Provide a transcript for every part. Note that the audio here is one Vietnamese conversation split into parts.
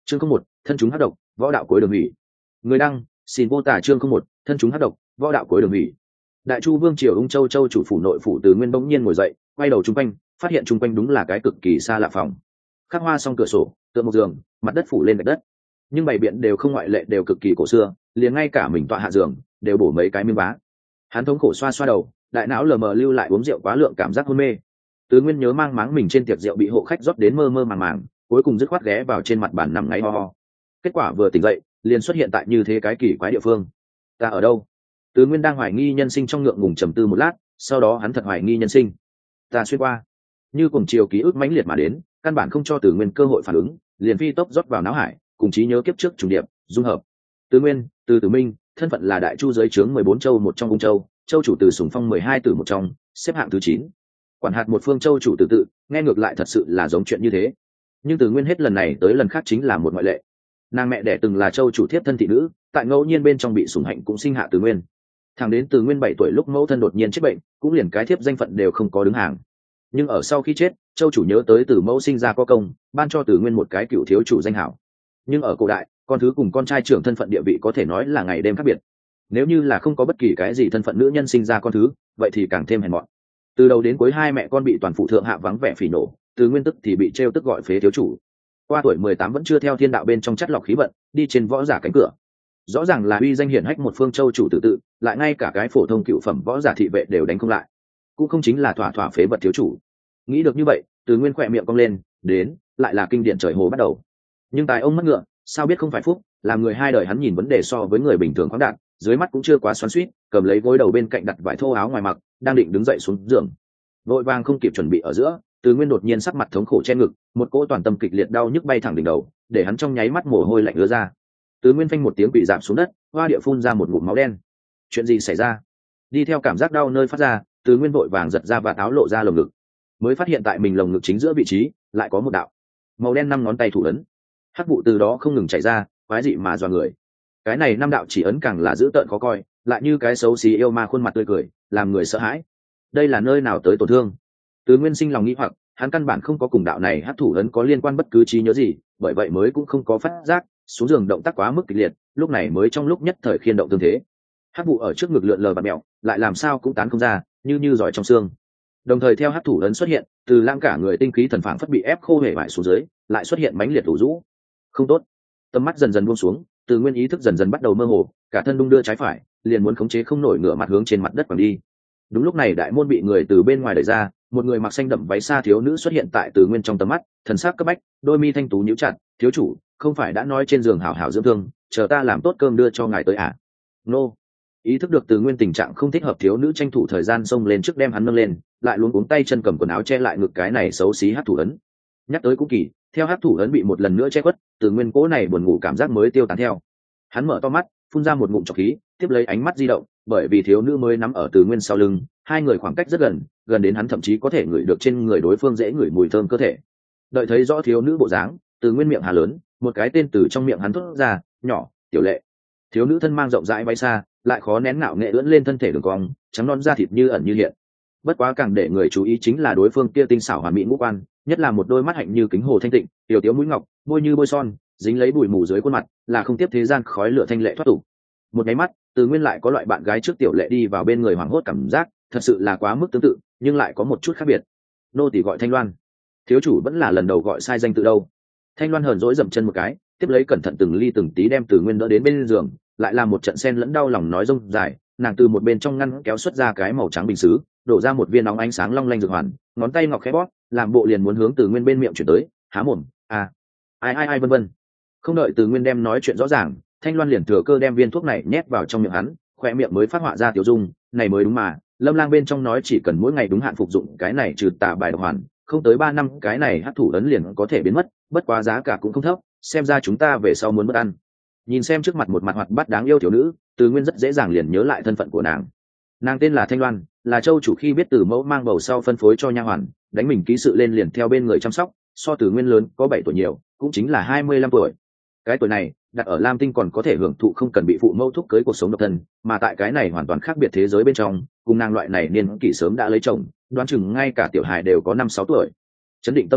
chương 01, thân chúng hắc độc, võ đạo cuối đường hủy. Người đăng, xin vô tả. chương 01, thân chúng hắc độc, võ đạo cuối đường hủy. Đại Chu Vương triều Ung Châu Châu chủ phủ nội phủ Từ Nguyên bỗng nhiên ngồi dậy, quay đầu chung quanh, phát hiện chung quanh đúng là cái cực kỳ xa lạ phòng. Khắc hoa song cửa sổ, tựa một giường, mặt đất phủ lên gạch đất, nhưng bày biện đều không ngoại lệ, đều cực kỳ cổ xưa, liền ngay cả mình tọa hạ giường đều bổ mấy cái miếng vá. Hắn thống khổ xoa xoa đầu, đại não lờ mờ lưu lại uống rượu quá lượng cảm giác hôn mê. Từ Nguyên nhớ mang máng mình trên tiệc rượu bị hộ khách rót đến mơ mơ màng màng, cuối cùng dứt khoát ghé vào trên mặt bàn nằm ngáy ho ho. Kết quả vừa tỉnh dậy liền xuất hiện tại như thế cái kỳ quái địa phương. Ta ở đâu? Từ Nguyên đang hoài nghi nhân sinh trong ngượng ngùng trầm tư một lát, sau đó hắn thật hoài nghi nhân sinh. Ta xuyên qua, như cùng chiều ký ức mãnh liệt mà đến, căn bản không cho Từ Nguyên cơ hội phản ứng, liền phi tốc rót vào não hải, cùng trí nhớ kiếp trước trùng điệp dung hợp. Từ Nguyên, Từ Tử Minh, thân phận là Đại Chu giới trướng 14 châu một trong Ung Châu, châu chủ Từ Sùng Phong 12 tử một trong, xếp hạng thứ 9. Quản hạt một phương châu chủ Từ Tự, nghe ngược lại thật sự là giống chuyện như thế. Nhưng Từ Nguyên hết lần này tới lần khác chính là một ngoại lệ. Nàng mẹ đẻ từng là châu chủ thiếp thân thị nữ, tại ngẫu nhiên bên trong bị sủng hạnh cũng sinh hạ Từ Nguyên. Thẳng đến Từ Nguyên 7 tuổi lúc mẫu thân đột nhiên chết bệnh, cũng liền cái thiếp danh phận đều không có đứng hàng. Nhưng ở sau khi chết, châu chủ nhớ tới Từ mẫu sinh ra có công, ban cho Từ Nguyên một cái cựu thiếu chủ danh hảo. Nhưng ở cổ đại, con thứ cùng con trai trưởng thân phận địa vị có thể nói là ngày đêm khác biệt. Nếu như là không có bất kỳ cái gì thân phận nữ nhân sinh ra con thứ, vậy thì càng thêm hèn mọn. Từ đầu đến cuối hai mẹ con bị toàn phụ thượng hạ vắng vẻ phỉ nổ, Từ Nguyên tức thì bị trêu tức gọi phế thiếu chủ. Qua tuổi 18 vẫn chưa theo thiên đạo bên trong chất lọc khí vận, đi trên võ giả cánh cửa. Rõ ràng là uy danh hiển hách một phương châu chủ tự, lại ngay cả cái phổ thông cựu phẩm võ giả thị vệ đều đánh không lại, cũng không chính là thỏa thỏa phế vật thiếu chủ. Nghĩ được như vậy, Từ Nguyên khỏe miệng cong lên, đến, lại là kinh điển trời hồ bắt đầu. Nhưng tài ông mất ngựa, sao biết không phải phúc, làm người hai đời hắn nhìn vấn đề so với người bình thường khoáng đạt, dưới mắt cũng chưa quá xoắn xuýt, cầm lấy gối đầu bên cạnh đặt vải thô áo ngoài mặc, đang định đứng dậy xuống giường. Vội vàng không kịp chuẩn bị ở giữa, Từ Nguyên đột nhiên sắc mặt thống khổ che ngực, một cỗ toàn tâm kịch liệt đau nhức bay thẳng đỉnh đầu, để hắn trong nháy mắt mồ hôi lạnh ứa ra. Từ Nguyên phanh một tiếng quỵ rạp xuống đất, hoa địa phun ra một ngụm máu đen. Chuyện gì xảy ra? Đi theo cảm giác đau nơi phát ra, Từ Nguyên vội vàng giật ra vạt áo lộ ra lồng ngực, mới phát hiện tại mình lồng ngực chính giữa vị trí lại có một đạo màu đen 5 ngón tay thủ ấn. Hắc vụ từ đó không ngừng chảy ra, quái dị mà dọa người. Cái này 5 đạo chỉ ấn càng là dữ tợn khó coi, lại như cái xấu xí yêu ma khuôn mặt tươi cười, làm người sợ hãi. Đây là nơi nào tới tổn thương? Từ Nguyên sinh lòng nghi hoặc, hắn căn bản không có cùng đạo này hắc thủ ấn có liên quan bất cứ trí nhớ gì, bởi vậy mới cũng không có phát giác, xuống giường động tác quá mức kịch liệt, lúc này mới trong lúc nhất thời khiên động tương thế. Hắc vụ ở trước ngực lượn lờ và mèo, lại làm sao cũng tán không ra, như giỏi trong xương. Đồng thời theo hắc thủ ấn xuất hiện, Từ Lãng cả người tinh khí thần phảng phất bị ép khô hể bại xuống dưới, lại xuất hiện mãnh liệt ủ rũ. Không tốt. Tầm mắt dần dần buông xuống, Từ Nguyên ý thức dần dần bắt đầu mơ hồ, cả thân đung đưa trái phải, liền muốn khống chế không nổi ngửa mặt hướng trên mặt đất quẳng đi. Đúng lúc này đại môn bị người từ bên ngoài đẩy ra, một người mặc xanh đậm váy xa thiếu nữ xuất hiện tại Từ Nguyên trong tầm mắt, thần sắc cấp bách, đôi mi thanh tú nhíu chặt. Thiếu chủ, không phải đã nói trên giường hảo hảo dưỡng thương, chờ ta làm tốt cơm đưa cho ngài tới à? Nô. Ý thức được Từ Nguyên tình trạng không thích hợp, thiếu nữ tranh thủ thời gian xông lên trước đem hắn nâng lên, lại luống cuống tay chân cầm quần áo che lại ngực cái này xấu xí hắc thủ ấn. Nhắc tới cũng kỳ, theo hắc thủ ấn bị một lần nữa che khuất, Từ Nguyên cố này buồn ngủ cảm giác mới tiêu tán theo. Hắn mở to mắt, phun ra một ngụm trọc khí, tiếp lấy ánh mắt di động, bởi vì thiếu nữ mới nắm ở Từ Nguyên sau lưng, hai người khoảng cách rất gần, gần đến hắn thậm chí có thể ngửi được trên người đối phương dễ ngửi mùi thơm cơ thể. Đợi thấy rõ thiếu nữ bộ dáng, Từ Nguyên miệng hà lớn, một cái tên từ trong miệng hắn thốt ra, nhỏ, Tiểu Lệ. Thiếu nữ thân mang rộng rãi váy xa, lại khó nén ngạo nghệ ưỡn lên thân thể đường cong, trắng non da thịt như ẩn như hiện. Bất quá càng để người chú ý chính là đối phương kia tinh xảo hoàn mỹ ngũ quan, nhất là một đôi mắt hạnh như kính hồ thanh tịnh, tiểu tiếu mũi ngọc, môi như bôi son, dính lấy bụi mù dưới khuôn mặt, là không tiếp thế gian khói lửa thanh lệ thoát tục. Một cái mắt, Từ Nguyên lại có loại bạn gái trước Tiểu Lệ đi vào bên người hoảng hốt cảm giác, thật sự là quá mức tương tự, nhưng lại có một chút khác biệt. Nô tỳ gọi Thanh Loan. Thiếu chủ vẫn là lần đầu gọi sai danh tự đâu. Thanh Loan hờn dỗi dậm chân một cái, tiếp lấy cẩn thận từng ly từng tí đem Từ Nguyên đỡ đến bên giường, lại làm một trận sen lẫn đau lòng nói rông dài. Nàng từ một bên trong ngăn kéo xuất ra cái màu trắng bình sứ, đổ ra một viên nóng ánh sáng long lanh dược hoàn, ngón tay ngọc khẽ bóp, làm bộ liền muốn hướng Từ Nguyên bên miệng chuyển tới, há mồm, ai vân vân. Không đợi Từ Nguyên đem nói chuyện rõ ràng, Thanh Loan liền thừa cơ đem viên thuốc này nhét vào trong miệng hắn, khoe miệng mới phát họa ra tiểu dung, này mới đúng mà, Lâm Lang bên trong nói chỉ cần mỗi ngày đúng hạn phục dụng cái này trừ tà bài độc hoàn, không tới 3 năm cái này hắc thủ ấn liền có thể biến mất, bất quá giá cả cũng không thấp, xem ra chúng ta về sau muốn mất ăn. Nhìn xem trước mặt một mặt hoạt bát đáng yêu thiếu nữ, Từ Nguyên rất dễ dàng liền nhớ lại thân phận của nàng. Nàng tên là Thanh Loan, là châu chủ khi biết Từ mẫu mang bầu sau phân phối cho nha hoàn, đánh mình ký sự lên liền theo bên người chăm sóc, so Từ Nguyên lớn có 7 tuổi nhiều, cũng chính là 25 tuổi. Cái tuổi này đặt ở Lam Tinh còn có thể hưởng thụ không cần bị phụ mẫu thúc cưới cuộc sống độc thân, mà tại cái này hoàn toàn khác biệt thế giới bên trong, cùng nàng loại này niên kỷ sớm đã lấy chồng, đoán chừng ngay cả tiểu hài đều có 5-6 tuổi. Chấn định tâm thần,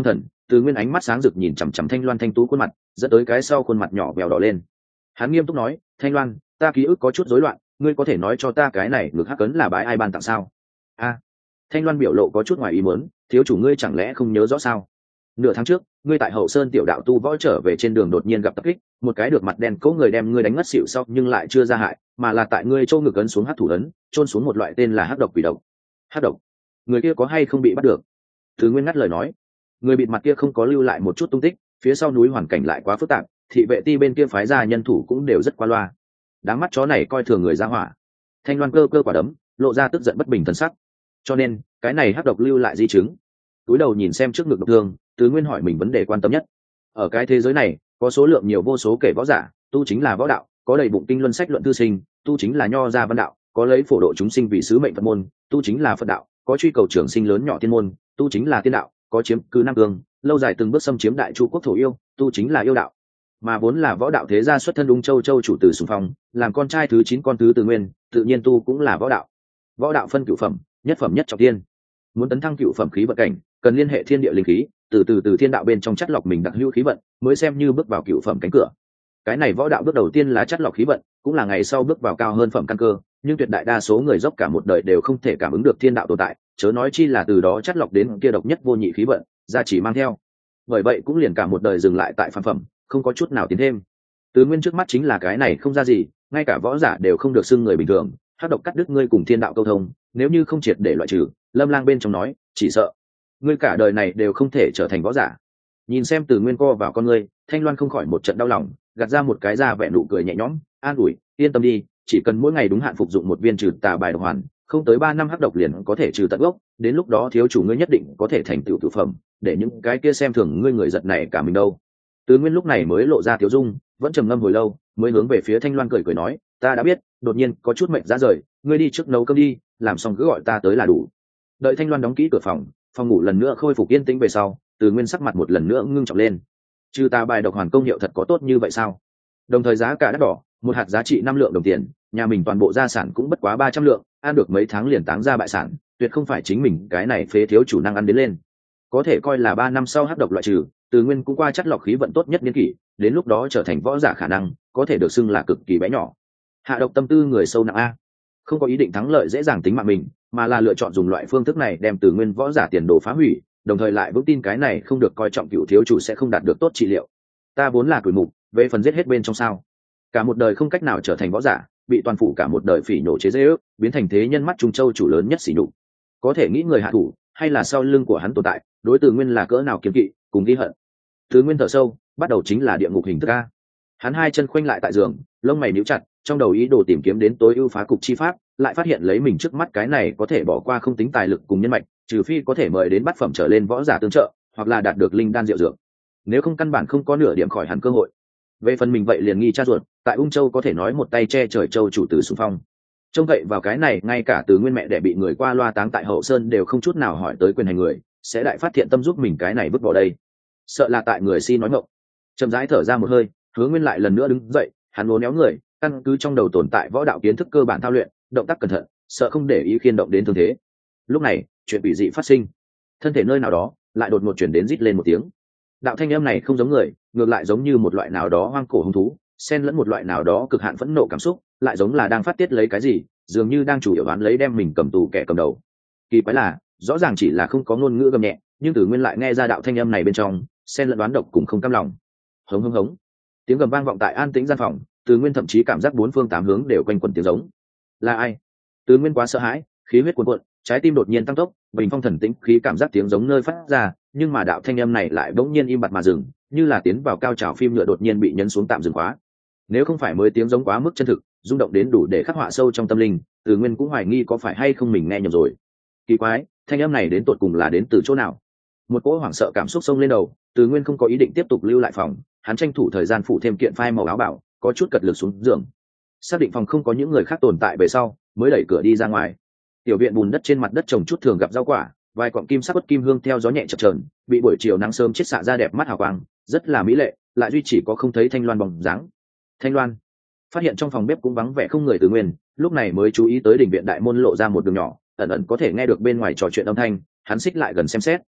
Từ Nguyên ánh mắt sáng rực nhìn chằm chằm Thanh Loan thanh tú khuôn mặt, dẫn tới cái sau khuôn mặt nhỏ vèo đỏ lên. Hắn nghiêm túc nói, Thanh Loan, ta ký ức có chút rối loạn, ngươi có thể nói cho ta cái này ngực hắc ấn là bái ai ban tặng sao? A. Thanh Loan biểu lộ có chút ngoài ý muốn, thiếu chủ ngươi chẳng lẽ không nhớ rõ sao? Nửa tháng trước, ngươi tại Hậu Sơn tiểu đạo tu võ trở về trên đường đột nhiên gặp tập kích, một cái được mặt đen cố người đem ngươi đánh ngất xỉu sau nhưng lại chưa ra hại, mà là tại ngươi châu ngực ấn xuống hắc thủ ấn, chôn xuống một loại tên là hắc độc quỷ độc. Hắc độc? Người kia có hay không bị bắt được? Thứ Nguyên ngắt lời nói, người bịt mặt kia không có lưu lại một chút tung tích, phía sau núi hoàn cảnh lại quá phức tạp, thị vệ ti bên kia phái ra nhân thủ cũng đều rất qua loa. Đáng mắt chó này coi thường người ra hỏa. Thanh Loan cơ cơ quả đấm, lộ ra tức giận bất bình thần sắc. Cho nên, cái này hắc độc lưu lại di chứng. Túi đầu nhìn xem trước ngực độc thương, Từ Nguyên hỏi mình vấn đề quan tâm nhất. Ở cái thế giới này, có số lượng nhiều vô số kể võ giả, tu chính là võ đạo, có đầy bụng kinh luân sách luận thư sinh, tu chính là nho gia văn đạo, có lấy phổ độ chúng sinh vì sứ mệnh Phật môn, tu chính là Phật đạo, có truy cầu trường sinh lớn nhỏ tiên môn, tu chính là tiên đạo, có chiếm cứ Nam Cương, lâu dài từng bước xâm chiếm Đại Chu quốc thổ yêu, tu chính là yêu đạo. Mà vốn là võ đạo thế gia xuất thân Ung Châu Châu chủ Từ Sùng Phong, làm con trai thứ 9 con thứ Từ Nguyên, tự nhiên tu cũng là võ đạo. Võ đạo phân cửu phẩm, nhất phẩm nhất trọng tiên. Muốn tấn thăng cửu phẩm khí vận cảnh, cần liên hệ thiên địa linh khí, từ thiên đạo bên trong chất lọc mình đặc hữu khí vận, mới xem như bước vào cửu phẩm cánh cửa. Cái này võ đạo bước đầu tiên là chất lọc khí vận, cũng là ngày sau bước vào cao hơn phẩm căn cơ, nhưng tuyệt đại đa số người dốc cả một đời đều không thể cảm ứng được thiên đạo tồn tại, chớ nói chi là từ đó chất lọc đến kia độc nhất vô nhị khí vận, gia chỉ mang theo. Bởi vậy cũng liền cả một đời dừng lại tại phàm phẩm, không có chút nào tiến thêm. Từ Nguyên trước mắt chính là cái này không ra gì, ngay cả võ giả đều không được xưng người bình thường, hắc độc cắt đứt ngươi cùng thiên đạo câu thông, nếu như không triệt để loại trừ, Lâm Lang bên trong nói, chỉ sợ ngươi cả đời này đều không thể trở thành võ giả. Nhìn xem Từ Nguyên co vào con ngươi, Thanh Loan không khỏi một trận đau lòng, gạt ra một cái da vẻ nụ cười nhẹ nhõm, an ủi, yên tâm đi, chỉ cần mỗi ngày đúng hạn phục dụng một viên trừ tà bài độc hoàn, không tới 3 năm hắc độc liền có thể trừ tận gốc, đến lúc đó thiếu chủ ngươi nhất định có thể thành tựu cửu phẩm, để những cái kia xem thường ngươi người giật này cả mình đâu. Từ Nguyên lúc này mới lộ ra thiếu dung, vẫn trầm ngâm hồi lâu, mới hướng về phía Thanh Loan cười cười nói, ta đã biết, đột nhiên có chút mệt ra rời, ngươi đi trước nấu cơm đi, làm xong cứ gọi ta tới là đủ. Đợi Thanh Loan đóng kỹ cửa phòng, phòng ngủ lần nữa khôi phục yên tĩnh về sau, Từ Nguyên sắc mặt một lần nữa ngưng trọng lên. Trừ tà bài độc hoàn công hiệu thật có tốt như vậy sao? Đồng thời giá cả đắt đỏ, một hạt giá trị 5 lượng đồng tiền, nhà mình toàn bộ gia sản cũng bất quá 300 lượng, ăn được mấy tháng liền táng ra bại sản, tuyệt không phải chính mình cái này phế thiếu chủ năng ăn đến lên. Có thể coi là 3 năm sau hắc độc loại trừ, Từ Nguyên cũng qua chất lọc khí vận tốt nhất niên kỷ, đến lúc đó trở thành võ giả khả năng có thể được xưng là cực kỳ bé nhỏ. Hạ độc tâm tư người sâu nặng a, không có ý định thắng lợi dễ dàng tính mạng mình, mà là lựa chọn dùng loại phương thức này đem Từ Nguyên võ giả tiền đồ phá hủy, đồng thời lại vững tin cái này không được coi trọng cựu thiếu chủ sẽ không đạt được tốt trị liệu. Ta vốn là tuổi mục, về phần giết hết bên trong sao? Cả một đời không cách nào trở thành võ giả, bị toàn phủ cả một đời phỉ nhổ chế giễu, biến thành thế nhân mắt Trung Châu chủ lớn nhất sỉ nhục. Có thể nghĩ người hạ thủ, hay là sau lưng của hắn tồn tại, đối Từ Nguyên là cỡ nào kiêng kỵ, cùng ghi hận. Từ Nguyên thở sâu, bắt đầu chính là địa ngục hình thức a. Hắn hai chân khoanh lại tại giường, lông mày níu chặt, trong đầu ý đồ tìm kiếm đến tối ưu phá cục chi pháp, lại phát hiện lấy mình trước mắt cái này có thể bỏ qua không tính tài lực cùng nhân mạch, trừ phi có thể mời đến bát phẩm trở lên võ giả tương trợ, hoặc là đạt được linh đan diệu dược. Nếu không căn bản không có nửa điểm khỏi hẳn cơ hội. Về phần mình vậy liền nghi cha ruột, tại Ung Châu có thể nói một tay che trời châu chủ Từ Sùng Phong. Trông cậy vào cái này, ngay cả Từ Nguyên mẹ đẻ bị người qua loa táng tại Hậu Sơn đều không chút nào hỏi tới quyền hành người, sẽ đại phát thiện tâm giúp mình cái này vứt bỏ đây. Sợ là tại người si nói ngọng. Chậm rãi thở ra một hơi, Hứa Nguyên lại lần nữa đứng dậy, hắn uốn éo người, căn cứ trong đầu tồn tại võ đạo kiến thức cơ bản thao luyện, động tác cẩn thận, sợ không để ý khiên động đến thương thế. Lúc này, chuyện bị dị phát sinh. Thân thể nơi nào đó lại đột ngột chuyển đến rít lên một tiếng. Đạo thanh âm này không giống người, ngược lại giống như một loại nào đó hoang cổ hung thú, xen lẫn một loại nào đó cực hạn phẫn nộ cảm xúc, lại giống là đang phát tiết lấy cái gì, dường như đang chủ yếu đoán lấy đem mình cầm tù kẻ cầm đầu. Kỳ quái là, rõ ràng chỉ là không có ngôn ngữ gầm nhẹ, nhưng Từ Nguyên lại nghe ra đạo thanh âm này bên trong, xen lẫn đoán độc cùng không cam lòng. Hống hống hống. Tiếng gầm vang vọng tại an tĩnh gian phòng, Từ Nguyên thậm chí cảm giác bốn phương tám hướng đều quanh quẩn tiếng giống. Là ai? Từ Nguyên quá sợ hãi, khí huyết cuồn cuộn, trái tim đột nhiên tăng tốc, bình phong thần tĩnh khí cảm giác tiếng giống nơi phát ra, nhưng mà đạo thanh âm này lại bỗng nhiên im bặt mà dừng, như là tiến vào cao trào phim nhựa đột nhiên bị nhấn xuống tạm dừng khóa. Nếu không phải mới tiếng giống quá mức chân thực, rung động đến đủ để khắc họa sâu trong tâm linh, Từ Nguyên cũng hoài nghi có phải hay không mình nghe nhầm rồi. Kỳ quái, thanh âm này đến tột cùng là đến từ chỗ nào? Một cỗ hoảng sợ cảm xúc xông lên đầu, Từ Nguyên không có ý định tiếp tục lưu lại phòng, hắn tranh thủ thời gian phủ thêm kiện phai màu áo bảo, có chút cật lực xuống giường. Xác định phòng không có những người khác tồn tại về sau, mới đẩy cửa đi ra ngoài. Tiểu viện bùn đất trên mặt đất trồng chút thường gặp rau quả, vài cọng kim sắc bất kim hương theo gió nhẹ chập chờn, bị buổi chiều nắng sớm chiết xạ ra đẹp mắt hào quang, rất là mỹ lệ, lại duy chỉ có không thấy Thanh Loan bóng dáng. Thanh Loan phát hiện trong phòng bếp cũng vắng vẻ không người. Từ Nguyên lúc này mới chú ý tới đình viện đại môn lộ ra một đường nhỏ, ẩn ẩn có thể nghe được bên ngoài trò chuyện âm thanh, hắn xích lại gần xem xét,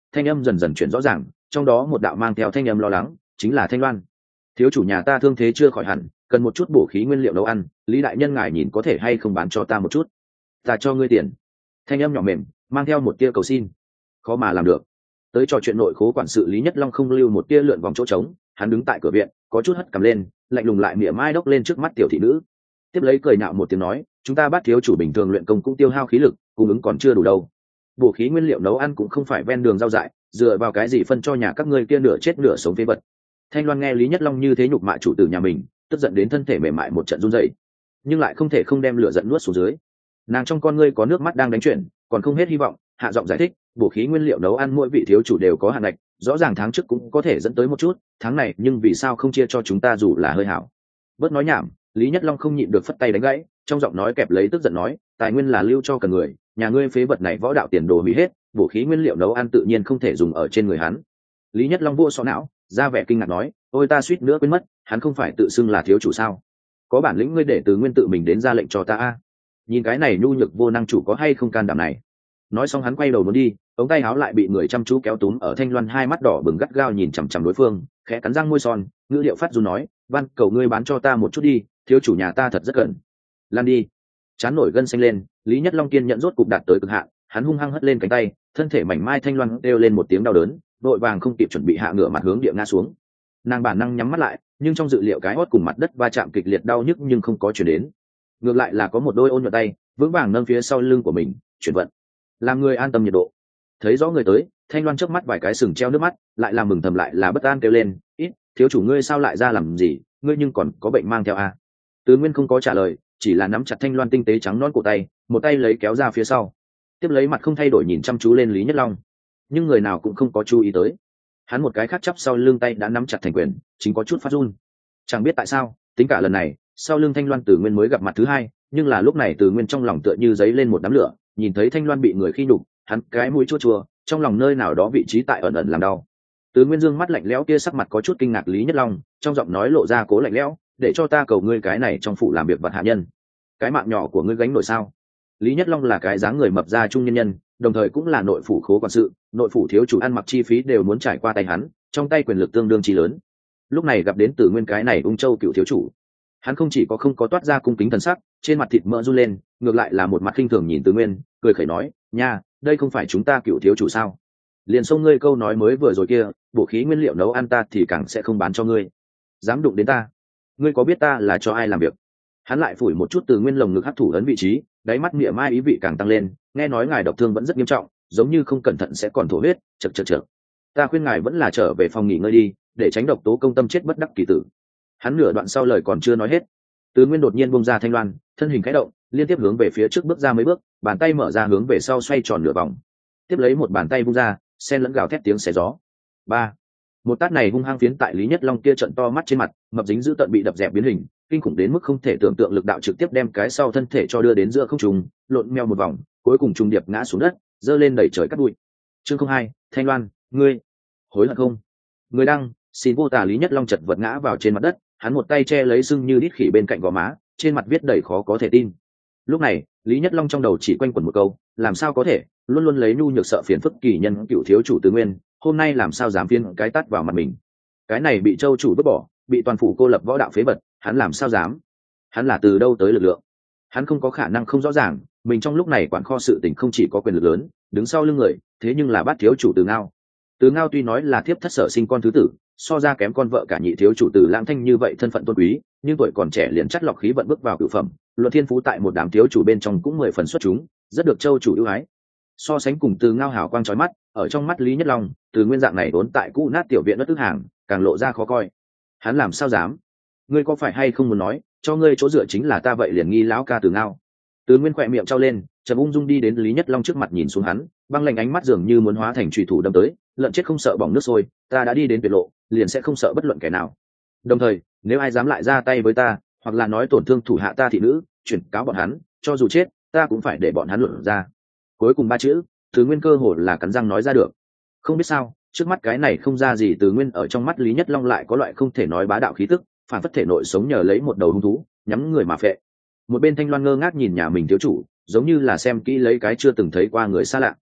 thanh âm dần dần chuyển rõ ràng, trong đó một đạo mang theo thanh âm lo lắng, chính là Thanh Loan. Thiếu chủ nhà ta thương thế chưa khỏi hẳn, cần một chút bổ khí nguyên liệu nấu ăn, Lý đại nhân ngài nhìn có thể hay không bán cho ta một chút, ta cho ngươi tiền. Thanh âm nhỏ mềm mang theo một tia cầu xin. Khó mà làm được. Tới trò chuyện nội khố quản sự Lý Nhất Long không lưu một tia lượn vòng chỗ trống, hắn đứng tại cửa viện, có chút hất cằm lên, lạnh lùng lại mỉa mai đốc lên trước mắt tiểu thị nữ. Tiếp lấy cười nhạo một tiếng nói, chúng ta bắt thiếu chủ bình thường luyện công cũng tiêu hao khí lực, cung ứng còn chưa đủ đâu. Bổ khí nguyên liệu nấu ăn cũng không phải ven đường rau dại, dựa vào cái gì phân cho nhà các ngươi kia nửa chết nửa sống phế vật. Thanh Loan nghe Lý Nhất Long như thế nhục mạ chủ tử nhà mình, tức giận đến thân thể mềm mại một trận run rẩy, nhưng lại không thể không đem lửa giận nuốt xuống dưới. Nàng trong con ngươi có nước mắt đang đánh chuyển, còn không hết hy vọng, hạ giọng giải thích, bổ khí nguyên liệu nấu ăn mỗi vị thiếu chủ đều có hạn ngạch, rõ ràng tháng trước cũng có thể dẫn tới một chút, tháng này nhưng vì sao không chia cho chúng ta dù là hơi hảo. Bớt nói nhảm. Lý Nhất Long không nhịn được phất tay đánh gãy, trong giọng nói kẹp lấy tức giận nói, tài nguyên là lưu cho cần người, nhà ngươi phế vật này võ đạo tiền đồ hủy hết, bổ khí nguyên liệu nấu ăn tự nhiên không thể dùng ở trên người hắn. Lý Nhất Long vua xó não, ra vẻ kinh ngạc nói, ôi ta suýt nữa quên mất, hắn không phải tự xưng là thiếu chủ sao? Có bản lĩnh ngươi để Từ Nguyên tự mình đến ra lệnh cho ta a. Nhìn cái này nhu nhược vô năng chủ có hay không can đảm này. Nói xong hắn quay đầu muốn đi, ống tay áo lại bị người chăm chú kéo túm ở. Thanh Loan hai mắt đỏ bừng gắt gao nhìn chằm chằm đối phương, khẽ cắn răng môi son, ngữ điệu phát run nói, van cầu ngươi bán cho ta một chút đi, thiếu chủ nhà ta thật rất cần. Lan đi. Chán nổi gân xanh lên, Lý Nhất Long kiên nhẫn rốt cục đạt tới cực hạn, hắn hung hăng hất lên cánh tay, thân thể mảnh mai Thanh Loan kêu lên một tiếng đau đớn, vội vàng không kịp chuẩn bị hạ ngửa mặt hướng địa ngã xuống. Nàng bản năng nhắm mắt lại, nhưng trong dự liệu cái hót cùng mặt đất va chạm kịch liệt đau nhức nhưng không có chuyển đến, ngược lại là có một đôi ôn nhuận tay vững vàng nâng phía sau lưng của mình chuyển vận, làm người an tâm nhiệt độ. Thấy rõ người tới, Thanh Loan chớp mắt vài cái sừng treo nước mắt, lại là mừng thầm lại là bất an kêu lên, ít thiếu chủ ngươi sao lại ra làm gì, ngươi nhưng còn có bệnh mang theo à? Tứ Nguyên không có trả lời, chỉ là nắm chặt Thanh Loan tinh tế trắng non cổ tay, một tay lấy kéo ra phía sau, tiếp lấy mặt không thay đổi nhìn chăm chú lên Lý Nhất Long, nhưng người nào cũng không có chú ý tới. Hắn một cái khác chắp sau lưng tay đã nắm chặt thành quyền, chính có chút phát run. Chẳng biết tại sao, tính cả lần này, sau lưng Thanh Loan Từ Nguyên mới gặp mặt thứ hai, nhưng là lúc này Từ Nguyên trong lòng tựa như giấy lên một đám lửa, nhìn thấy Thanh Loan bị người khi nhục, hắn cái mũi chua chua, trong lòng nơi nào đó vị trí tại ẩn ẩn làm đau. Từ Nguyên dương mắt lạnh lẽo kia sắc mặt có chút kinh ngạc Lý Nhất Long, trong giọng nói lộ ra cố lạnh lẽo, để cho ta cầu ngươi cái này trong phủ làm việc vật hạ nhân, cái mạng nhỏ của ngươi gánh nổi sao? Lý Nhất Long là cái dáng người mập ra trung nhân nhân, đồng thời cũng là nội phủ khố quản sự, nội phủ thiếu chủ ăn mặc chi phí đều muốn trải qua tay hắn, trong tay quyền lực tương đương chi lớn. Lúc này gặp đến Từ Nguyên cái này ung châu cựu thiếu chủ, hắn không chỉ có không có toát ra cung kính thần sắc, trên mặt thịt mỡ run lên, ngược lại là một mặt khinh thường nhìn Từ Nguyên, cười khẩy nói, nha, đây không phải chúng ta cựu thiếu chủ sao? Liền xông ngươi câu nói mới vừa rồi kia, bổ khí nguyên liệu nấu ăn ta thì càng sẽ không bán cho ngươi. Dám đụng đến ta, ngươi có biết ta là cho ai làm việc? Hắn lại phủi một chút Từ Nguyên lồng ngực hấp thủ ấn vị trí, đáy mắt mỉa mai ý vị càng tăng lên, nghe nói ngài độc thương vẫn rất nghiêm trọng, giống như không cẩn thận sẽ còn thổ huyết, chậc. Ta khuyên ngài vẫn là trở về phòng nghỉ ngơi đi, để tránh độc tố công tâm chết bất đắc kỳ tử. Hắn nửa đoạn sau lời còn chưa nói hết, Từ Nguyên đột nhiên bung ra Thanh Loan, thân hình khẽ động, liên tiếp hướng về phía trước bước ra mấy bước, bàn tay mở ra hướng về sau xoay tròn nửa vòng, tiếp lấy một bàn tay vung ra, xen lẫn gào thét tiếng xé gió. Ba, một tát này hung hăng phiến tại Lý Nhất Long kia trận to mắt trên mặt, mập dính dữ tận bị đập dẹp biến hình, kinh khủng đến mức không thể tưởng tượng lực đạo trực tiếp đem cái sau thân thể cho đưa đến giữa không trung, lộn meo một vòng, cuối cùng trùng điệp ngã xuống đất, giơ lên đẩy trời cắt bụi. Chương 02, Thanh Loan, ngươi hối hận không? Người đăng, xin vô tả Lý Nhất Long chật vật ngã vào trên mặt đất, hắn một tay che lấy sưng như đít khỉ bên cạnh gò má, trên mặt viết đầy khó có thể tin. Lúc này, Lý Nhất Long trong đầu chỉ quanh quẩn một câu, làm sao có thể, luôn luôn lấy nhu nhược sợ phiền phức kỳ nhân cựu thiếu chủ Từ Nguyên, hôm nay làm sao dám phiên cái tát vào mặt mình. Cái này bị châu chủ vứt bỏ, bị toàn phủ cô lập võ đạo phế vật, hắn làm sao dám? Hắn là từ đâu tới lực lượng? Hắn không có khả năng không rõ ràng, mình trong lúc này quản kho sự tình không chỉ có quyền lực lớn, đứng sau lưng người, thế nhưng là bát thiếu chủ Từ Ngao. Từ Ngao tuy nói là thiếp thất sở sinh con thứ tử, so ra kém con vợ cả nhị thiếu chủ Từ Lãng Thanh như vậy thân phận tôn quý, nhưng tuổi còn trẻ liền chắt lọc khí vận bước vào cửu phẩm, luận thiên phú tại một đám thiếu chủ bên trong cũng 10 phần xuất chúng, rất được châu chủ ưu ái. So sánh cùng Từ Ngao hào quang chói mắt, ở trong mắt Lý Nhất Long, Từ Nguyên dạng này vốn tại cũ nát tiểu viện đất tức hàng, càng lộ ra khó coi. Hắn làm sao dám? Ngươi có phải hay không muốn nói, cho ngươi chỗ dựa chính là ta vậy liền nghi lão ca Từ Ngao. Từ Nguyên khỏe miệng trao lên, trầm ung dung đi đến Lý Nhất Long trước mặt nhìn xuống hắn, băng lạnh ánh mắt dường như muốn hóa thành chùy thủ đâm tới, lợn chết không sợ bỏng nước sôi, ta đã đi đến tuyệt lộ, liền sẽ không sợ bất luận kẻ nào. Đồng thời, nếu ai dám lại ra tay với ta, hoặc là nói tổn thương thủ hạ ta thị nữ, chuyển cáo bọn hắn, cho dù chết, ta cũng phải để bọn hắn luận ra. Cuối cùng ba chữ, Từ Nguyên cơ hồ là cắn răng nói ra được. Không biết sao, trước mắt cái này không ra gì Từ Nguyên ở trong mắt Lý Nhất Long lại có loại không thể nói bá đạo khí tức, phản phất thể nội sống nhờ lấy một đầu hung thú, nhắm người mà phệ. Một bên Thanh Loan ngơ ngác nhìn nhà mình thiếu chủ, giống như là xem kỹ lấy cái chưa từng thấy qua người xa lạ.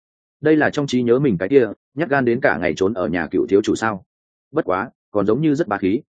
đây là trong trí nhớ mình cái kia nhát gan đến cả ngày trốn ở nhà cựu thiếu chủ sao? Bất quá còn giống như rất bá khí.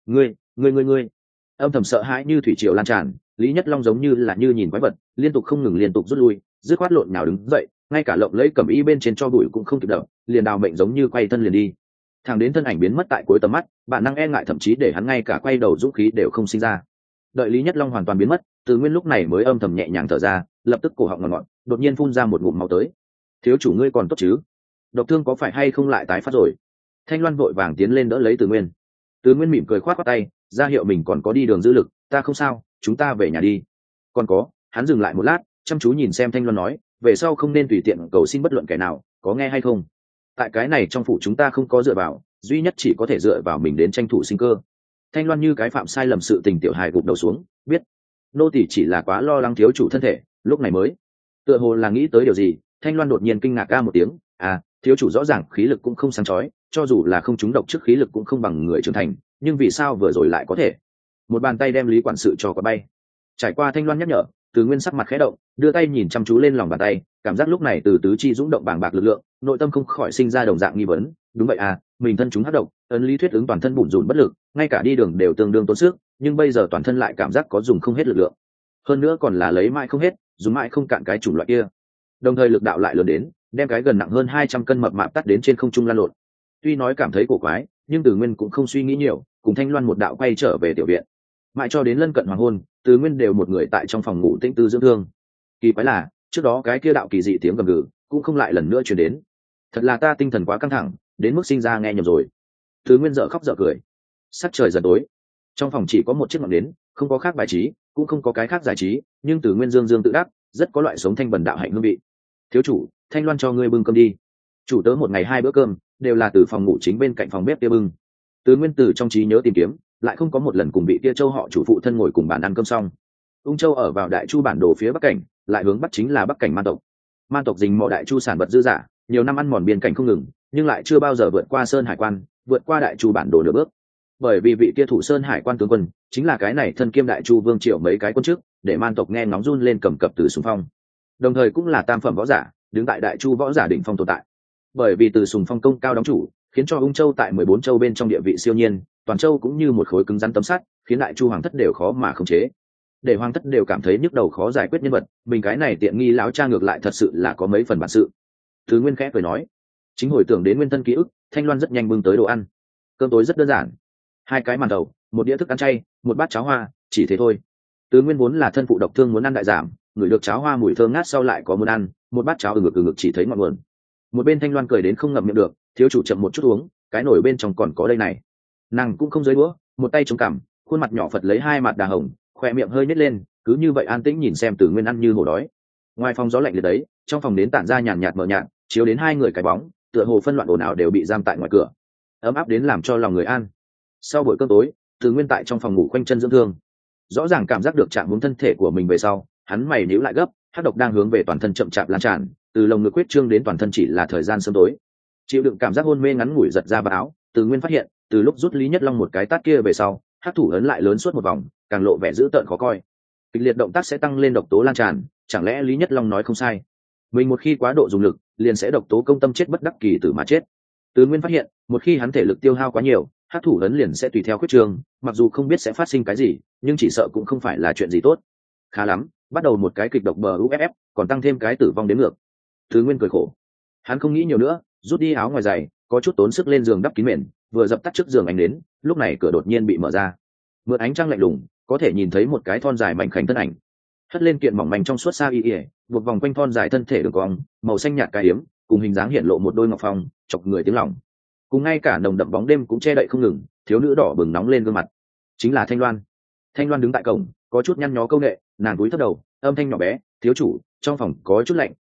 Ngươi âm thầm sợ hãi như thủy triều lan tràn. Lý Nhất Long giống như là như nhìn quái vật, liên tục không ngừng liên tục rút lui, dứt khoát lộn nhào đứng dậy, ngay cả lộng lẫy cẩm y bên trên cho bụi cũng không kịp đập, liền đào mệnh giống như quay thân liền đi. Thằng đến thân ảnh biến mất tại cuối tầm mắt, bản năng e ngại thậm chí để hắn ngay cả quay đầu dũng khí đều không sinh ra. Đợi Lý Nhất Long hoàn toàn biến mất, Từ Nguyên lúc này mới âm thầm nhẹ nhàng thở ra, lập tức cổ họng ngọt ngọt, đột nhiên phun ra một ngụm máu tới. Thiếu chủ ngươi còn tốt chứ? Độc thương có phải hay không lại tái phát rồi? Thanh Loan vội vàng tiến lên đỡ lấy Từ Nguyên. Từ Nguyên mỉm cười khoát khoát tay, ra hiệu mình còn có đi đường giữ lực, ta không sao, chúng ta về nhà đi. Còn có, hắn dừng lại một lát, chăm chú nhìn xem Thanh Loan nói, về sau không nên tùy tiện cầu xin bất luận kẻ nào, có nghe hay không? Tại cái này trong phủ chúng ta không có dựa vào, duy nhất chỉ có thể dựa vào mình đến tranh thủ sinh cơ. Thanh Loan như cái phạm sai lầm sự tình tiểu hài gục đầu xuống, biết nô tỳ chỉ là quá lo lắng thiếu chủ thân thể, lúc này mới tựa hồ là nghĩ tới điều gì. Thanh Loan đột nhiên kinh ngạc ca một tiếng, thiếu chủ rõ ràng khí lực cũng không sáng chói, cho dù là không trúng độc trước khí lực cũng không bằng người trưởng thành, nhưng vì sao vừa rồi lại có thể? Một bàn tay đem Lý quản sự cho quả bay. Trải qua Thanh Loan nhắc nhở, Từ Nguyên sắc mặt khẽ động, đưa tay nhìn chăm chú lên lòng bàn tay, cảm giác lúc này từ tứ chi dũng động bàng bạc lực lượng, nội tâm không khỏi sinh ra đồng dạng nghi vấn. Đúng vậy mình thân chúng hắc độc, ấn lý thuyết ứng toàn thân bủn rủn bất lực, ngay cả đi đường đều tương đương tốn sức, nhưng bây giờ toàn thân lại cảm giác có dùng không hết lực lượng, hơn nữa còn là lấy mãi không hết, dùng mãi không cạn cái chủng loại kia. Đồng thời lực đạo lại lớn đến, đem cái gần nặng hơn 200 cân mập mạp tắt đến trên không trung lăn lộn. Tuy nói cảm thấy cổ quái, nhưng Từ Nguyên cũng không suy nghĩ nhiều, cùng Thanh Loan một đạo quay trở về tiểu viện. Mãi cho đến lân cận hoàng hôn, Từ Nguyên đều một người tại trong phòng ngủ tĩnh tư dưỡng thương. Kỳ quái là, trước đó cái kia đạo kỳ dị tiếng gầm gừ cũng không lại lần nữa truyền đến. Thật là ta tinh thần quá căng thẳng, đến mức sinh ra nghe nhầm rồi. Từ Nguyên dở khóc dở cười. Sắc trời dần tối, trong phòng chỉ có một chiếc ngọn nến, không có khác bài trí, cũng không có cái khác giải trí, nhưng Từ Nguyên dương dương tự đắc, rất có loại sống thanh bần đạo hạnh hương vị. Thiếu chủ, Thanh Loan cho ngươi bưng cơm đi. Chủ tớ một ngày 2 bữa cơm, đều là từ phòng ngủ chính bên cạnh phòng bếp kia bưng. Từ Nguyên từ trong trí nhớ tìm kiếm, lại không có một lần cùng bị kia châu họ chủ phụ thân ngồi cùng bàn ăn cơm xong. Ung Châu ở vào Đại Chu bản đồ phía bắc cảnh, lại hướng bắc chính là bắc cảnh Man tộc. Man tộc dình mò Đại Chu sản vật dư dả, nhiều năm ăn mòn biên cảnh không ngừng, nhưng lại chưa bao giờ vượt qua sơn hải quan, vượt qua Đại Chu bản đồ nửa bước. Bởi vì vị kia thủ sơn hải quan tướng quân chính là cái này thân kiêm Đại Chu vương triều mấy cái quân trước, để Man tộc nghe ngóng run lên cầm cập từ Sùng Phong. Đồng thời cũng là tam phẩm võ giả, đứng tại Đại Chu võ giả đỉnh phong tồn tại. Bởi vì từ Sùng Phong công cao đóng chủ, khiến cho Ung Châu tại 14 châu bên trong địa vị siêu nhiên, toàn châu cũng như một khối cứng rắn tấm sắt, khiến Đại Chu hoàng thất đều khó mà khống chế. Để hoàng thất đều cảm thấy nhức đầu khó giải quyết nhân vật, mình cái này tiện nghi láo cha ngược lại thật sự là có mấy phần bản sự. Thứ Nguyên khẽ cười nói, chính hồi tưởng đến nguyên thân ký ức, Thanh Loan rất nhanh bưng tới đồ ăn. Cơm tối rất đơn giản, 2 cái màn đầu, một đĩa thức ăn chay, một bát cháo hoa, chỉ thế thôi. Tứ Nguyên vốn là thân phụ độc thương muốn ăn đại giảm, người được cháo hoa mùi thơm ngát sau lại có muốn ăn, một bát cháo ở ngực chỉ thấy ngọn nguồn. Một bên Thanh Loan cười đến không ngậm miệng được, thiếu chủ chậm một chút uống, cái nồi bên trong còn có đây này. Nàng cũng không dưới đũa, một tay chống cằm, khuôn mặt nhỏ phật lấy 2 mặt đà hồng, khoe miệng hơi nhếch lên, cứ như vậy an tĩnh nhìn xem Từ Nguyên ăn như hổ đói. Ngoài phòng gió lạnh liệt đấy, trong phòng đến tản ra nhàn nhạt mờ nhạt, chiếu đến 2 người cái bóng, tựa hồ phân loạn ồn ào đều bị giam tại ngoài cửa, ấm áp đến làm cho lòng người an. Sau buổi cơm tối, Từ Nguyên tại trong phòng ngủ khoanh chân dưỡng thương, rõ ràng cảm giác được trạng huống thân thể của mình về sau, hắn mày nhíu lại gấp, hắc độc đang hướng về toàn thân chậm chạp lan tràn, từ lồng ngực huyết trương đến toàn thân chỉ là thời gian sớm tối. Chịu đựng cảm giác hôn mê ngắn ngủi giật ra vào áo, Từ Nguyên phát hiện, từ lúc rút Lý Nhất Long một cái tát kia về sau, hắc thủ ấn lại lớn suốt một vòng, càng lộ vẻ dữ tợn khó coi. Kịch liệt động tác sẽ tăng lên độc tố lan tràn, chẳng lẽ Lý Nhất Long nói không sai? Mình một khi quá độ dùng lực, liền sẽ độc tố công tâm chết bất đắc kỳ tử mà chết. Từ Nguyên phát hiện, một khi hắn thể lực tiêu hao quá nhiều, hắc thủ ấn liền sẽ tùy theo khuyết trường, mặc dù không biết sẽ phát sinh cái gì, nhưng chỉ sợ cũng không phải là chuyện gì tốt. Khá lắm, bắt đầu một cái kịch độc bờ UFF, còn tăng thêm cái tử vong đến ngược. Từ Nguyên cười khổ, hắn không nghĩ nhiều nữa, rút đi áo ngoài giày, có chút tốn sức lên giường đắp kín mền, vừa dập tắt trước giường ánh đến, lúc này cửa đột nhiên bị mở ra. Mượn ánh trăng lạnh lùng, có thể nhìn thấy một cái thon dài mảnh khảnh thân ảnh, hất lên kiện mỏng manh trong suốt sa y ỉa, buộc vòng quanh thon dài thân thể đường cong, màu xanh nhạt cái hiếm, cùng hình dáng hiện lộ một đôi ngọc phong, chọc người tiếng lòng. Cùng ngay cả nồng đậm bóng đêm cũng che đậy không ngừng, thiếu nữ đỏ bừng nóng lên gương mặt, chính là Thanh Loan. Thanh Loan đứng tại cổng, có chút nhăn nhó câu nệ, nàng cúi thấp đầu, âm thanh nhỏ bé, thiếu chủ, trong phòng có chút lạnh,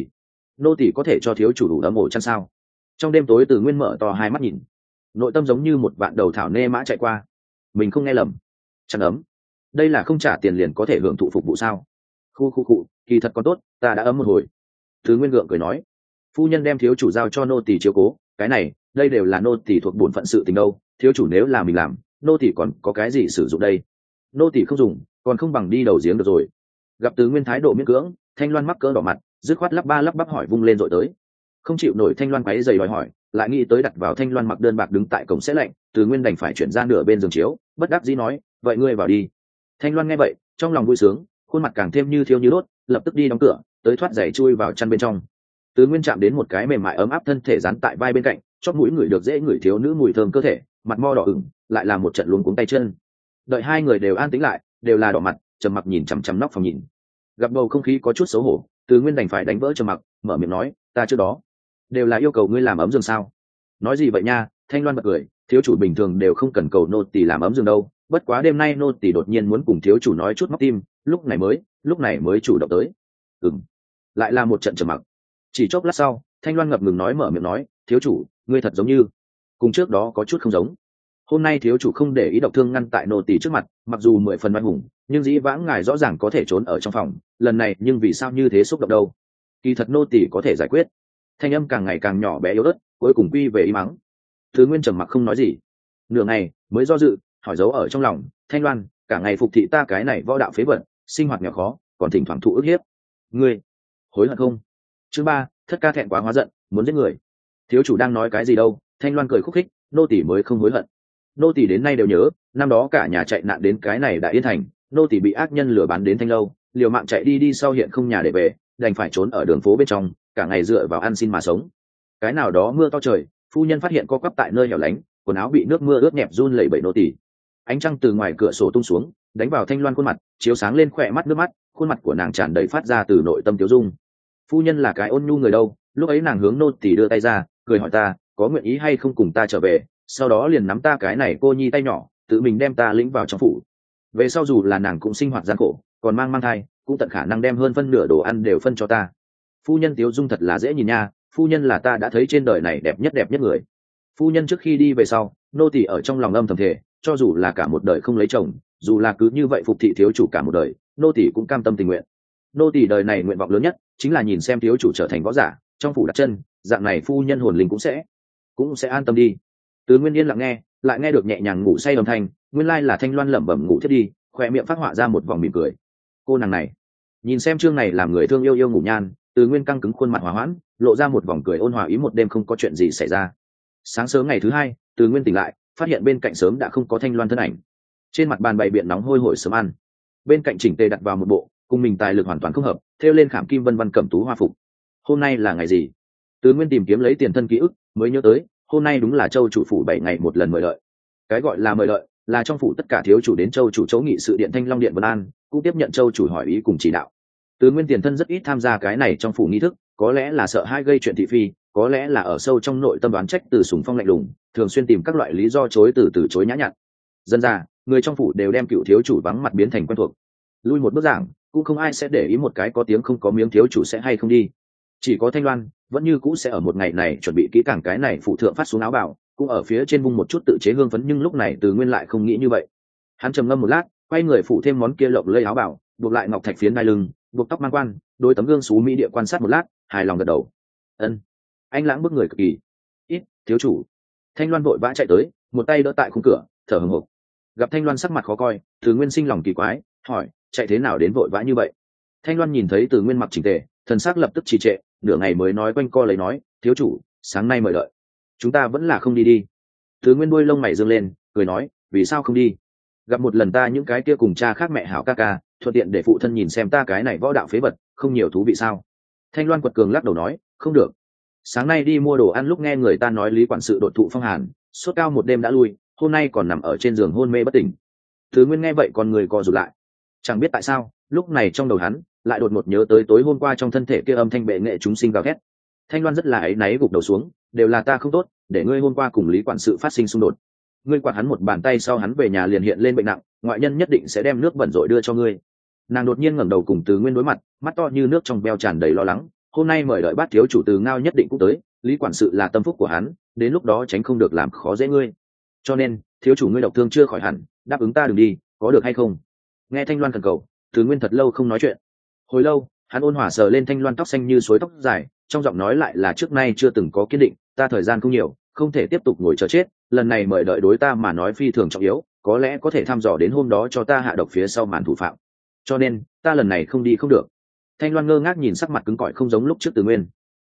nô tỳ có thể cho thiếu chủ đủ ấm ổ chăn sao? Trong đêm tối Từ Nguyên mở to 2 mắt nhìn, nội tâm giống như một vạn đầu thảo nê mã chạy qua. Mình không nghe lầm, chăn ấm, đây là không trả tiền liền có thể hưởng thụ phục vụ sao? Khu, kỳ thật còn tốt, ta đã ấm một hồi. Từ Nguyên gượng cười nói, phu nhân đem thiếu chủ giao cho nô tỳ chiếu cố, cái này, đây đều là nô tỳ thuộc bổn phận sự tình đâu, thiếu chủ nếu là mình làm, nô tỳ còn có cái gì sử dụng đây? Nô tỳ không dùng, còn không bằng đi đầu giếng được rồi. Gặp Từ Nguyên thái độ miễn cưỡng, Thanh Loan mắc cỡ đỏ mặt, dứt khoát lắp ba lắp bắp hỏi vung lên rồi tới. Không chịu nổi Thanh Loan quấy giày đòi hỏi, lại nghĩ tới đặt vào Thanh Loan mặc đơn bạc đứng tại cổng sẽ lạnh, Từ Nguyên đành phải chuyển ra nửa bên giường chiếu, bất đắc dĩ nói, vậy ngươi vào đi. Thanh Loan nghe vậy, trong lòng vui sướng, khuôn mặt càng thêm như thiêu như đốt, lập tức đi đóng cửa, tới thoát giày chui vào chăn bên trong. Từ Nguyên chạm đến một cái mềm mại ấm áp thân thể dán tại vai bên cạnh, chóp mũi ngửi được dễ ngửi thiếu nữ mùi thơm cơ thể, mặt mo đỏ ửng, lại là một trận luống cuống tay chân. Đợi hai người đều an tĩnh lại, đều là đỏ mặt, trầm mặc nhìn chằm chằm nóc phòng nhìn. Gặp bầu không khí có chút xấu hổ, Từ Nguyên đành phải đánh vỡ trầm mặc, mở miệng nói, ta trước đó đều là yêu cầu ngươi làm ấm giường sao? Nói gì vậy nha? Thanh Loan bật cười, thiếu chủ bình thường đều không cần cầu nô tỳ làm ấm giường đâu, bất quá đêm nay nô tỳ đột nhiên muốn cùng thiếu chủ nói chút móc tim, lúc này mới chủ động tới. Lại là một trận trầm mặc. Chỉ chốc lát sau, Thanh Loan ngập ngừng mở miệng nói, thiếu chủ, ngươi thật giống như cùng trước đó có chút không giống. Hôm nay thiếu chủ không để ý độc thương ngăn tại nô tỳ trước mặt, mặc dù 10 phần oai hùng, nhưng dĩ vãng ngài rõ ràng có thể trốn ở trong phòng, lần này nhưng vì sao như thế xúc động đâu? Kỳ thật nô tỳ có thể giải quyết. Thanh âm càng ngày càng nhỏ bé yếu ớt, cuối cùng quy về im mắng. Thứ Nguyên trầm mặc không nói gì, nửa ngày mới do dự, hỏi dấu ở trong lòng, Thanh Loan, cả ngày phục thị ta cái này võ đạo phế vật, sinh hoạt nghèo khó, còn thỉnh thoảng thụ ức hiếp, ngươi hối hận không? Chương 3, thất ca thẹn quá hóa giận, muốn giết người. Thiếu chủ đang nói cái gì đâu? Thanh Loan cười khúc khích, nô tỳ mới không hối hận. Nô tỳ đến nay đều nhớ, năm đó cả nhà chạy nạn đến cái này Đại Yên thành, nô tỳ bị ác nhân lừa bán đến Thanh lâu, liều mạng chạy đi sau hiện không nhà để về, đành phải trốn ở đường phố bên trong, cả ngày dựa vào ăn xin mà sống. Cái nào đó mưa to trời, phu nhân phát hiện co quắp tại nơi hẻo lánh, quần áo bị nước mưa ướt nhẹp run lẩy bẩy nô tỳ. Ánh trăng từ ngoài cửa sổ tung xuống, đánh vào Thanh Loan khuôn mặt, chiếu sáng lên khỏe mắt nước mắt, khuôn mặt của nàng tràn đầy phát ra từ nội tâm tiêu dung. Phu nhân là cái ôn nhu người đâu, lúc ấy nàng hướng nô tỳ đưa tay ra, cười hỏi ta có nguyện ý hay không cùng ta trở về, sau đó liền nắm ta cái này cô nhi tay nhỏ, tự mình đem ta lĩnh vào trong phủ. Về sau dù là nàng cũng sinh hoạt gian khổ, còn mang thai, cũng tận khả năng đem hơn phân nửa đồ ăn đều phân cho ta. Phu nhân tiếu dung thật là dễ nhìn nha, phu nhân là ta đã thấy trên đời này đẹp nhất người. Phu nhân trước khi đi về sau, nô tỳ ở trong lòng âm thầm thề, cho dù là cả một đời không lấy chồng, dù là cứ như vậy phục thị thiếu chủ cả một đời, nô tỳ cũng cam tâm tình nguyện. Nô tỳ đời này nguyện vọng lớn nhất chính là nhìn xem thiếu chủ trở thành võ giả, trong phủ đặt chân, dạng này phu nhân hồn linh cũng sẽ an tâm đi. Từ Nguyên yên lặng nghe, lại nghe được nhẹ nhàng ngủ say âm thanh, nguyên lai là Thanh Loan lẩm bẩm ngủ thiết đi, khỏe miệng phát họa ra một vòng mỉm cười. Cô nàng này, nhìn xem chương này làm người thương yêu ngủ nhan, Từ Nguyên căng cứng khuôn mặt hòa hoãn, lộ ra một vòng cười ôn hòa ý một đêm không có chuyện gì xảy ra. Sáng sớm ngày thứ hai, Từ Nguyên tỉnh lại, phát hiện bên cạnh sớm đã không có Thanh Loan thân ảnh. Trên mặt bàn bày biện nóng hôi hổi sớm ăn, bên cạnh chỉnh tề đặt vào một bộ cùng mình tài lực hoàn toàn không hợp, thêu lên khảm kim vân vân cẩm tú hoa phục. Hôm nay là ngày gì? Từ Nguyên tìm kiếm lấy tiền thân ký ức, mới nhớ tới hôm nay đúng là châu chủ phủ 7 ngày một lần mời đợi. Cái gọi là mời đợi là trong phủ tất cả thiếu chủ đến châu chủ chỗ nghị sự điện Thanh Long điện Vân An, cũng tiếp nhận châu chủ hỏi ý cùng chỉ đạo. Từ Nguyên tiền thân rất ít tham gia cái này trong phủ nghi thức, có lẽ là sợ hai gây chuyện thị phi, có lẽ là ở sâu trong nội tâm đoán trách Từ Sùng Phong lạnh lùng, thường xuyên tìm các loại lý do chối từ chối nhã nhặn. Dân ra, người trong phủ đều đem cựu thiếu chủ vắng mặt biến thành quen thuộc. Lui một bước giảng, cũng không ai sẽ để ý một cái có tiếng không có miếng thiếu chủ sẽ hay không đi. Chỉ có Thanh Loan vẫn như cũ sẽ ở một ngày này chuẩn bị kỹ càng cái này phụ thượng phát xuống áo bào, cũng ở phía trên vung một chút tự chế hương phấn, nhưng lúc này Từ Nguyên lại không nghĩ như vậy. Hắn trầm ngâm một lát, quay người phụ thêm món kia lộng lây áo bào, buộc lại ngọc thạch phiến đai lưng, buộc tóc mang quan, đôi tấm gương xú mỹ địa quan sát một lát, hài lòng gật đầu. Ân, anh lãng bước người cực kỳ. Ít, thiếu chủ. Thanh Loan vội vã chạy tới, một tay đỡ tại khung cửa, thở hổn hộc. Gặp Thanh Loan sắc mặt khó coi, Từ Nguyên sinh lòng kỳ quái, hỏi, chạy thế nào đến vội vã như vậy? Thanh Loan nhìn thấy Từ Nguyên mặc chỉnh tề, thần sắc lập tức trì trệ, nửa ngày mới nói quanh co lấy nói, thiếu chủ, sáng nay mời đợi, chúng ta vẫn là không đi. Từ Nguyên đuôi lông mày dương lên, cười nói, vì sao không đi? Gặp một lần ta những cái kia cùng cha khác mẹ hảo ca ca, thuận tiện để phụ thân nhìn xem ta cái này võ đạo phế vật, không nhiều thú vị sao? Thanh Loan quật cường lắc đầu nói, không được. Sáng nay đi mua đồ ăn lúc nghe người ta nói Lý quản sự đột thụ phong hàn, sốt cao một đêm đã lui, hôm nay còn nằm ở trên giường hôn mê bất tỉnh. Từ Nguyên nghe vậy còn người co rụt lại, chẳng biết tại sao, lúc này trong đầu hắn lại đột ngột nhớ tới tối hôm qua trong thân thể kia âm thanh bệ nghệ chúng sinh gào thét. Thanh Loan rất là áy náy gục đầu xuống, đều là ta không tốt, để ngươi hôm qua cùng Lý quản sự phát sinh xung đột. Ngươi quạt hắn một bàn tay sau hắn về nhà liền hiện lên bệnh nặng, ngoại nhân nhất định sẽ đem nước bẩn rội đưa cho ngươi. Nàng đột nhiên ngẩng đầu cùng Từ Nguyên đối mặt, mắt to như nước trong veo tràn đầy lo lắng. Hôm nay mời đợi bát thiếu chủ Từ Ngao nhất định cũng tới, Lý quản sự là tâm phúc của hắn, đến lúc đó tránh không được làm khó dễ ngươi. Cho nên, thiếu chủ ngươi độc thương chưa khỏi hẳn, đáp ứng ta đừng đi, có được hay không? Nghe Thanh Loan khẩn cầu, Từ Nguyên thật lâu không nói chuyện. Hồi lâu, hắn ôn hòa sờ lên Thanh Loan tóc xanh như suối tóc dài, trong giọng nói lại là trước nay chưa từng có kiên định, ta thời gian không nhiều, không thể tiếp tục ngồi chờ chết, lần này mời đợi đối ta mà nói phi thường trọng yếu, có lẽ có thể thăm dò đến hôm đó cho ta hạ độc phía sau màn thủ phạm. Cho nên, ta lần này không đi không được. Thanh Loan ngơ ngác nhìn sắc mặt cứng cỏi không giống lúc trước Từ Nguyên.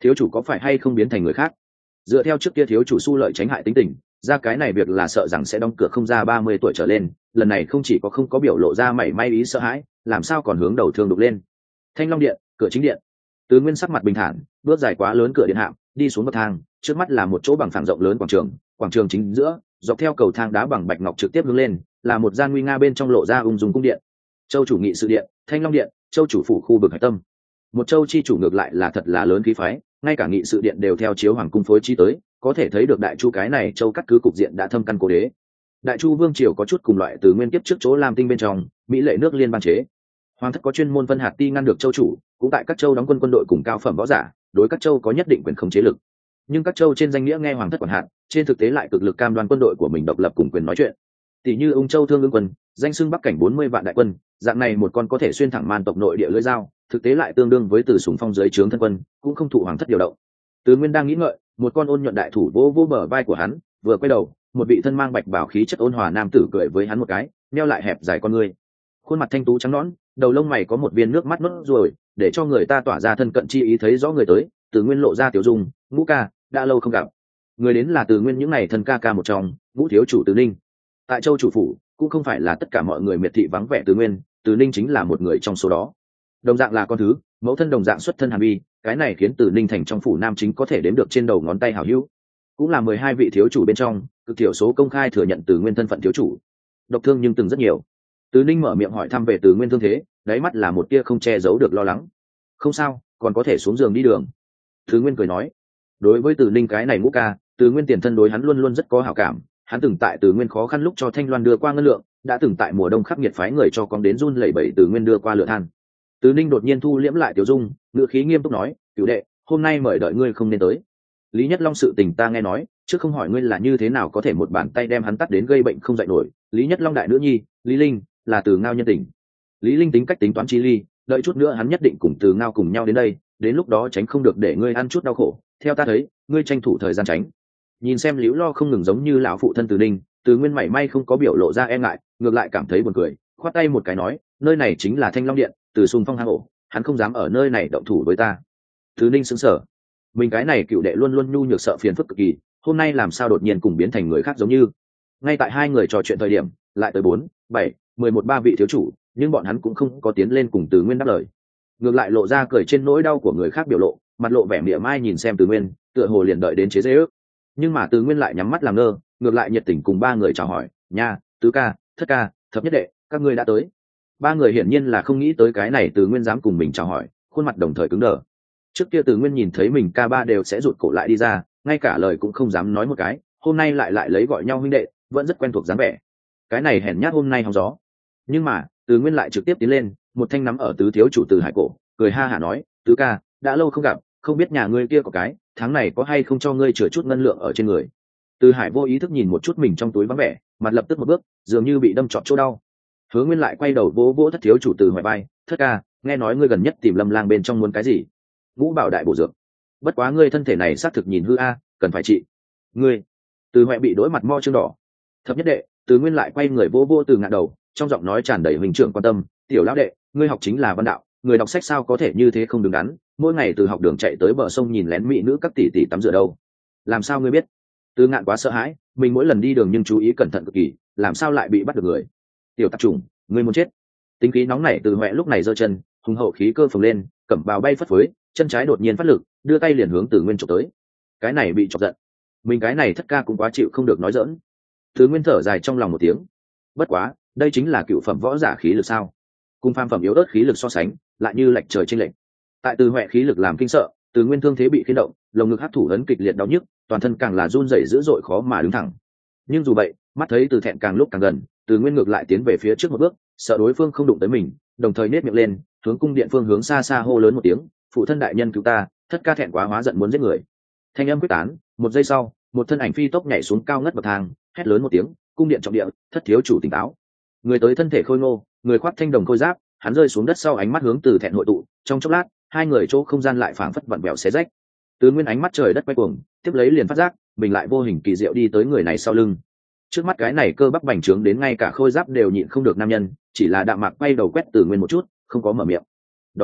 thiếu chủ có phải hay không biến thành người khác? Dựa theo trước kia thiếu chủ su lợi tránh hại tính tình, ra cái này việc là sợ rằng sẽ đóng cửa không ra 30 tuổi trở lên, lần này không chỉ có không có biểu lộ ra mảy may ý sợ hãi, làm sao còn hướng đầu thương đục lên. Thanh Long điện, cửa chính điện. Từ Nguyên sắc mặt bình thản, bước dài quá lớn cửa điện hạm, đi xuống bậc thang, trước mắt là một chỗ bằng phẳng rộng lớn quảng trường chính giữa, dọc theo cầu thang đá bằng bạch ngọc trực tiếp hướng lên, là một gian nguy nga bên trong lộ ra ung dung cung điện. Châu chủ nghị sự điện, Thanh Long điện, châu chủ phủ khu vực hải tâm. Một châu chi chủ ngược lại là thật là lớn khí phái, ngay cả nghị sự điện đều theo chiếu hoàng cung phối chi tới, có thể thấy được đại chu cái này châu cắt cứ cục diện đã thâm căn cố đế. Đại chu vương triều có chút cùng loại từ nguyên kiếp trước chỗ Lam Tinh bên trong, mỹ lệ nước liên bang chế. Hoàng thất có chuyên môn phân hạt ti ngăn được châu chủ, cũng tại các châu đóng quân đội cùng cao phẩm võ giả, đối các châu có nhất định quyền khống chế lực. Nhưng các châu trên danh nghĩa nghe hoàng thất quản hạt, trên thực tế lại cực lực cam đoan quân đội của mình độc lập cùng quyền nói chuyện. Tỷ như Ung Châu Thương Ưng quân, danh xưng Bắc cảnh 40 vạn đại quân, dạng này một con có thể xuyên thẳng man tộc nội địa lưỡi dao, thực tế lại tương đương với Từ Sùng Phong dưới trướng thân quân, cũng không thụ hoàng thất điều động. Từ Nguyên đang nghĩ ngợi, một con ôn nhuận đại thủ vô bờ vai của hắn, vừa quay đầu, một vị thân mang bạch bào khí chất ôn hòa nam tử cười với hắn một cái, neo lại hẹp dài con ngươi. Khuôn mặt thanh tú trắng nõn, đầu lông mày có một viên nước mắt nốt ruồi, để cho người ta tỏa ra thân cận chi ý thấy rõ người tới. Từ Nguyên lộ ra tiểu dung, Ngũ ca, đã lâu không gặp. Người đến là Từ Nguyên những ngày thân ca một trong, Ngũ thiếu chủ Từ Ninh. Tại châu chủ phủ, cũng không phải là tất cả mọi người miệt thị vắng vẻ Từ Nguyên, Từ Ninh chính là một người trong số đó. Đồng dạng là con thứ, mẫu thân đồng dạng xuất thân Hàn Vi, cái này khiến Từ Ninh thành trong phủ nam chính có thể đếm được trên đầu ngón tay hảo hữu. Cũng là 12 vị thiếu chủ bên trong, cực thiểu số công khai thừa nhận Từ Nguyên thân phận thiếu chủ. Độc thương nhưng từng rất nhiều. Từ Ninh mở miệng hỏi thăm về Từ Nguyên thương thế, đáy mắt là một tia không che giấu được lo lắng. Không sao, còn có thể xuống giường đi đường. Từ Nguyên cười nói. Đối với Từ Ninh cái này Ngũ ca, Từ Nguyên tiền thân đối hắn luôn luôn rất có hảo cảm. Hắn từng tại Từ Nguyên khó khăn lúc cho Thanh Loan đưa qua ngân lượng, đã từng tại mùa đông khắc nghiệt phái người cho con đến run lẩy bẩy Từ Nguyên đưa qua lửa than. Từ Ninh đột nhiên thu liễm lại tiểu dung, ngữ khí nghiêm túc nói, "Cửu đệ, hôm nay mời đợi ngươi không nên tới. Lý Nhất Long sự tình ta nghe nói, trước không hỏi ngươi là như thế nào có thể một bàn tay đem hắn tắt đến gây bệnh không dậy nổi. Lý Nhất Long đại nữ nhi, Lý Linh, là Từ Ngao nhân tình. Lý Linh tính cách tính toán chi ly, đợi chút nữa hắn nhất định cùng Từ Ngao cùng nhau đến đây, đến lúc đó tránh không được để ngươi ăn chút đau khổ. Theo ta thấy, ngươi tranh thủ thời gian tránh." Nhìn xem Liễu Lo không ngừng giống như lão phụ thân Từ Ninh, Từ Nguyên mảy may không có biểu lộ ra e ngại, ngược lại cảm thấy buồn cười, khoát tay một cái nói, "Nơi này chính là Thanh Long điện, Từ Sùng Phong hang ổ, hắn không dám ở nơi này động thủ với ta." Từ Ninh sững sờ, mình cái này cựu đệ luôn luôn nhu nhược sợ phiền phức cực kỳ, hôm nay làm sao đột nhiên cùng biến thành người khác giống như. Ngay tại hai người trò chuyện thời điểm, lại tới 4, 7, 11 ba vị thiếu chủ, nhưng bọn hắn cũng không có tiến lên cùng Từ Nguyên đáp lời, ngược lại lộ ra cười trên nỗi đau của người khác biểu lộ, mặt lộ vẻ mỉa mai nhìn xem Từ Nguyên, tựa hồ liền đợi đến chế giễu. Nhưng mà Từ Nguyên lại nhắm mắt làm ngơ, ngược lại nhiệt tình cùng ba người chào hỏi, "Nha, tứ ca, thất ca, thập nhất đệ, các ngươi đã tới." Ba người hiển nhiên là không nghĩ tới cái này Từ Nguyên dám cùng mình chào hỏi, khuôn mặt đồng thời cứng đờ. Trước kia Từ Nguyên nhìn thấy mình ca ba đều sẽ rụt cổ lại đi ra, ngay cả lời cũng không dám nói một cái, hôm nay lại lấy gọi nhau huynh đệ, vẫn rất quen thuộc dáng vẻ. Cái này hèn nhát hôm nay hóng gió. Nhưng mà Từ Nguyên lại trực tiếp tiến lên, một thanh nắm ở tứ thiếu chủ Từ Hải cổ, cười ha hả nói, "Tứ ca, đã lâu không gặp, không biết nhà ngươi kia có cái tháng này có hay không cho ngươi chừa chút ngân lượng ở trên người." Từ Hải vô ý thức nhìn một chút mình trong túi vắng vẻ, mặt lập tức một bước, dường như bị đâm trọt chỗ đau. Hứa Nguyên lại quay đầu vỗ vỗ thất thiếu chủ Từ Hoài bay, "Thất ca, nghe nói ngươi gần nhất tìm Lâm Lang bên trong muốn cái gì?" "Ngũ bảo đại bổ dược. Bất quá ngươi thân thể này xác thực nhìn hư a, cần phải trị." "Ngươi?" Từ Hoài bị đối mặt mo trương đỏ. "Thập nhất đệ." Từ Nguyên lại quay người vỗ vỗ Từ Ngạn đầu, trong giọng nói tràn đầy huynh trưởng quan tâm, "Tiểu lão đệ, ngươi học chính là văn đạo, người đọc sách sao có thể như thế không đứng đắn, mỗi ngày từ học đường chạy tới bờ sông nhìn lén mỹ nữ các tỷ tỷ tắm rửa đâu." "Làm sao ngươi biết?" Từ Ngạn quá sợ hãi, mình mỗi lần đi đường nhưng chú ý cẩn thận cực kỳ, làm sao lại bị bắt được người. "Tiểu tạp chủng, ngươi muốn chết." Tính khí nóng nảy Từ Hoẹ lúc này giơ chân, hùng hậu khí cơ phồng lên, cẩm bào bay phất phới, chân trái đột nhiên phát lực, đưa tay liền hướng Từ Nguyên chụp tới. Cái này bị chọc giận, mình cái này thất ca cũng quá chịu không được nói giỡn. Từ Nguyên thở dài trong lòng một tiếng. Bất quá, đây chính là cựu phẩm võ giả khí lực sao? Cùng phàm phẩm yếu ớt khí lực so sánh, lại như lệch trời trên lệch. Tại Từ Hoẹ khí lực làm kinh sợ, Từ Nguyên thương thế bị khiên động, lồng ngực hấp thủ ấn kịch liệt đau nhức, toàn thân càng là run rẩy dữ dội khó mà đứng thẳng. Nhưng dù vậy, mắt thấy Từ Thẹn càng lúc càng gần, Từ Nguyên ngược lại tiến về phía trước một bước, sợ đối phương không đụng tới mình, đồng thời nết miệng lên, hướng cung điện phương hướng xa xa hô lớn một tiếng, "Phụ thân đại nhân cứu ta, thất ca thẹn quá hóa giận muốn giết người." Thanh âm quyết tán, một giây sau, một thân ảnh phi tốc nhảy xuống cao ngất bậc thang, hét lớn một tiếng, "Cung điện trọng địa, thất thiếu chủ tỉnh táo." Người tới thân thể khôi ngô, người khoác thanh đồng khôi giáp, hắn rơi xuống đất sau ánh mắt hướng Từ Thẹn hội tụ, trong chốc lát, hai người chỗ không gian lại phảng phất vặn vẹo xé rách. Từ Nguyên ánh mắt trời đất quay cuồng, tiếp lấy liền phát giác, mình lại vô hình kỳ diệu đi tới người này sau lưng. Trước mắt cái này cơ bắp bành trướng đến ngay cả khôi giáp đều nhịn không được nam nhân, chỉ là đạm mạc quay đầu quét Từ Nguyên một chút, không có mở miệng. Đón lấy,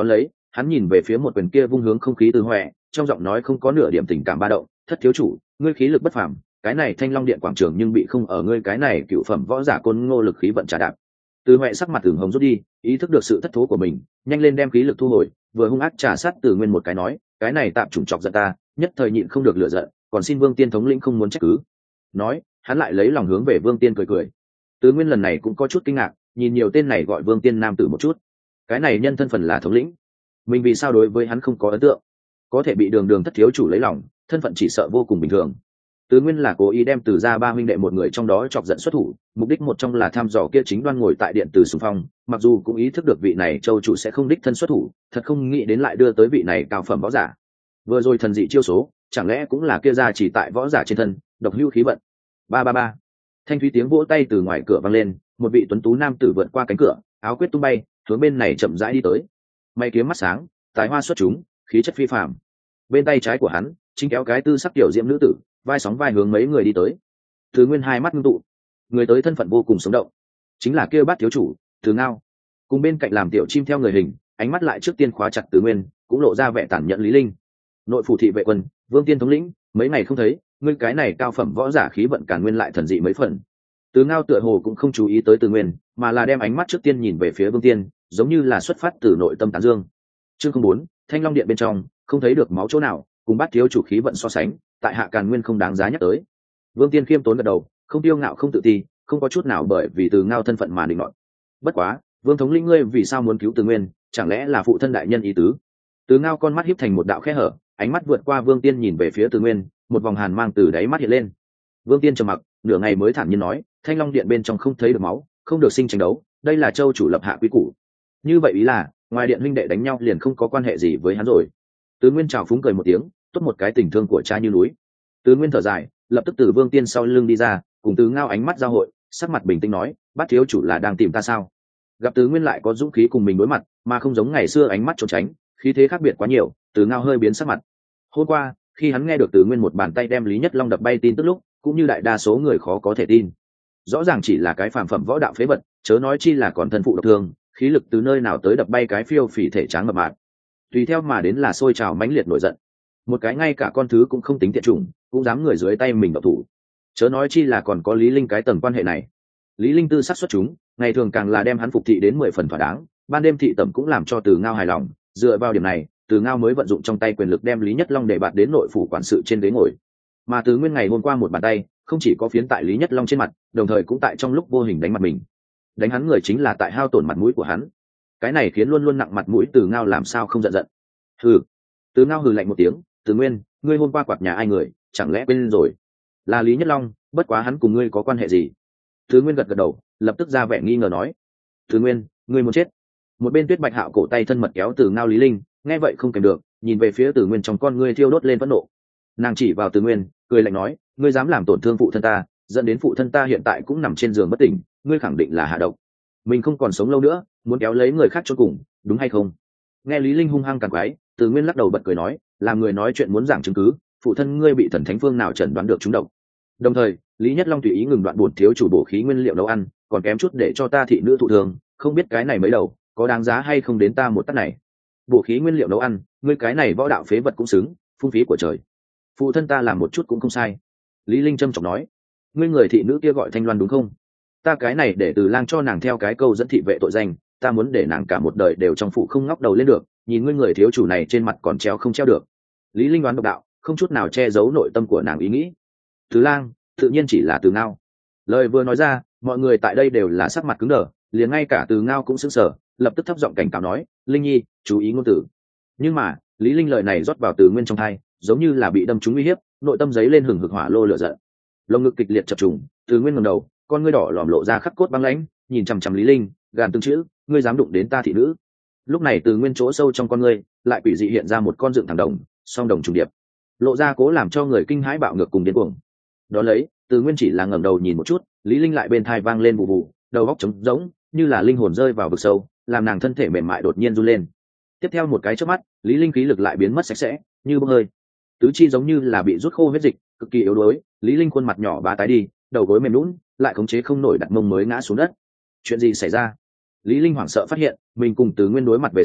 hắn nhìn về phía một quyền kia vung hướng không khí từ huệ, trong giọng nói không có nửa điểm tình cảm ba động. Thất thiếu chủ, ngươi khí lực bất phàm, cái này Thanh Long Điện quảng trường nhưng bị không ở ngươi cái này cựu phẩm võ giả côn ngô lực khí vận trả đạp. Từ huệ sắc mặt tưởng hồng rút đi, ý thức được sự thất thố của mình, nhanh lên đem khí lực thu hồi, vừa hung ác trả sát Từ Nguyên một cái nói, cái này tạm chủng chọc giận ta, nhất thời nhịn không được lựa giận, còn xin Vương Tiên thống lĩnh không muốn trách cứ. Nói, hắn lại lấy lòng hướng về Vương Tiên cười cười. Từ Nguyên lần này cũng có chút kinh ngạc, nhìn nhiều tên này gọi Vương Tiên nam tử một chút, cái này nhân thân phần là thống lĩnh, mình vì sao đối với hắn không có ấn tượng, có thể bị đường đường thất thiếu chủ lấy lòng, thân phận chỉ sợ vô cùng bình thường. Từ Nguyên là cố ý đem Từ gia ba huynh đệ một người trong đó chọc giận xuất thủ, mục đích một trong là thăm dò kia chính Đoan ngồi tại điện Từ Sùng Phong, mặc dù cũng ý thức được vị này châu chủ sẽ không đích thân xuất thủ, thật không nghĩ đến lại đưa tới vị này cao phẩm võ giả. Vừa rồi thần dị chiêu số, chẳng lẽ cũng là kia ra chỉ tại võ giả trên thân, độc hữu khí vận. Ba ba ba. Thanh thúy tiếng vỗ tay từ ngoài cửa vang lên, một vị tuấn tú nam tử vượt qua cánh cửa, áo quyết tung bay, hướng bên này chậm rãi đi tới. Mày kiếm mắt sáng, tài hoa xuất chúng, khí chất phi phàm. Bên tay trái của hắn, chính kéo cái tư sắc tiểu diễm nữ tử, vai sóng vai hướng mấy người đi tới. Từ Nguyên hai mắt ngưng tụ, người tới thân phận vô cùng sống động, chính là kia Bát thiếu chủ Từ Ngao. Cùng bên cạnh làm tiểu chim theo người hình, ánh mắt lại trước tiên khóa chặt Từ Nguyên, cũng lộ ra vẻ tàn nhẫn Lý Linh. Nội phủ thị vệ quân, Vương Tiên thống lĩnh, mấy ngày không thấy, ngươi cái này cao phẩm võ giả khí vận Càn Nguyên lại thần dị mấy phần. Từ Ngao tựa hồ cũng không chú ý tới Từ Nguyên, mà là đem ánh mắt trước tiên nhìn về phía Vương Tiên, giống như là xuất phát từ nội tâm tán dương. Chương 04, Thanh Long Điện bên trong, không thấy được máu chỗ nào, cùng Bát thiếu chủ khí vận so sánh, tại hạ Càn Nguyên không đáng giá nhắc tới. Vương Tiên khiêm tốn gật đầu, không tiêu ngạo không tự ti, không có chút nào bởi vì Từ Ngao thân phận mà định nọt. Bất quá, Vương thống lĩnh ngươi vì sao muốn cứu Từ Nguyên, chẳng lẽ là phụ thân đại nhân ý tứ? Từ Ngao con mắt híp thành một đạo khe hở, ánh mắt vượt qua Vương Tiên nhìn về phía Từ Nguyên, một vòng hàn mang từ đáy mắt hiện lên. Vương Tiên trầm mặc, nửa ngày mới thản nhiên nói, Thanh Long Điện bên trong không thấy được máu, không được sinh tranh đấu, đây là châu chủ lập hạ quý củ. Như vậy ý là, ngoài điện huynh đệ đánh nhau liền không có quan hệ gì với hắn rồi. Từ Nguyên chào phúng cười một tiếng, tốt một cái tình thương của cha như núi. Từ Nguyên thở dài, lập tức từ Vương Tiên sau lưng đi ra, cùng Từ Ngao ánh mắt giao hội, sắc mặt bình tĩnh nói, Bát thiếu chủ là đang tìm ta sao? Gặp Từ Nguyên lại có dũng khí cùng mình đối mặt, mà không giống ngày xưa ánh mắt trốn tránh, khí thế khác biệt quá nhiều, Từ Ngao hơi biến sắc mặt. Hôm qua, khi hắn nghe được Từ Nguyên một bàn tay đem Lý Nhất Long đập bay tin tức lúc, cũng như đại đa số người khó có thể tin. Rõ ràng chỉ là cái phàm phẩm võ đạo phế vật, chớ nói chi là còn thân phụ độc thương, khí lực từ nơi nào tới đập bay cái phiêu phì thể tráng mập mạp. Tùy theo mà đến là sôi trào mãnh liệt nổi giận. Một cái ngay cả con thứ cũng không tính tiện chủng, cũng dám người dưới tay mình độc thủ. Chớ nói chi là còn có Lý Linh cái tầng quan hệ này. Lý Linh tư sắc xuất chúng, ngày thường càng là đem hắn phục thị đến 10 phần thỏa đáng, ban đêm thị tẩm cũng làm cho Từ Ngao hài lòng, dựa vào điểm này, Từ Ngao mới vận dụng trong tay quyền lực đem Lý Nhất Long để bạt đến nội phủ quản sự trên ghế ngồi. Mà Từ Nguyên ngày hôm qua một bàn tay, không chỉ có phiến tại Lý Nhất Long trên mặt, đồng thời cũng tại trong lúc vô hình đánh mặt mình. Đánh hắn người chính là tại hao tổn mặt mũi của hắn. Cái này khiến luôn luôn nặng mặt mũi Từ Ngao làm sao không giận giận. Hừ. Từ Ngao hừ lạnh một tiếng, Từ Nguyên, ngươi hôm qua quạt nhà ai người, chẳng lẽ quên rồi? Là Lý Nhất Long, bất quá hắn cùng ngươi có quan hệ gì? Từ Nguyên gật gật đầu, lập tức ra vẻ nghi ngờ nói, Từ Nguyên, ngươi muốn chết. Một bên Tuyết Bạch Hạo cổ tay thân mật kéo Từ Ngao. Lý Linh nghe vậy không kèm được, nhìn về phía Từ Nguyên trong con ngươi thiêu đốt lên phẫn nộ. Nàng chỉ vào Từ Nguyên, cười lạnh nói, ngươi dám làm tổn thương phụ thân ta, dẫn đến phụ thân ta hiện tại cũng nằm trên giường bất tỉnh, ngươi khẳng định là hạ độc. Mình không còn sống lâu nữa, muốn kéo lấy người khác cho cùng, đúng hay không? Nghe Lý Linh hung hăng càn quái, Từ Nguyên lắc đầu bật cười nói, làm người nói chuyện muốn giảng chứng cứ, phụ thân ngươi bị thần thánh phương nào chẩn đoán được trúng độc. Đồng thời, Lý Nhất Long tùy ý ngừng đoạn bổn thiếu chủ bổ khí nguyên liệu nấu ăn, còn kém chút để cho ta thị nữ thụ thường, không biết cái này mới đầu, có đáng giá hay không đến ta một tát này. Bổ khí nguyên liệu nấu ăn, ngươi cái này võ đạo phế vật cũng xứng, phung phí của trời. Phụ thân ta làm một chút cũng không sai. Lý Linh trầm trọng nói, ngươi người thị nữ kia gọi Thanh Loan đúng không? Ta cái này để Từ Lang cho nàng theo cái câu dẫn thị vệ tội danh, ta muốn để nàng cả một đời đều trong phủ không ngóc đầu lên được, nhìn ngươi người thiếu chủ này trên mặt còn treo không treo được. Lý Linh đoán độc đạo, không chút nào che giấu nội tâm của nàng ý nghĩ. Từ Lang, tự nhiên chỉ là Từ Ngao. Lời vừa nói ra, mọi người tại đây đều là sắc mặt cứng đờ, liền ngay cả Từ Ngao cũng sững sờ, lập tức thấp giọng cảnh cáo nói, Linh Nhi, chú ý ngôn từ. Nhưng mà, Lý Linh lời này rót vào Từ Nguyên trong tai, giống như là bị đâm trúng uy hiếp, nội tâm giấy lên hừng hực hỏa lô lửa giận. Lồng ngực kịch liệt chập trùng, Từ Nguyên ngẩng đầu, con ngươi đỏ lòm lộ ra khắc cốt băng lãnh, nhìn chằm chằm Lý Linh, gàn từng chữ, ngươi dám đụng đến ta thị nữ. Lúc này Từ Nguyên chỗ sâu trong con ngươi, lại quỷ dị hiện ra một con dựng thẳng đồng, song đồng trùng điệp, lộ ra cố làm cho người kinh hãi bạo ngược cùng điên cuồng. Đó lấy, Từ Nguyên chỉ là ngẩng đầu nhìn một chút, Lý Linh lại bên tai vang lên bù bù, đầu óc trống rỗng, như là linh hồn rơi vào vực sâu, làm nàng thân thể mềm mại đột nhiên run lên. Tiếp theo một cái chớp mắt, Lý Linh khí lực lại biến mất sạch sẽ, như bốc hơi. Tứ chi giống như là bị rút khô huyết dịch, cực kỳ yếu đuối, Lý Linh khuôn mặt nhỏ bá tái đi, đầu gối mềm nhũn, lại khống chế không nổi đặt mông mới ngã xuống đất. Chuyện gì xảy ra? Lý Linh hoảng sợ phát hiện, mình cùng Từ Nguyên đối mặt về sau,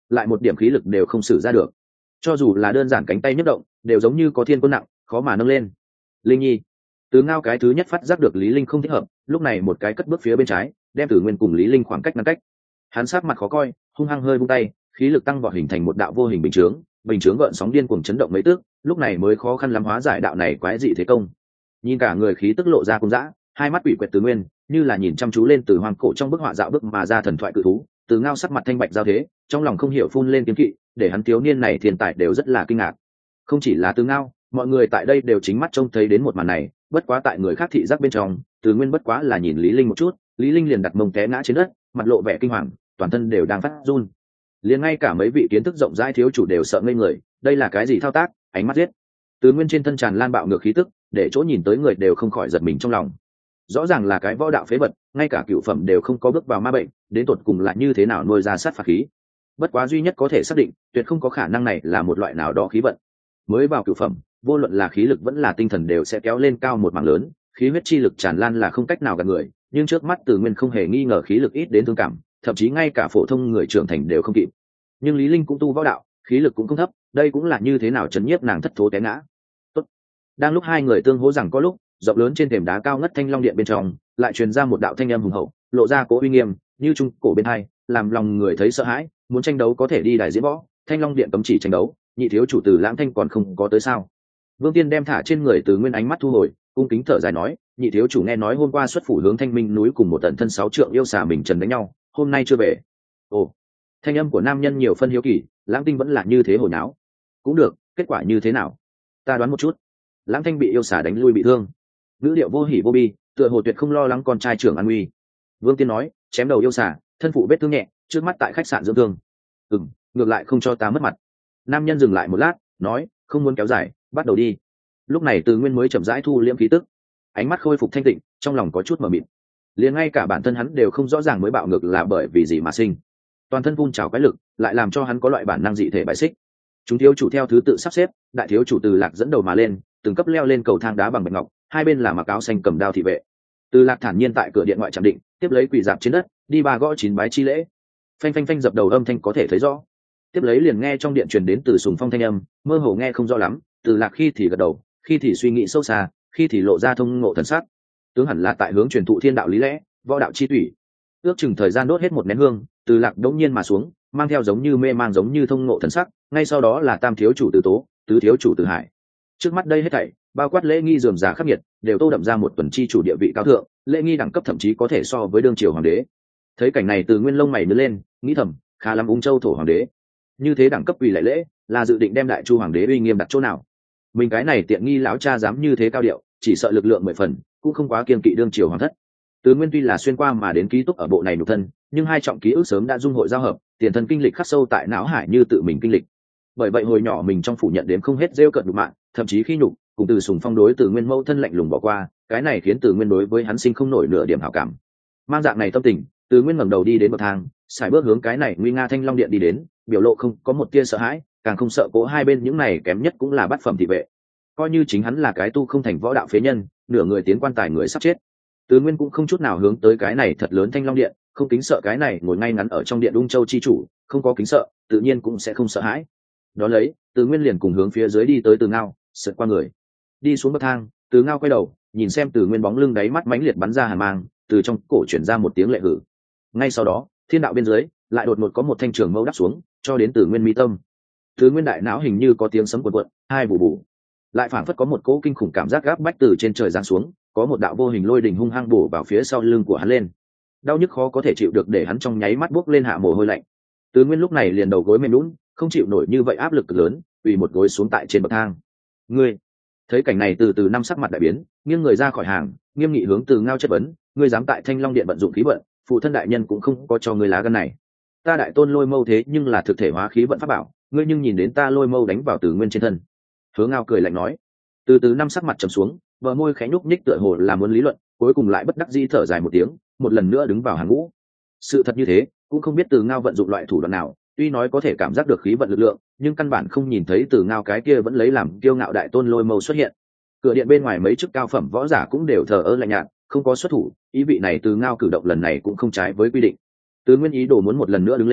lại một điểm khí lực đều không sử ra được, cho dù là đơn giản cánh tay nhấc động đều giống như có thiên quân nặng khó mà nâng lên. Linh nhi. Từ Ngao cái thứ nhất phát giác được Lý Linh không thích hợp, lúc này một cái cất bước phía bên trái, đem Tử Nguyên cùng Lý Linh khoảng cách ngăn cách. Hắn sát mặt khó coi, hung hăng hơi vung tay, khí lực tăng vọt hình thành một đạo vô hình bình chướng gợn sóng điên cuồng chấn động mấy tước, lúc này mới khó khăn lắm hóa giải đạo này quái dị thế công. Nhìn cả người khí tức lộ ra cung dã, hai mắt quỷ quyệt Từ Nguyên, như là nhìn chăm chú lên từ hoang cổ trong bức họa dạo bước mà ra thần thoại cự thú. Từ Ngao sắc mặt thanh bạch giao thế, trong lòng không hiểu phun lên kiếm kỵ, để hắn thiếu niên này thiên tài đều rất là kinh ngạc. Không chỉ là Từ Ngao, mọi người tại đây đều chính mắt trông thấy đến một màn này, bất quá tại người khác thị giác bên trong, Từ Nguyên bất quá là nhìn Lý Linh một chút, Lý Linh liền đặt mông té ngã trên đất, mặt lộ vẻ kinh hoàng, toàn thân đều đang phát run. Liền ngay cả mấy vị kiến thức rộng rãi thiếu chủ đều sợ ngây người, đây là cái gì thao tác, ánh mắt giết. Từ Nguyên trên thân tràn lan bạo ngược khí tức, để chỗ nhìn tới người đều không khỏi giật mình trong lòng. Rõ ràng là cái võ đạo phế vật, ngay cả cựu phẩm đều không có bước vào ma bệnh, đến tột cùng là như thế nào nuôi ra sát phạt khí. Bất quá duy nhất có thể xác định, tuyệt không có khả năng này là một loại nào đó khí vận. Mới vào cựu phẩm, vô luận là khí lực vẫn là tinh thần đều sẽ kéo lên cao một mảng lớn, khí huyết chi lực tràn lan là không cách nào gạt người, nhưng trước mắt Từ Nguyên không hề nghi ngờ khí lực ít đến thương cảm, thậm chí ngay cả phổ thông người trưởng thành đều không kịp. Nhưng Lý Linh cũng tu võ đạo, khí lực cũng không thấp, đây cũng là như thế nào chấn nhiếp nàng thất thố té ngã. Tốt. Đang lúc hai người tương hỗ rằng có lúc, rộng lớn trên thềm đá cao ngất Thanh Long Điện bên trong, lại truyền ra một đạo thanh âm hùng hậu, lộ ra cố uy nghiêm, như trung cổ bên hai, làm lòng người thấy sợ hãi, muốn tranh đấu có thể đi đài diễn võ, Thanh Long Điện cấm chỉ tranh đấu, nhị thiếu chủ Từ Lãng Thanh còn không có tới sao? Vương Tiên đem thả trên người Từ Nguyên ánh mắt thu hồi, cung kính thở dài nói, nhị thiếu chủ nghe nói hôm qua xuất phủ hướng Thanh Minh núi cùng một tận thân 6 trượng yêu xà mình trần đánh nhau, hôm nay chưa về. Ồ. Thanh âm của nam nhân nhiều phân hiếu kỳ, Lãng Tinh vẫn là như thế hồi náo. Cũng được, kết quả như thế nào? Ta đoán một chút. Lãng Thanh bị yêu xà đánh lui bị thương. Ngữ điệu vô hỉ vô bi, tựa hồ tuyệt không lo lắng con trai trưởng an nguy. Vương Tiên nói, chém đầu yêu xà, thân phụ vết thương nhẹ, trước mắt tại khách sạn dưỡng thương. Ngược lại không cho ta mất mặt. Nam nhân dừng lại một lát, nói, không muốn kéo dài, bắt đầu đi. Lúc này Từ Nguyên mới chậm rãi thu liễm khí tức, ánh mắt khôi phục thanh tịnh, trong lòng có chút mờ mịt. Liền ngay cả bản thân hắn đều không rõ ràng mới bạo ngược là bởi vì gì mà sinh. Toàn thân vung trào quái lực, lại làm cho hắn có loại bản năng dị thể bại xích. Chúng thiếu chủ theo thứ tự sắp xếp, đại thiếu chủ Từ Lạc dẫn đầu mà lên, từng cấp leo lên cầu thang đá bằng bạch ngọc, hai bên là mặc áo xanh cầm đao thị vệ. Từ Lạc thản nhiên tại cửa điện ngoại trạm định, tiếp lấy quỳ dạp trên đất, đi ba gõ 9 bái chi lễ. Phanh phanh phanh dập đầu âm thanh có thể thấy rõ. Tiếp lấy liền nghe trong điện truyền đến Từ Sùng Phong thanh âm, mơ hồ nghe không rõ lắm, Từ Lạc khi thì gật đầu, khi thì suy nghĩ sâu xa, khi thì lộ ra thông ngộ thần sắc. Tướng hẳn là tại hướng truyền thụ thiên đạo lý lẽ, võ đạo chi thủy. Ước chừng thời gian đốt hết một nén hương, Từ Lạc đống nhiên mà xuống, mang theo giống như mê mang giống như thông ngộ thần sắc, ngay sau đó là tam thiếu chủ Từ Tố, tứ thiếu chủ Từ Hải. Trước mắt đây hết thảy, bao quát lễ nghi rườm rà khắc nghiệt, đều tô đậm ra một tuần chi chủ địa vị cao thượng, lễ nghi đẳng cấp thậm chí có thể so với đương triều hoàng đế. Thấy cảnh này Từ Nguyên lông mày nhướng lên, nghĩ thầm, khá lắm Ung Châu thổ hoàng đế. Như thế đẳng cấp quỳ lễ lễ, là dự định đem đại chu hoàng đế uy nghiêm đặt chỗ nào? Mình cái này tiện nghi lão cha dám như thế cao điệu, chỉ sợ lực lượng 10 phần, cũng không quá kiên kỵ đương triều hoàng thất. Từ Nguyên tuy là xuyên qua mà đến ký túc ở bộ này nhục thân, nhưng hai trọng ký ức sớm đã dung hội giao hợp, tiền thân kinh lịch khắc sâu tại não hải như tự mình kinh lịch. Bởi vậy hồi nhỏ mình trong phủ nhận đến không hết rêu cận nhục mạ, thậm chí khi nhục, cùng Từ Sùng Phong đối Từ Nguyên mẫu thân lạnh lùng bỏ qua, cái này khiến Từ Nguyên đối với hắn sinh không nổi nửa điểm hảo cảm. Mang dạng này tâm tình, Từ Nguyên ngẩng đầu đi đến bậc thang, sải bước hướng cái này nguy nga Thanh Long Điện đi đến, biểu lộ không có một tia sợ hãi, càng không sợ cố hai bên những này kém nhất cũng là bát phẩm thị vệ. Coi như chính hắn là cái tu không thành võ đạo phế nhân, nửa người tiến quan tài người sắp chết. Từ Nguyên cũng không chút nào hướng tới cái này thật lớn Thanh Long Điện, không kính sợ cái này ngồi ngay ngắn ở trong điện Ung Châu chi chủ, không có kính sợ, tự nhiên cũng sẽ không sợ hãi. Đó lấy, Từ Nguyên liền cùng hướng phía dưới đi tới Từ Ngao, sượt qua người. Đi xuống bậc thang, Từ Ngao quay đầu, nhìn xem Từ Nguyên bóng lưng đáy mắt mãnh liệt bắn ra hàn mang, từ trong cổ truyền ra một tiếng lệ hử. Ngay sau đó, thiên đạo bên dưới lại đột ngột có một thanh trường mâu đắp xuống, cho đến Từ Nguyên mi tâm. Từ Nguyên đại não hình như có tiếng sấm cuộn cuộn, hai bù bù. Lại phảng phất có một cỗ kinh khủng cảm giác gáp bách từ trên trời giáng xuống, có một đạo vô hình lôi đình hung hăng bổ vào phía sau lưng của hắn lên. Đau nhức khó có thể chịu được để hắn trong nháy mắt buốc lên hạ mồ hôi lạnh. Từ Nguyên lúc này liền đầu gối mềm nhũn, không chịu nổi như vậy áp lực cực lớn, ủy một gối xuống tại trên bậc thang. Ngươi, thấy cảnh này từ từ năm sắc mặt đại biến, nghiêng người ra khỏi hàng, nghiêm nghị hướng Từ Ngao chất vấn, ngươi dám tại Thanh Long Điện vận dụng khí vận, phụ thân đại nhân cũng không có cho ngươi lá gan này. Ta đại tôn lôi mâu thế nhưng là thực thể hóa khí vận pháp bảo, ngươi nhưng nhìn đến ta lôi mâu đánh vào Từ Nguyên trên thân. Hứa Ngao cười lạnh nói. Từ từ năm sắc mặt trầm xuống, bờ môi khẽ nhúc nhích tựa hồ là muốn lý luận, cuối cùng lại bất đắc dĩ thở dài một tiếng, một lần nữa đứng vào hàng ngũ. Sự thật như thế, cũng không biết Từ Ngao vận dụng loại thủ đoạn nào, tuy nói có thể cảm giác được khí vận lực lượng, nhưng căn bản không nhìn thấy Từ Ngao cái kia vẫn lấy làm kiêu ngạo đại tôn lôi mâu xuất hiện. Cửa điện bên ngoài mấy chức cao phẩm võ giả cũng đều thờ ơ lạnh nhạt, không có xuất thủ, ý vị này Từ Ngao cử động lần này cũng không trái với quy định. Từ Nguyên ý đồ muốn một lần nữa đứng lên,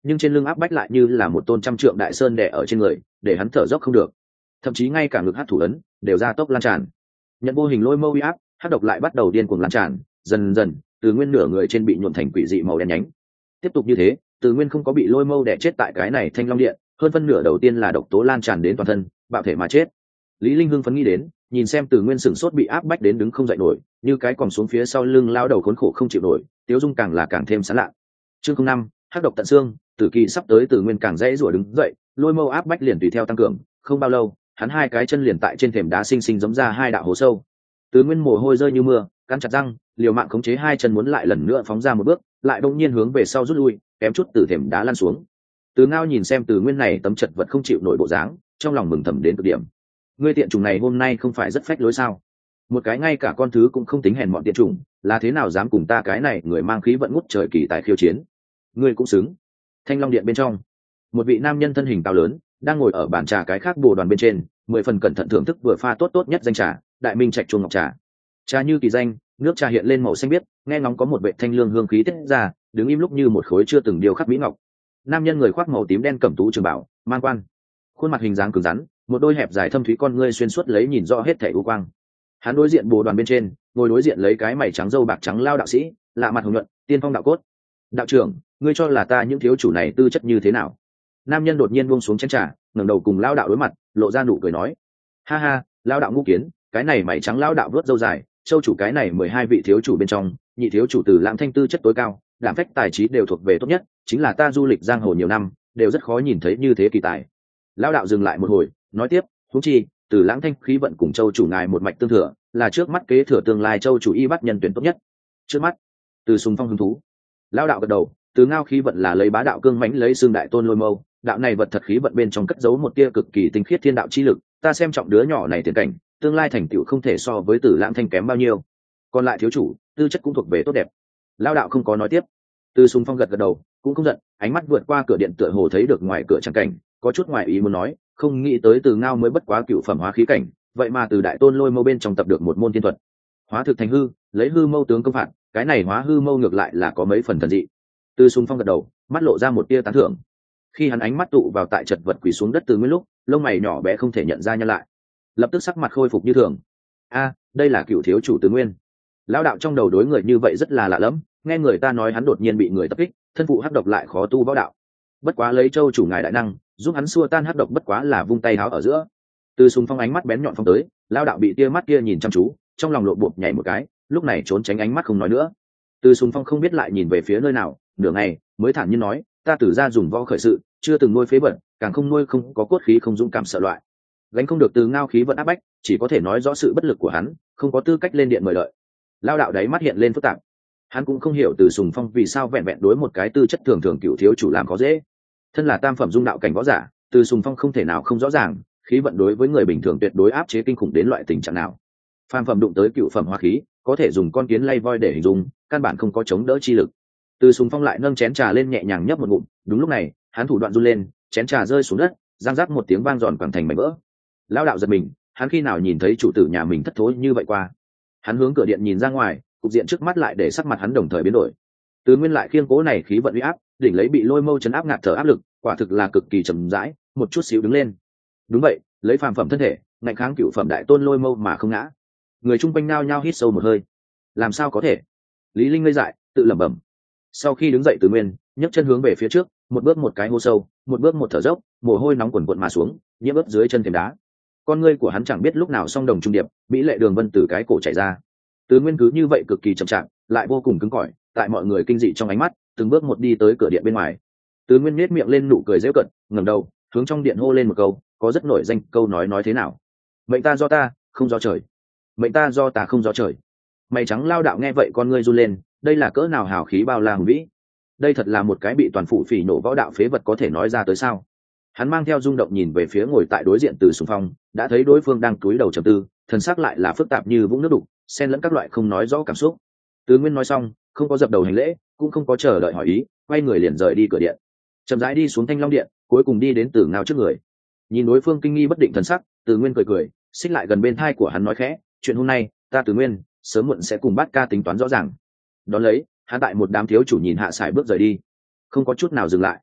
nhưng trên lưng áp bách lại như là một tôn trăm trượng đại sơn đè ở trên người, để hắn thở dốc không được. Thậm chí ngay cả ngực hắc thủ ấn đều ra tốc lan tràn. Nhận vô hình lôi mâu uy áp, hắc độc lại bắt đầu điên cuồng lan tràn, dần dần từ nguyên nửa người trên bị nhuộm thành quỷ dị màu đen nhánh. Tiếp tục như thế, từ nguyên không có bị lôi mâu đè chết tại cái này thanh long điện, hơn phân nửa đầu tiên là độc tố lan tràn đến toàn thân, bạo thể mà chết. Lý Linh hưng phấn nghĩ đến, nhìn xem từ nguyên sừng sốt bị áp bách đến đứng không dậy nổi, như cái còng xuống phía sau lưng lao đầu khốn khổ không chịu nổi, tiếu dung càng là càng thêm sán lạ. Chương 05, hắc độc tận xương, tử kỳ sắp tới, từ nguyên càng dễ rủa đứng dậy, lôi mâu áp bách liền tùy theo tăng cường, không bao lâu, hắn hai cái chân liền tại trên thềm đá xinh xinh giẫm ra hai đạo hố sâu. Từ nguyên mồ hôi rơi như mưa, cắn chặt răng, liều mạng khống chế hai chân muốn lại lần nữa phóng ra một bước, lại đột nhiên hướng về sau rút lui, kém chút từ thềm đá lăn xuống. Từ Ngao nhìn xem từ nguyên này tấm chật vật không chịu nổi bộ dáng, trong lòng mừng thầm đến cực điểm. Ngươi tiện chủng này hôm nay không phải rất phách lối sao? Một cái ngay cả con thứ cũng không tính hèn mọn tiện chủng, là thế nào dám cùng ta cái này người mang khí vận ngút trời kỳ tài khiêu chiến? Ngươi cũng xứng. Thanh Long điện bên trong, một vị nam nhân thân hình cao lớn đang ngồi ở bàn trà cái khác bồ đoàn bên trên, 10 phần cẩn thận thưởng thức vừa pha tốt nhất danh trà, Đại Minh Trạch chuông ngọc trà. Trà như kỳ danh, nước trà hiện lên màu xanh biếc, nghe ngóng có một vệ thanh lương hương khí tiết ra, đứng im lúc như một khối chưa từng điêu khắc mỹ ngọc. Nam nhân người khoác màu tím đen cẩm tú trường bảo, mang quan, khuôn mặt hình dáng cứng rắn, một đôi hẹp dài thâm thúy con ngươi xuyên suốt lấy nhìn rõ hết thảy u quang. Hắn đối diện bồ đoàn bên trên, ngồi đối diện lấy cái mày trắng râu bạc trắng lao đạo sĩ, lạ mặt hồng nhuận, tiên phong đạo cốt. Đạo trưởng, ngươi cho là ta những thiếu chủ này tư chất như thế nào? Nam nhân đột nhiên buông xuống chén trà, ngẩng đầu cùng lao đạo đối mặt, lộ ra nụ cười nói: ha ha, lao đạo ngũ kiến, cái này mày trắng lao đạo vớt râu dài, châu chủ cái này 12 vị thiếu chủ bên trong, nhị thiếu chủ Từ Lãng Thanh tư chất tối cao, đảm phách tài trí đều thuộc về tốt nhất, chính là ta du lịch giang hồ nhiều năm, đều rất khó nhìn thấy như thế kỳ tài. Lao đạo dừng lại một hồi, nói tiếp: huống chi, Từ Lãng Thanh khí vận cùng châu chủ ngài một mạch tương thừa, là trước mắt kế thừa tương lai châu chủ y bắt nhân tuyển tốt nhất. Trước mắt, Từ Sùng Phong hứng thú. Lao đạo gật đầu, Từ Ngao khí vận là lấy bá đạo cương mãnh lấy xương đại tôn lôi mâu, đạo này vật thật khí vận bên trong cất giấu một tia cực kỳ tinh khiết thiên đạo chi lực, ta xem trọng đứa nhỏ này tiền cảnh, tương lai thành tựu không thể so với Từ Lãng Thanh kém bao nhiêu. Còn lại thiếu chủ, tư chất cũng thuộc về tốt đẹp. Lao đạo không có nói tiếp. Từ Sùng Phong gật đầu, cũng không giận, ánh mắt vượt qua cửa điện tựa hồ thấy được ngoài cửa chẳng cảnh, có chút ngoài ý muốn nói, không nghĩ tới Từ Ngao mới bất quá cựu phẩm hóa khí cảnh, vậy mà từ đại tôn lôi mâu bên trong tập được một môn thiên thuật, hóa thực thành hư, lấy hư mâu tướng công phạt, cái này hóa hư mâu ngược lại là có mấy phần thần dị. Từ Sùng Phong gật đầu, mắt lộ ra một tia tán thưởng. Khi hắn ánh mắt tụ vào tại chật vật quỳ xuống đất Từ Nguyên lúc, lông mày nhỏ bé không thể nhận ra nhân lại, lập tức sắc mặt khôi phục như thường. A, đây là cựu thiếu chủ Từ Nguyên. Lão đạo trong đầu đối người như vậy rất là lạ lẫm, nghe người ta nói hắn đột nhiên bị người tập kích, thân phụ hắc độc lại khó tu võ đạo. Bất quá lấy châu chủ ngài đại năng, giúp hắn xua tan hắc độc bất quá là vung tay háo ở giữa. Từ Sùng Phong ánh mắt bén nhọn phong tới, lão đạo bị tia mắt kia nhìn chăm chú, trong lòng lộ bột nhảy một cái, lúc này trốn tránh ánh mắt không nói nữa. Từ Sùng Phong không biết lại nhìn về phía nơi nào, nửa ngày mới thản nhiên nói: ta Từ gia dùng võ khởi sự, chưa từng nuôi phế vật, càng không nuôi không có cốt khí không dũng cảm sợ loại. Gánh không được Từ Ngao khí vận áp bách, chỉ có thể nói rõ sự bất lực của hắn, không có tư cách lên điện mời đợi. Lao đạo đáy mắt hiện lên phức tạp, hắn cũng không hiểu Từ Sùng Phong vì sao vẹn vẹn đối một cái tư chất thường thường cựu thiếu chủ làm khó dễ. Thân là tam phẩm dung đạo cảnh võ giả, Từ Sùng Phong không thể nào không rõ ràng, khí vận đối với người bình thường tuyệt đối áp chế kinh khủng đến loại tình trạng nào. Phàm phẩm đụng tới cựu phẩm hóa khí, có thể dùng con kiến lay voi để hình dung, căn bản không có chống đỡ chi lực. Từ Sùng Phong lại nâng chén trà lên nhẹ nhàng nhấp một ngụm, đúng lúc này, hắn thủ đoạn run lên, chén trà rơi xuống đất, giang rác một tiếng vang giòn quẳng thành mảnh vỡ. Lão đạo giật mình, hắn khi nào nhìn thấy chủ tử nhà mình thất thối như vậy qua. Hắn hướng cửa điện nhìn ra ngoài, cục diện trước mắt lại để sắc mặt hắn đồng thời biến đổi. Từ Nguyên lại khiêng cố này khí vận uy áp, đỉnh lấy bị lôi mâu chấn áp ngạt thở áp lực, quả thực là cực kỳ chậm rãi, một chút xíu đứng lên. Đúng vậy, lấy phàm phẩm thân thể, ngạnh kháng cựu phẩm đại tôn lôi mâu mà không ngã. Người chung quanh nao nhao hít sâu một hơi. Làm sao có thể? Lý Linh ngây dại, tự lẩm bẩm. Sau khi đứng dậy Từ Nguyên, nhấc chân hướng về phía trước, một bước một cái hô sâu, một bước một thở dốc, mồ hôi nóng quần quần mà xuống, nhiễm ướt dưới chân thềm đá. Con ngươi của hắn chẳng biết lúc nào song đồng trung điệp, mỹ lệ đường vân từ cái cổ chảy ra. Từ Nguyên cứ như vậy cực kỳ chậm chạp, lại vô cùng cứng cỏi, tại mọi người kinh dị trong ánh mắt, từng bước một đi tới cửa điện bên ngoài. Từ Nguyên nhếch miệng lên nụ cười giễu cợt, ngẩng đầu, hướng trong điện hô lên một câu, có rất nổi danh câu nói thế nào? Mệnh ta do ta, không do trời. Mệnh ta do ta không do trời. Mày trắng lao đạo nghe vậy con ngươi run lên, đây là cỡ nào hào khí bao la hùng vĩ. Đây thật là một cái bị toàn phủ phỉ nổ võ đạo phế vật có thể nói ra tới sao? Hắn mang theo rung động nhìn về phía ngồi tại đối diện Từ Sùng Phong, đã thấy đối phương đang cúi đầu trầm tư, thần sắc lại là phức tạp như vũng nước đục, xen lẫn các loại không nói rõ cảm xúc. Từ Nguyên nói xong, không có dập đầu hành lễ, cũng không có chờ đợi hỏi ý, quay người liền rời đi cửa điện, chậm rãi đi xuống Thanh Long điện, cuối cùng đi đến Từ Ngao trước người. Nhìn đối phương kinh nghi bất định thần sắc, Từ Nguyên cười cười, xích lại gần bên tai của hắn nói khẽ: chuyện hôm nay, ta Từ Nguyên sớm muộn sẽ cùng Bát Ca tính toán rõ ràng. Đón lấy, hắn tại một đám thiếu chủ nhìn hạ sải bước rời đi, không có chút nào dừng lại.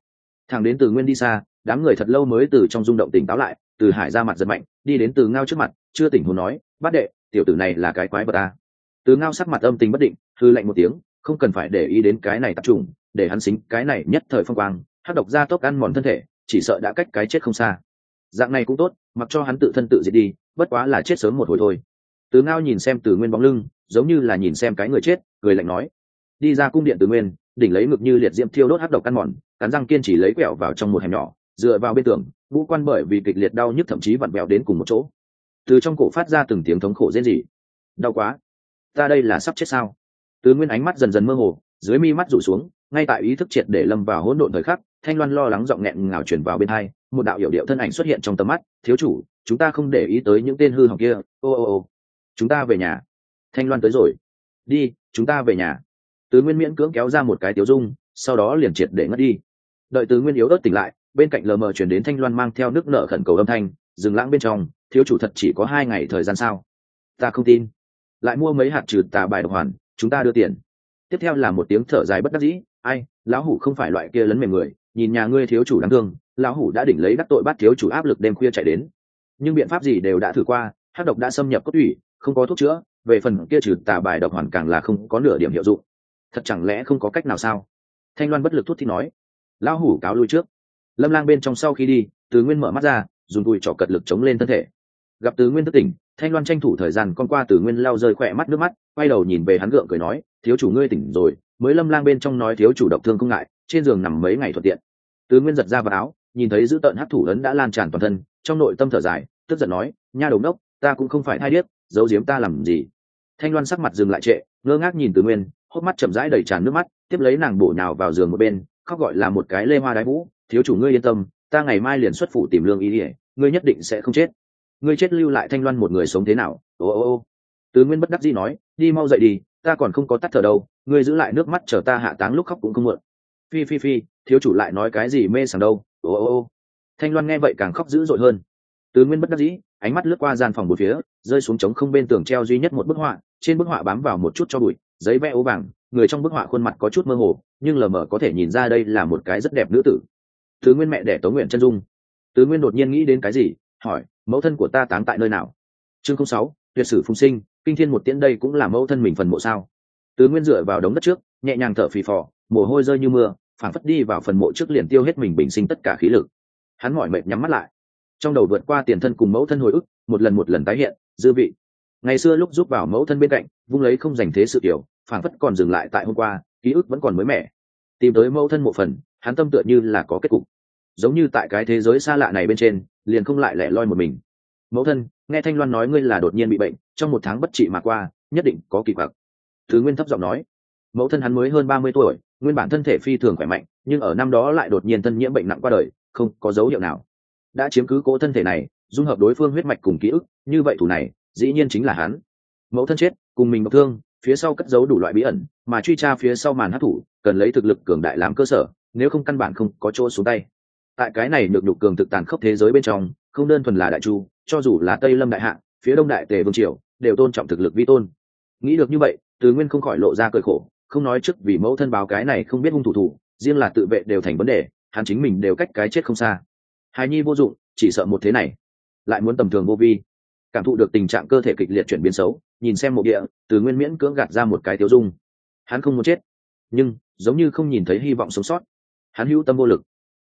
Thằng đến Từ Nguyên đi xa, đám người thật lâu mới từ trong rung động tỉnh táo lại. Từ Hải ra mặt giật mạnh, đi đến Từ Ngao trước mặt, chưa tỉnh hồn nói, bát đệ, tiểu tử này là cái quái vật à. Từ Ngao sắc mặt âm tình bất định, hư lạnh một tiếng, không cần phải để ý đến cái này tập trung, để hắn xính cái này nhất thời phong quang, hắc độc gia tốc ăn mòn thân thể, chỉ sợ đã cách cái chết không xa. Dạng này cũng tốt, mặc cho hắn tự thân tự diệt đi, bất quá là chết sớm một hồi thôi. Từ Ngao nhìn xem Từ Nguyên bóng lưng, giống như là nhìn xem cái người chết, cười lạnh nói, đi ra cung điện Từ Nguyên, đỉnh lấy ngực như liệt diễm thiêu đốt hắc độc ăn mòn, cắn răng kiên trì lấy quẹo vào trong một hẻm nhỏ, dựa vào bên tường, ngũ quan bởi vì kịch liệt đau nhức thậm chí vặn vẹo đến cùng một chỗ. Từ trong cổ phát ra từng tiếng thống khổ rên rỉ. Đau quá, ta đây là sắp chết sao? Từ Nguyên ánh mắt dần dần mơ hồ, dưới mi mắt rủ xuống, ngay tại ý thức triệt để lâm vào hỗn độn thời khắc, Thanh Loan lo lắng giọng nghẹn ngào truyền vào bên tai, một đạo hiểu điệu thân ảnh xuất hiện trong tầm mắt, thiếu chủ, chúng ta không để ý tới những tên hư hỏng kia, ô, chúng ta về nhà. Thanh Loan tới rồi, đi, chúng ta về nhà. Từ Nguyên miễn cưỡng kéo ra một cái tiếu dung, sau đó liền triệt để ngất đi. Đợi Từ Nguyên yếu ớt tỉnh lại, bên cạnh lờ mờ chuyển đến Thanh Loan mang theo nước nợ khẩn cầu âm thanh, dừng lãng bên trong, thiếu chủ thật chỉ có 2 ngày thời gian sao? Ta không tin. Lại mua mấy hạt trừ tà bài độc hoàn, chúng ta đưa tiền. Tiếp theo là một tiếng thở dài bất đắc dĩ, ai, lão hủ không phải loại kia lấn mềm người, nhìn nhà ngươi thiếu chủ đáng thương, lão hủ đã đỉnh lấy đắc tội bắt thiếu chủ áp lực đêm khuya chạy đến. Nhưng biện pháp gì đều đã thử qua, hắc độc đã xâm nhập cốt thủy, không có thuốc chữa, về phần kia trừ tà bài độc hoàn càng là không có nửa điểm hiệu dụng. Thật chẳng lẽ không có cách nào sao? Thanh Loan bất lực thút thít nói, lão hủ cáo lui trước. Lâm Lang bên trong sau khi đi, Từ Nguyên mở mắt ra, dùng đùi trỏ cật lực chống lên thân thể. Gặp Từ Nguyên thức tỉnh, Thanh Loan tranh thủ thời gian con qua Từ Nguyên lau rơi khỏe mắt nước mắt, quay đầu nhìn về hắn gượng cười nói, thiếu chủ ngươi tỉnh rồi, mới Lâm Lang bên trong nói thiếu chủ độc thương không ngại, trên giường nằm mấy ngày thuận tiện. Từ Nguyên giật ra vào áo, nhìn thấy dữ tợn hắc thủ ấn đã lan tràn toàn thân, trong nội tâm thở dài, tức giận nói, nha đầu đốc, ta cũng không phải thai điếc, giấu giếm ta làm gì? Thanh Loan sắc mặt dừng lại trệ, ngơ ngác nhìn Từ Nguyên, hốc mắt chậm rãi đầy tràn nước mắt, tiếp lấy nàng bổ nhào vào giường một bên, khóc gọi là một cái lê hoa đái vũ, thiếu chủ ngươi yên tâm, ta ngày mai liền xuất phủ tìm lương y, ngươi nhất định sẽ không chết. Ngươi chết lưu lại Thanh Loan một người sống thế nào? Ô. Từ Nguyên bất đắc dĩ nói, đi mau dậy đi, ta còn không có tắt thở đâu, ngươi giữ lại nước mắt chờ ta hạ táng lúc khóc cũng không muộn. Phi, thiếu chủ lại nói cái gì mê sảng đâu? Ô. Thanh Loan nghe vậy càng khóc dữ dội hơn. Từ Nguyên bất đắc dĩ, ánh mắt lướt qua gian phòng bốn phía, rơi xuống trống không bên tường treo duy nhất một bức họa, trên bức họa bám vào một chút cho bụi, giấy vẽ ố vàng, người trong bức họa khuôn mặt có chút mơ hồ, nhưng lờ mờ có thể nhìn ra đây là một cái rất đẹp nữ tử. Từ Nguyên mẹ đẻ Tống Nguyện chân dung. Từ Nguyên đột nhiên nghĩ đến cái gì, hỏi, mẫu thân của ta táng tại nơi nào? Chương 06, tuyệt sử phùng sinh, kinh thiên một tiễn đây cũng là mẫu thân mình phần mộ sao? Từ Nguyên dựa vào đống đất trước, nhẹ nhàng thở phì phò, mồ hôi rơi như mưa, phảng phất đi vào phần mộ trước liền tiêu hết mình bình sinh tất cả khí lực. Hắn mỏi mệt nhắm mắt lại, trong đầu vượt qua tiền thân cùng mẫu thân hồi ức, một lần tái hiện, dư vị. Ngày xưa lúc giúp vào mẫu thân bên cạnh, vung lấy không dành thế sự kiểu, phảng phất còn dừng lại tại hôm qua, ký ức vẫn còn mới mẻ. Tìm tới mẫu thân mộ phần, hắn tâm tựa như là có kết cục. Giống như tại cái thế giới xa lạ này bên trên, liền không lại lẻ loi một mình. Mẫu thân, nghe Thanh Loan nói ngươi là đột nhiên bị bệnh, trong 1 tháng bất trị mà qua, nhất định có kỳ quặc. Thứ Nguyên thấp giọng nói. Mẫu thân hắn mới hơn 30 tuổi, nguyên bản thân thể phi thường khỏe mạnh, nhưng ở năm đó lại đột nhiên thân nhiễm bệnh nặng qua đời, không có dấu hiệu nào. Đã chiếm cứ cố thân thể này, dung hợp đối phương huyết mạch cùng ký ức, như vậy thủ này, dĩ nhiên chính là hắn. Mẫu thân chết, cùng mình độc thương, phía sau cất giấu đủ loại bí ẩn, mà truy tra phía sau màn hắc thủ, cần lấy thực lực cường đại làm cơ sở, nếu không căn bản không có chỗ xuống tay. Tại cái này nhược nhục cường thực tàn khốc thế giới bên trong, không đơn thuần là đại chu, cho dù là Tây Lâm đại hạ, phía Đông đại tề vương triều, đều tôn trọng thực lực vi tôn. Nghĩ được như vậy, Từ Nguyên không khỏi lộ ra cười khổ, không nói trước vì mẫu thân báo cái này không biết hung thủ, riêng là tự vệ đều thành vấn đề, hắn chính mình đều cách cái chết không xa. Hài nhi vô dụng, chỉ sợ một thế này lại muốn tầm thường vô vi. Cảm thụ được tình trạng cơ thể kịch liệt chuyển biến xấu, nhìn xem mộ địa, Từ Nguyên miễn cưỡng gạt ra một cái tiêu dung. Hắn không muốn chết, nhưng giống như không nhìn thấy hy vọng sống sót. Hắn hữu tâm vô lực.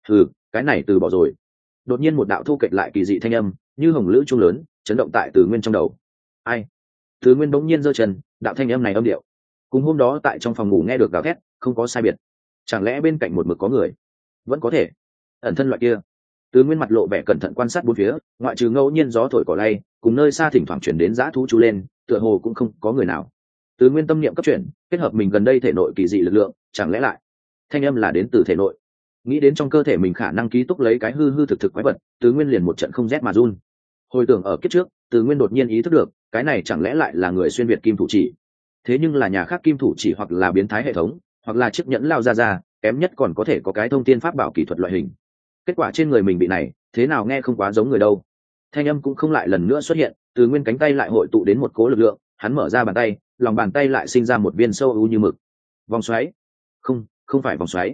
Cái này từ bỏ rồi. Đột nhiên một đạo thu kệch lại kỳ dị thanh âm, như hồng lữ chuông lớn, chấn động tại Từ Nguyên trong đầu. Ai? Từ Nguyên bỗng nhiên giơ chân, đạo thanh âm này âm điệu, cùng hôm đó tại trong phòng ngủ nghe được gào thét, không có sai biệt. Chẳng lẽ bên cạnh một mực có người? Vẫn có thể ẩn thân loại kia. Từ Nguyên mặt lộ vẻ cẩn thận quan sát bốn phía, ngoại trừ ngẫu nhiên gió thổi cỏ lay, cùng nơi xa thỉnh thoảng chuyển đến dã thú chú lên, tựa hồ cũng không có người nào. Từ Nguyên tâm niệm cấp chuyển, kết hợp mình gần đây thể nội kỳ dị lực lượng, chẳng lẽ lại thanh âm là đến từ thể nội? Nghĩ đến trong cơ thể mình khả năng ký túc lấy cái hư thực quái vật, Từ Nguyên liền một trận không rét mà run. Hồi tưởng ở kiếp trước, Từ Nguyên đột nhiên ý thức được, cái này chẳng lẽ lại là người xuyên việt kim thủ chỉ? Thế nhưng là nhà khác kim thủ chỉ hoặc là biến thái hệ thống, hoặc là chiếc nhẫn lao ra, kém nhất còn có thể có cái thông tin pháp bảo kỹ thuật loại hình. Kết quả trên người mình bị này, thế nào nghe không quá giống người đâu. Thanh âm cũng không lại lần nữa xuất hiện, Từ Nguyên cánh tay lại hội tụ đến một cố lực lượng, hắn mở ra bàn tay, lòng bàn tay lại sinh ra một viên sâu u như mực. Vòng xoáy? Không phải vòng xoáy.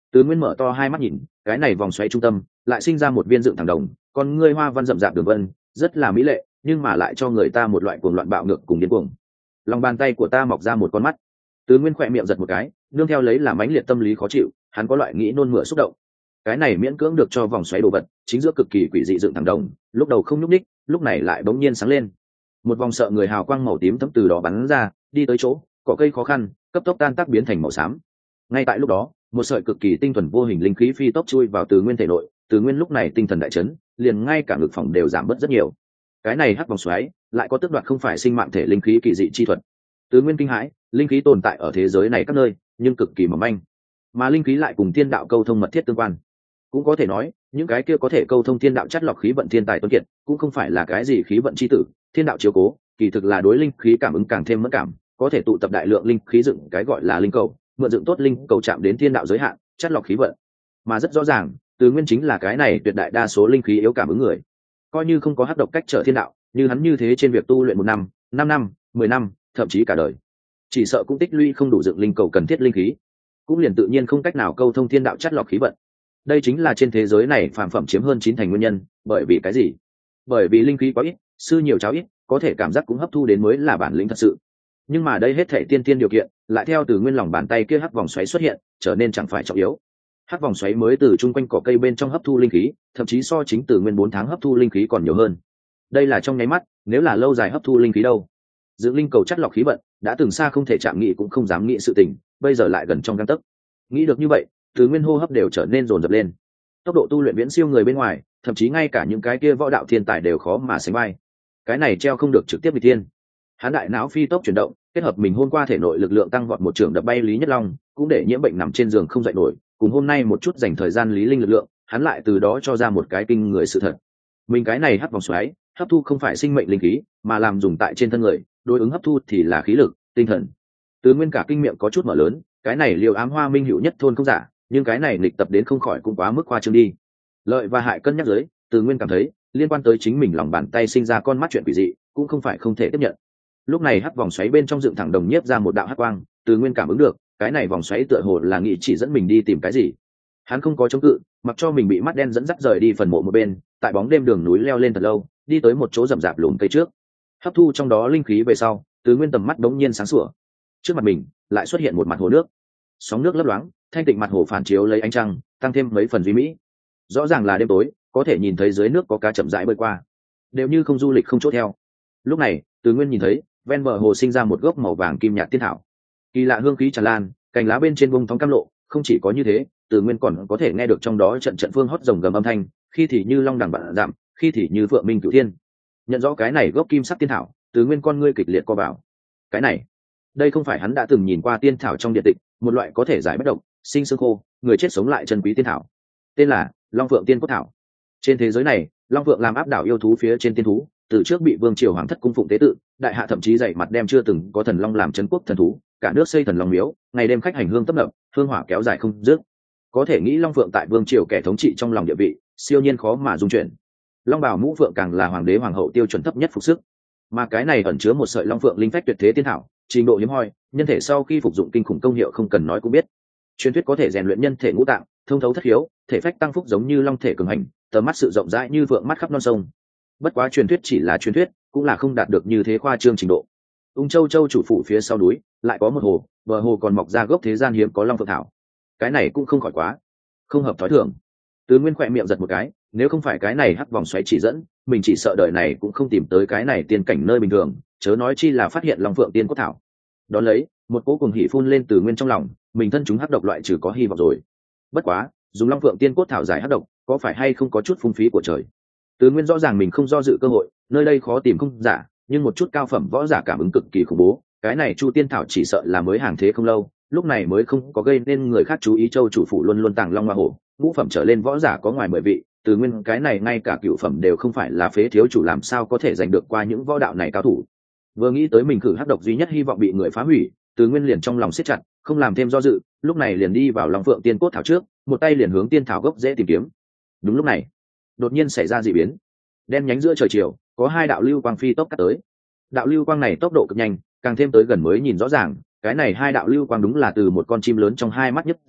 Từ Nguyên mở to hai mắt nhìn, cái này vòng xoáy trung tâm lại sinh ra một viên dựng thẳng đồng, con ngươi hoa văn rậm rạp đường vân, rất là mỹ lệ, nhưng mà lại cho người ta một loại cuồng loạn bạo ngược cùng điên cuồng. Lòng bàn tay của ta mọc ra một con mắt. Từ Nguyên khỏe miệng giật một cái, nương theo lấy là mãnh liệt tâm lý khó chịu, hắn có loại nghĩ nôn mửa xúc động. Cái này miễn cưỡng được cho vòng xoáy đồ vật, chính giữa cực kỳ quỷ dị dựng thẳng đồng, lúc đầu không nhúc nhích, lúc này lại bỗng nhiên sáng lên. Một vòng sợ người hào quang màu tím thấm từ đó bắn ra, đi tới chỗ cỏ cây khó khăn, cấp tốc tan tác biến thành màu xám. Ngay tại lúc đó, một sợi cực kỳ tinh thuần vô hình linh khí phi tốc chui vào Từ Nguyên thể nội. Từ Nguyên lúc này tinh thần đại chấn, liền ngay cả ngực phòng đều giảm bớt rất nhiều. Cái này hắc vòng xoáy lại có tước đoạt không phải sinh mạng thể linh khí kỳ dị chi thuật. Từ Nguyên kinh hãi, linh khí tồn tại ở thế giới này các nơi, nhưng cực kỳ mỏng manh, mà linh khí lại cùng thiên đạo câu thông mật thiết tương quan. Cũng có thể nói, những cái kia có thể câu thông thiên đạo chất lọc khí vận thiên tài tuấn kiệt, cũng không phải là cái gì khí vận chi tử, thiên đạo chiếu cố, kỳ thực là đối linh khí cảm ứng càng thêm mẫn cảm, có thể tụ tập đại lượng linh khí dựng cái gọi là linh cầu, mượn dựng tốt linh cầu chạm đến thiên đạo giới hạn, chất lọc khí vận. Mà rất rõ ràng, Từ Nguyên chính là cái này tuyệt đại đa số linh khí yếu cảm ứng người. Coi như không có hắc độc cách trở thiên đạo, như hắn như thế trên việc tu luyện 1 năm, 5 năm, 10 năm, thậm chí cả đời, chỉ sợ cũng tích lũy không đủ dựng linh cầu cần thiết linh khí, cũng liền tự nhiên không cách nào câu thông thiên đạo chất lọc khí vận. Đây chính là trên thế giới này phàm phẩm chiếm hơn 9 thành nguyên nhân. Bởi vì cái gì? Bởi vì linh khí quá ít, sư nhiều cháo ít, có thể cảm giác cũng hấp thu đến mới là bản lĩnh thật sự. Nhưng mà đây hết thảy tiên tiên điều kiện lại theo Từ Nguyên lòng bàn tay kia hắc vòng xoáy xuất hiện, trở nên chẳng phải trọng yếu. Hắc vòng xoáy mới từ chung quanh cỏ cây bên trong hấp thu linh khí, thậm chí so chính Từ Nguyên 4 tháng hấp thu linh khí còn nhiều hơn. Đây là trong nháy mắt, nếu là lâu dài hấp thu linh khí đâu? Dưỡng linh cầu chất lọc khí vận, đã từng xa không thể chạm nghĩ cũng không dám nghĩ sự tình, bây giờ lại gần trong gang tấc. Nghĩ được như vậy, Từ Nguyên hô hấp đều trở nên dồn dập lên. Tốc độ tu luyện viễn siêu người bên ngoài, thậm chí ngay cả những cái kia võ đạo thiên tài đều khó mà sánh vai. Cái này treo không được trực tiếp bị thiên. Hắn đại não phi tốc chuyển động, kết hợp mình hôm qua thể nội lực lượng tăng vọt một trường đập bay Lý Nhất Long, cũng để nhiễm bệnh nằm trên giường không dậy nổi, cùng hôm nay một chút dành thời gian lý linh lực lượng, hắn lại từ đó cho ra một cái kinh người sự thật. Mình cái này hắc vòng xoáy, hấp thu không phải sinh mệnh linh khí, mà làm dùng tại trên thân người, đối ứng hấp thu thì là khí lực, tinh thần. Từ Nguyên cả kinh miệng có chút mở lớn, cái này Liều Ám Hoa minh hữu nhất thôn không giả, nhưng cái này nghịch tập đến không khỏi cũng quá mức khoa trương đi. Lợi và hại cân nhắc dưới, Từ Nguyên cảm thấy liên quan tới chính mình lòng bàn tay sinh ra con mắt chuyện quỷ dị, cũng không phải không thể tiếp nhận. Lúc này hắc vòng xoáy bên trong dựng thẳng đồng nhiếp ra một đạo hắc quang, Từ Nguyên cảm ứng được cái này vòng xoáy tựa hồ là nghĩ chỉ dẫn mình đi tìm cái gì. Hắn không có chống cự, mặc cho mình bị mắt đen dẫn dắt rời đi phần mộ một bên, tại bóng đêm đường núi leo lên thật lâu, đi tới một chỗ rậm rạp lùm cây trước, hấp thu trong đó linh khí về sau, Từ Nguyên tầm mắt đống nhiên sáng sủa. Trước mặt mình lại xuất hiện một mặt hồ nước, sóng nước lấp loáng, thanh tịnh mặt hồ phản chiếu lấy ánh trăng, tăng thêm mấy phần duy mỹ. Rõ ràng là đêm tối, có thể nhìn thấy dưới nước có cá chậm rãi bơi qua, đều như không du lịch không chốt theo. Lúc này Từ Nguyên nhìn thấy ven bờ hồ sinh ra một gốc màu vàng kim nhạt tiên thảo, kỳ lạ hương khí tràn lan, cành lá bên trên bông thóng cam lộ. Không chỉ có như thế, Từ Nguyên còn có thể nghe được trong đó trận trận phương hót rồng gầm âm thanh, khi thì như long đằng vạn dặm, khi thì như phượng minh cửu thiên. Nhận rõ cái này gốc kim sắc tiên thảo, Từ Nguyên con ngươi kịch liệt co vào. Cái này, đây không phải hắn đã từng nhìn qua tiên thảo trong điện tịch, một loại có thể giải bất độc, sinh xương khô, người chết sống lại chân quý tiên thảo, tên là Long Phượng Tiên Cốt Thảo. Trên thế giới này, Long Phượng làm áp đảo yêu thú phía trên tiên thú, từ trước bị vương triều hoàng thất cung phụng tế tự, đại hạ thậm chí dạy mặt đem chưa từng có thần long làm trấn quốc thần thú, cả nước xây thần long miếu, ngày đêm khách hành hương tấp nập, hương hỏa kéo dài không dứt. Có thể nghĩ Long Phượng tại vương triều kẻ thống trị trong lòng địa vị, siêu nhiên khó mà dung chuyển. Long Bảo Mũ Phượng càng là hoàng đế hoàng hậu tiêu chuẩn thấp nhất phục sức, mà cái này ẩn chứa một sợi Long Phượng linh phách tuyệt thế tiên thảo, trình độ hiếm hoi, nhân thể sau khi phục dụng kinh khủng công hiệu không cần nói cũng biết. Truyền thuyết có thể rèn luyện nhân thể ngũ tạng, thông thấu thất hiếu, thể phách tăng phúc giống như long thể cường hành, tầm mắt sự rộng rãi như vượng mắt khắp non sông. Bất quá truyền thuyết chỉ là truyền thuyết, cũng là không đạt được như thế khoa trương trình độ. Ung Châu Châu chủ phủ phía sau núi lại có một hồ, bờ hồ còn mọc ra gốc thế gian hiếm có Long Phượng thảo. Cái này cũng không khỏi quá không hợp thói thường. Từ Nguyên khỏe miệng giật một cái, nếu không phải cái này hắc vòng xoáy chỉ dẫn, mình chỉ sợ đời này cũng không tìm tới cái này tiên cảnh nơi bình thường, chớ nói chi là phát hiện Long Phượng Tiên Cốt Thảo. Đón lấy, một cỗ cùng hỉ phun lên Từ Nguyên trong lòng, mình thân chúng hắc độc loại trừ có hy vọng rồi. Bất quá, dùng Long Phượng Tiên Cốt Thảo giải hắc độc, có phải hay không có chút phung phí của trời. Từ Nguyên rõ ràng mình không do dự cơ hội, nơi đây khó tìm không giả, nhưng một chút cao phẩm võ giả cảm ứng cực kỳ khủng bố, cái này Chu Tiên Thảo chỉ sợ là mới hàng thế không lâu, lúc này mới không có gây nên người khác chú ý. Châu chủ phủ luôn luôn tàng long hoa hổ, ngũ phẩm trở lên võ giả có ngoài 10 vị, Từ Nguyên cái này ngay cả cựu phẩm đều không phải là phế thiếu chủ, làm sao có thể giành được qua những võ đạo này cao thủ. Vừa nghĩ tới mình cử hắc độc duy nhất hy vọng bị người phá hủy, Từ Nguyên liền trong lòng siết chặt, không làm thêm do dự, lúc này liền đi vào Long Phượng Tiên Cốt Thảo trước, một tay liền hướng tiên thảo gốc dễ tìm kiếm. Đúng lúc này, đột nhiên xảy ra dị biến, đen nhánh giữa trời chiều, có hai đạo lưu quang phi tốc cắt tới. Đạo lưu quang này tốc độ cực nhanh, càng thêm tới gần mới nhìn rõ ràng, cái này hai đạo lưu quang đúng là từ một con chim lớn trong hai mắt nhấp ra,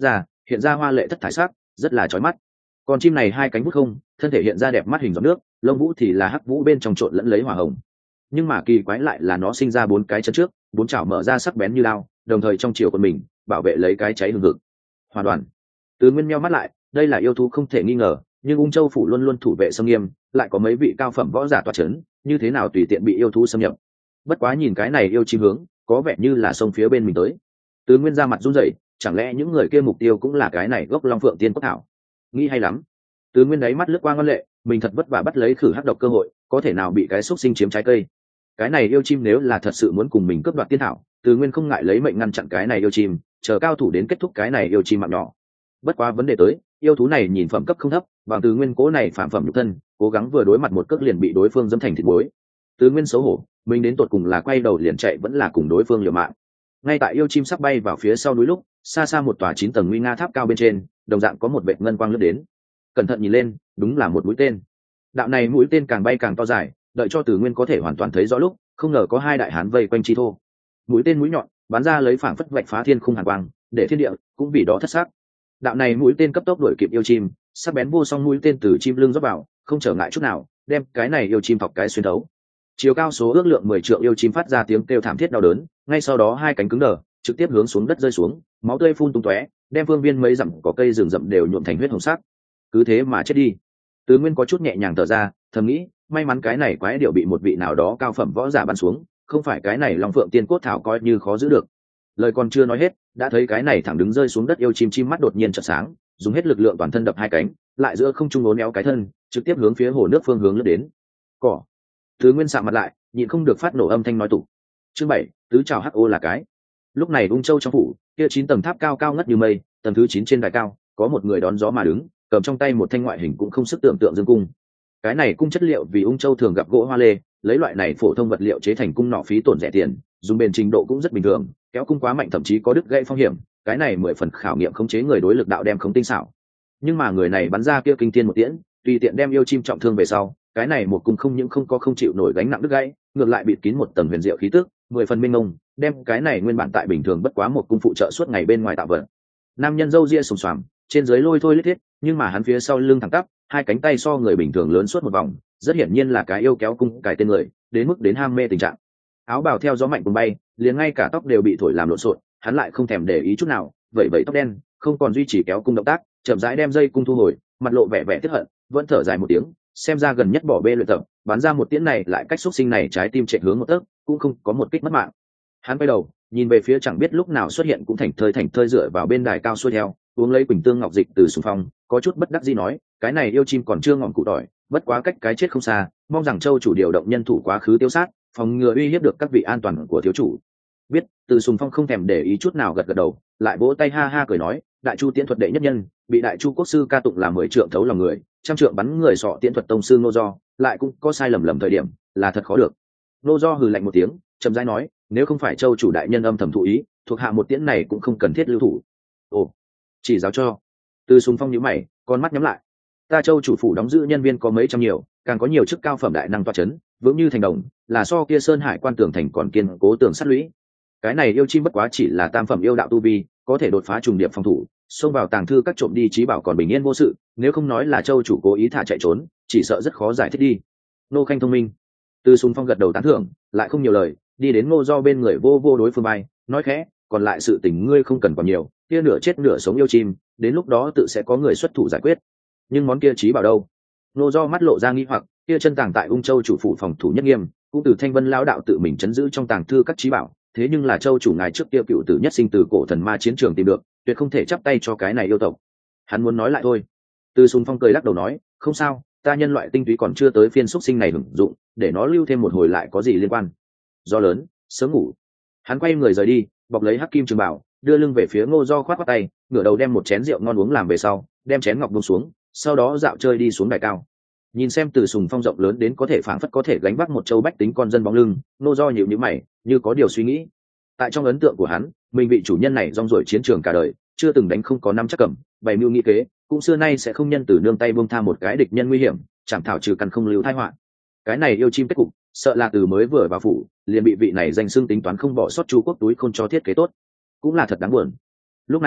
hiện ra hoa lệ thất thải sắc, rất là chói mắt. Con chim này hai cánh vút không, thân thể hiện ra đẹp mắt hình giọt nước, lông vũ thì là hắc vũ bên trong trộn lẫn lấy hỏa hồng. Nhưng mà kỳ quái lại là nó sinh ra bốn cái chân trước, bốn chảo mở ra sắc bén như lao, đồng thời trong chiều của mình bảo vệ lấy cái cháy hừng hực. Hoàn toàn. Từ Nguyên meo mắt lại, đây là yêu thú không thể nghi ngờ, nhưng Ung Châu phủ luôn luôn thủ vệ nghiêm nghiêm, lại có mấy vị cao phẩm võ giả tọa chấn, như thế nào tùy tiện bị yêu thú xâm nhập. Bất quá nhìn cái này yêu chim hướng, có vẻ như là sông phía bên mình tới. Từ Nguyên ra mặt run rẩy, chẳng lẽ những người kia mục tiêu cũng là cái này gốc Long Phượng Tiên Cốt Thảo? Nghĩ hay lắm. Từ Nguyên đáy mắt lướt qua ngân lệ, mình thật vất vả bắt lấy khử hắc độc cơ hội, có thể nào bị cái xúc sinh chiếm trái cây. Cái này yêu chim nếu là thật sự muốn cùng mình cướp đoạt tiên thảo, Từ Nguyên không ngại lấy mệnh ngăn chặn cái này yêu chim, chờ cao thủ đến kết thúc cái này yêu chim mạng nhỏ. Bất quá vấn đề tới, yêu thú này nhìn phẩm cấp không thấp, bằng Từ Nguyên cố này phạm phẩm nhục thân, cố gắng vừa đối mặt một cước liền bị đối phương dẫm thành thịt muối. Từ Nguyên xấu hổ, mình đến tột cùng là quay đầu liền chạy vẫn là cùng đối phương liều mạng. Ngay tại yêu chim sắp bay vào phía sau núi lúc, xa xa một tòa 9 tầng nguy nga tháp cao bên trên, đồng dạng có một vệt ngân quang lướt đến. Cẩn thận nhìn lên, đúng là một mũi tên. Đạo này mũi tên càng bay càng to dài, đợi cho Từ Nguyên có thể hoàn toàn thấy rõ lúc, không ngờ có hai đại hán vây quanh chi thô. Mũi tên mũi nhọn bắn ra lấy phảng phất vạch phá thiên khung hàn quang, để thiên địa cũng vì đó thất sắc. Đạo này mũi tên cấp tốc đuổi kịp yêu chim, sắc bén vô song mũi tên từ chim lưng rót vào, không trở ngại chút nào, đem cái này yêu chim thọc cái xuyên thấu. Chiều cao số ước lượng 10 trượng yêu chim phát ra tiếng kêu thảm thiết đau đớn, ngay sau đó hai cánh cứng đờ, trực tiếp hướng xuống đất rơi xuống, máu tươi phun tung tóe, đem phương viên mấy dặm có cây rừng rậm đều nhuộm thành huyết hồng sắc. Cứ thế mà chết đi. Từ Nguyên có chút nhẹ nhàng thở ra, thầm nghĩ, may mắn cái này quái điệu bị một vị nào đó cao phẩm võ giả bắn xuống, không phải cái này Long Phượng Tiên Cốt Thảo coi như khó giữ được. Lời còn chưa nói hết, đã thấy cái này thẳng đứng rơi xuống đất yêu chim mắt đột nhiên chợt sáng, dùng hết lực lượng toàn thân đập hai cánh, lại giữa không trung uốn éo cái thân, trực tiếp hướng phía hồ nước phương hướng lướt đến. Cỏ. Từ Nguyên sạm mặt lại, nhịn không được phát nổ âm thanh nói tục. Chương 7, tứ trào hắc ô là cái. Lúc này Ung Châu trong phủ, kia 9 tầng tháp cao cao ngất như mây, tầng thứ 9 trên đài cao, có một người đón gió mà đứng, cầm trong tay một thanh ngoại hình cũng không sức tưởng tượng dương cung. Cái này cung chất liệu vì Ung Châu thường gặp gỗ hoa lê, lấy loại này phổ thông vật liệu chế thành cung nỏ phí tổn rẻ tiền, dùng bền trình độ cũng rất bình thường, kéo cung quá mạnh thậm chí có đứt gãy phong hiểm, cái này 10 phần khảo nghiệm khống chế người đối lực đạo đem không tinh xảo. Nhưng mà người này bắn ra kia kinh thiên một tiễn, tùy tiện đem yêu chim trọng thương về sau, cái này một cung không những không chịu nổi gánh nặng đứt gãy, ngược lại bịt kín một tầng huyền diệu khí tức, 10 phần minh mông, đem cái này nguyên bản tại bình thường bất quá một cung phụ trợ suốt ngày bên ngoài tạo vật. Nam nhân râu ria sùng xoàm, trên dưới lôi thôi lết thiết, nhưng mà hắn phía sau lưng thẳng tắp, hai cánh tay so người bình thường lớn suốt một vòng, rất hiển nhiên là cái yêu kéo cung cài tên người, đến mức đến ham mê tình trạng. Áo bào theo gió mạnh cuồng bay, liền ngay cả tóc đều bị thổi làm lộn xộn, hắn lại không thèm để ý chút nào, vậy tóc đen, không còn duy trì kéo cung động tác, chậm rãi đem dây cung thu hồi, mặt lộ vẻ vẻ tiếc hận, vẫn thở dài một tiếng, xem ra gần nhất bỏ bê luyện tập, bắn ra một tiễn này lại cách xúc sinh này trái tim chạy hướng một tấc, cũng không có một kích mất mạng. Hắn quay đầu, nhìn về phía chẳng biết lúc nào xuất hiện cũng thành thơi dựa vào bên đài cao xuôi theo, uống lấy quỳnh tương ngọc dịch từ sùng phong, có chút bất đắc dĩ nói, cái này yêu chim còn chưa ngọn cụ tỏi, bất quá cách cái chết không xa, mong rằng châu chủ điều động nhân thủ quá khứ tiêu sát, phòng ngừa uy hiếp được các vị an toàn của thiếu chủ. Biết, từ sùng phong không thèm để ý chút nào gật gật đầu, lại vỗ tay ha ha cười nói, đại chu tiễn thuật đệ nhất nhân, bị đại chu quốc sư ca tụng là 10 trượng thấu lòng người, trăm trượng bắn người sọ tiễn thuật tông sư Ngô Do, lại cũng có sai lầm thời điểm, là thật khó được. Ngô Do hừ lạnh một tiếng, chậm rãi nói, nếu không phải châu chủ đại nhân âm thầm thụ ý, thuộc hạ một tiễn này cũng không cần thiết lưu thủ. Ồ, chỉ giáo cho. Từ sùng phong nhíu mày, con mắt nhắm lại. Ta châu chủ phủ đóng giữ nhân viên có mấy trăm nhiều, càng có nhiều chức cao phẩm đại năng toa chấn, vững như thành đồng, là so kia sơn hải quan tường thành còn kiên cố tường sắt lũy. Cái này yêu chim bất quá chỉ là tam phẩm yêu đạo tu vi, có thể đột phá trùng điệp phòng thủ, xông vào tàng thư các trộm đi trí bảo còn bình yên vô sự, nếu không nói là châu chủ cố ý thả chạy trốn, chỉ sợ rất khó giải thích đi. Nô Khanh thông minh. Từ sùng phong gật đầu tán thưởng, lại không nhiều lời, đi đến Ngô Do bên người vô đối phương bay, nói khẽ, còn lại sự tình ngươi không cần còn nhiều, kia nửa chết nửa sống yêu chim, đến lúc đó tự sẽ có người xuất thủ giải quyết. Nhưng món kia trí bảo đâu? Ngô Do mắt lộ ra nghi hoặc, kia chân tàng tại Ung Châu chủ phủ phòng thủ nhất nghiêm, cũng từ Thanh Vân lão đạo tự mình chấn giữ trong tàng thư các trí bảo, thế nhưng là châu chủ ngài trước kia cựu tử nhất sinh từ cổ thần ma chiến trường tìm được, tuyệt không thể chắp tay cho cái này yêu tộc. Hắn muốn nói lại thôi. Từ Sùng Phong cười lắc đầu nói, không sao, ta nhân loại tinh túy còn chưa tới phiên xúc sinh này hưởng dụng, để nó lưu thêm một hồi lại có gì liên quan. Do lớn, sớm ngủ. Hắn quay người rời đi, bọc lấy hắc kim trường bảo, đưa lưng về phía Ngô Do khoát tay, ngửa đầu đem một chén rượu ngon uống làm về sau, đem chén ngọc buông xuống, sau đó dạo chơi đi xuống đài cao. Nhìn xem Từ Sùng Phong rộng lớn đến có thể phảng phất có thể gánh vác một châu bách tính con dân bóng lưng, Ngô Do nhíu nhíu mày, như có điều suy nghĩ. Tại trong ấn tượng của hắn, mình vị chủ nhân này rong ruổi chiến trường cả đời, chưa từng đánh không có năm chắc cẩm, bày mưu nghĩ kế, cũng xưa nay sẽ không nhân từ nương tay buông tha một cái địch nhân nguy hiểm, chẳng thảo trừ căn không lưu tai họa. Cái này yêu chim kết cục, sợ là từ mới vừa vào phủ, liền bị vị này danh xưng tính toán không bỏ sót Chu quốc túi khôn cho thiết kế tốt, cũng là thật đáng buồn. Lúc này,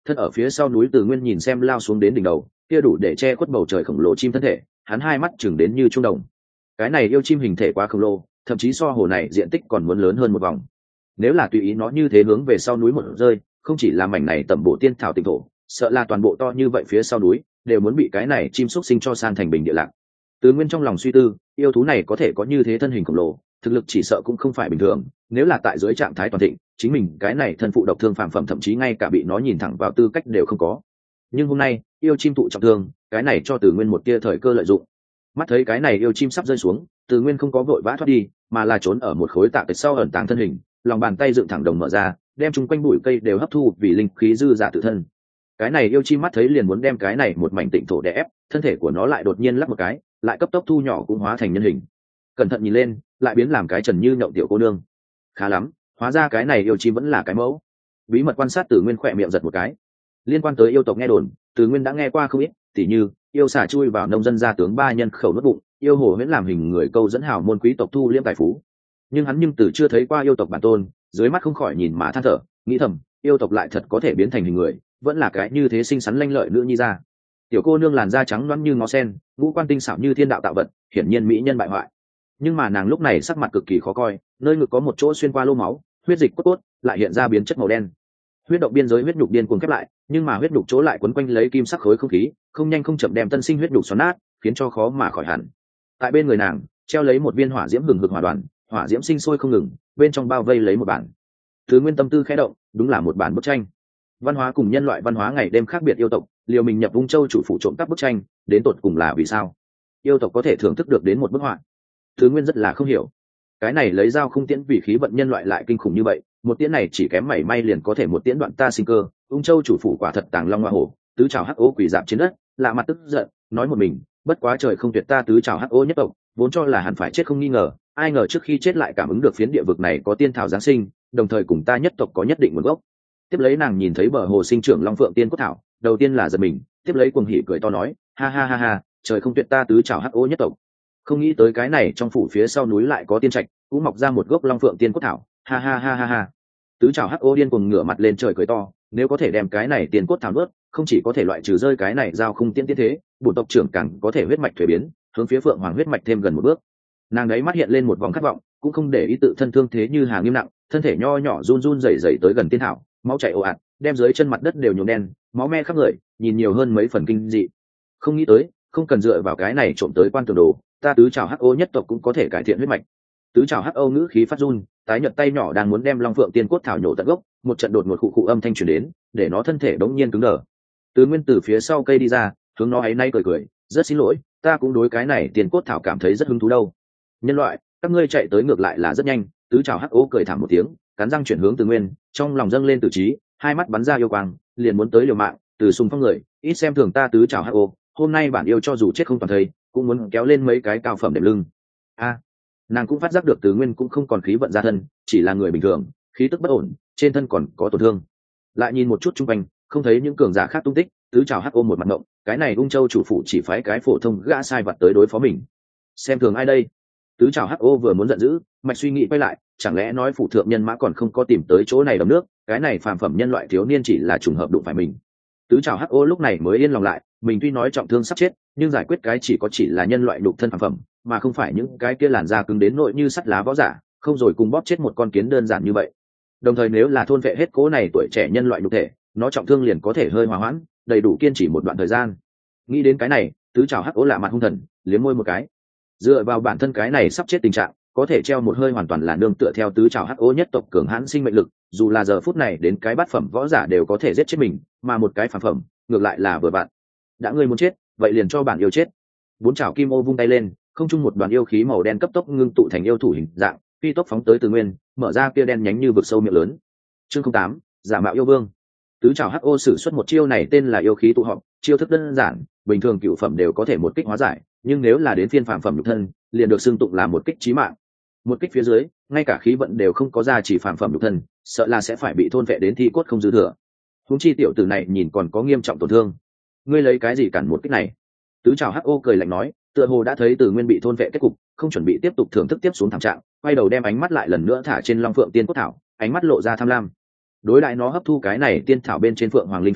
thân ở phía sau núi Từ Nguyên nhìn xem lao xuống đến đỉnh đầu kia đủ để che khuất bầu trời khổng lồ chim thân thể, hắn hai mắt chừng đến như trung đồng. Cái này yêu chim hình thể quá khổng lồ, thậm chí so hồ này diện tích còn muốn lớn hơn một vòng. Nếu là tùy ý nó như thế hướng về sau núi một rơi, không chỉ là mảnh này tẩm bộ tiên thảo tịnh thổ, sợ là toàn bộ to như vậy phía sau núi đều muốn bị cái này chim xúc sinh cho san thành bình địa lạc. Từ Nguyên trong lòng suy tư, yêu thú này có thể có như thế thân hình khổng lồ, thực lực chỉ sợ cũng không phải bình thường. Nếu là tại dưới trạng thái toàn thịnh, chính mình cái này thân phụ độc thương phàm phẩm thậm chí ngay cả bị nó nhìn thẳng vào tư cách đều không có. Nhưng hôm nay yêu chim thụ trọng thương, cái này cho Từ Nguyên một tia thời cơ lợi dụng. Mắt thấy cái này yêu chim sắp rơi xuống, Từ Nguyên không có vội vã thoát đi, mà là trốn ở một khối tạ cái sau ẩn tàng thân hình, lòng bàn tay dựng thẳng đồng mở ra, đem chung quanh bụi cây đều hấp thu vì linh khí dư giả tự thân. Cái này yêu chim mắt thấy liền muốn đem cái này một mảnh tịnh thổ đè ép, thân thể của nó lại đột nhiên lắc một cái, lại cấp tốc thu nhỏ cũng hóa thành nhân hình. Cẩn thận nhìn lên, lại biến làm cái trần như nhộng tiểu cô nương. Khá lắm, hóa ra cái này yêu chim vẫn là cái mẫu. Bí mật quan sát, Từ Nguyên khỏe miệng giật một cái. Liên quan tới yêu tộc nghe đồn, Từ Nguyên đã nghe qua không ít, tỉ như yêu xà chui vào nông dân gia tướng ba nhân khẩu nuốt bụng, yêu hồ huyễn làm hình người câu dẫn hào môn quý tộc thu liêm tài phú. Nhưng hắn từ chưa thấy qua yêu tộc bản tôn, dưới mắt không khỏi nhìn mà than thở, nghĩ thầm, yêu tộc lại thật có thể biến thành hình người, vẫn là cái như thế xinh xắn lanh lợi nữ nhi ra. Tiểu cô nương làn da trắng loáng như ngó sen, ngũ quan tinh xảo như thiên đạo tạo vật, hiển nhiên mỹ nhân bại hoại. Nhưng mà nàng lúc này sắc mặt cực kỳ khó coi, nơi ngực có một chỗ xuyên qua lô máu, huyết dịch cốt cốt lại hiện ra biến chất màu đen. Huyết động biên giới huyết nhục điên cuồng khép lại, nhưng mà huyết nhục chỗ lại quấn quanh lấy kim sắc khối không khí, không nhanh không chậm đem tân sinh huyết nhục xoắn nát, khiến cho khó mà khỏi hẳn. Tại bên người nàng treo lấy một viên hỏa diễm hừng hực hỏa đoàn, hỏa diễm sinh sôi không ngừng, bên trong bao vây lấy một bản. Từ Nguyên tâm tư khẽ động, đúng là một bản bức tranh. Văn hóa cùng nhân loại văn hóa ngày đêm khác biệt, yêu tộc liều mình nhập Ung Châu chủ phủ trộm cắp bức tranh, đến tột cùng là vì sao? Yêu tộc có thể thưởng thức được đến một bức họa. Từ Nguyên rất là không hiểu, cái này lấy dao không tiễn vì khí vận nhân loại lại kinh khủng như vậy, một tiễn này chỉ kém mảy may liền có thể một tiễn đoạn ta sinh cơ. Ung Châu chủ phủ quả thật tàng long hoa hổ, tứ trảo hắc ô quỷ dạp trên đất, lạ mặt tức giận nói một mình, bất quá trời không tuyệt ta tứ trảo hắc ô nhất tộc, vốn cho là hẳn phải chết không nghi ngờ, ai ngờ trước khi chết lại cảm ứng được phiến địa vực này có tiên thảo giáng sinh, đồng thời cùng ta nhất tộc có nhất định nguồn gốc. Tiếp lấy nàng nhìn thấy bờ hồ sinh trưởng long phượng tiên cốt thảo, đầu tiên là giật mình, tiếp lấy cuồng hỉ cười to nói, ha ha ha ha, trời không tuyệt ta tứ trảo hắc ô nhất tộc. Không nghĩ tới cái này trong phủ phía sau núi lại có tiên trạch, cũng mọc ra một gốc long phượng tiên cốt thảo, ha ha ha ha ha. Tứ trảo hắc ô điên cuồng ngửa mặt lên trời cười to, nếu có thể đem cái này tiên cốt thảo nuốt, không chỉ có thể loại trừ rơi cái này giao không tiên tiên thế, bổn tộc trưởng càng có thể huyết mạch thuế biến, hướng phía phượng hoàng huyết mạch thêm gần một bước. Nàng đấy mắt hiện lên một vòng khát vọng, cũng không để ý tự thân thương thế như Hà nghiêm nặng, thân thể nho nhỏ run run rẩy rẩy tới gần tiên thảo, máu chảy ồ ạt, đem dưới chân mặt đất đều nhuộm đen, máu me khắp người, nhìn nhiều hơn mấy phần kinh dị. Không nghĩ tới, không cần dựa vào cái này trộm tới quan tường đồ, ta tứ trảo hắc ô nhất tộc cũng có thể cải thiện huyết mạch. Tứ trảo hắc ô ngữ khí phát run, tái nhợt tay nhỏ đang muốn đem long phượng tiên cốt thảo nhổ tận gốc, một trận đột ngột khụ khụ âm thanh truyền đến, để nó thân thể đống nhiên cứng đờ. Từ Nguyên từ phía sau cây đi ra, hướng nó ấy nay cười cười, rất xin lỗi, ta cũng đối cái này tiên cốt thảo cảm thấy rất hứng thú đâu. Nhân loại, các ngươi chạy tới ngược lại là rất nhanh. Tứ trảo hắc ô cười thảm một tiếng, cắn răng chuyển hướng Từ Nguyên, trong lòng dâng lên tử trí, hai mắt bắn ra yêu quang, liền muốn tới liều mạng. Từ xung phong người, ít xem thường ta tứ trảo hắc ô, hôm nay bản yêu cho dù chết không toàn thây, cũng muốn kéo lên mấy cái cao phẩm đệm lưng. Nàng cũng phát giác được Từ Nguyên cũng không còn khí vận ra thân, chỉ là người bình thường, khí tức bất ổn, trên thân còn có tổn thương. Lại nhìn một chút chung quanh, không thấy những cường giả khác tung tích, tứ trảo hắc ôm một mặt ngộng, cái này Ung Châu chủ phủ chỉ phái cái phổ thông gã sai vặt tới đối phó mình, xem thường ai đây? Tứ trảo hắc ô vừa muốn giận dữ, mạch suy nghĩ quay lại, chẳng lẽ nói phủ thượng nhân mã còn không có tìm tới chỗ này đầm nước, cái này phàm phẩm nhân loại thiếu niên chỉ là trùng hợp đụng phải mình. Tứ trảo hắc ô lúc này mới yên lòng lại, mình tuy nói trọng thương sắp chết, nhưng giải quyết cái chỉ là nhân loại đục thân phàm phẩm, mà không phải những cái kia làn da cứng đến nội như sắt lá võ giả, không rồi cùng bóp chết một con kiến đơn giản như vậy. Đồng thời nếu là thôn vệ hết cố này tuổi trẻ nhân loại nhục thể, nó trọng thương liền có thể hơi hòa hoãn, đầy đủ kiên trì một đoạn thời gian. Nghĩ đến cái này, tứ trảo hắc ố lạ mặt hung thần, liếm môi một cái. Dựa vào bản thân cái này sắp chết tình trạng, có thể treo một hơi hoàn toàn là nương tựa theo tứ trảo hắc ố nhất tộc cường hãn sinh mệnh lực, dù là giờ phút này đến cái bát phẩm võ giả đều có thể giết chết mình, mà một cái phàm phẩm, ngược lại là vừa bạn. Đã ngươi muốn chết, vậy liền cho bản yêu chết. Bốn trảo kim ô vung tay lên, không trung một đoàn yêu khí màu đen cấp tốc ngưng tụ thành yêu thủ hình dạng, phi tốc phóng tới Từ Nguyên, mở ra kia đen nhánh như vực sâu miệng lớn. Chương 08, giả mạo yêu vương. Tứ trảo hắc ô sử xuất một chiêu này tên là yêu khí tụ họp, chiêu thức đơn giản, bình thường cửu phẩm đều có thể một kích hóa giải, nhưng nếu là đến phiên phàm phẩm nhục thân, liền được xưng tụng là một kích chí mạng. Một kích phía dưới, ngay cả khí vận đều không có ra chỉ phàm phẩm nhục thân, sợ là sẽ phải bị thôn vệ đến thi cốt không dư thừa. Huống chi tiểu tử này nhìn còn có nghiêm trọng tổn thương, ngươi lấy cái gì cản một kích này? Tứ trảo hắc ô cười lạnh nói, tựa hồ đã thấy Từ Nguyên bị thôn vệ kết cục, không chuẩn bị tiếp tục thưởng thức tiếp xuống thảm trạng, quay đầu đem ánh mắt lại lần nữa thả trên long phượng tiên cốt thảo, ánh mắt lộ ra tham lam. Đối lại nó hấp thu cái này tiên thảo bên trên phượng hoàng linh phách,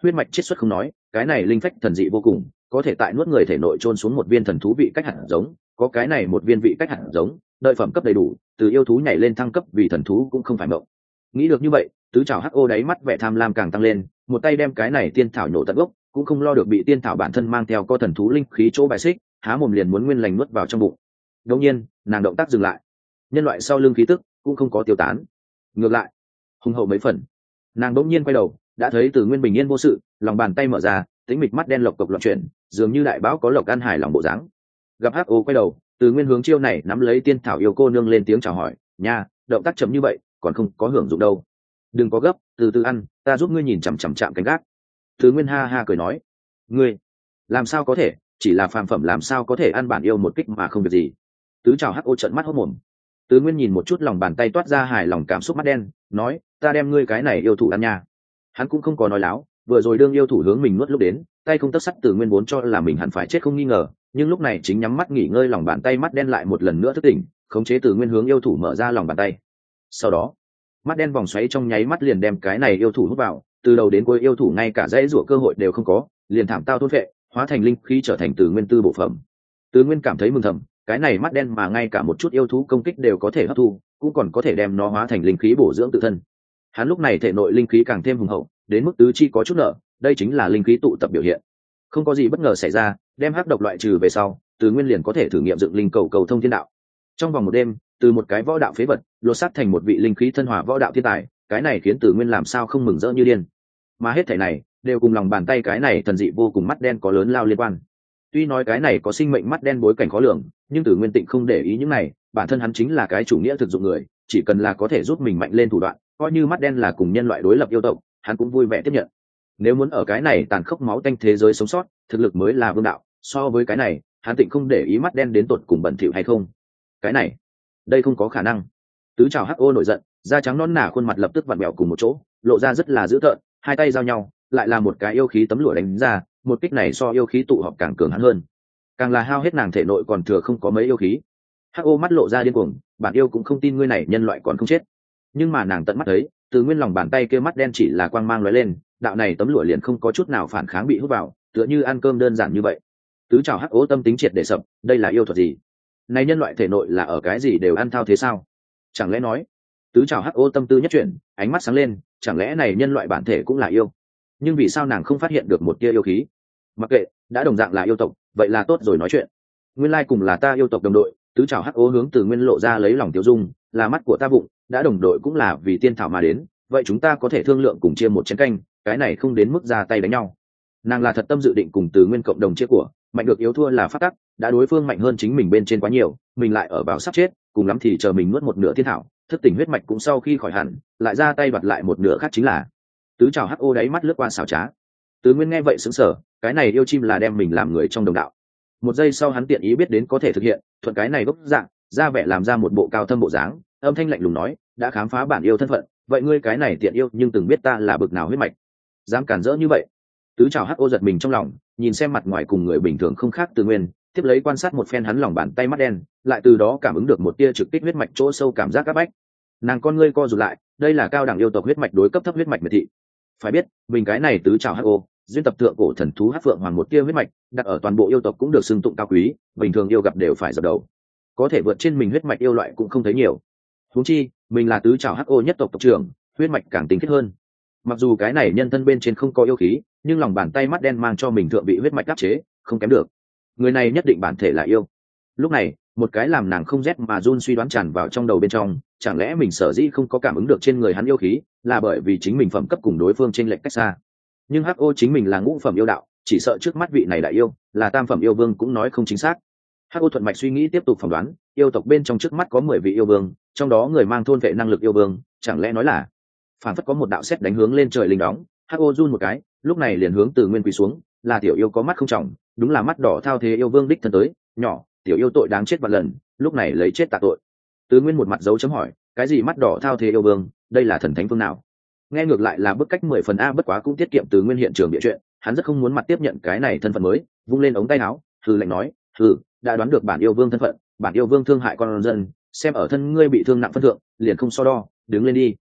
huyết mạch chiết xuất không nói, cái này linh phách thần dị vô cùng, có thể tại nuốt người thể nội chôn xuống một viên thần thú vị cách hạt giống, có cái này một viên vị cách hạt giống, đợi phẩm cấp đầy đủ, từ yêu thú nhảy lên thăng cấp vì thần thú cũng không phải mộng. Nghĩ được như vậy, tứ trảo hắc ô đáy mắt vẻ tham lam càng tăng lên, một tay đem cái này tiên thảo nhổ tận gốc, cũng không lo được bị tiên thảo bản thân mang theo co thần thú linh khí chỗ bài xích, há mồm liền muốn nguyên lành nuốt vào trong bụng. Đột nhiên, nàng động tác dừng lại, nhân loại sau lưng khí tức cũng không có tiêu tán, ngược lại hùng hậu mấy phần. Nàng bỗng nhiên quay đầu, đã thấy Từ Nguyên bình yên vô sự, lòng bàn tay mở ra, tĩnh mịch mắt đen lộc cộc loạn chuyển, dường như đại bão có lộc ăn hài lòng bộ dáng. Gặp hắc ô quay đầu, Từ Nguyên hướng chiêu này nắm lấy tiên thảo yêu cô nương lên tiếng chào hỏi, nha, động tác chậm như vậy còn không có hưởng dụng đâu, đừng có gấp, từ từ ăn, ta giúp ngươi nhìn chằm chằm chạm cánh gác. Từ Nguyên ha ha cười nói, ngươi làm sao có thể, chỉ là phàm phẩm làm sao có thể ăn bản yêu một kích mà không việc gì. Tứ trào hắc ô trợn mắt hốt mồm. Từ Nguyên nhìn một chút lòng bàn tay toát ra hài lòng cảm xúc mắt đen, nói, ta đem ngươi cái này yêu thủ ăn nha. Hắn cũng không có nói láo, vừa rồi đương yêu thủ hướng mình nuốt lúc đến, tay không tấc sắt. Từ Nguyên vốn cho là mình hẳn phải chết không nghi ngờ, nhưng lúc này chính nhắm mắt nghỉ ngơi, lòng bàn tay mắt đen lại một lần nữa thức tỉnh, khống chế Từ Nguyên hướng yêu thủ mở ra lòng bàn tay. Sau đó mắt đen vòng xoáy trong nháy mắt liền đem cái này yêu thủ hút vào, từ đầu đến cuối yêu thủ ngay cả dãy rủa cơ hội đều không có, liền thảm tao thôn phệ, hóa thành linh khí trở thành Từ Nguyên tư bộ phẩm. Từ Nguyên cảm thấy mừng thầm, cái này mắt đen mà ngay cả một chút yêu thú công kích đều có thể hấp thu, cũng còn có thể đem nó hóa thành linh khí bổ dưỡng tự thân. Hắn lúc này thể nội linh khí càng thêm hùng hậu, đến mức tứ chi có chút nở, đây chính là linh khí tụ tập biểu hiện. Không có gì bất ngờ xảy ra, đem hắc độc loại trừ về sau, Từ Nguyên liền có thể thử nghiệm dựng linh cầu cầu thông thiên đạo. Trong vòng một đêm, từ một cái võ đạo phế vật lột xác thành một vị linh khí thân hòa võ đạo thiên tài, cái này khiến Từ Nguyên làm sao không mừng rỡ như điên. Mà hết thảy này đều cùng lòng bàn tay cái này thần dị vô cùng mắt đen có lớn lao liên quan. Tuy nói cái này có sinh mệnh mắt đen bối cảnh khó lường, nhưng Từ Nguyên Tịnh không để ý những này, bản thân hắn chính là cái chủ nghĩa thực dụng người, chỉ cần là có thể giúp mình mạnh lên thủ đoạn, coi như mắt đen là cùng nhân loại đối lập yêu tộc, hắn cũng vui vẻ tiếp nhận. Nếu muốn ở cái này tàn khốc máu tanh thế giới sống sót, thực lực mới là vương đạo, so với cái này, hắn Tịnh không để ý mắt đen đến tột cùng bẩn thỉu hay không. Cái này, đây không có khả năng. Tứ trào hắc ô nổi giận, da trắng nõn nà khuôn mặt lập tức vặn vẹo cùng một chỗ, lộ ra rất là dữ tợn, hai tay giao nhau, lại là một cái yêu khí tấm lụa đánh ra, một kích này so yêu khí tụ họp càng cường hắn hơn, càng là hao hết nàng thể nội còn thừa không có mấy yêu khí. Hắc ô mắt lộ ra điên cuồng, bản yêu cũng không tin ngươi này nhân loại còn không chết. Nhưng mà nàng tận mắt thấy, Từ Nguyên lòng bàn tay kia mắt đen chỉ là quang mang lóe lên, đạo này tấm lụa liền không có chút nào phản kháng bị hút vào, tựa như ăn cơm đơn giản như vậy. Tứ trào hắc ô tâm tính triệt để sập, đây là yêu thuật gì? Này nhân loại thể nội là ở cái gì đều ăn thao thế sao? Chẳng lẽ nói, tứ trào hắc ô tâm tư nhất chuyển, ánh mắt sáng lên, chẳng lẽ này nhân loại bản thể cũng là yêu? Nhưng vì sao nàng không phát hiện được một tia yêu khí? Mặc kệ, đã đồng dạng là yêu tộc, vậy là tốt rồi nói chuyện. Nguyên lai cùng là ta yêu tộc đồng đội. Tứ trào hắc ô hướng Từ Nguyên lộ ra lấy lòng tiêu dung, là mắt của ta vụng, đã đồng đội cũng là vì tiên thảo mà đến, vậy chúng ta có thể thương lượng cùng chia một chén canh, cái này không đến mức ra tay đánh nhau. Nàng là thật tâm dự định cùng Từ Nguyên cộng đồng chia của, mạnh được yếu thua là phát tắc, đã đối phương mạnh hơn chính mình bên trên quá nhiều, mình lại ở vào sắp chết, cùng lắm thì chờ mình nuốt một nửa thiên thảo, thức tỉnh huyết mạch cũng sau khi khỏi hẳn, lại ra tay đoạt lại một nửa khác chính là. Tứ trào hắc ô đáy mắt lướt qua xảo trá. Từ Nguyên nghe vậy sững sờ, cái này yêu chim là đem mình làm người trong đồng đạo. Một giây sau hắn tiện ý biết đến có thể thực hiện, thuận cái này gốc dạng, ra vẻ làm ra một bộ cao thâm bộ dáng, âm thanh lạnh lùng nói, đã khám phá bản yêu thân phận, vậy ngươi cái này tiện yêu nhưng từng biết ta là bực nào huyết mạch, dám cản rỡ như vậy. Tứ trào hắc ô giật mình trong lòng, nhìn xem mặt ngoài cùng người bình thường không khác Từ Nguyên, tiếp lấy quan sát một phen hắn lòng bàn tay mắt đen, lại từ đó cảm ứng được một tia trực kích huyết mạch chỗ sâu cảm giác áp bách. Nàng con ngươi co rụt lại, đây là cao đẳng yêu tộc huyết mạch đối cấp thấp huyết mạch miệt thị. Phải biết, mình cái này tứ trào hắc ô, duyên tập thượng cổ thần thú hắc phượng hoàng một tia huyết mạch, đặt ở toàn bộ yêu tộc cũng được xưng tụng cao quý, bình thường yêu gặp đều phải dập đầu. Có thể vượt trên mình huyết mạch yêu loại cũng không thấy nhiều. Huống chi, mình là tứ trào hắc ô nhất tộc tộc trưởng, huyết mạch càng tinh khiết hơn. Mặc dù cái này nhân thân bên trên không có yêu khí, nhưng lòng bàn tay mắt đen mang cho mình thượng bị huyết mạch áp chế, không kém được. Người này nhất định bản thể là yêu. Lúc này, một cái làm nàng không rét mà run suy đoán tràn vào trong đầu bên trong, chẳng lẽ mình sở dĩ không có cảm ứng được trên người hắn yêu khí, là bởi vì chính mình phẩm cấp cùng đối phương chênh lệch cách xa. Nhưng hắc ô chính mình là ngũ phẩm yêu đạo, chỉ sợ trước mắt vị này đại yêu là tam phẩm yêu vương cũng nói không chính xác. Hắc ô thuận mạch suy nghĩ tiếp tục phỏng đoán, yêu tộc bên trong trước mắt có 10 vị yêu vương, trong đó người mang thôn vệ năng lực yêu vương, chẳng lẽ nói là phản phất có một đạo sét đánh hướng lên trời linh đóng. Hắc ô run một cái, lúc này liền hướng Từ Nguyên quỳ xuống, là tiểu yêu có mắt không trọng, đúng là mắt đỏ thao thế yêu vương đích thân tới, nhỏ tiểu yêu tội đáng chết vạn lần, lúc này lấy chết tạ tội. Từ Nguyên một mặt dấu chấm hỏi, cái gì mắt đỏ thao thế yêu vương, đây là thần thánh phương nào? Nghe ngược lại là bức cách 10 phần a, bất quá cũng tiết kiệm Từ Nguyên hiện trường địa chuyện, hắn rất không muốn mặt tiếp nhận cái này thân phận mới, vung lên ống tay áo, hừ lạnh nói, hừ, đã đoán được bản yêu vương thân phận, bản yêu vương thương hại con dân, xem ở thân ngươi bị thương nặng phân thượng, liền không so đo, đứng lên đi.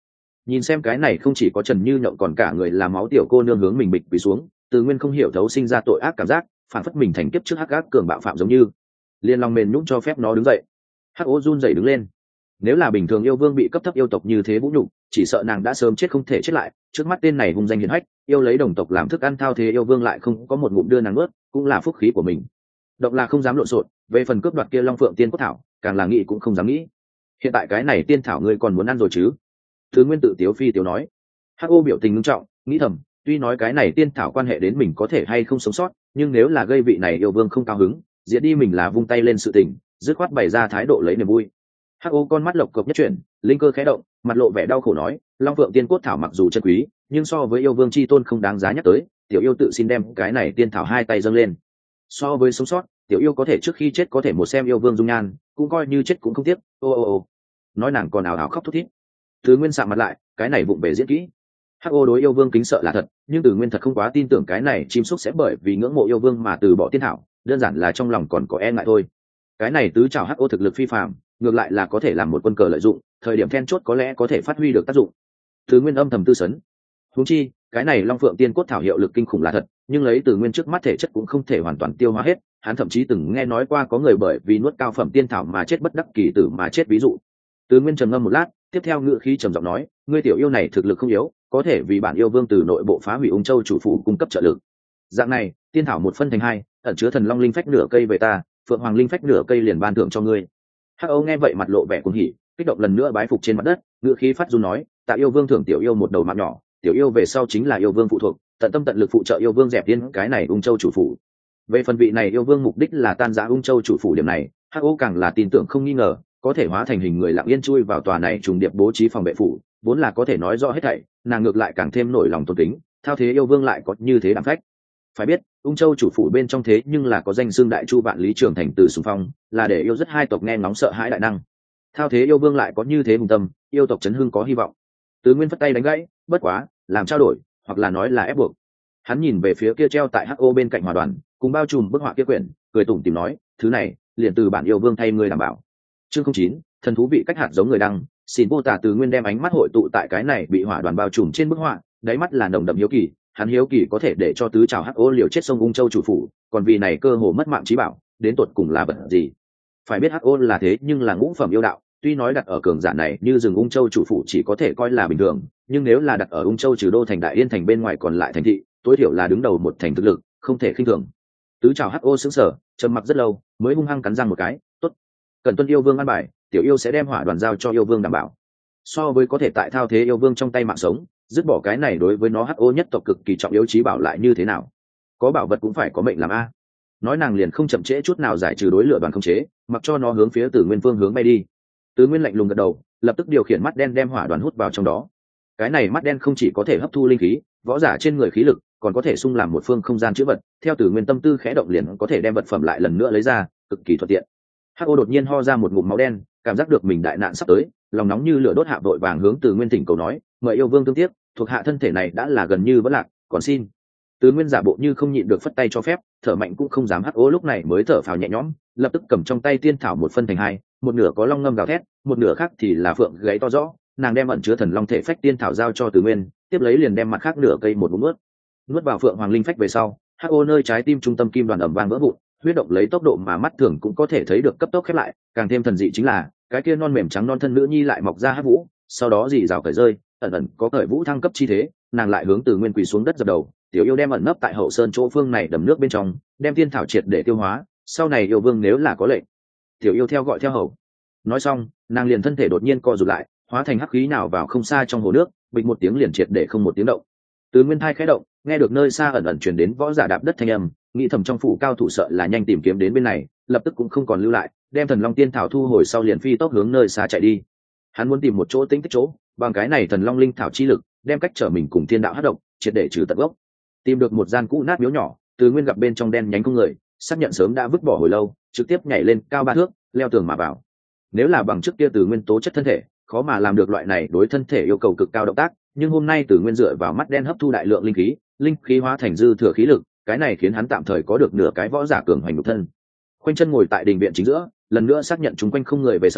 Nhìn xem cái này không chỉ có Trần Như Nhộng còn cả người là máu tiểu cô nương hướng mình bịch quỳ xuống, Từ Nguyên không hiểu thấu sinh ra tội ác cảm giác, phản phất mình thành kiếp trước hắc ác cường bạo phạm giống như liền lòng mềm nhũn cho phép nó đứng dậy. Hắc Ô run rẩy đứng lên. Nếu là bình thường yêu vương bị cấp thấp yêu tộc như thế vũ nhục, chỉ sợ nàng đã sớm chết không thể chết lại. Trước mắt tên này hung danh hiển hách, yêu lấy đồng tộc làm thức ăn thao thế yêu vương lại không có một ngụm đưa nàng nuốt, cũng là phúc khí của mình. Động là không dám lộn xộn, về phần cướp đoạt kia Long Phượng Tiên Cốt Thảo, càng là nghĩ cũng không dám nghĩ. Hiện tại cái này tiên thảo ngươi còn muốn ăn rồi chứ? Thứ Nguyên tự tiếu phi tiếu nói. Hắc Ô biểu tình nghiêm trọng, nghĩ thầm, tuy nói cái này tiên thảo quan hệ đến mình có thể hay không sống sót, nhưng nếu là gây vị này yêu vương không cao hứng, diệt đi mình là vung tay lên sự tình, dứt khoát bày ra thái độ lấy niềm vui. Hắc Ô con mắt lộc cộc nhất chuyển, linh cơ khẽ động, mặt lộ vẻ đau khổ nói, Long Phượng Tiên Cốt Thảo mặc dù chân quý, nhưng so với yêu vương chi tôn không đáng giá nhắc tới, tiểu yêu tự xin đem cái này tiên thảo hai tay dâng lên. So với sống sót, tiểu yêu có thể trước khi chết có thể một xem yêu vương dung nhan, cũng coi như chết cũng không tiếc. Ô. Nói nàng còn ảo ảo khóc thút thít. Từ Nguyên sạm mặt lại, cái này vụng về diễn kỹ. Hắc Ô đối yêu vương kính sợ là thật, nhưng Từ Nguyên thật không quá tin tưởng cái này chim súc sẽ bởi vì ngưỡng mộ yêu vương mà từ bỏ tiên thảo, đơn giản là trong lòng còn có e ngại thôi. Cái này tứ trảo Hắc Ô thực lực phi phàm, ngược lại là có thể làm một quân cờ lợi dụng, thời điểm then chốt có lẽ có thể phát huy được tác dụng. Từ Nguyên âm thầm tư sấn. Huống chi, cái này Long Phượng Tiên Cốt Thảo hiệu lực kinh khủng là thật, nhưng lấy Từ Nguyên trước mắt thể chất cũng không thể hoàn toàn tiêu hóa hết, hắn thậm chí từng nghe nói qua có người bởi vì nuốt cao phẩm tiên thảo mà chết bất đắc kỳ tử mà chết ví dụ. Từ Nguyên trầm ngâm một lát, tiếp theo ngữ khí trầm giọng nói, ngươi tiểu yêu này thực lực không yếu, có thể vì bản yêu vương từ nội bộ phá hủy Ung Châu chủ phủ cung cấp trợ lực. Dạng này, tiên thảo một phân thành hai, ẩn chứa thần long linh phách nửa cây về ta, phượng hoàng linh phách nửa cây liền ban thưởng cho ngươi. Hắc Âu nghe vậy mặt lộ vẻ cuồng hỉ, kích động lần nữa bái phục trên mặt đất, ngữ khí phát run nói, tạ yêu vương thưởng tiểu yêu một đầu mạng nhỏ, tiểu yêu về sau chính là yêu vương phụ thuộc, tận tâm tận lực phụ trợ yêu vương dẹp tiên cái này Ung Châu chủ phủ. Về phần vị này yêu vương mục đích là tan rã Ung Châu chủ phủ điểm này, Hắc Âu càng là tin tưởng không nghi ngờ, có thể hóa thành hình người lặng yên chui vào tòa này trùng điệp bố trí phòng vệ phủ, vốn là có thể nói rõ hết thảy, nàng ngược lại càng thêm nổi lòng tôn kính, thao thế yêu vương lại có như thế đảm phách. Phải biết, Ung Châu chủ phủ bên trong thế nhưng là có danh xưng đại chu vạn lý trường thành từ sùng phong, là để yêu rất hai tộc nghe ngóng sợ hãi đại năng. Thao thế yêu vương lại có như thế hùng tâm, yêu tộc chấn hưng có hy vọng. Từ Nguyên phất tay đánh gãy, bất quá, làm trao đổi, hoặc là nói là ép buộc. Hắn nhìn về phía kia treo tại HO bên cạnh hòa đoàn, cùng bao trùm bức họa kia quyển, cười tủm tỉm nói, thứ này, liền từ bản yêu vương thay ngươi đảm bảo. Chương 09, thần thú vị cách hạt giống người đăng, xin vô tả. Từ Nguyên đem ánh mắt hội tụ tại cái này bị hỏa đoàn bao trùm trên bức họa, đáy mắt là nồng đậm hiếu kỳ, hắn hiếu kỳ có thể để cho tứ trào HO liều chết sông Ung Châu chủ phủ, còn vì này cơ hồ mất mạng chí bảo, đến tột cùng là vật gì? Phải biết HO là thế nhưng là ngũ phẩm yêu đạo, tuy nói đặt ở cường giả này như rừng Ung Châu chủ phủ chỉ có thể coi là bình thường, nhưng nếu là đặt ở Ung Châu trừ đô thành Đại Yên thành bên ngoài còn lại thành thị, tối thiểu là đứng đầu một thành thực lực, không thể khinh thường. Tứ trào HO sững sờ, trầm mặc rất lâu, mới hung hăng cắn răng một cái, tốt, cần tuân yêu vương an bài, tiểu yêu sẽ đem hỏa đoàn giao cho yêu vương đảm bảo. So với có thể tại thao thế yêu vương trong tay mạng sống, dứt bỏ cái này đối với nó HO nhất tộc cực kỳ trọng yếu chí bảo lại như thế nào? Có bảo vật cũng phải có mệnh làm a. Nói nàng liền không chậm trễ chút nào giải trừ đối lửa đoàn không chế, mặc cho nó hướng phía Từ Nguyên phương hướng bay đi. Từ Nguyên lạnh lùng gật đầu, lập tức điều khiển mắt đen đem hỏa đoàn hút vào trong đó. Cái này mắt đen không chỉ có thể hấp thu linh khí, võ giả trên người khí lực, còn có thể xung làm một phương không gian chứa vật. Theo Từ Nguyên tâm tư khẽ động liền có thể đem vật phẩm lại lần nữa lấy ra, cực kỳ thuận tiện. HO đột nhiên ho ra một ngụm máu đen, cảm giác được mình đại nạn sắp tới, lòng nóng như lửa đốt hạ vội vàng hướng Từ Nguyên thỉnh cầu nói, mời yêu vương thương tiếc, thuộc hạ thân thể này đã là gần như vỡ lạc, còn xin. Từ Nguyên giả bộ như không nhịn được phất tay cho phép, thở mạnh cũng không dám. HO lúc này mới thở phào nhẹ nhõm, lập tức cầm trong tay tiên thảo một phân thành hai, một nửa có long ngâm gào thét, một nửa khác thì là phượng gáy to rõ. Nàng đem ẩn chứa thần long thể phách tiên thảo giao cho Từ Nguyên, tiếp lấy liền đem mặt khác nửa cây một ngụm nuốt vào phượng hoàng linh phách về sau, HO nơi trái tim trung tâm kim đoàn ầm vang vỡ vụn, huyết động lấy tốc độ mà mắt thường cũng có thể thấy được cấp tốc khép lại. Càng thêm thần dị chính là cái kia non mềm trắng non thân nữ nhi lại mọc ra hắc vũ, sau đó dì rào cởi rơi, ẩn ẩn có cởi vũ thăng cấp chi thế. Nàng lại hướng Từ Nguyên quỳ xuống đất dập đầu, tiểu yêu đem ẩn nấp tại hậu sơn chỗ phương này đầm nước bên trong, đem tiên thảo triệt để tiêu hóa, sau này yêu vương nếu là có lệnh, tiểu yêu theo gọi theo hầu. Nói xong, nàng liền thân thể đột nhiên co rụt lại, hóa thành hắc khí nào vào không xa trong hồ nước, bịch một tiếng liền triệt để không một tiếng động. Từ Nguyên thai khẽ động, nghe được nơi xa ẩn ẩn truyền đến võ giả đạp đất thanh âm, nghĩ thầm trong phủ cao thủ sợ là nhanh tìm kiếm đến bên này, lập tức cũng không còn lưu lại, đem thần long tiên thảo thu hồi sau liền phi tốc hướng nơi xa chạy đi. Hắn muốn tìm một chỗ tĩnh tích chỗ, bằng cái này thần long linh thảo chi lực, đem cách trở mình cùng thiên đạo hắc động, triệt để trừ tận gốc. Tìm được một gian cũ nát miếu nhỏ, Từ Nguyên gặp bên trong đen nhánh không người, xác nhận sớm đã vứt bỏ hồi lâu, trực tiếp nhảy lên cao 3 thước, leo tường mà vào. Nếu là bằng trước kia Từ Nguyên tố chất thân thể, khó mà làm được loại này đối thân thể yêu cầu cực cao động tác, nhưng hôm nay Từ Nguyên dựa vào mắt đen hấp thu đại lượng linh khí hóa thành dư thừa khí lực, cái này khiến hắn tạm thời có được nửa cái võ giả cường hoành nhục thân. Khoanh chân ngồi tại đình viện chính giữa, lần nữa xác nhận chúng quanh không người về sau,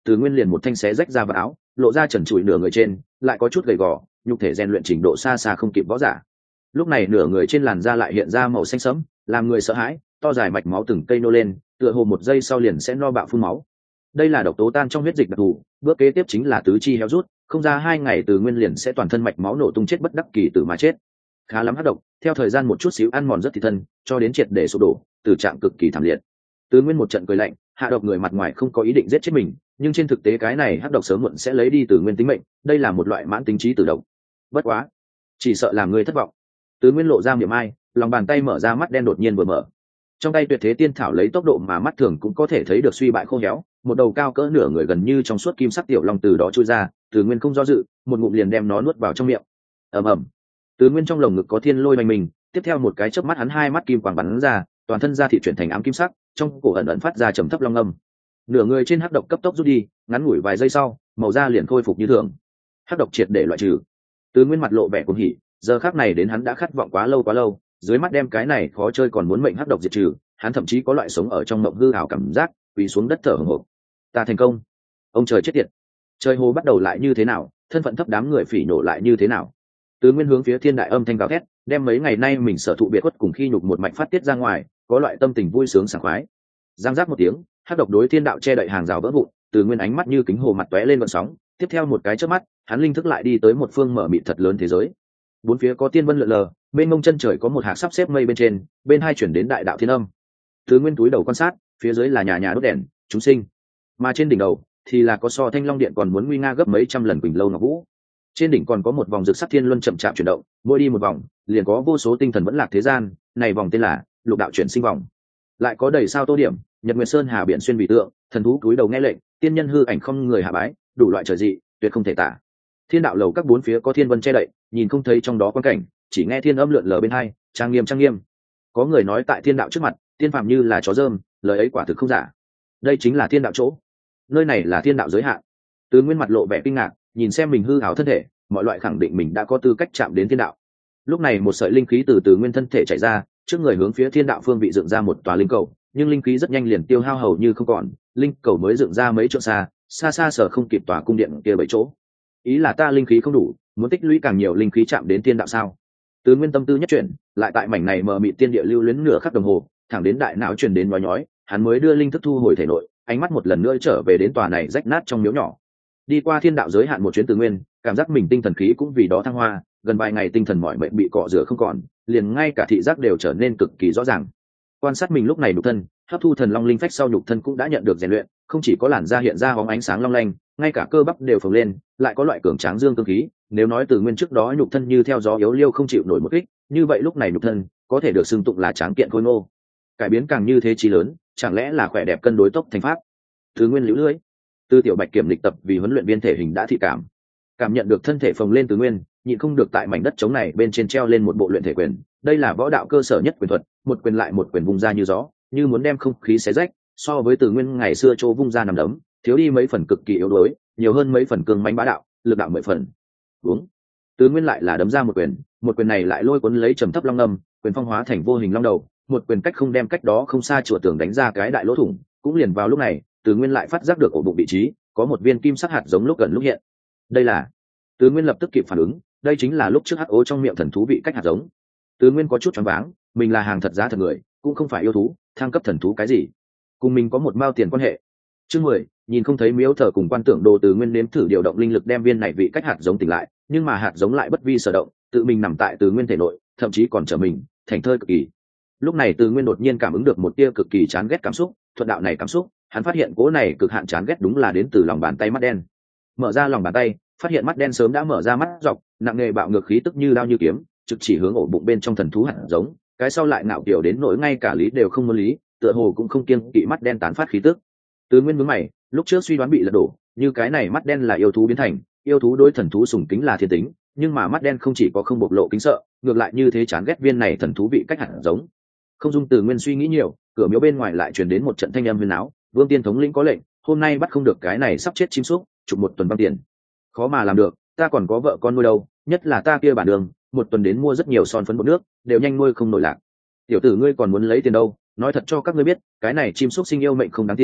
Từ Nguyên liền một thanh xé rách ra vào áo, lộ ra trần trụi nửa người trên, lại có chút gầy gò, nhục thể rèn luyện trình độ xa xa không kịp võ giả. Lúc này nửa người trên làn da lại hiện ra màu xanh sẫm, làm người sợ hãi, to dài mạch máu từng cây nô lên, tựa hồ một giây sau liền sẽ no bạo phun máu. Đây là độc tố tan trong huyết dịch đặc thù, bước kế tiếp chính là tứ chi héo rút, không ra 2 ngày Từ Nguyên liền sẽ toàn thân mạch máu nổ tung chết bất đắc kỳ tử mà chết. Khá lắm hắc độc, theo thời gian một chút xíu ăn mòn rất thịt thân, cho đến triệt để sụp đổ, tử trạng cực kỳ thảm liệt. Từ Nguyên một trận cười lạnh, hạ độc người mặt ngoài không có ý định giết chết mình, nhưng trên thực tế cái này hắc độc sớm muộn sẽ lấy đi Từ Nguyên tính mệnh, đây là một loại mãn tính trí tử độc. Bất quá, chỉ sợ làm người thất vọng. Từ Nguyên lộ ra miệng ai, lòng bàn tay mở ra, mắt đen đột nhiên vừa mở. Trong tay tuyệt thế tiên thảo lấy tốc độ mà mắt thường cũng có thể thấy được suy bại khô héo, một đầu cao cỡ nửa người gần như trong suốt kim sắc tiểu long từ đó chui ra, Từ Nguyên không do dự, một ngụm liền đem nó nuốt vào trong miệng. Ầm ầm. Từ Nguyên trong lồng ngực có thiên lôi hoành mình, tiếp theo một cái chớp mắt hắn 2 mắt kim quang bắn ra, toàn thân da thịt chuyển thành ám kim sắc, trong cổ ẩn ẩn phát ra trầm thấp long âm. Nửa người trên hắc độc cấp tốc rút đi, ngắn ngủi vài giây sau, màu da liền khôi phục như thường. Hắc độc triệt để loại trừ. Từ Nguyên mặt lộ vẻ cuồng hỉ, giờ khắc này đến hắn đã khát vọng quá lâu, dưới mắt đem cái này khó chơi còn muốn mệnh hắc độc diệt trừ, hắn thậm chí có loại sống ở trong mộng hư ảo cảm giác, quỳ xuống đất thở hổn hộc. Ta thành công. Ông trời chết tiệt. Trời hồ bắt đầu lại như thế nào, thân phận thấp đám người phỉ nổ lại như thế nào? Từ Nguyên hướng phía thiên đại âm thanh gào thét, đem mấy ngày nay mình sở thụ biệt khuất cùng khi nhục một mạch phát tiết ra ngoài, có loại tâm tình vui sướng sảng khoái. Giang giác một tiếng, hắc độc đối thiên đạo che đậy hàng rào vỡ vụn, Từ Nguyên ánh mắt như kính hồ mặt tóe lên gợn sóng, tiếp theo một cái chớp mắt, hắn linh thức lại đi tới một phương mở mịt thật lớn thế giới. Bốn phía có tiên vân lượn lờ, bên mông chân trời có một hạt sắp xếp mây bên trên, bên hai chuyển đến đại đạo thiên âm. Từ Nguyên túi đầu quan sát, phía dưới là nhà nhà đốt đèn, chúng sinh, mà trên đỉnh đầu thì là có so Thanh Long Điện còn muốn nguy nga gấp mấy trăm lần Quỳnh Lâu Ngọc Vũ. Trên đỉnh còn có một vòng rực sắc thiên luân chậm chạp chuyển động, mỗi đi một vòng, liền có vô số tinh thần vẫn lạc thế gian, này vòng tên là Lục Đạo Chuyển Sinh vòng. Lại có đầy sao tô điểm, Nhật Nguyệt Sơn Hà biển xuyên vị tượng, thần thú cúi đầu nghe lệnh, tiên nhân hư ảnh không người hạ bái, đủ loại trời dị, tuyệt không thể tả. Thiên đạo lầu các bốn phía có thiên vân che đậy, nhìn không thấy trong đó quan cảnh, chỉ nghe thiên âm lượn lờ bên hai, trang nghiêm. Có người nói tại thiên đạo trước mặt, tiên phàm như là chó dơm, lời ấy quả thực không giả. Đây chính là thiên đạo chỗ, nơi này là thiên đạo giới hạn. Từ Nguyên mặt lộ vẻ kinh ngạc, nhìn xem mình hư ảo thân thể, mọi loại khẳng định mình đã có tư cách chạm đến thiên đạo. Lúc này một sợi linh khí từ Nguyên thân thể chảy ra, trước người hướng phía thiên đạo phương vị dựng ra một tòa linh cầu, nhưng linh khí rất nhanh liền tiêu hao hầu như không còn, linh cầu mới dựng ra mấy trượng xa sở không kịp tòa cung điện kia 7 chỗ. Ý là ta linh khí không đủ, muốn tích lũy càng nhiều linh khí chạm đến thiên đạo sao? Từ Nguyên tâm tư nhất chuyển, lại tại mảnh này mờ mịt tiên địa lưu luyến nửa khắc đồng hồ, thẳng đến đại não truyền đến nhói, hắn mới đưa linh thức thu hồi thể nội, ánh mắt một lần nữa trở về đến tòa này rách nát trong miếu nhỏ. Đi qua thiên đạo giới hạn một chuyến Từ Nguyên, cảm giác mình tinh thần khí cũng vì đó thăng hoa, gần vài ngày tinh thần mỏi mệt bị cọ rửa không còn, liền ngay cả thị giác đều trở nên cực kỳ rõ ràng. Quan sát mình lúc này nhục thân, hấp thu thần long linh phách sau nhục thân cũng đã nhận được rèn luyện, không chỉ có làn da hiện ra hóng ánh sáng long lanh, ngay cả cơ bắp đều phồng lên, lại có loại cường tráng dương cương khí. Nếu nói Từ Nguyên trước đó nhục thân như theo gió yếu liêu không chịu nổi một kích, như vậy lúc này nhục thân có thể được xưng tụng là tráng kiện khôi ngô. Cải biến càng như thế chí lớn, chẳng lẽ là khỏe đẹp cân đối tốc thành pháp? Từ Nguyên liễu lưỡi. Tư Tiểu Bạch kiểm lịch tập vì huấn luyện viên thể hình đã thị cảm nhận được thân thể phồng lên Từ Nguyên, nhịn không được tại mảnh đất trống này bên trên treo lên một bộ luyện thể quyền. Đây là võ đạo cơ sở nhất quyền thuật, một quyền lại một quyền vung ra như gió, như muốn đem không khí xé rách. So với Từ Nguyên ngày xưa chỗ vung ra nằm đấm, thiếu đi mấy phần cực kỳ yếu đuối, nhiều hơn mấy phần cương mãnh bá đạo, lực đạo 10 phần. Uống. Từ Nguyên lại là đấm ra một quyền này lại lôi cuốn lấy trầm thấp long âm, quyền phong hóa thành vô hình long đầu, một quyền cách không đem cách đó không xa chùa tường đánh ra cái đại lỗ thủng. Cũng liền vào lúc này, Từ Nguyên lại phát giác được ổ bụng vị trí có một viên kim sắc hạt giống lúc gần lúc hiện. Đây là. Từ Nguyên lập tức kịp phản ứng, đây chính là lúc trước hắc ố trong miệng thần thú vị cách hạt giống. Từ Nguyên có chút choáng váng, mình là hàng thật giá thật người, cũng không phải yêu thú, thăng cấp thần thú cái gì, cùng mình có một mao tiền quan hệ. Chương 10, nhìn không thấy miếu thờ cùng quan tưởng đồ. Từ Nguyên nếm thử điều động linh lực đem viên này vị cách hạt giống tỉnh lại, nhưng mà hạt giống lại bất vi sở động, tự mình nằm tại Từ Nguyên thể nội, thậm chí còn trở mình thành thơi cực kỳ. Lúc này Từ Nguyên đột nhiên cảm ứng được một tia cực kỳ chán ghét cảm xúc, thuận đạo này cảm xúc, hắn phát hiện cố này cực hạn chán ghét đúng là đến từ lòng bàn tay mắt đen. Mở ra lòng bàn tay, phát hiện mắt đen sớm đã mở ra mắt dọc, nặng nề bạo ngược khí tức như đao như kiếm, trực chỉ hướng ổ bụng bên trong thần thú hạt giống, cái sau lại ngạo kiểu đến nỗi ngay cả lý đều không muốn lý, tựa hồ cũng không kiêng kỵ mắt đen tán phát khí tức. Từ Nguyên nhướng mày, lúc trước suy đoán bị lật đổ, như cái này mắt đen là yêu thú biến thành, yêu thú đối thần thú sùng kính là thiên tính, nhưng mà mắt đen không chỉ có không bộc lộ kính sợ, ngược lại như thế chán ghét viên này thần thú vị cách hạt giống. Không dung Từ Nguyên suy nghĩ nhiều, cửa miếu bên ngoài lại truyền đến một trận thanh âm huyền áo, Vương Tiên thống lĩnh có lệnh, hôm nay bắt không được cái này sắp chết chim súc, chụp 1 tuần băng tiền. Khó mà làm được, ta còn có vợ con nuôi đâu, nhất là ta kia bản đường, 1 tuần đến mua rất nhiều son phấn bột nước, đều nhanh nuôi không nổi lạc. Tiểu tử ngươi còn muốn lấy tiền đâu, nói thật cho các ngươi biết, cái này chim súc sinh yêu mệnh không đáng tiền,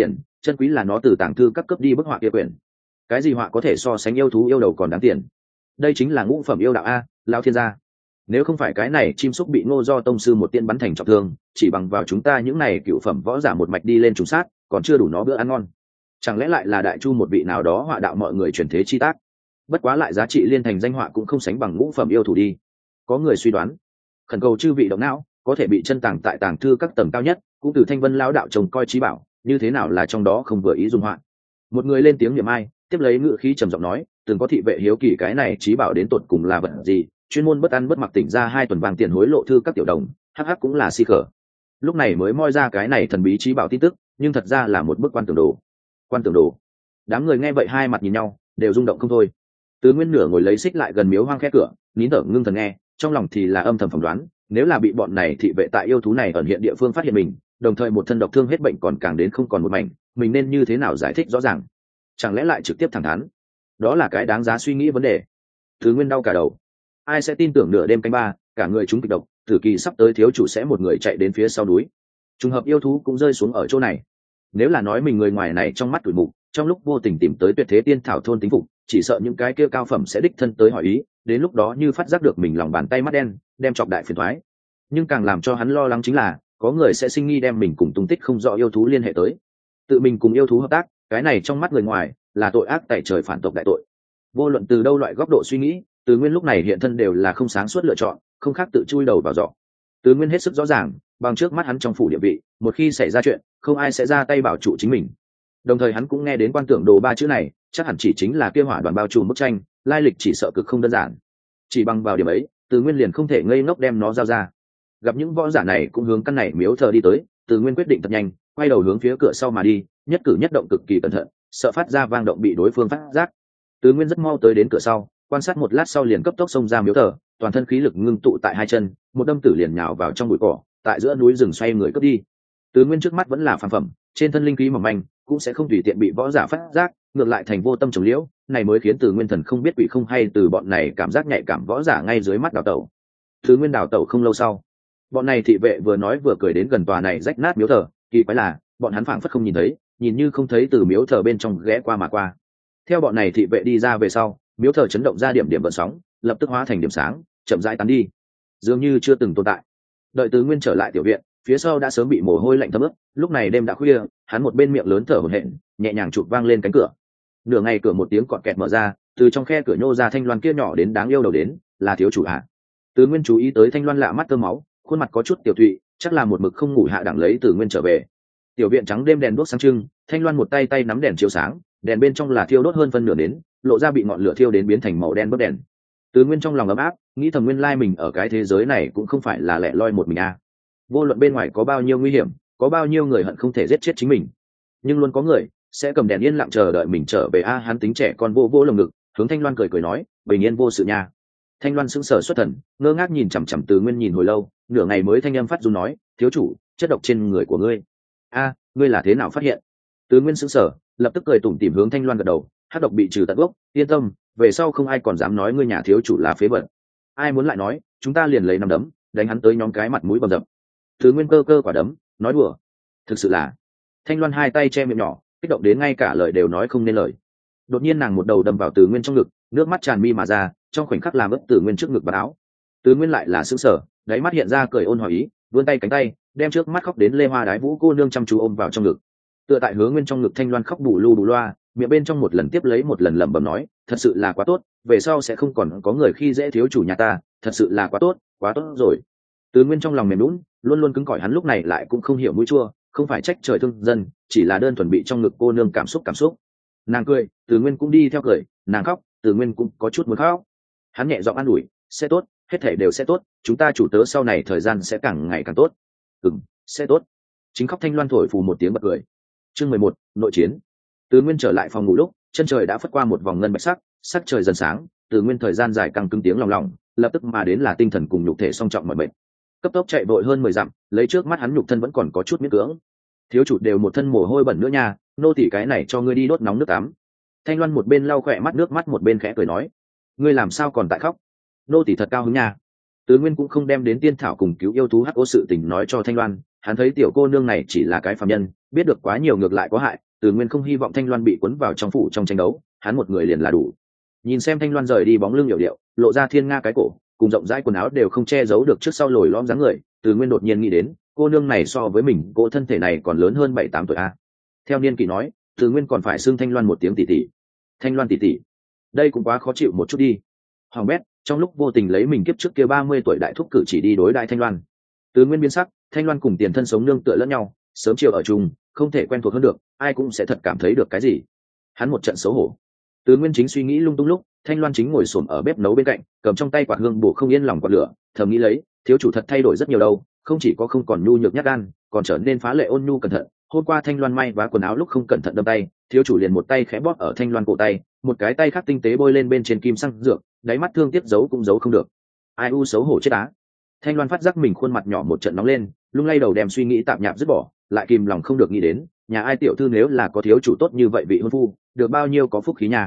chân quý là nó từ tàng thư các cấp đi bức họa kia quyển. Cái gì họa có thể so sánh yêu thú yêu đầu còn đáng tiền. Đây chính là ngũ phẩm yêu đạo a, lao thiên gia. Nếu không phải cái này chim súc bị Ngô Do tông sư một tiên bắn thành trọng thương, chỉ bằng vào chúng ta những này cựu phẩm võ giả một mạch đi lên trùng sát, còn chưa đủ nó bữa ăn ngon. Chẳng lẽ lại là đại chu một vị nào đó họa đạo mọi người truyền thế chi tác? Bất quá lại giá trị liên thành danh họa cũng không sánh bằng ngũ phẩm yêu thủ đi. Có người suy đoán, khẩn cầu chư vị động não, có thể bị chân tàng tại tàng thư các tầng cao nhất, cũng từ Thanh Vân lão đạo trông coi trí bảo, như thế nào là trong đó không vừa ý dùng họa. Một người lên tiếng niệm ai, tiếp lấy ngữ khí trầm giọng nói, từng có thị vệ hiếu kỳ cái này trí bảo đến tột cùng là vật gì, chuyên môn bất ăn bất mặc tỉnh ra 2 tuần vàng tiền hối lộ thư các tiểu đồng, hắc cũng là si khở. Lúc này mới moi ra cái này thần bí trí bảo tin tức, nhưng thật ra là một bức quan tưởng đồ. Quan tưởng đồ. Đám người nghe vậy hai mặt nhìn nhau, đều rung động không thôi. Từ Nguyên nửa ngồi lấy xích lại gần miếu hoang khe cửa, nín thở ngưng thần nghe, trong lòng thì là âm thầm phỏng đoán, nếu là bị bọn này thị vệ tại yêu thú này ẩn hiện địa phương phát hiện mình, đồng thời một thân độc thương hết bệnh còn càng đến không còn một mảnh, mình nên như thế nào giải thích rõ ràng? Chẳng lẽ lại trực tiếp thẳng thắn? Đó là cái đáng giá suy nghĩ vấn đề. Từ Nguyên đau cả đầu. Ai sẽ tin tưởng nửa đêm canh ba, cả người chúng kịch độc, tử kỳ sắp tới thiếu chủ sẽ một người chạy đến phía sau núi. Trùng hợp yêu thú cũng rơi xuống ở chỗ này. Nếu là nói mình người ngoài này trong mắt tuổi mục, trong lúc vô tình tìm tới tuyệt thế tiên thảo thôn tính phục, chỉ sợ những cái kia cao phẩm sẽ đích thân tới hỏi ý, đến lúc đó như phát giác được mình lòng bàn tay mắt đen, đem chọc đại phiền toái. Nhưng càng làm cho hắn lo lắng chính là, có người sẽ sinh nghi đem mình cùng tung tích không rõ yêu thú liên hệ tới. Tự mình cùng yêu thú hợp tác, cái này trong mắt người ngoài là tội ác tày trời phản tộc đại tội. Vô luận từ đâu loại góc độ suy nghĩ, Từ Nguyên lúc này hiện thân đều là không sáng suốt lựa chọn, không khác tự chui đầu vào giỏ. Từ Nguyên hết sức rõ ràng, bằng trước mắt hắn trong phủ địa vị, một khi xảy ra chuyện, không ai sẽ ra tay bảo trụ chính mình. Đồng thời hắn cũng nghe đến quan tưởng đồ 3 chữ này, chắc hẳn chỉ chính là kia hỏa đoàn bao trùm bức tranh, lai lịch chỉ sợ cực không đơn giản. Chỉ bằng vào điểm ấy, Từ Nguyên liền không thể ngây ngốc đem nó giao ra. Gặp những võ giả này cũng hướng căn này miếu thờ đi tới, Từ Nguyên quyết định thật nhanh, quay đầu hướng phía cửa sau mà đi, nhất cử nhất động cực kỳ cẩn thận, sợ phát ra vang động bị đối phương phát giác. Từ Nguyên rất mau tới đến cửa sau, quan sát một lát sau liền cấp tốc xông ra miếu thờ, toàn thân khí lực ngưng tụ tại 2 chân, một đâm tử liền nhào vào trong bụi cỏ, tại giữa núi rừng xoay người cướp đi. Từ Nguyên trước mắt vẫn là phàm phẩm, trên thân linh khí mỏng manh, cũng sẽ không tùy tiện bị võ giả phát giác, ngược lại thành vô tâm trồng liễu, này mới khiến Từ Nguyên thần không biết quỷ không hay từ bọn này cảm giác nhạy cảm võ giả ngay dưới mắt đào tẩu. Từ Nguyên đào tẩu không lâu sau, bọn này thị vệ vừa nói vừa cười đến gần tòa này rách nát miếu thờ, kỳ quái là, bọn hắn phảng phất không nhìn thấy, nhìn như không thấy từ miếu thờ bên trong ghé qua mà qua. Theo bọn này thị vệ đi ra về sau, miếu thờ chấn động ra điểm điểm vận sóng, lập tức hóa thành điểm sáng, chậm rãi tán đi, dường như chưa từng tồn tại. Đợi Từ Nguyên trở lại tiểu viện, phía sau đã sớm bị mồ hôi lạnh thấm ướt, lúc này đêm đã khuya, hắn một bên miệng lớn thở hổn hển, nhẹ nhàng chụp vang lên cánh cửa. Nửa ngày cửa một tiếng cọt kẹt mở ra, từ trong khe cửa nhô ra Thanh Loan kia nhỏ đến đáng yêu đầu đến, là thiếu chủ ạ. Từ Nguyên chú ý tới Thanh Loan lạ mắt tơ máu, khuôn mặt có chút tiểu thụy, chắc là một mực không ngủ hạ đẳng lấy Từ Nguyên trở về. Tiểu viện trắng đêm đèn đuốc sáng trưng, Thanh Loan một tay tay nắm đèn chiếu sáng, đèn bên trong là thiêu đốt hơn phân nửa đến, lộ ra bị ngọn lửa thiêu đến biến thành màu đen bớt đèn. Từ Nguyên trong lòng ấm áp, nghĩ thầm nguyên lai mình ở cái thế giới này cũng không phải là lẻ loi một mình a. Vô luận bên ngoài có bao nhiêu nguy hiểm, có bao nhiêu người hận không thể giết chết chính mình, nhưng luôn có người sẽ cầm đèn yên lặng chờ đợi mình trở về a. Hắn tính trẻ con vô vô lồng ngực, hướng Thanh Loan cười cười nói, bình yên vô sự nha. Thanh Loan sững sờ xuất thần, ngơ ngác nhìn chằm chằm Từ Nguyên nhìn hồi lâu, nửa ngày mới thanh âm phát run nói, thiếu chủ, chất độc trên người của ngươi. A, ngươi là thế nào phát hiện? Từ Nguyên sững sờ, lập tức cười tủm tỉm hướng Thanh Loan gật đầu, hắc độc bị trừ tận gốc, yên tâm, về sau không ai còn dám nói ngươi nhà thiếu chủ là phế vật. Ai muốn lại nói, chúng ta liền lấy nắm đấm đánh hắn tới nhóm cái mặt mũi bầm dập. Từ Nguyên cơ cơ quả đấm, nói đùa. Thực sự là. Thanh Loan hai tay che miệng nhỏ, kích động đến ngay cả lời đều nói không nên lời. Đột nhiên nàng một đầu đâm vào Từ Nguyên trong ngực, nước mắt tràn mi mà ra, trong khoảnh khắc làm ướt Từ Nguyên trước ngực và áo. Từ Nguyên lại là sững sờ, đáy mắt hiện ra cười ôn hòa ý, vươn tay cánh tay, đem trước mắt khóc đến lê hoa đái vũ cô nương chăm chú ôm vào trong ngực. Tựa tại Hứa Nguyên trong ngực Thanh Loan khóc bù lu bù loa, miệng bên trong một lần tiếp lấy một lần lẩm bẩm nói, thật sự là quá tốt, về sau sẽ không còn có người khi dễ thiếu chủ nhà ta, thật sự là quá tốt rồi. Từ Nguyên trong lòng mềm nhũn, luôn luôn cứng cỏi hắn lúc này lại cũng không hiểu mũi chua, không phải trách trời thương dân, chỉ là đơn thuần bị trong ngực cô nương cảm xúc. Nàng cười, Từ Nguyên cũng đi theo cười, nàng khóc, Từ Nguyên cũng có chút muốn khóc. Hắn nhẹ giọng an ủi, sẽ tốt, hết thảy đều sẽ tốt, chúng ta chủ tớ sau này thời gian sẽ càng ngày càng tốt. Sẽ tốt. Chính khóc Thanh Loan thổi phù một tiếng bật cười. Chương 11, nội chiến. Từ Nguyên trở lại phòng ngủ lúc, chân trời đã phất qua một vòng ngân bạch sắc trời dần sáng, Từ Nguyên thời gian dài căng cứng tiếng lòng lòng, lập tức mà đến là tinh thần cùng nhục thể song trọng mọi mệt. Cấp tốc chạy vội hơn 10 dặm, lấy trước mắt hắn nhục thân vẫn còn có chút miễn cưỡng. Thiếu chủ đều một thân mồ hôi bẩn nữa nha, nô tỳ cái này cho ngươi đi đốt nóng nước tắm. Thanh Loan một bên lau khỏe mắt nước mắt một bên khẽ cười nói, ngươi làm sao còn tại khóc? Nô tỳ thật cao hứng nha. Từ Nguyên cũng không đem đến tiên thảo cùng cứu yêu thú hắc ô sự tình nói cho Thanh Loan, hắn thấy tiểu cô nương này chỉ là cái phàm nhân, biết được quá nhiều ngược lại có hại, Từ Nguyên không hy vọng Thanh Loan bị cuốn vào trong phủ trong tranh đấu, hắn một người liền là đủ. Nhìn xem Thanh Loan rời đi bóng lưng hiểu điệu, lộ ra thiên nga cái cổ, cùng rộng rãi quần áo đều không che giấu được trước sau lồi lõm dáng người, Từ Nguyên đột nhiên nghĩ đến, cô nương này so với mình, cô thân thể này còn lớn hơn 7-8 tuổi a. Theo niên kỷ nói, Từ Nguyên còn phải xưng Thanh Loan một tiếng tỷ tỷ. Thanh Loan tỷ tỷ, đây cũng quá khó chịu một chút đi. Hoàng bét, trong lúc vô tình lấy mình kiếp trước kia 30 tuổi đại thúc cử chỉ đi đối đại Thanh Loan. Từ Nguyên biến sắc, Thanh Loan cùng tiền thân sống nương tựa lẫn nhau, sớm chiều ở chung, không thể quen thuộc hơn được, ai cũng sẽ thật cảm thấy được cái gì. Hắn một trận xấu hổ. Từ Nguyên chính suy nghĩ lung tung lúc, Thanh Loan chính ngồi xổm ở bếp nấu bên cạnh, cầm trong tay quạt hương bổ không yên lòng quạt lửa, thầm nghĩ lấy, thiếu chủ thật thay đổi rất nhiều đâu, không chỉ có không còn nhu nhược nhát gan, còn trở nên phá lệ ôn nhu cẩn thận. Hôm qua Thanh Loan may vá quần áo lúc không cẩn thận đâm tay, thiếu chủ liền một tay khẽ bóp ở Thanh Loan cổ tay, một cái tay khác tinh tế bôi lên bên trên kim xăng dược, đáy mắt thương tiếc giấu cũng giấu không được. Ai u xấu hổ chết á. Thanh Loan phát giác mình khuôn mặt nhỏ một trận nóng lên, lung lay đầu đem suy nghĩ tạp nhạp dứt bỏ, lại kìm lòng không được nghĩ đến, nhà ai tiểu thư nếu là có thiếu chủ tốt như vậy vị hôn phu, được bao nhiêu có phúc khí nhà.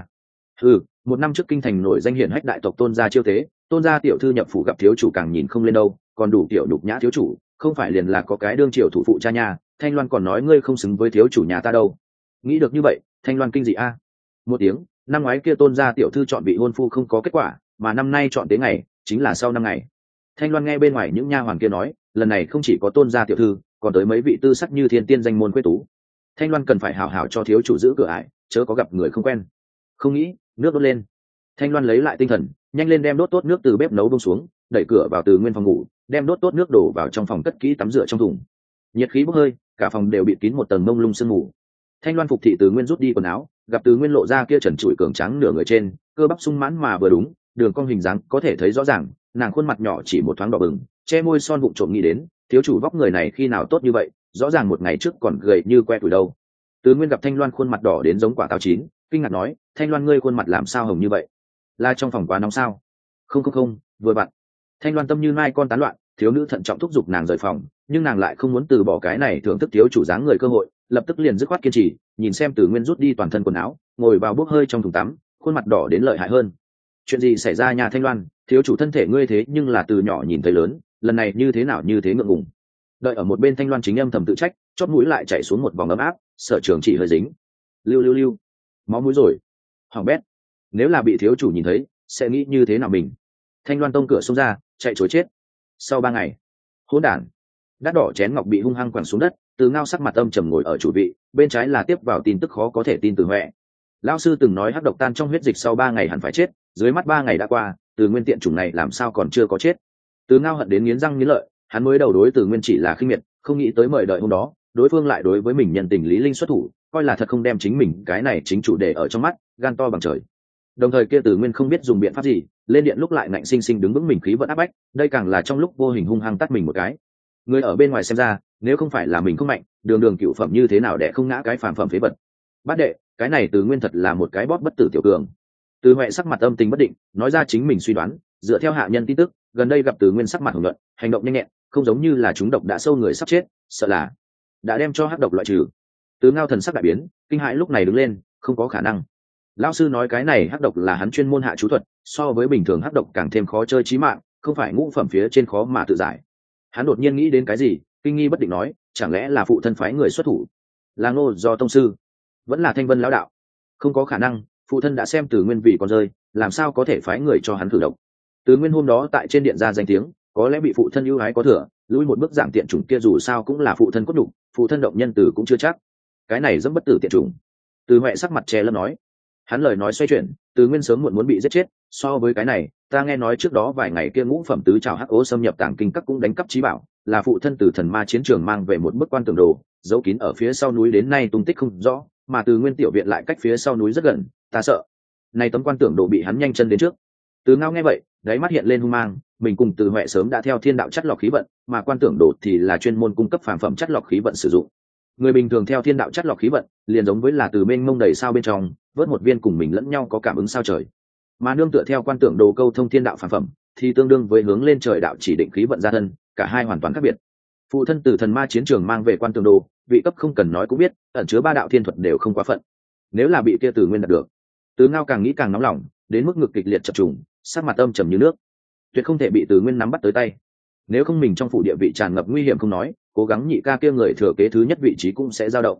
Một năm trước kinh thành nổi danh hiển hách đại tộc Tôn gia chiêu tế, Tôn gia tiểu thư nhập phủ gặp thiếu chủ càng nhìn không lên đâu, còn đủ tiểu nhục nhã thiếu chủ, không phải liền là có cái đương triều thủ phụ cha nhà, Thanh Loan còn nói ngươi không xứng với thiếu chủ nhà ta đâu. Nghĩ được như vậy, Thanh Loan kinh dị a. Một tiếng, năm ngoái kia Tôn gia tiểu thư chọn vị hôn phu không có kết quả, mà năm nay chọn tới ngày, chính là sau 5 ngày. Thanh Loan nghe bên ngoài những nha hoàn kia nói, lần này không chỉ có Tôn gia tiểu thư, còn tới mấy vị tư sắc như thiên tiên danh môn quê tú. Thanh Loan cần phải hảo hảo cho thiếu chủ giữ cửa ải, chớ có gặp người không quen. Không nghĩ, nước đốt lên. Thanh Loan lấy lại tinh thần, nhanh lên đem đốt tốt nước từ bếp nấu bông xuống, đẩy cửa vào Từ Nguyên phòng ngủ, đem đốt tốt nước đổ vào trong phòng cất kỹ tắm rửa trong thùng. Nhiệt khí bốc hơi, cả phòng đều bị kín một tầng mông lung sương mù. Thanh Loan phục thị Từ Nguyên rút đi quần áo, gặp Từ Nguyên lộ ra kia trần trụi cường tráng nửa người trên, cơ bắp sung mãn mà vừa đúng, đường cong hình dáng có thể thấy rõ ràng, nàng khuôn mặt nhỏ chỉ một thoáng đỏ bừng, che môi son vụng trộm nghĩ đến, thiếu chủ vóc người này khi nào tốt như vậy, rõ ràng một ngày trước còn gầy như que tuổi đâu. Từ Nguyên gặp Thanh Loan khuôn mặt đỏ đến giống quả táo chín, kinh ngạc nói, Thanh Loan ngươi khuôn mặt làm sao hồng như vậy, là trong phòng quá nóng sao? Không, vừa vặn. Thanh Loan tâm như mai con tán loạn, thiếu nữ thận trọng thúc giục nàng rời phòng, nhưng nàng lại không muốn từ bỏ cái này thưởng thức thiếu chủ dáng người cơ hội, lập tức liền dứt khoát kiên trì, nhìn xem Từ Nguyên rút đi toàn thân quần áo, ngồi vào bốc hơi trong thùng tắm, khuôn mặt đỏ đến lợi hại hơn. Chuyện gì xảy ra nhà Thanh Loan, thiếu chủ thân thể ngươi thế nhưng là từ nhỏ nhìn thấy lớn, lần này như thế nào như thế ngượng ngùng. Đợi ở một bên Thanh Loan chính âm thầm tự trách, chót mũi lại chảy xuống một vòng ấm áp, Sở Trường chỉ hơi dính. Lưu, máu mũi rồi. Hoàng bét, nếu là bị thiếu chủ nhìn thấy, sẽ nghĩ như thế nào mình. Thanh Loan tông cửa xông ra, chạy trối chết. Sau 3 ngày, hỗn đản. Đắt đỏ chén ngọc bị hung hăng quẳng xuống đất, Từ Ngao sắc mặt âm trầm ngồi ở chủ vị, bên trái là tiếp vào tin tức khó có thể tin từ Huệ. Lão sư từng nói hắc độc tan trong huyết dịch sau 3 ngày hẳn phải chết, dưới mắt 3 ngày đã qua, Từ Nguyên tiện chủng này làm sao còn chưa có chết. Từ Ngao hận đến nghiến răng nghiến lợi, hắn mới đầu đối Từ Nguyên chỉ là khinh miệt, không nghĩ tới mời đợi hôm đó, đối phương lại đối với mình nhân tình lý linh xuất thủ, coi là thật không đem chính mình cái này chính chủ để ở trong mắt, gan to bằng trời. Đồng thời kia Từ Nguyên không biết dùng biện pháp gì, lên điện lúc lại ngạnh sinh sinh đứng vững mình khí vận áp bách, đây càng là trong lúc vô hình hung hăng tát mình một cái. Người ở bên ngoài xem ra, nếu không phải là mình không mạnh, đường cựu phẩm như thế nào để không ngã cái phàm phẩm phế vật. Bát đệ, cái này Từ Nguyên thật là một cái bóp bất tử tiểu cường. Từ Huệ sắc mặt âm tình bất định, nói ra chính mình suy đoán, dựa theo hạ nhân tin tức, gần đây gặp Từ Nguyên sắc mặt hồng nhuận, hành động nhanh nhẹn, không giống như là chúng độc đã sâu người sắp chết, sợ là đã đem cho hắc độc loại trừ. Từ Ngao thần sắc đại biến, kinh hãi lúc này đứng lên, không có khả năng. Lão sư nói cái này hắc độc là hắn chuyên môn hạ chú thuật, so với bình thường hắc độc càng thêm khó chơi chí mạng, không phải ngũ phẩm phía trên khó mà tự giải. Hắn đột nhiên nghĩ đến cái gì, kinh nghi bất định nói, chẳng lẽ là phụ thân phái người xuất thủ, là Ngô do tông sư, vẫn là Thanh Vân lão đạo? Không có khả năng, phụ thân đã xem Từ Nguyên vì con rơi, làm sao có thể phái người cho hắn thử độc. Từ Nguyên hôm đó tại trên điện ra danh tiếng, có lẽ bị phụ thân ưu ái có thừa, lùi một bước dạng tiện chủng kia dù sao cũng là phụ thân cốt đủ, phụ thân động nhân từ cũng chưa chắc. Cái này dẫm bất tử tiện chủng. Từ Huệ sắc mặt che lấp nói. Hắn lời nói xoay chuyển, Từ Nguyên sớm muộn muốn bị giết chết, so với cái này, ta nghe nói trước đó vài ngày kia ngũ phẩm tứ trảo hắc ố xâm nhập Tàng Kinh Các cũng đánh cắp chí bảo, là phụ thân từ thần ma chiến trường mang về một bức quan tường đồ, giấu kín ở phía sau núi đến nay tung tích không rõ, mà Từ Nguyên tiểu viện lại cách phía sau núi rất gần, ta sợ này tấm quan tưởng đồ bị hắn nhanh chân đến trước. Từ Ngao nghe vậy, đáy mắt hiện lên hung mang, mình cùng Từ Huệ sớm đã theo thiên đạo chất lọc khí vận, mà quan tưởng đồ thì là chuyên môn cung cấp phàm phẩm chất lọc khí vận sử dụng. Người bình thường theo thiên đạo chất lọc khí vận, liền giống với là từ bên mông đầy sao bên trong, vớt một viên cùng mình lẫn nhau có cảm ứng sao trời. Mà nương tựa theo quan tưởng đồ câu thông thiên đạo phàm phẩm, thì tương đương với hướng lên trời đạo chỉ định khí vận gia thân, cả hai hoàn toàn khác biệt. Phụ thân từ thần ma chiến trường mang về quan tưởng đồ, vị cấp không cần nói cũng biết, ẩn chứa 3 đạo thiên thuật đều không quá phận. Nếu là bị kia Từ Nguyên đạt được, Từ Ngao càng nghĩ càng nóng lòng, đến mức ngực kịch liệt chập trùng, sắc mặt âm trầm như nước, tuyệt không thể bị Từ Nguyên nắm bắt tới tay. Nếu không mình trong phủ địa vị tràn ngập nguy hiểm không nói, cố gắng nhị ca kia người thừa kế thứ nhất vị trí cũng sẽ dao động.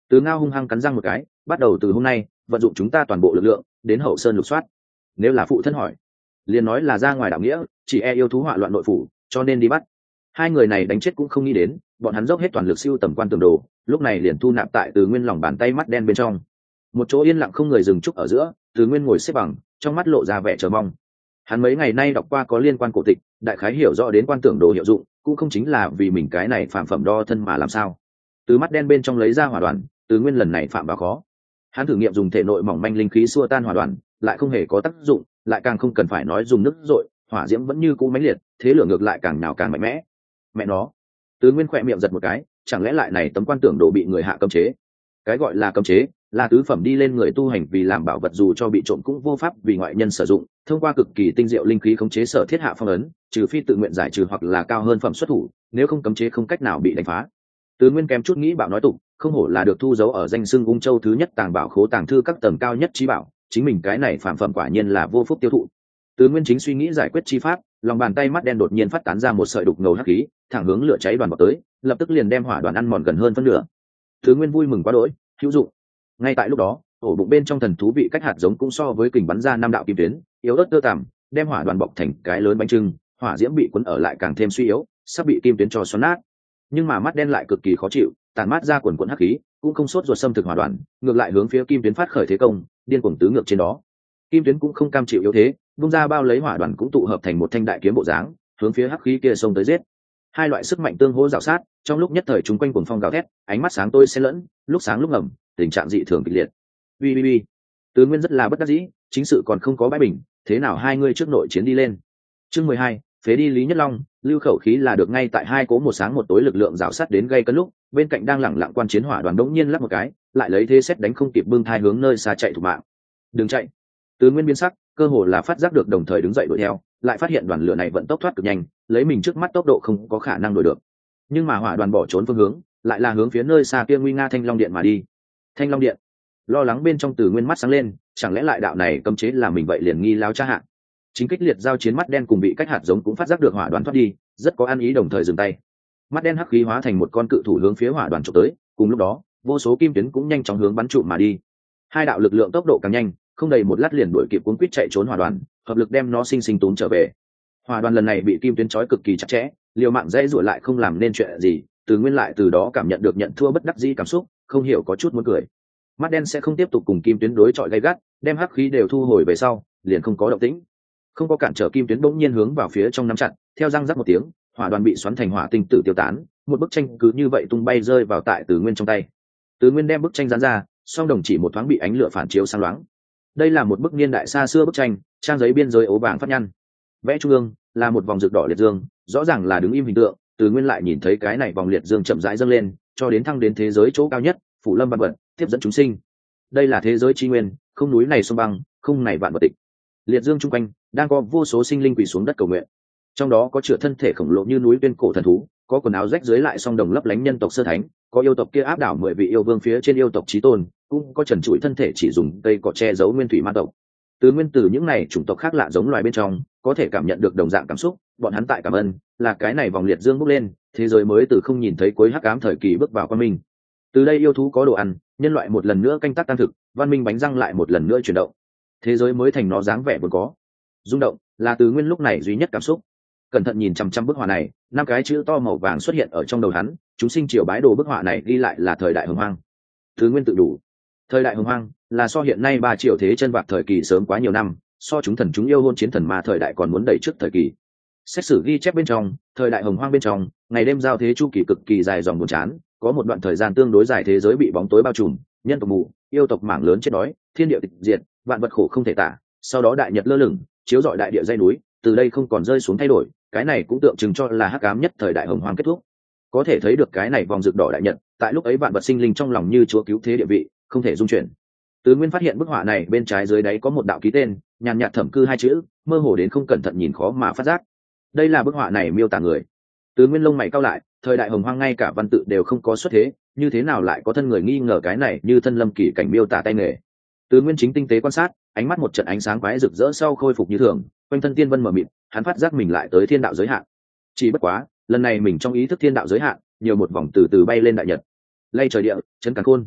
Từ Ngao hung hăng cắn răng một cái, bắt đầu từ hôm nay vận dụng chúng ta toàn bộ lực lượng đến hậu sơn lục soát. Nếu là phụ thân hỏi, liền nói là ra ngoài đạo nghĩa, chỉ e yêu thú hỏa loạn nội phủ, cho nên đi bắt. Hai người này đánh chết cũng không nghĩ đến, bọn hắn dốc hết toàn lực siêu tầm quan tường đồ, lúc này liền thu nạp tại Từ Nguyên lòng bàn tay mắt đen bên trong. Một chỗ yên lặng không người dừng trúc ở giữa, Từ Nguyên ngồi xếp bằng, trong mắt lộ ra vẻ chờ mong. Hắn mấy ngày nay đọc qua có liên quan cổ tịch, đại khái hiểu rõ đến quan tưởng đồ hiệu dụng, cũng không chính là vì mình cái này phạm phẩm đo thân mà làm sao. Từ mắt đen bên trong lấy ra hỏa đoàn, Từ Nguyên lần này phạm vào khó. Hắn thử nghiệm dùng thể nội mỏng manh linh khí xua tan hỏa đoàn, lại không hề có tác dụng, lại càng không cần phải nói dùng nước dội, hỏa diễm vẫn như cũ mãnh liệt, thế lửa ngược lại càng nào càng mạnh mẽ. Mẹ nó, Từ Nguyên khỏe miệng giật một cái, chẳng lẽ lại này tấm quan tưởng đồ bị người hạ cấm chế? Cái gọi là cấm chế là tứ phẩm đi lên người tu hành vì làm bảo vật dù cho bị trộm cũng vô pháp vì ngoại nhân sử dụng, thông qua cực kỳ tinh diệu linh khí khống chế sở thiết hạ phong ấn, trừ phi tự nguyện giải trừ hoặc là cao hơn phẩm xuất thủ, nếu không cấm chế không cách nào bị đánh phá. Từ Nguyên kém chút nghĩ bảo nói tục, không hổ là được thu dấu ở danh xưng Ung Châu thứ nhất tàng bảo khố tàng thư các tầng cao nhất trí bảo, chính mình cái này phạm phẩm quả nhiên là vô phúc tiêu thụ. Từ Nguyên chính suy nghĩ giải quyết chi pháp, lòng bàn tay mắt đen đột nhiên phát tán ra một sợi đục ngầu hắc khí, thẳng hướng lửa cháy đoàn vào tới, lập tức liền đem hỏa đoàn ăn mòn gần hơn phân nửa. Từ Nguyên vui mừng quá đỗi, hữu dụng. Ngay tại lúc đó, ổ bụng bên trong thần thú vị cách hạt giống cũng so với kình bắn ra 5 đạo kim tuyến, yếu ớt tơ tằm, đem hỏa đoàn bọc thành cái lớn bánh trưng, hỏa diễm bị cuốn ở lại càng thêm suy yếu, sắp bị kim tuyến cho xoắn nát. Nhưng mà mắt đen lại cực kỳ khó chịu, tàn mát ra quần quần hắc khí, cũng không sốt ruột xâm thực hỏa đoàn, ngược lại hướng phía kim tuyến phát khởi thế công, điên cuồng tứ ngược trên đó. Kim tuyến cũng không cam chịu yếu thế, bung ra bao lấy hỏa đoàn cũng tụ hợp thành một thanh đại kiếm bộ dáng, hướng phía hắc khí kia xông tới giết. Hai loại sức mạnh tương hỗ rào sát, trong lúc nhất thời chúng quanh cuồng phong gào thét, ánh mắt sáng tôi xen lẫn, lúc sáng lúc ngầm, tình trạng dị thường kịch liệt. Ui. Từ Nguyên rất là bất đắc dĩ, chính sự còn không có bãi bình, thế nào hai người trước nội chiến đi lên. Chương 12, phế đi Lý Nhất Long, lưu khẩu khí là được ngay tại hai cố một sáng một tối lực lượng rào sát đến gây cấn lúc, bên cạnh đang lẳng lặng quan chiến hỏa đoàn đống nhiên lắp một cái, lại lấy thế xét đánh không kịp bưng thai hướng nơi xa chạy thủ mạng. Đừng chạy. Từ Nguyên biến sắc, cơ hồ là phát giác được đồng thời đứng dậy đuổi theo, lại phát hiện đoàn lửa này vận tốc thoát cực nhanh, lấy mình trước mắt tốc độ không có khả năng đuổi được. Nhưng mà hỏa đoàn bỏ trốn phương hướng, lại là hướng phía nơi xa kia nguy nga Thanh Long Điện mà đi. Thanh Long Điện. Lo lắng bên trong Từ Nguyên mắt sáng lên, chẳng lẽ lại đạo này cấm chế là mình vậy liền nghi láo cha hạ. Chính kích liệt giao chiến mắt đen cùng bị cách hạt giống cũng phát giác được hỏa đoàn thoát đi, rất có ăn ý đồng thời dừng tay. Mắt đen hắc khí hóa thành một con cự thủ hướng phía hỏa đoàn chụp tới, cùng lúc đó, vô số kim tuyến cũng nhanh chóng hướng bắn trụ mà đi. Hai đạo lực lượng tốc độ càng nhanh, không đầy một lát liền đuổi kịp cuốn quýt chạy trốn hỏa đoàn, hợp lực đem nó sinh sinh túm trở về. Hỏa đoàn lần này bị kim tuyến trói cực kỳ chặt chẽ, liều mạng dễ dụa lại không làm nên chuyện gì, Từ Nguyên lại từ đó cảm nhận được nhận thua bất đắc dĩ cảm xúc, không hiểu có chút muốn cười. Mắt đen sẽ không tiếp tục cùng kim tuyến đối chọi gay gắt, đem hắc khí đều thu hồi về sau, liền không có động tĩnh. Không có cản trở kim tuyến bỗng nhiên hướng vào phía trong nắm chặt, theo răng rắc một tiếng, hỏa đoàn bị xoắn thành hỏa tinh tử tiêu tán, một bức tranh cứ như vậy tung bay rơi vào tại Từ Nguyên trong tay. Từ Nguyên đem bức tranh dán ra, song đồng chỉ một thoáng bị ánh lửa phản chiếu sáng loáng. Đây là một bức niên đại xa xưa bức tranh, trang giấy biên giới ố vàng phát nhăn. Vẽ trung ương là một vòng rực đỏ liệt dương, rõ ràng là đứng im hình tượng. Từ Nguyên lại nhìn thấy cái này vòng liệt dương chậm rãi dâng lên, cho đến thăng đến thế giới chỗ cao nhất, phủ lâm vạn vật, tiếp dẫn chúng sinh. Đây là thế giới chi nguyên, không núi này sông băng, không này vạn vật tịch. Liệt dương chung quanh đang có vô số sinh linh quỳ xuống đất cầu nguyện, trong đó có chửa thân thể khổng lồ như núi tuyên cổ thần thú, có quần áo rách dưới lại song đồng lấp lánh nhân tộc sơ thánh, có yêu tộc kia áp đảo 10 vị yêu vương phía trên yêu tộc chí tôn, cũng có trần trụi thân thể chỉ dùng cây cỏ che giấu nguyên thủy ma tộc. Từ Nguyên từ những này chủng tộc khác lạ giống loài bên trong, có thể cảm nhận được đồng dạng cảm xúc, bọn hắn tại cảm ơn, là cái này vòng liệt dương bốc lên, thế giới mới từ không nhìn thấy cuối hắc ám thời kỳ bước vào quang minh. Từ đây yêu thú có đồ ăn, nhân loại một lần nữa canh tác tăng thực, văn minh bánh răng lại một lần nữa chuyển động. Thế giới mới thành nó dáng vẻ vốn có. Rung động là Từ Nguyên lúc này duy nhất cảm xúc. Cẩn thận nhìn chăm chăm bức họa này, 5 cái chữ to màu vàng xuất hiện ở trong đầu hắn, chúng sinh triều bái đồ bức họa này ghi lại là thời đại hồng hoang. Từ Nguyên tự đủ. Thời đại hồng hoang là so hiện nay 3 triệu thế chân vạc thời kỳ sớm quá nhiều năm, so chúng thần chúng yêu hôn chiến thần ma thời đại còn muốn đẩy trước thời kỳ. Xét xử ghi chép bên trong, thời đại hồng hoang bên trong, ngày đêm giao thế chu kỳ cực kỳ dài dòng buồn chán, có một đoạn thời gian tương đối dài thế giới bị bóng tối bao trùm, nhân tộc mù, yêu tộc mảng lớn chết đói, thiên địa tịch diệt, vạn vật khổ không thể tả. Sau đó đại nhật lơ lửng, chiếu rọi đại địa dãy núi, từ đây không còn rơi xuống thay đổi, cái này cũng tượng trưng cho là hắc ám nhất thời đại hồng hoang kết thúc. Có thể thấy được cái này vòng rực đỏ đại nhật, tại lúc ấy vạn vật sinh linh trong lòng như chúa cứu thế địa vị, không thể dung chuyển. Từ Nguyên phát hiện bức họa này bên trái dưới đáy có một đạo ký tên, nhàn nhạt thẩm cư 2 chữ, mơ hồ đến không cẩn thận nhìn khó mà phát giác. Đây là bức họa này miêu tả người. Từ Nguyên lông mày cau lại, thời đại hồng hoang ngay cả văn tự đều không có xuất thế, như thế nào lại có thân người nghi ngờ cái này như thân lâm kỳ cảnh miêu tả tay nghề. Từ Nguyên chính tinh tế quan sát, ánh mắt một trận ánh sáng quái rực rỡ sau khôi phục như thường, quanh thân tiên vân mờ mịt, hắn phát giác mình lại tới thiên đạo giới hạn. Chỉ bất quá, lần này mình trong ý thức thiên đạo giới hạn, nhiều một vòng từ từ bay lên đại nhật. Lay trời địa, chấn càn khôn.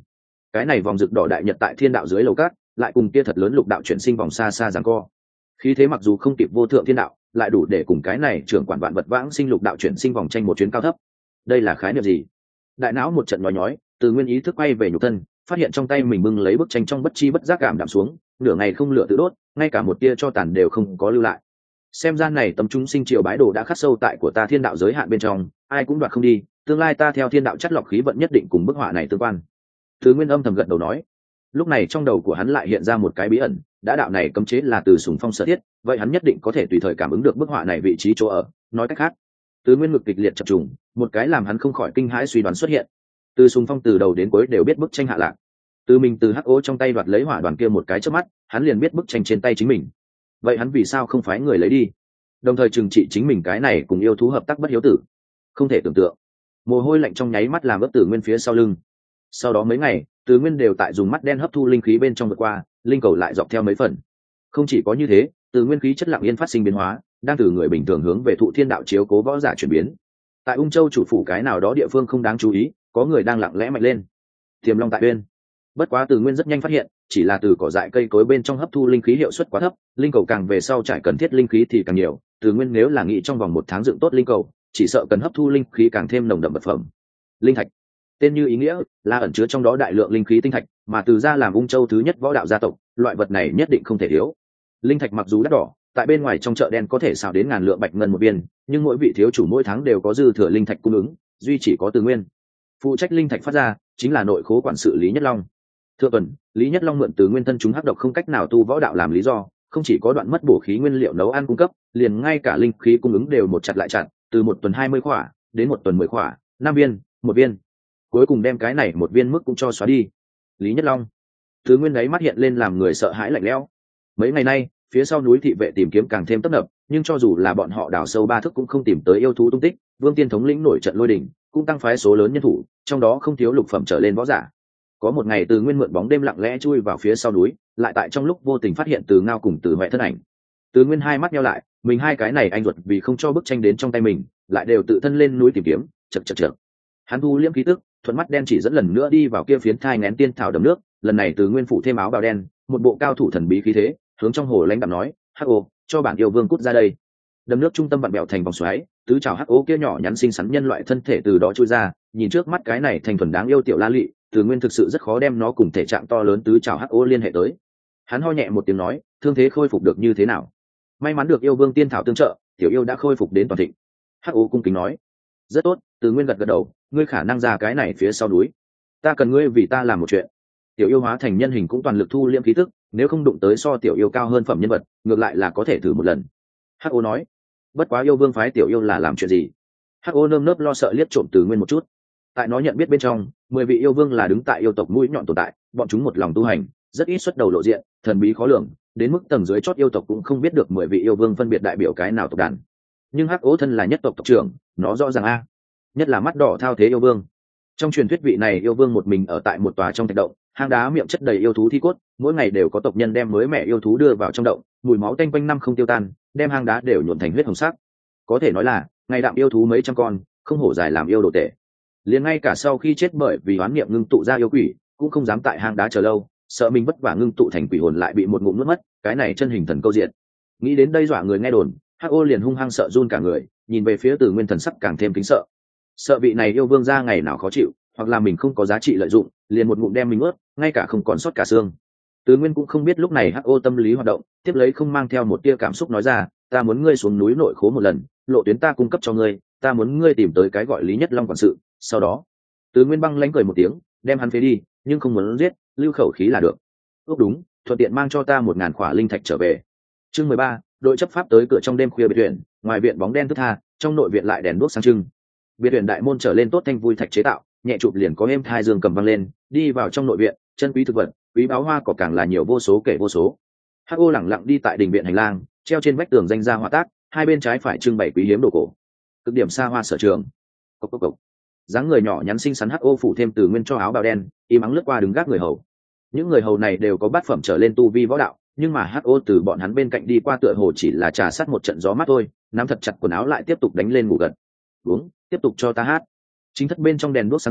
cái này vòng rực đỏ đại nhật tại thiên đạo dưới lầu cát lại cùng kia thật lớn lục đạo chuyển sinh vòng xa xa giằng co. Khí thế mặc dù không kịp vô thượng thiên đạo, lại đủ để cùng cái này trưởng quản vạn vật vãng sinh lục đạo chuyển sinh vòng tranh một chuyến cao thấp. Đây là khái niệm gì? Đại não một trận nhói nhói, Từ Nguyên ý thức quay về nhục thân, phát hiện trong tay mình bưng lấy bức tranh trong bất chi bất giác cảm đạm xuống, nửa ngày không lửa tự đốt, ngay cả một tia cho tàn đều không có lưu lại. Xem ra này tâm chúng sinh triều bái đồ đã khắc sâu tại của ta thiên đạo giới hạn bên trong, ai cũng đoạt không đi, tương lai ta theo thiên đạo chất lọc khí vận nhất định cùng bức họa này tương quan. Từ Nguyên âm thầm gật đầu nói. Lúc này trong đầu của hắn lại hiện ra một cái bí ẩn, đã đạo này cấm chế là từ Sùng Phong sở thiết, vậy hắn nhất định có thể tùy thời cảm ứng được bức họa này vị trí chỗ ở. Nói cách khác, Từ Nguyên ngực kịch liệt chập trùng, một cái làm hắn không khỏi kinh hãi suy đoán xuất hiện. Từ Sùng Phong từ đầu đến cuối đều biết bức tranh hạ lạc, từ mình từ hắc ố trong tay đoạt lấy hỏa đoàn kia một cái chớp mắt, hắn liền biết bức tranh trên tay chính mình. Vậy hắn vì sao không phái người lấy đi, đồng thời trừng trị chính mình cái này cùng yêu thú hợp tác bất hiếu tử? Không thể tưởng tượng. Mồ hôi lạnh trong nháy mắt làm ướt Từ Nguyên phía sau lưng. Sau đó mấy ngày, Từ Nguyên đều tại dùng mắt đen hấp thu linh khí bên trong vượt qua, linh cầu lại dọc theo mấy phần. Không chỉ có như thế, Từ Nguyên khí chất lặng yên phát sinh biến hóa, đang từ người bình thường hướng về thụ thiên đạo chiếu cố võ giả chuyển biến. Tại Ung Châu chủ phủ cái nào đó địa phương không đáng chú ý, có người đang lặng lẽ mạnh lên. Tiềm Long tại Uyên. Bất quá Từ Nguyên rất nhanh phát hiện, chỉ là từ cỏ dại cây cối bên trong hấp thu linh khí hiệu suất quá thấp, linh cầu càng về sau trải cần thiết linh khí thì càng nhiều. Từ Nguyên nếu là nghĩ trong vòng 1 tháng dựng tốt linh cầu, chỉ sợ cần hấp thu linh khí càng thêm nồng đậm vật phẩm. Linh thạch, tên như ý nghĩa, là ẩn chứa trong đó đại lượng linh khí tinh thạch, mà Từ gia làm Ung Châu thứ nhất võ đạo gia tộc, loại vật này nhất định không thể thiếu. Linh thạch mặc dù đắt đỏ, tại bên ngoài trong chợ đen có thể xào đến ngàn lượng bạch ngân một viên, nhưng mỗi vị thiếu chủ mỗi tháng đều có dư thừa linh thạch cung ứng, duy chỉ có Từ Nguyên phụ trách linh thạch phát ra, chính là nội khố quản sự Lý Nhất Long. Thượng tuần, Lý Nhất Long mượn Từ Nguyên thân chúng hắc độc không cách nào tu võ đạo làm lý do, không chỉ có đoạn mất bổ khí nguyên liệu nấu ăn cung cấp, liền ngay cả linh khí cung ứng đều một chặt lại chặt, từ 1 tuần 20 khỏa đến 1 tuần 10 khỏa, 5 viên, 1 viên, cuối cùng đem cái này 1 viên mức cũng cho xóa đi. Lý Nhất Long, Từ Nguyên đấy mắt hiện lên làm người sợ hãi lạnh lẽo. Mấy ngày nay, phía sau núi thị vệ tìm kiếm càng thêm tấp nập, nhưng cho dù là bọn họ đào sâu 3 thước cũng không tìm tới yêu thú tung tích. Vương Tiên thống lĩnh nổi trận lôi đình, cũng tăng phái số lớn nhân thủ, trong đó không thiếu lục phẩm trở lên võ giả. Có một ngày Từ Nguyên mượn bóng đêm lặng lẽ chui vào phía sau núi, lại tại trong lúc vô tình phát hiện Từ Ngao cùng Từ Huệ thân ảnh. Từ Nguyên hai mắt nheo lại, mình hai cái này anh ruột vì không cho bức tranh đến trong tay mình, lại đều tự thân lên núi tìm kiếm. Chậc. Hắn thu liễm khí tức, thuận mắt đen chỉ dẫn lần nữa đi vào kia phiến thai ngén tiên thảo đầm nước. Lần này Từ Nguyên phủ thêm áo bào đen, một bộ cao thủ thần bí khí thế, hướng trong hồ lãnh đạm nói: "Hắc ô, cho bản yêu vương cút ra đây." Đầm nước trung tâm vặn bèo thành vòng xoáy, tứ trảo hắc ô kia nhỏ nhắn xinh xắn nhân loại thân thể từ đó chui ra, nhìn trước mắt cái này thành thuần đáng yêu tiểu la lị, Từ Nguyên thực sự rất khó đem nó cùng thể trạng to lớn tứ trảo hắc ô liên hệ tới. Hắn ho nhẹ một tiếng nói: "Thương thế khôi phục được như thế nào?" "May mắn được yêu vương tiên thảo tương trợ, tiểu yêu đã khôi phục đến toàn thịnh." Hắc ô cung kính nói. "Rất tốt." Từ Nguyên gật gật đầu, "Ngươi khả năng ra cái này phía sau núi, ta cần ngươi vì ta làm một chuyện." Tiểu yêu hóa thành nhân hình cũng toàn lực thu liễm khí tức, nếu không đụng tới so tiểu yêu cao hơn phẩm nhân vật, ngược lại là có thể thử một lần. Hắc ô nói. "Bất quá yêu vương phái tiểu yêu là làm chuyện gì?" Hắc ô nơm nớp lo sợ liếc trộm Từ Nguyên một chút. Tại nó nhận biết bên trong, 10 vị yêu vương là đứng tại yêu tộc mũi nhọn tồn tại, bọn chúng một lòng tu hành, rất ít xuất đầu lộ diện, thần bí khó lường, đến mức tầng dưới chót yêu tộc cũng không biết được 10 vị yêu vương phân biệt đại biểu cái nào tộc đàn. Nhưng Hắc ô thân là nhất tộc tộc trưởng, nó rõ ràng a, nhất là mắt đỏ thao thế yêu vương. Trong truyền thuyết vị này yêu vương một mình ở tại một tòa trong thạch động, hang đá miệng chất đầy yêu thú thi cốt, mỗi ngày đều có tộc nhân đem mới mẹ yêu thú đưa vào trong động, mùi máu tanh quanh năm không tiêu tan, đem hang đá đều nhuộm thành huyết hồng sắc. Có thể nói là ngày đạm yêu thú mấy trăm con, không hổ dài làm yêu đồ tể. Liền ngay cả sau khi chết bởi vì oán niệm ngưng tụ ra yêu quỷ, cũng không dám tại hang đá chờ lâu, sợ mình vất vả ngưng tụ thành quỷ hồn lại bị một ngụm nuốt mất, cái này chân hình thần câu diện. Nghĩ đến đây dọa người nghe đồn, Hắc ô liền hung hăng sợ run cả người, nhìn về phía Từ Nguyên thần sắc càng thêm kính sợ. Sợ vị này yêu vương ra ngày nào khó chịu, hoặc là mình không có giá trị lợi dụng, liền một ngụm đem mình ướt, ngay cả không còn sót cả xương. Từ Nguyên cũng không biết lúc này Hắc ô tâm lý hoạt động, tiếp lấy không mang theo một tia cảm xúc nói ra: "Ta muốn ngươi xuống núi nội khố một lần, lộ tuyến ta cung cấp cho ngươi, ta muốn ngươi tìm tới cái gọi Lý Nhất Long quản sự, sau đó." Từ Nguyên băng lãnh cười một tiếng, đem hắn phế đi, nhưng không muốn giết, lưu khẩu khí là được. "Ước đúng, thuận tiện mang cho ta 1000 khỏa linh thạch trở về." Chương 13, đội chấp pháp tới cửa trong đêm khuya biệt viện, ngoài viện bóng đen thức tha, trong nội viện lại đèn đuốc sáng trưng. Biệt viện đại môn trở lên tốt thanh vui thạch chế tạo, nhẹ chụp liền có êm thai dương cầm vang lên, đi vào trong nội viện, chân quý thực vật, quý báo hoa cỏ càng là nhiều vô số kể vô số. Hắc ô lẳng lặng đi tại đình viện hành lang, treo trên vách tường danh gia họa tác, hai bên trái phải trưng bày quý hiếm đồ cổ, cực điểm xa hoa sở trường. Cộc. Dáng người nhỏ nhắn xinh xắn Hắc ô phủ thêm Từ Nguyên cho áo bào đen, im ắng lướt qua đứng gác người hầu. Những người hầu này đều có bát phẩm trở lên tu vi võ đạo, nhưng mà Hắc ô từ bọn hắn bên cạnh đi qua tựa hồ chỉ là trà sát một trận gió mát thôi, nắm thật chặt quần áo lại tiếp tục đánh lên ngủ gật. "Uống, tiếp tục cho ta hát." Chính thất bên trong đèn đuốc sáng rõ,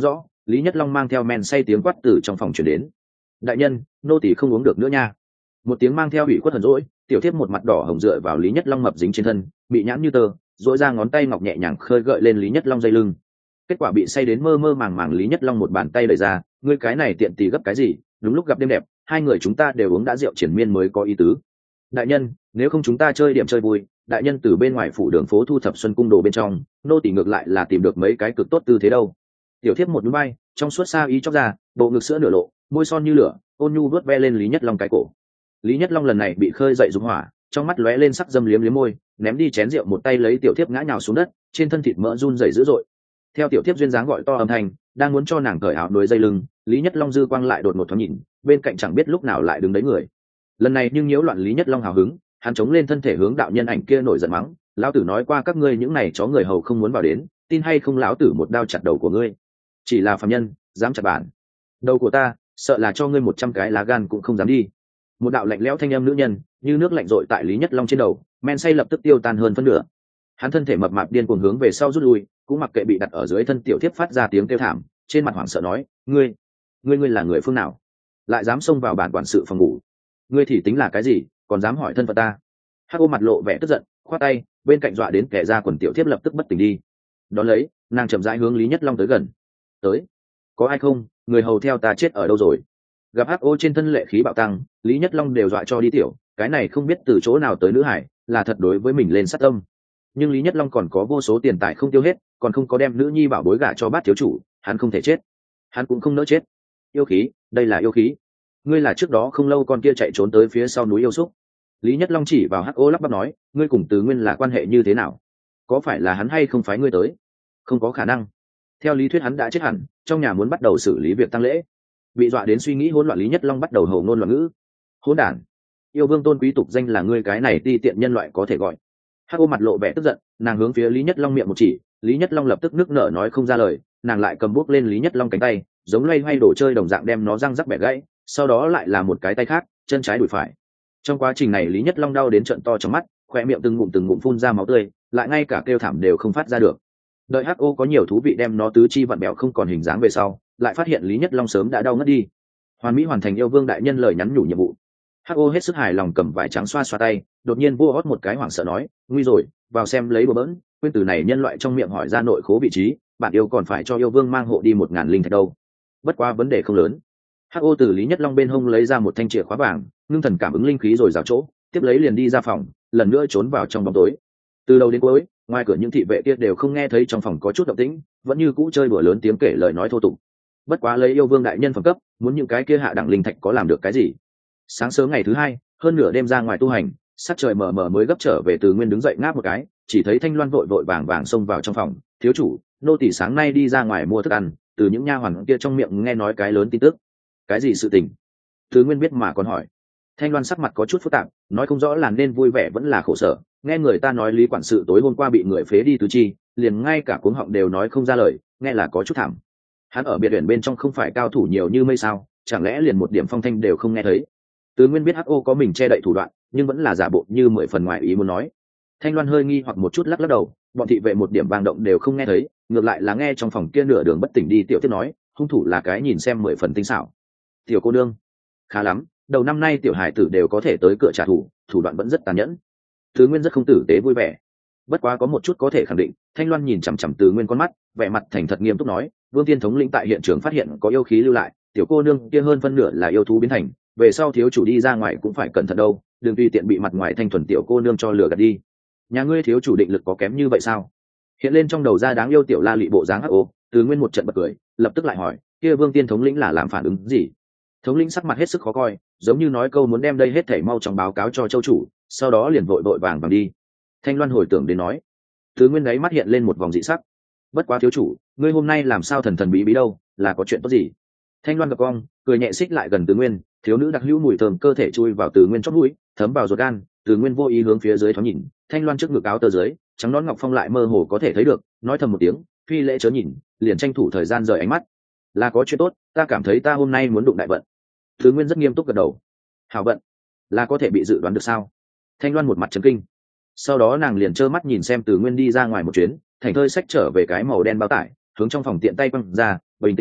Lý Nhất Long mang theo men say tiếng quát từ trong phòng chuyển đến. Đại nhân, nô tỳ không uống được nữa nha. Một tiếng mang theo ủy khuất hờn dỗi, tiểu thiếp một mặt đỏ hồng dựa vào Lý Nhất Long mập dính trên thân, bị nhãn như tơ, dỗi ra ngón tay ngọc nhẹ nhàng khơi gợi lên Lý Nhất Long dây lưng. Kết quả bị say đến mơ mơ màng màng, Lý Nhất Long một bàn tay đẩy ra, ngươi cái này tiện tì gấp cái gì, đúng lúc gặp đêm đẹp, hai người chúng ta đều uống đã rượu triển miên mới có ý tứ. Đại nhân, nếu không chúng ta chơi điểm chơi vui, đại nhân từ bên ngoài phủ đường phố thu thập xuân cung đồ bên trong, nô tỳ ngược lại là tìm được mấy cái cực tốt tư thế đâu. Tiểu thiếp một núi bay, trong suốt xa ý chóc ra, bộ ngực sữa nửa lộ, môi son như lửa, ôn nhu vuốt ve lên Lý Nhất Long cái cổ. Lý Nhất Long lần này bị khơi dậy dục hỏa, trong mắt lóe lên sắc dâm liếm liếm môi, ném đi chén rượu một tay lấy tiểu thiếp ngã nhào xuống đất, trên thân thịt mỡ run rẩy dữ dội. Theo tiểu thiếp duyên dáng gọi to âm thanh, đang muốn cho nàng cởi áo đuôi dây lưng, Lý Nhất Long dư quang lại đột ngột thoáng nhìn, bên cạnh chẳng biết lúc nào lại đứng đấy người. Lần này nhưng nhiễu loạn Lý Nhất Long hào hứng, hắn chống lên thân thể hướng đạo nhân ảnh kia nổi giận mắng, lão tử nói qua các ngươi những này chó người hầu không muốn vào đến, tin hay không lão tử một đao chặt đầu của ngươi. Chỉ là phàm nhân, dám chặt bản đầu của ta, sợ là cho ngươi 100 cái lá gan cũng không dám đi. Một đạo lạnh lẽo thanh âm nữ nhân như nước lạnh rội tại Lý Nhất Long trên đầu, men say lập tức tiêu tan hơn phân nửa. Hắn thân thể mập mạp điên cuồng hướng về sau rút lui, cũng mặc kệ bị đặt ở dưới thân tiểu thiếp phát ra tiếng kêu thảm, trên mặt hoảng sợ nói, ngươi là người phương nào, lại dám xông vào bản quản sự phòng ngủ? Ngươi thì tính là cái gì, còn dám hỏi thân phận ta? Hắc Ô mặt lộ vẻ tức giận, khoát tay, bên cạnh dọa đến kẻ ra quần tiểu thiếp lập tức bất tỉnh đi. Đón lấy, nàng chậm rãi hướng Lý Nhất Long tới gần. Tới, có ai không, người hầu theo ta chết ở đâu rồi? Gặp Hắc Ô trên thân lệ khí bạo tăng, Lý Nhất Long đều dọa cho đi tiểu, cái này không biết từ chỗ nào tới nữ hải, là thật đối với mình lên sát tâm. Nhưng Lý Nhất Long còn có vô số tiền tài không tiêu hết, còn không có đem nữ nhi bảo bối gả cho bát thiếu chủ, hắn không thể chết, hắn cũng không nỡ chết. Yêu khí, đây là yêu khí. Ngươi là trước đó không lâu con kia chạy trốn tới phía sau núi yêu xúc. Lý Nhất Long chỉ vào Hắc Ô lắp bắp nói, ngươi cùng Từ Nguyên là quan hệ như thế nào? Có phải là hắn hay không phái ngươi tới? Không có khả năng. Theo lý thuyết hắn đã chết hẳn, trong nhà muốn bắt đầu xử lý việc tang lễ. Bị dọa đến suy nghĩ hỗn loạn, Lý Nhất Long bắt đầu hầu ngôn loạn ngữ. Hỗn đản, yêu vương tôn quý tục danh là ngươi cái này ti tiện nhân loại có thể gọi? Hắc Ô mặt lộ vẻ tức giận, nàng hướng phía Lý Nhất Long miệng một chỉ, Lý Nhất Long lập tức nức nở nói không ra lời, nàng lại cầm bút lên Lý Nhất Long cánh tay, giống loay hoay đồ chơi đồng dạng đem nó răng rắc bẻ gãy, sau đó lại là một cái tay khác, chân trái đùi phải. Trong quá trình này Lý Nhất Long đau đến trợn to trong mắt, khoe miệng từng ngụm phun ra máu tươi, lại ngay cả kêu thảm đều không phát ra được. Đợi Hắc Ô có nhiều thú vị đem nó tứ chi vặn bẹo không còn hình dáng về sau, lại phát hiện Lý Nhất Long sớm đã đau ngất đi. Hoàn mỹ hoàn thành yêu vương đại nhân lời nhắn nhủ nhiệm vụ. Hắc Ô hết sức hài lòng cầm vải trắng xoa xoa tay, đột nhiên vua hót một cái hoảng sợ nói, nguy rồi, vào xem lấy bừa bỡn, quên từ này nhân loại trong miệng hỏi ra nội khố vị trí, bạn yêu còn phải cho yêu vương mang hộ đi 1000 linh thạch đâu. Bất quá vấn đề không lớn. Hắc Ô từ Lý Nhất Long bên hông lấy ra một thanh chìa khóa vàng, ngưng thần cảm ứng linh khí rồi rào chỗ, tiếp lấy liền đi ra phòng, lần nữa trốn vào trong bóng tối. Từ đầu đến cuối, ngoài cửa những thị vệ kia đều không nghe thấy trong phòng có chút động tĩnh, vẫn như cũ chơi đùa lớn tiếng kể lời nói thô tục. Bất quá lấy yêu vương đại nhân phẩm cấp, muốn những cái kia hạ đẳng linh thạch có làm được cái gì? Sáng sớm ngày thứ hai, hơn nửa đêm ra ngoài tu hành, sắc trời mờ mờ mới gấp trở về, Từ Nguyên đứng dậy ngáp một cái, chỉ thấy Thanh Loan vội vội vàng vàng xông vào trong phòng, thiếu chủ, nô tỳ sáng nay đi ra ngoài mua thức ăn, từ những nha hoàn kia trong miệng nghe nói cái lớn tin tức. Cái gì sự tình? Từ Nguyên biết mà còn hỏi. Thanh Loan sắc mặt có chút phức tạp, nói không rõ là nên vui vẻ vẫn là khổ sở, nghe người ta nói Lý quản sự tối hôm qua bị người phế đi tứ chi, liền ngay cả cuống họng đều nói không ra lời, nghe là có chút thảm. Hắn ở biệt viện bên trong không phải cao thủ nhiều như mây sao, chẳng lẽ liền một điểm phong thanh đều không nghe thấy? Từ Nguyên biết Hắc Ô có mình che đậy thủ đoạn, nhưng vẫn là giả bộ như 10 phần ngoài ý muốn nói. Thanh Loan hơi nghi hoặc một chút lắc lắc đầu, bọn thị vệ một điểm vang động đều không nghe thấy, ngược lại là nghe trong phòng kia nửa đường bất tỉnh đi tiểu tiếp nói, hung thủ là cái nhìn xem 10 phần tinh xảo. Tiểu cô nương, khá lắm, đầu năm nay tiểu hải tử đều có thể tới cửa trả thù, thủ đoạn vẫn rất tàn nhẫn. Từ Nguyên rất không tử tế vui vẻ. Bất quá có một chút có thể khẳng định, Thanh Loan nhìn chằm chằm Từ Nguyên con mắt, vẻ mặt thành thật nghiêm túc nói, Vương Tiên thống lĩnh tại hiện trường phát hiện có yêu khí lưu lại, tiểu cô nương kia hơn phân nửa là yêu thú biến thành, về sau thiếu chủ đi ra ngoài cũng phải cẩn thận đâu, đừng tùy tiện bị mặt ngoài thanh thuần tiểu cô nương cho lừa gạt đi. Nhà ngươi thiếu chủ định lực có kém như vậy sao? Hiện lên trong đầu ra đáng yêu tiểu La Lị bộ dáng Hắc Ô, Từ Nguyên một trận bật cười, lập tức lại hỏi, kia Vương Tiên thống lĩnh là làm phản ứng gì? Thống lĩnh sắc mặt hết sức khó coi, giống như nói câu muốn đem đây hết thảy mau chóng báo cáo cho châu chủ, sau đó liền vội vội vàng vàng đi. Thanh Loan hồi tưởng đến nói. Từ Nguyên đấy mắt hiện lên một vòng dị sắc. Bất quá thiếu chủ, ngươi hôm nay làm sao thần thần bí bí đâu, là có chuyện tốt gì? Thanh Loan gặp cong, cười nhẹ xích lại gần Từ Nguyên, thiếu nữ đặc hữu mùi thơm cơ thể chui vào Từ Nguyên chóp mũi, thấm vào ruột gan. Từ Nguyên vô ý hướng phía dưới thoáng nhìn, Thanh Loan trước ngực áo tơ dưới, trắng nón ngọc phong lại mơ hồ có thể thấy được, nói thầm một tiếng, phi lễ chớ nhìn, liền tranh thủ thời gian rời ánh mắt. Là có chuyện tốt, ta cảm thấy ta hôm nay muốn đụng đại vận. Từ Nguyên rất nghiêm túc gật đầu. Hảo vận là có thể bị dự đoán được sao? Thanh Loan một mặt chấn kinh. Sau đó nàng liền trơ mắt nhìn xem Từ Nguyên đi ra ngoài một chuyến, thành thơi xách trở về cái màu đen bao tải, hướng trong phòng tiện tay quăng ra, bình tĩnh nói,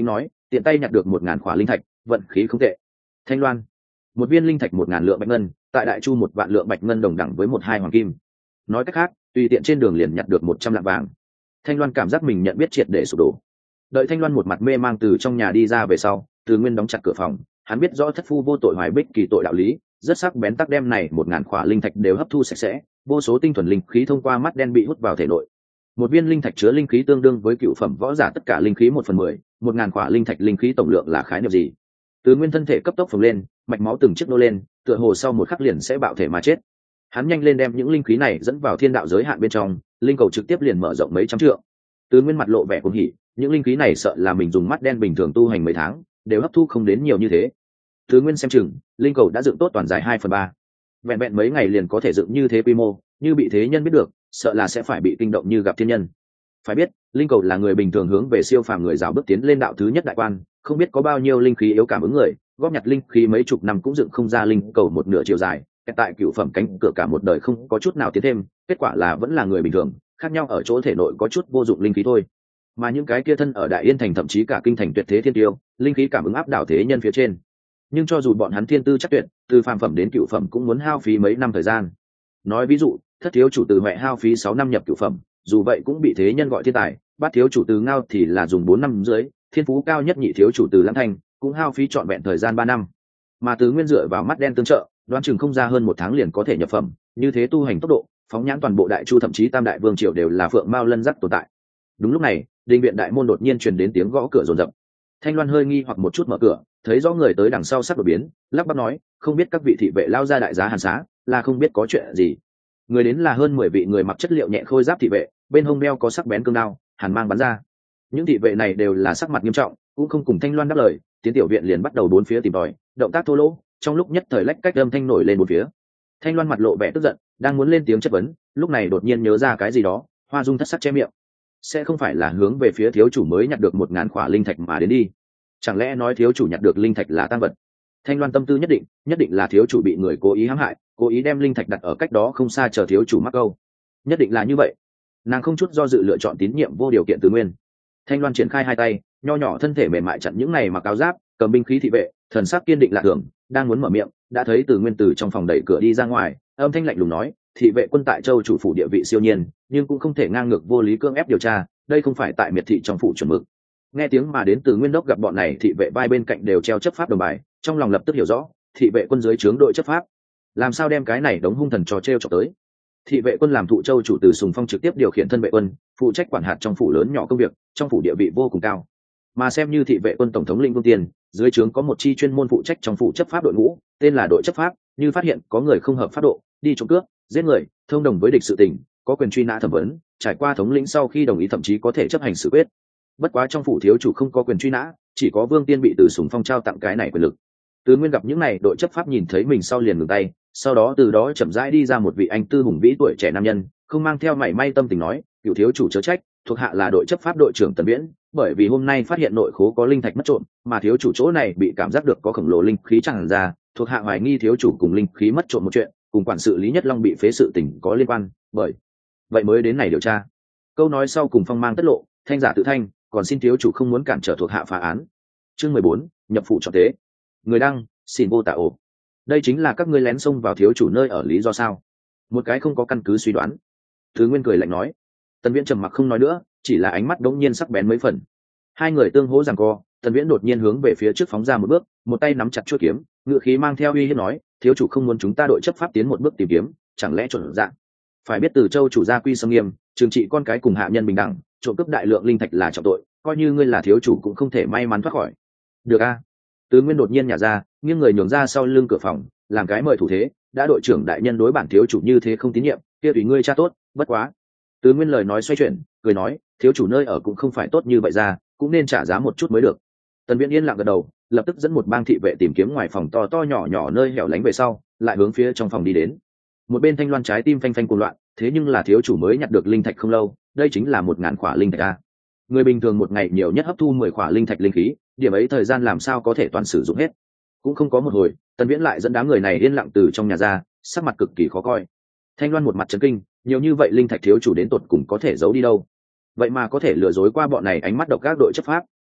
tiện tay nhặt được 1.000 khỏa linh thạch, vận khí không tệ. Thanh Loan, một viên linh thạch 1.000 lượng bạch ngân, tại Đại Chu 1 vạn lượng bạch ngân đồng đẳng với 1-2 hoàng kim. Nói cách khác, tùy tiện trên đường liền nhặt được 100 lạng vàng. Thanh Loan cảm giác mình nhận biết triệt để sụp đổ. Đợi Thanh Loan một mặt mê mang từ trong nhà đi ra về sau, Từ Nguyên đóng chặt cửa phòng, hắn biết rõ thất phu vô tội hoài bích kỳ tội đạo lý, rất sắc bén tắc đem này 1.000 khỏa linh thạch đều hấp thu sạch sẽ, vô số tinh thuần linh khí thông qua mắt đen bị hút vào thể nội. Một viên linh thạch chứa linh khí tương đương với cựu phẩm võ giả tất cả linh khí 1/10, 1.000 khỏa linh thạch linh khí tổng lượng là khái niệm gì? Từ Nguyên thân thể cấp tốc phồng lên, mạch máu từng chiếc nô lên, tựa hồ sau một khắc liền sẽ bạo thể mà chết. Hắn nhanh lên đem những linh khí này dẫn vào thiên đạo giới hạn bên trong, linh cầu trực tiếp liền mở rộng mấy trăm trượng. Từ Nguyên mặt lộ vẻ cuồng hỉ, những linh khí này sợ là mình dùng mắt đen bình thường tu hành mấy tháng, đều hấp thu không đến nhiều như thế. Từ Nguyên xem chừng, linh cầu đã dựng tốt toàn dài 2/3. Vẹn vẹn mấy ngày liền có thể dựng như thế quy mô, như bị thế nhân biết được, sợ là sẽ phải bị kinh động như gặp thiên nhân. Phải biết, linh cầu là người bình thường hướng về siêu phàm người rào bước tiến lên đạo thứ nhất đại quan, không biết có bao nhiêu linh khí yếu cảm ứng người, góp nhặt linh khí mấy chục năm cũng dựng không ra linh cầu một nửa chiều dài, tại cựu phẩm cánh cửa cả một đời không có chút nào tiến thêm, kết quả là vẫn là người bình thường, khác nhau ở chỗ thể nội có chút vô dụng linh khí thôi. Mà những cái kia thân ở Đại Yên thành thậm chí cả kinh thành tuyệt thế thiên tiêu, linh khí cảm ứng áp đảo thế nhân phía trên. Nhưng cho dù bọn hắn thiên tư chắc tuyệt, từ phàm phẩm đến cựu phẩm cũng muốn hao phí mấy năm thời gian. Nói ví dụ, thất thiếu chủ từ Huệ hao phí 6 năm nhập cựu phẩm, dù vậy cũng bị thế nhân gọi thiên tài, bát thiếu chủ từ Ngao thì là dùng 4 năm dưới, thiên phú cao nhất nhị thiếu chủ từ Lãng Thanh cũng hao phí trọn vẹn thời gian 3 năm. Mà Từ Nguyên dựa vào mắt đen tương trợ, đoán chừng không ra hơn 1 tháng liền có thể nhập phẩm, như thế tu hành tốc độ, phóng nhãn toàn bộ Đại Chu thậm chí Tam Đại Vương triều đều là phượng mao lân giác tồn tại. Đúng lúc này, đình viện đại môn đột nhiên truyền đến tiếng gõ cửa rồn rập. Thanh Loan hơi nghi hoặc một chút mở cửa, thấy rõ người tới đằng sau sắc đột biến, lắp bắp nói, không biết các vị thị vệ lao ra đại giá hàn xá, là không biết có chuyện gì. Người đến là hơn 10 vị người mặc chất liệu nhẹ khôi giáp thị vệ, bên hông đeo có sắc bén cương đao, hàn mang bắn ra. Những thị vệ này đều là sắc mặt nghiêm trọng, cũng không cùng Thanh Loan đáp lời, tiến tiểu viện liền bắt đầu bốn phía tìm tòi, động tác thô lỗ, trong lúc nhất thời lách cách âm thanh nổi lên một phía. Thanh Loan mặt lộ vẻ tức giận, đang muốn lên tiếng chất vấn, lúc này đột nhiên nhớ ra cái gì đó, Hoa Dung thất sắc che miệng. Sẽ không phải là hướng về phía thiếu chủ mới nhặt được 1.000 khỏa linh thạch mà đến đi? Chẳng lẽ nói thiếu chủ nhặt được linh thạch là tang vật? Thanh Loan tâm tư nhất định là thiếu chủ bị người cố ý hãm hại, cố ý đem linh thạch đặt ở cách đó không xa chờ thiếu chủ mắc câu. Nhất định là như vậy. Nàng không chút do dự lựa chọn tín nhiệm vô điều kiện Từ Nguyên. Thanh Loan triển khai hai tay, nho nhỏ thân thể mềm mại chặn những này mặc áo giáp, cầm binh khí thị vệ, thần sắc kiên định lạ thường, đang muốn mở miệng, đã thấy Từ Nguyên từ trong phòng đẩy cửa đi ra ngoài, âm thanh lạnh lùng nói, thị vệ quân tại châu chủ phủ địa vị siêu nhiên, nhưng cũng không thể ngang ngược vô lý cưỡng ép điều tra, đây không phải tại miệt thị trong phủ chuẩn mực. Nghe tiếng mà đến Từ Nguyên đốc gặp bọn này thị vệ vai bên cạnh đều treo chấp pháp đồng bài, trong lòng lập tức hiểu rõ, thị vệ quân dưới trướng đội chấp pháp, làm sao đem cái này đống hung thần trò treo chọc tới. Thị vệ quân làm thụ châu chủ Từ Sùng Phong trực tiếp điều khiển thân vệ quân, phụ trách quản hạt trong phủ lớn nhỏ công việc, trong phủ địa vị vô cùng cao. Mà xem như thị vệ quân tổng thống Linh Vương Tiền, dưới trướng có một chi chuyên môn phụ trách trong phủ chấp pháp đội ngũ, tên là đội chấp pháp, như phát hiện có người không hợp pháp độ, đi trộm cướp, giết người, thông đồng với địch sự tình, có quyền truy nã thẩm vấn, trải qua thống lĩnh sau khi đồng ý thậm chí có thể chấp hành xử quyết. Bất quá trong phủ thiếu chủ không có quyền truy nã, chỉ có Vương Tiên bị Từ Sùng Phong trao tặng cái này quyền lực. Từ Nguyên gặp những này đội chấp pháp nhìn thấy mình sau liền ngừng tay, sau đó từ đó chậm rãi đi ra một vị anh tư hùng vĩ tuổi trẻ nam nhân, không mang theo mảy may tâm tình nói, cựu thiếu chủ chớ trách, thuộc hạ là đội chấp pháp đội trưởng Tần Viễn, bởi vì hôm nay phát hiện nội khố có linh thạch mất trộm, mà thiếu chủ chỗ này bị cảm giác được có khổng lồ linh khí tràn ra, thuộc hạ hoài nghi thiếu chủ cùng linh khí mất trộm một chuyện, cùng quản sự Lý Nhất Long bị phế sự tình có liên quan, bởi vậy mới đến này điều tra. Câu nói sau cùng phong mang tất lộ, thanh giả tự thanh, còn xin thiếu chủ không muốn cản trở thuộc hạ phá án. Chương 14, nhập phủ chọn tế. Người đăng, xin vô tả ổ. Đây chính là các ngươi lén xông vào thiếu chủ nơi ở lý do sao? Một cái không có căn cứ suy đoán. Thứ Nguyên cười lạnh nói. Tần Viễn trầm mặc không nói nữa, chỉ là ánh mắt đống nhiên sắc bén mấy phần. Hai người tương hỗ giằng co, Tần Viễn đột nhiên hướng về phía trước phóng ra một bước, một tay nắm chặt chuôi kiếm, ngựa khí mang theo uy hiếp nói, thiếu chủ không muốn chúng ta đội chấp pháp tiến một bước tìm kiếm, chẳng lẽ chuẩn dạng? Phải biết Từ Châu chủ gia quy sâm nghiêm, trừng trị con cái cùng hạ nhân bình đẳng, trộm cướp đại lượng linh thạch là trọng tội, coi như ngươi là thiếu chủ cũng không thể may mắn thoát khỏi. Được a? Từ Nguyên đột nhiên nhả ra, nghiêng người nhường ra sau lưng cửa phòng, làm cái mời thủ thế, đã đội trưởng đại nhân đối bản thiếu chủ như thế không tín nhiệm, kia tùy ngươi cha tốt, bất quá. Từ Nguyên lời nói xoay chuyển, cười nói, thiếu chủ nơi ở cũng không phải tốt như vậy ra, cũng nên trả giá một chút mới được. Tần Viễn yên lặng gật đầu, lập tức dẫn một bang thị vệ tìm kiếm ngoài phòng to to nhỏ nhỏ nơi hẻo lánh về sau, lại hướng phía trong phòng đi đến. Một bên Thanh Loan trái tim phanh phanh cuồng loạn, thế nhưng là thiếu chủ mới nhặt được linh thạch không lâu, đây chính là 1.000 khỏa linh thạch a. Người bình thường một ngày nhiều nhất hấp thu 10 khỏa linh thạch linh khí, điểm ấy thời gian làm sao có thể toàn sử dụng hết. Cũng không có một hồi, Tần Viễn lại dẫn đám người này yên lặng từ trong nhà ra, sắc mặt cực kỳ khó coi. Thanh Loan một mặt chấn kinh, nhiều như vậy linh thạch thiếu chủ đến tột cùng có thể giấu đi đâu? Vậy mà có thể lừa dối qua bọn này ánh mắt độc các đội chấp pháp.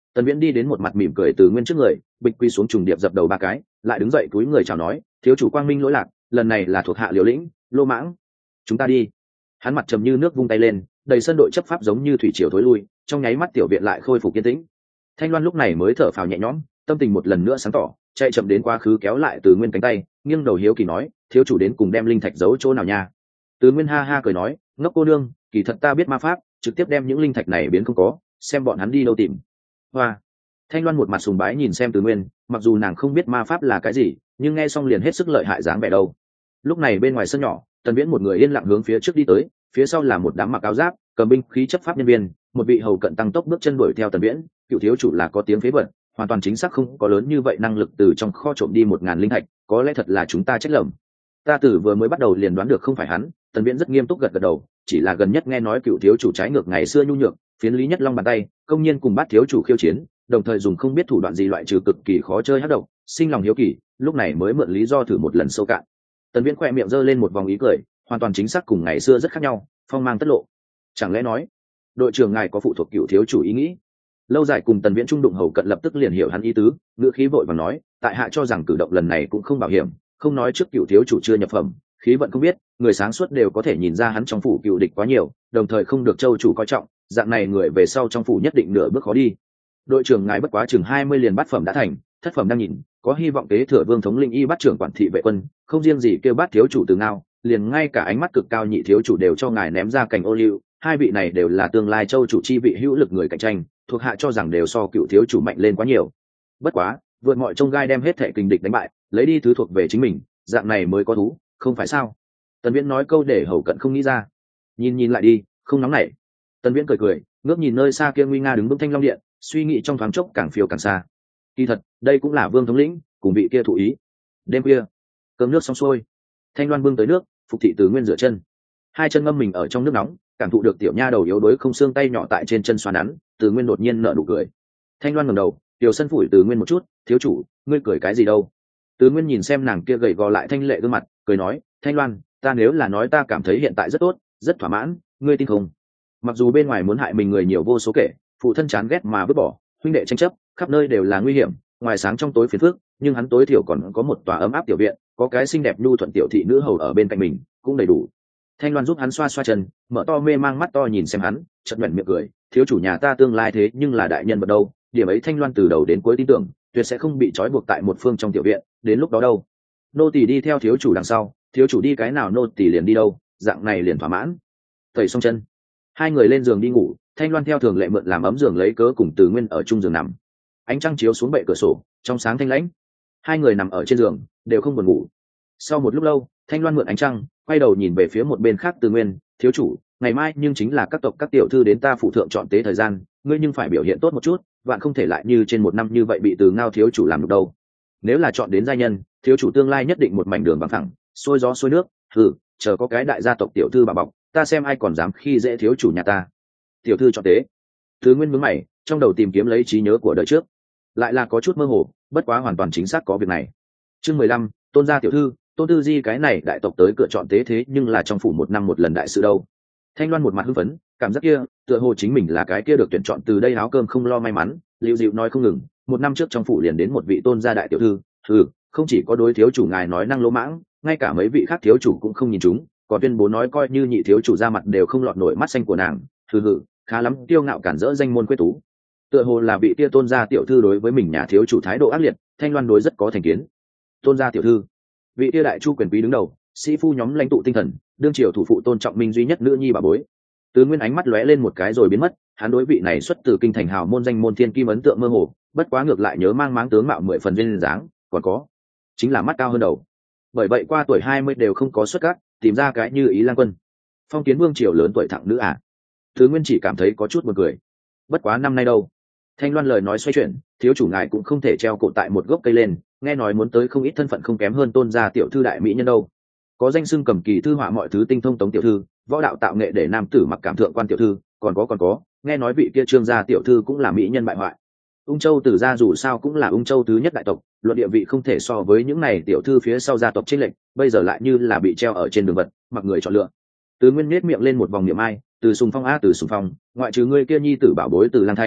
Tần Viễn đi đến một mặt mỉm cười Từ Nguyên trước người, bịch quy xuống trùng điệp dập đầu 3 cái, lại đứng dậy cúi người chào nói, thiếu chủ quang minh lỗi lạc, lần này là thuộc hạ Liều Lĩnh, Lô Mãng, chúng ta đi. Hắn mặt trầm như nước vung tay lên, đầy sân đội chấp pháp giống như thủy triều thối lui, trong nháy mắt tiểu viện lại khôi phục yên tĩnh. Thanh Loan lúc này mới thở phào nhẹ nhõm, tâm tình một lần nữa sáng tỏ, chạy chậm đến quá khứ kéo lại Từ Nguyên cánh tay, nghiêng đầu hiếu kỳ nói, thiếu chủ đến cùng đem linh thạch giấu chỗ nào nha? Từ Nguyên ha ha cười nói, ngốc cô nương, kỳ thật ta biết ma pháp, trực tiếp đem những linh thạch này biến không có, xem bọn hắn đi đâu tìm. Hoa. Thanh Loan một mặt sùng bái nhìn xem Từ Nguyên, mặc dù nàng không biết ma pháp là cái gì, nhưng nghe xong liền hết sức lợi hại dáng vẻ đâu. Lúc này bên ngoài sân nhỏ, Tần Viễn một người yên lặng hướng phía trước đi tới, phía sau là một đám mặc áo giáp, cầm binh khí chấp pháp nhân viên, một vị hầu cận tăng tốc bước chân đuổi theo Tần Viễn. Cựu thiếu chủ là có tiếng phế vật, hoàn toàn chính xác không có lớn như vậy năng lực từ trong kho trộm đi 1000 linh thạch, có lẽ thật là chúng ta trách lầm. Ta từ vừa mới bắt đầu liền đoán được không phải hắn. Tần Viễn rất nghiêm túc gật gật đầu, chỉ là gần nhất nghe nói cựu thiếu chủ trái ngược ngày xưa nhu nhược, phiến Lý Nhất Long bàn tay, công nhiên cùng Bát thiếu chủ khiêu chiến, đồng thời dùng không biết thủ đoạn gì loại trừ cực kỳ khó chơi hắc độc, sinh lòng hiếu kỳ, lúc này mới mượn lý do thử một lần sâu cạn. Tần Viễn khỏe miệng giơ lên một vòng ý cười, hoàn toàn chính xác cùng ngày xưa rất khác nhau, phong mang tất lộ. Chẳng lẽ nói, đội trưởng ngài có phụ thuộc cựu thiếu chủ ý nghĩ? Lâu dài cùng Tần Viễn trung đụng hầu cận lập tức liền hiểu hắn ý tứ, ngữ khí vội vàng nói, tại hạ cho rằng cử động lần này cũng không bảo hiểm, không nói trước cựu thiếu chủ chưa nhập phẩm, khí vận không biết, người sáng suốt đều có thể nhìn ra hắn trong phủ cựu địch quá nhiều, đồng thời không được châu chủ coi trọng, dạng này người về sau trong phủ nhất định nửa bước khó đi. Đội trưởng ngài bất quá chừng 20 liền bát phẩm đã thành, thất phẩm đang nhìn, có hy vọng kế thừa vương thống linh y bắt trưởng quản thị vệ quân, không riêng gì kêu bát thiếu chủ từ ngao, liền ngay cả ánh mắt cực cao nhị thiếu chủ đều cho ngài ném ra cành ô liu, hai vị này đều là tương lai châu chủ chi vị hữu lực người cạnh tranh, thuộc hạ cho rằng đều so cựu thiếu chủ mạnh lên quá nhiều. Bất quá, vượt mọi trông gai đem hết thệ kình địch đánh bại, lấy đi thứ thuộc về chính mình, dạng này mới có thú, không phải sao? Tần Viễn nói câu để hầu cận không nghĩ ra. Nhìn lại đi, không nóng nảy. Tần Viễn cười cười, ngước nhìn nơi xa kia nguy nga đứng vững Thanh Long điện, suy nghĩ trong thoáng chốc càng phiêu càng xa. Kỳ thật, đây cũng là vương thống lĩnh cùng vị kia thụ ý. Đêm khuya, cơm nước xong xuôi, Thanh Loan bưng tới nước, Phục thị Từ Nguyên rửa chân, hai chân ngâm mình ở trong nước nóng, cảm thụ được tiểu nha đầu yếu đuối không xương tay nhỏ tại trên chân xoa nắn, Từ Nguyên đột nhiên nở nụ cười. Thanh Loan ngẩng đầu, tiểu sân phủi Từ Nguyên một chút, thiếu chủ, ngươi cười cái gì đâu? Từ Nguyên nhìn xem nàng kia gầy gò lại thanh lệ gương mặt, cười nói, Thanh Loan, ta nếu là nói ta cảm thấy hiện tại rất tốt, rất thỏa mãn, ngươi tin không? Mặc dù bên ngoài muốn hại mình người nhiều vô số kể, phụ thân chán ghét mà vứt bỏ, huynh đệ tranh chấp, khắp nơi đều là nguy hiểm, ngoài sáng trong tối phiền phức, nhưng hắn tối thiểu còn có một tòa ấm áp tiểu viện, có cái xinh đẹp nhu thuận tiểu thị nữ hầu ở bên cạnh mình, cũng đầy đủ. Thanh Loan giúp hắn xoa xoa chân, mở to mê mang mắt to nhìn xem hắn, chợt nhếch miệng cười, thiếu chủ nhà ta tương lai thế nhưng là đại nhân vật đâu, điểm ấy Thanh Loan từ đầu đến cuối tin tưởng, tuyệt sẽ không bị trói buộc tại một phương trong tiểu viện, đến lúc đó đâu, nô tỳ đi theo thiếu chủ đằng sau, thiếu chủ đi cái nào nô tỳ liền đi đâu, dạng này liền thỏa mãn. Tẩy xong chân, hai người lên giường đi ngủ. Thanh Loan theo thường lệ mượn làm ấm giường lấy cớ cùng Từ Nguyên ở chung giường nằm. Ánh trăng chiếu xuống bệ cửa sổ, trong sáng thanh lãnh. Hai người nằm ở trên giường, đều không buồn ngủ. Sau một lúc lâu, Thanh Loan mượn ánh trăng, quay đầu nhìn về phía một bên khác Từ Nguyên, thiếu chủ, ngày mai nhưng chính là các tộc các tiểu thư đến ta phụ thượng chọn tế thời gian, ngươi nhưng phải biểu hiện tốt một chút, vạn không thể lại như trên một năm như vậy bị Từ Ngao thiếu chủ làm được đâu. Nếu là chọn đến gia nhân, thiếu chủ tương lai nhất định một mảnh đường bằng thẳng, xuôi gió xuôi nước, chờ có cái đại gia tộc tiểu thư bà bọc, ta xem ai còn dám khi dễ thiếu chủ nhà ta. Tiểu thư chọn tế. Từ Nguyên mướn mày, trong đầu tìm kiếm lấy trí nhớ của đời trước, lại là có chút mơ hồ, bất quá hoàn toàn chính xác có việc này. Chương 15, Tôn gia tiểu thư, Tôn Tư Di cái này đại tộc tới cửa chọn tế thế nhưng là trong phủ một năm một lần đại sự đâu. Thanh Loan một mặt hưng phấn, cảm giác kia, tựa hồ chính mình là cái kia được tuyển chọn từ đây áo cơm không lo may mắn, liễu dịu nói không ngừng, một năm trước trong phủ liền đến một vị Tôn gia đại tiểu thư, không chỉ có đối thiếu chủ ngài nói năng lỗ mãng, ngay cả mấy vị khác thiếu chủ cũng không nhìn chúng, còn tuyên bố nói coi như nhị thiếu chủ ra mặt đều không lọt nổi mắt xanh của nàng, khá lắm kiêu ngạo cản rỡ danh môn quê tú. Tựa hồ là vị kia Tôn gia tiểu thư đối với mình nhà thiếu chủ thái độ ác liệt, Thanh Loan đối rất có thành kiến. Tôn gia tiểu thư, vị kia đại chu quyền quý đứng đầu, sĩ phu nhóm lãnh tụ tinh thần, đương triều thủ phụ Tôn Trọng Minh duy nhất nữ nhi bà bối. Từ Nguyên ánh mắt lóe lên một cái rồi biến mất, hắn đối vị này xuất từ kinh thành hào môn danh môn thiên kim ấn tượng mơ hồ, bất quá ngược lại nhớ mang máng tướng mạo 10 phần duyên dáng, còn có chính là mắt cao hơn đầu. Bởi vậy qua tuổi 20 đều không có xuất các, tìm ra cái như Ý Lang Quân, phong kiến vương triều lớn tuổi thẳng nữ à. Từ Nguyên chỉ cảm thấy có chút buồn cười. Bất quá năm nay đâu? Thanh Loan lời nói xoay chuyển, thiếu chủ ngài cũng không thể treo cổ tại một gốc cây lên, nghe nói muốn tới không ít thân phận không kém hơn Tôn gia tiểu thư đại mỹ nhân đâu. Có danh xưng cầm kỳ thư họa mọi thứ tinh thông tống tiểu thư, võ đạo tạo nghệ để nam tử mặc cảm thượng quan tiểu thư, còn có, nghe nói vị kia Trương gia tiểu thư cũng là mỹ nhân bại hoại. Ung Châu Tử gia dù sao cũng là Ung Châu thứ nhất đại tộc, luận địa vị không thể so với những này tiểu thư phía sau gia tộc chênh lệch, bây giờ lại như là bị treo ở trên đường vật, mặc người chọn lựa. Từ Nguyên nhếch miệng lên một vòng niệm ai, từ Sùng Phong a từ Sùng Phong, ngoại trừ ngươi kia nhi tử bảo bối từ Lang Thành,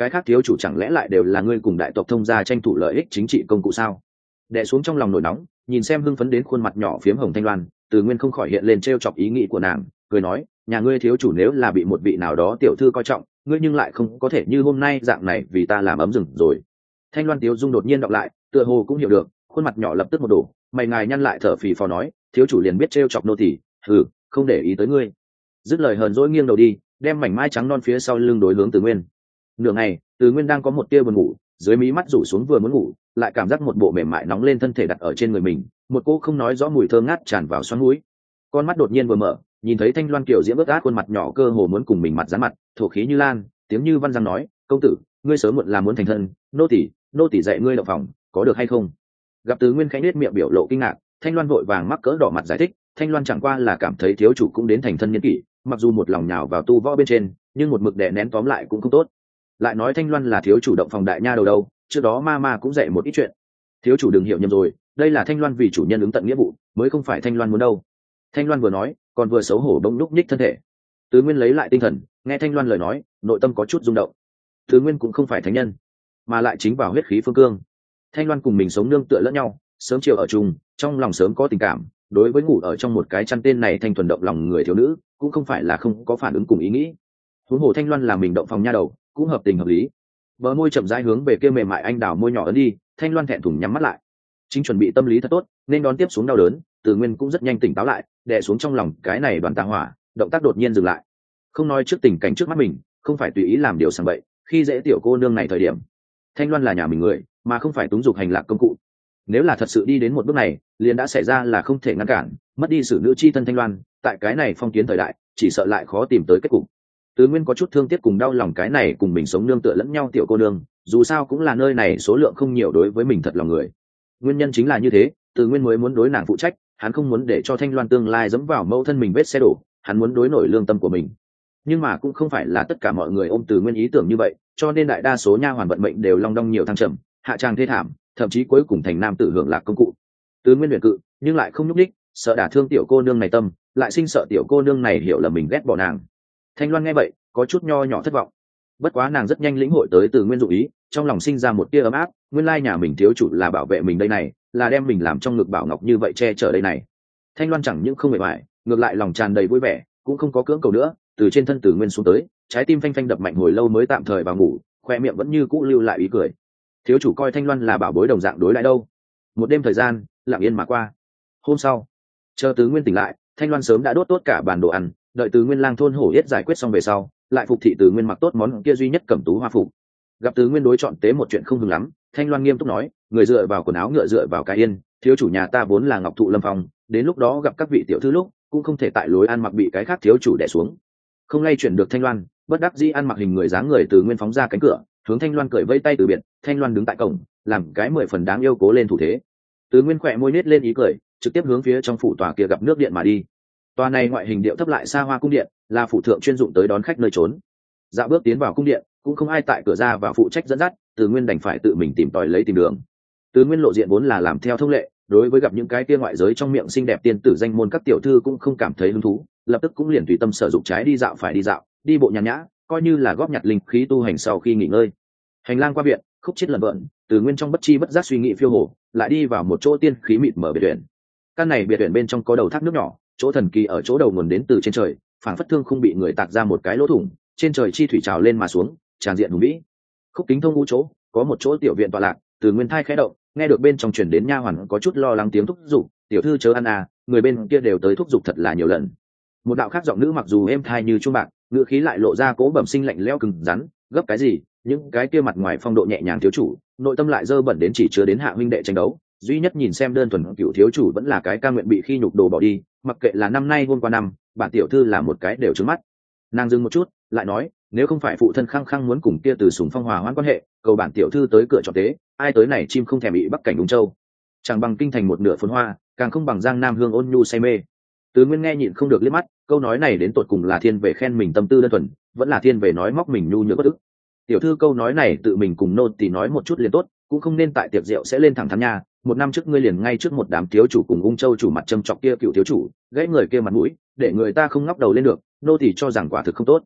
cái khác thiếu chủ chẳng lẽ lại đều là ngươi cùng đại tộc thông gia tranh thủ lợi ích chính trị công cụ sao? Đè xuống trong lòng nổi nóng, nhìn xem hưng phấn đến khuôn mặt nhỏ phiếm hồng Thanh Loan, Từ Nguyên không khỏi hiện lên trêu chọc ý nghĩ của nàng, cười nói, nhà ngươi thiếu chủ nếu là bị một vị nào đó tiểu thư coi trọng, ngươi nhưng lại không có thể như hôm nay dạng này vì ta làm ấm rừng rồi. Thanh Loan tiếu dung đột nhiên đọc lại, tựa hồ cũng hiểu được, khuôn mặt nhỏ lập tức một đổ, mày ngài nhăn lại thở phì phò nói, thiếu chủ liền biết trêu chọc nô tỳ, không để ý tới ngươi. Dứt lời hờn dỗi nghiêng đầu đi, đem mảnh mai trắng non phía sau lưng đối hướng Từ Nguyên. Nửa ngày, Từ Nguyên đang có một tia buồn ngủ, dưới mí mắt rủ xuống vừa muốn ngủ, lại cảm giác một bộ mềm mại nóng lên thân thể đặt ở trên người mình, một cô không nói rõ mùi thơm ngát tràn vào xoắn mũi. Con mắt đột nhiên vừa mở, nhìn thấy Thanh Loan kiểu diễm ướt át khuôn mặt nhỏ cơ hồ muốn cùng mình mặt dán mặt, thổ khí như lan, tiếng như văn răng nói, công tử, ngươi sớm muộn là muốn thành thân, nô tỳ dạy ngươi động phòng, có được hay không? Gặp Từ Nguyên khẽ nhếch miệng biểu lộ kinh ngạc, Thanh Loan vội vàng mắc cỡ đỏ mặt giải thích, Thanh Loan chẳng qua là cảm thấy thiếu chủ cũng đến thành thân niên kỷ, mặc dù một lòng nhào vào tu võ bên trên, nhưng một mực đè nén tóm lại cũng không tốt. Lại nói Thanh Loan là thiếu chủ động phòng đại nha đầu đâu, trước đó ma cũng dạy một ít chuyện. Thiếu chủ đừng hiểu nhầm rồi, đây là Thanh Loan vì chủ nhân ứng tận nghĩa vụ, mới không phải Thanh Loan muốn đâu. Thanh Loan vừa nói, còn vừa xấu hổ bỗng lúc nhích thân thể. Từ Nguyên lấy lại tinh thần, nghe Thanh Loan lời nói, nội tâm có chút rung động. Từ Nguyên cũng không phải thánh nhân, mà lại chính vào huyết khí phương cương. Thanh Loan cùng mình sống nương tựa lẫn nhau, sớm chiều ở chung, trong lòng sớm có tình cảm, đối với ngủ ở trong một cái chăn tên này thanh thuần động lòng người thiếu nữ, cũng không phải là không có phản ứng cùng ý nghĩ. Huống hồ Thanh Loan là mình động phòng nha đầu, cũng hợp tình hợp lý. Bờ môi chậm rãi hướng về kia mềm mại anh đào môi nhỏ ấn đi, Thanh Loan thẹn thùng nhắm mắt lại. Chính chuẩn bị tâm lý thật tốt, nên đón tiếp xuống đau đớn, Từ Nguyên cũng rất nhanh tỉnh táo lại, đè xuống trong lòng cái này đoàn tà hỏa, động tác đột nhiên dừng lại. Không nói trước tình cảnh trước mắt mình, không phải tùy ý làm điều sang bậy, khi dễ tiểu cô nương này thời điểm. Thanh Loan là nhà mình người, mà không phải túng dục hành lạc công cụ. Nếu là thật sự đi đến một bước này, liền đã xảy ra là không thể ngăn cản, mất đi sự nữ chi thân Thanh Loan, tại cái này phong kiến thời đại, chỉ sợ lại khó tìm tới kết cục. Từ Nguyên có chút thương tiếc cùng đau lòng cái này cùng mình sống nương tựa lẫn nhau tiểu cô nương, dù sao cũng là nơi này số lượng không nhiều đối với mình thật lòng người. Nguyên nhân chính là như thế, Từ Nguyên mới muốn đối nàng phụ trách, hắn không muốn để cho Thanh Loan tương lai dẫm vào mâu thân mình vết xe đổ, hắn muốn đối nổi lương tâm của mình. Nhưng mà cũng không phải là tất cả mọi người ôm Từ Nguyên ý tưởng như vậy, cho nên đại đa số nha hoàn vận mệnh đều long đong nhiều thăng trầm, hạ tràng thê thảm, thậm chí cuối cùng thành nam tử hưởng lạc công cụ. Từ Nguyên luyện cự, nhưng lại không nhúc nhích, sợ đả thương tiểu cô nương này tâm, lại sinh sợ tiểu cô nương này hiểu là mình ghét bỏ nàng. Thanh Loan nghe vậy, có chút nho nhỏ thất vọng. Bất quá nàng rất nhanh lĩnh hội tới Từ Nguyên dụng ý, trong lòng sinh ra một tia ấm áp, nguyên lai nhà mình thiếu chủ là bảo vệ mình đây này, là đem mình làm trong ngực bảo ngọc như vậy che chở đây này. Thanh Loan chẳng những không mệt mỏi, ngược lại lòng tràn đầy vui vẻ, cũng không có cưỡng cầu nữa, từ trên thân Từ Nguyên xuống tới, trái tim phanh phanh đập mạnh hồi lâu mới tạm thời vào ngủ, khoe miệng vẫn như cũ lưu lại ý cười. Thiếu chủ coi Thanh Loan là bảo bối đồng dạng đối lại đâu. Một đêm thời gian lặng yên mà qua. Hôm sau, chờ Từ Nguyên tỉnh lại, Thanh Loan sớm đã đốt tốt cả bàn đồ ăn, đợi Từ Nguyên lang thôn hổ yết giải quyết xong về sau, lại phục thị Từ Nguyên mặc tốt món kia duy nhất cẩm tú hoa phục. Gặp Từ Nguyên đối chọn tế một chuyện không hứng lắm, Thanh Loan nghiêm túc nói, người dựa vào quần áo ngựa dựa vào cái yên, thiếu chủ nhà ta vốn là ngọc thụ lâm phong, đến lúc đó gặp các vị tiểu thư lúc cũng không thể tại lối ăn mặc bị cái khác thiếu chủ đè xuống. Không lay chuyển được Thanh Loan, bất đắc dĩ ăn mặc hình người dáng người Từ Nguyên phóng ra cánh cửa, hướng Thanh Loan cười vây tay từ biệt. Thanh Loan đứng tại cổng, làm cái 10 phần đáng yêu cố lên thủ thế. Từ Nguyên khỏe môi nết lên ý cười, trực tiếp hướng phía trong phủ tòa kia gặp nước điện mà đi. Tòa này ngoại hình điệu thấp lại xa hoa cung điện, là phủ thượng chuyên dụng tới đón khách nơi trốn. Dạo bước tiến vào cung điện, cũng không ai tại cửa ra và phụ trách dẫn dắt, Từ Nguyên đành phải tự mình tìm tòi lấy tìm đường. Từ Nguyên lộ diện vốn là làm theo thông lệ, đối với gặp những cái kia ngoại giới trong miệng xinh đẹp tiên tử danh môn các tiểu thư cũng không cảm thấy hứng thú, lập tức cũng liền tùy tâm sở dụng trái đi dạo phải đi dạo, đi bộ nhàn nhã, coi như là góp nhặt linh khí tu hành sau khi nghỉ ngơi. Hành lang qua viện, khúc chết lẩn vợn, Từ Nguyên trong bất chi bất giác suy nghĩ phiêu hồ, lại đi vào một chỗ tiên khí mịt mở biệt viện. Căn này biệt viện bên trong có đầu thác nước nhỏ, chỗ thần kỳ ở chỗ đầu nguồn đến từ trên trời, phảng phất thương không bị người tạc ra một cái lỗ thủng, trên trời chi thủy trào lên mà xuống, tràn diện hùng vĩ. Khúc kính thông ngũ chỗ, có một chỗ tiểu viện tọa lạc, Từ Nguyên thai khẽ động, nghe được bên trong truyền đến nha hoàn có chút lo lắng tiếng thúc giục, tiểu thư chớ ăn à, người bên kia đều tới thúc giục thật là nhiều lần. Một đạo khác giọng nữ mặc dù êm thai như chuông bạc, ngữ khí lại lộ ra cố bẩm sinh lạnh lẽo cứng rắn, gấp cái gì, những cái kia mặt ngoài phong độ nhẹ nhàng thiếu chủ, nội tâm lại dơ bẩn đến chỉ chứa đến hạ huynh đệ tranh đấu, duy nhất nhìn xem đơn thuần cựu thiếu chủ vẫn là cái ca nguyện bị khi nhục đồ bỏ đi, mặc kệ là năm nay hôm qua năm, bản tiểu thư là một cái đều trướng mắt. Nàng dừng một chút, lại nói, nếu không phải phụ thân khăng khăng muốn cùng kia Từ Sùng Phong hòa hoãn quan hệ, cầu bản tiểu thư tới cửa chọn tế, ai tới này chim không thèm bị bắc cảnh Ung Châu, chẳng bằng kinh thành một nửa phồn hoa, càng không bằng Giang Nam hương ôn nhu say mê. Từ Nguyên nghe nhịn không được liếc mắt, câu nói này đến tột cùng là thiên về khen mình tâm tư đơn thuần, vẫn là thiên về nói móc mình nhu nhược bất ức. Tiểu thư câu nói này tự mình cùng nô tỳ nói một chút liền tốt, cũng không nên tại tiệc rượu sẽ lên thẳng thắn nha. Một năm trước ngươi liền ngay trước một đám thiếu chủ cùng Ung Châu chủ mặt châm chọc kia cựu thiếu chủ, gãy người kia mặt mũi, để người ta không ngóc đầu lên được, nô tỳ cho rằng quả thực không tốt.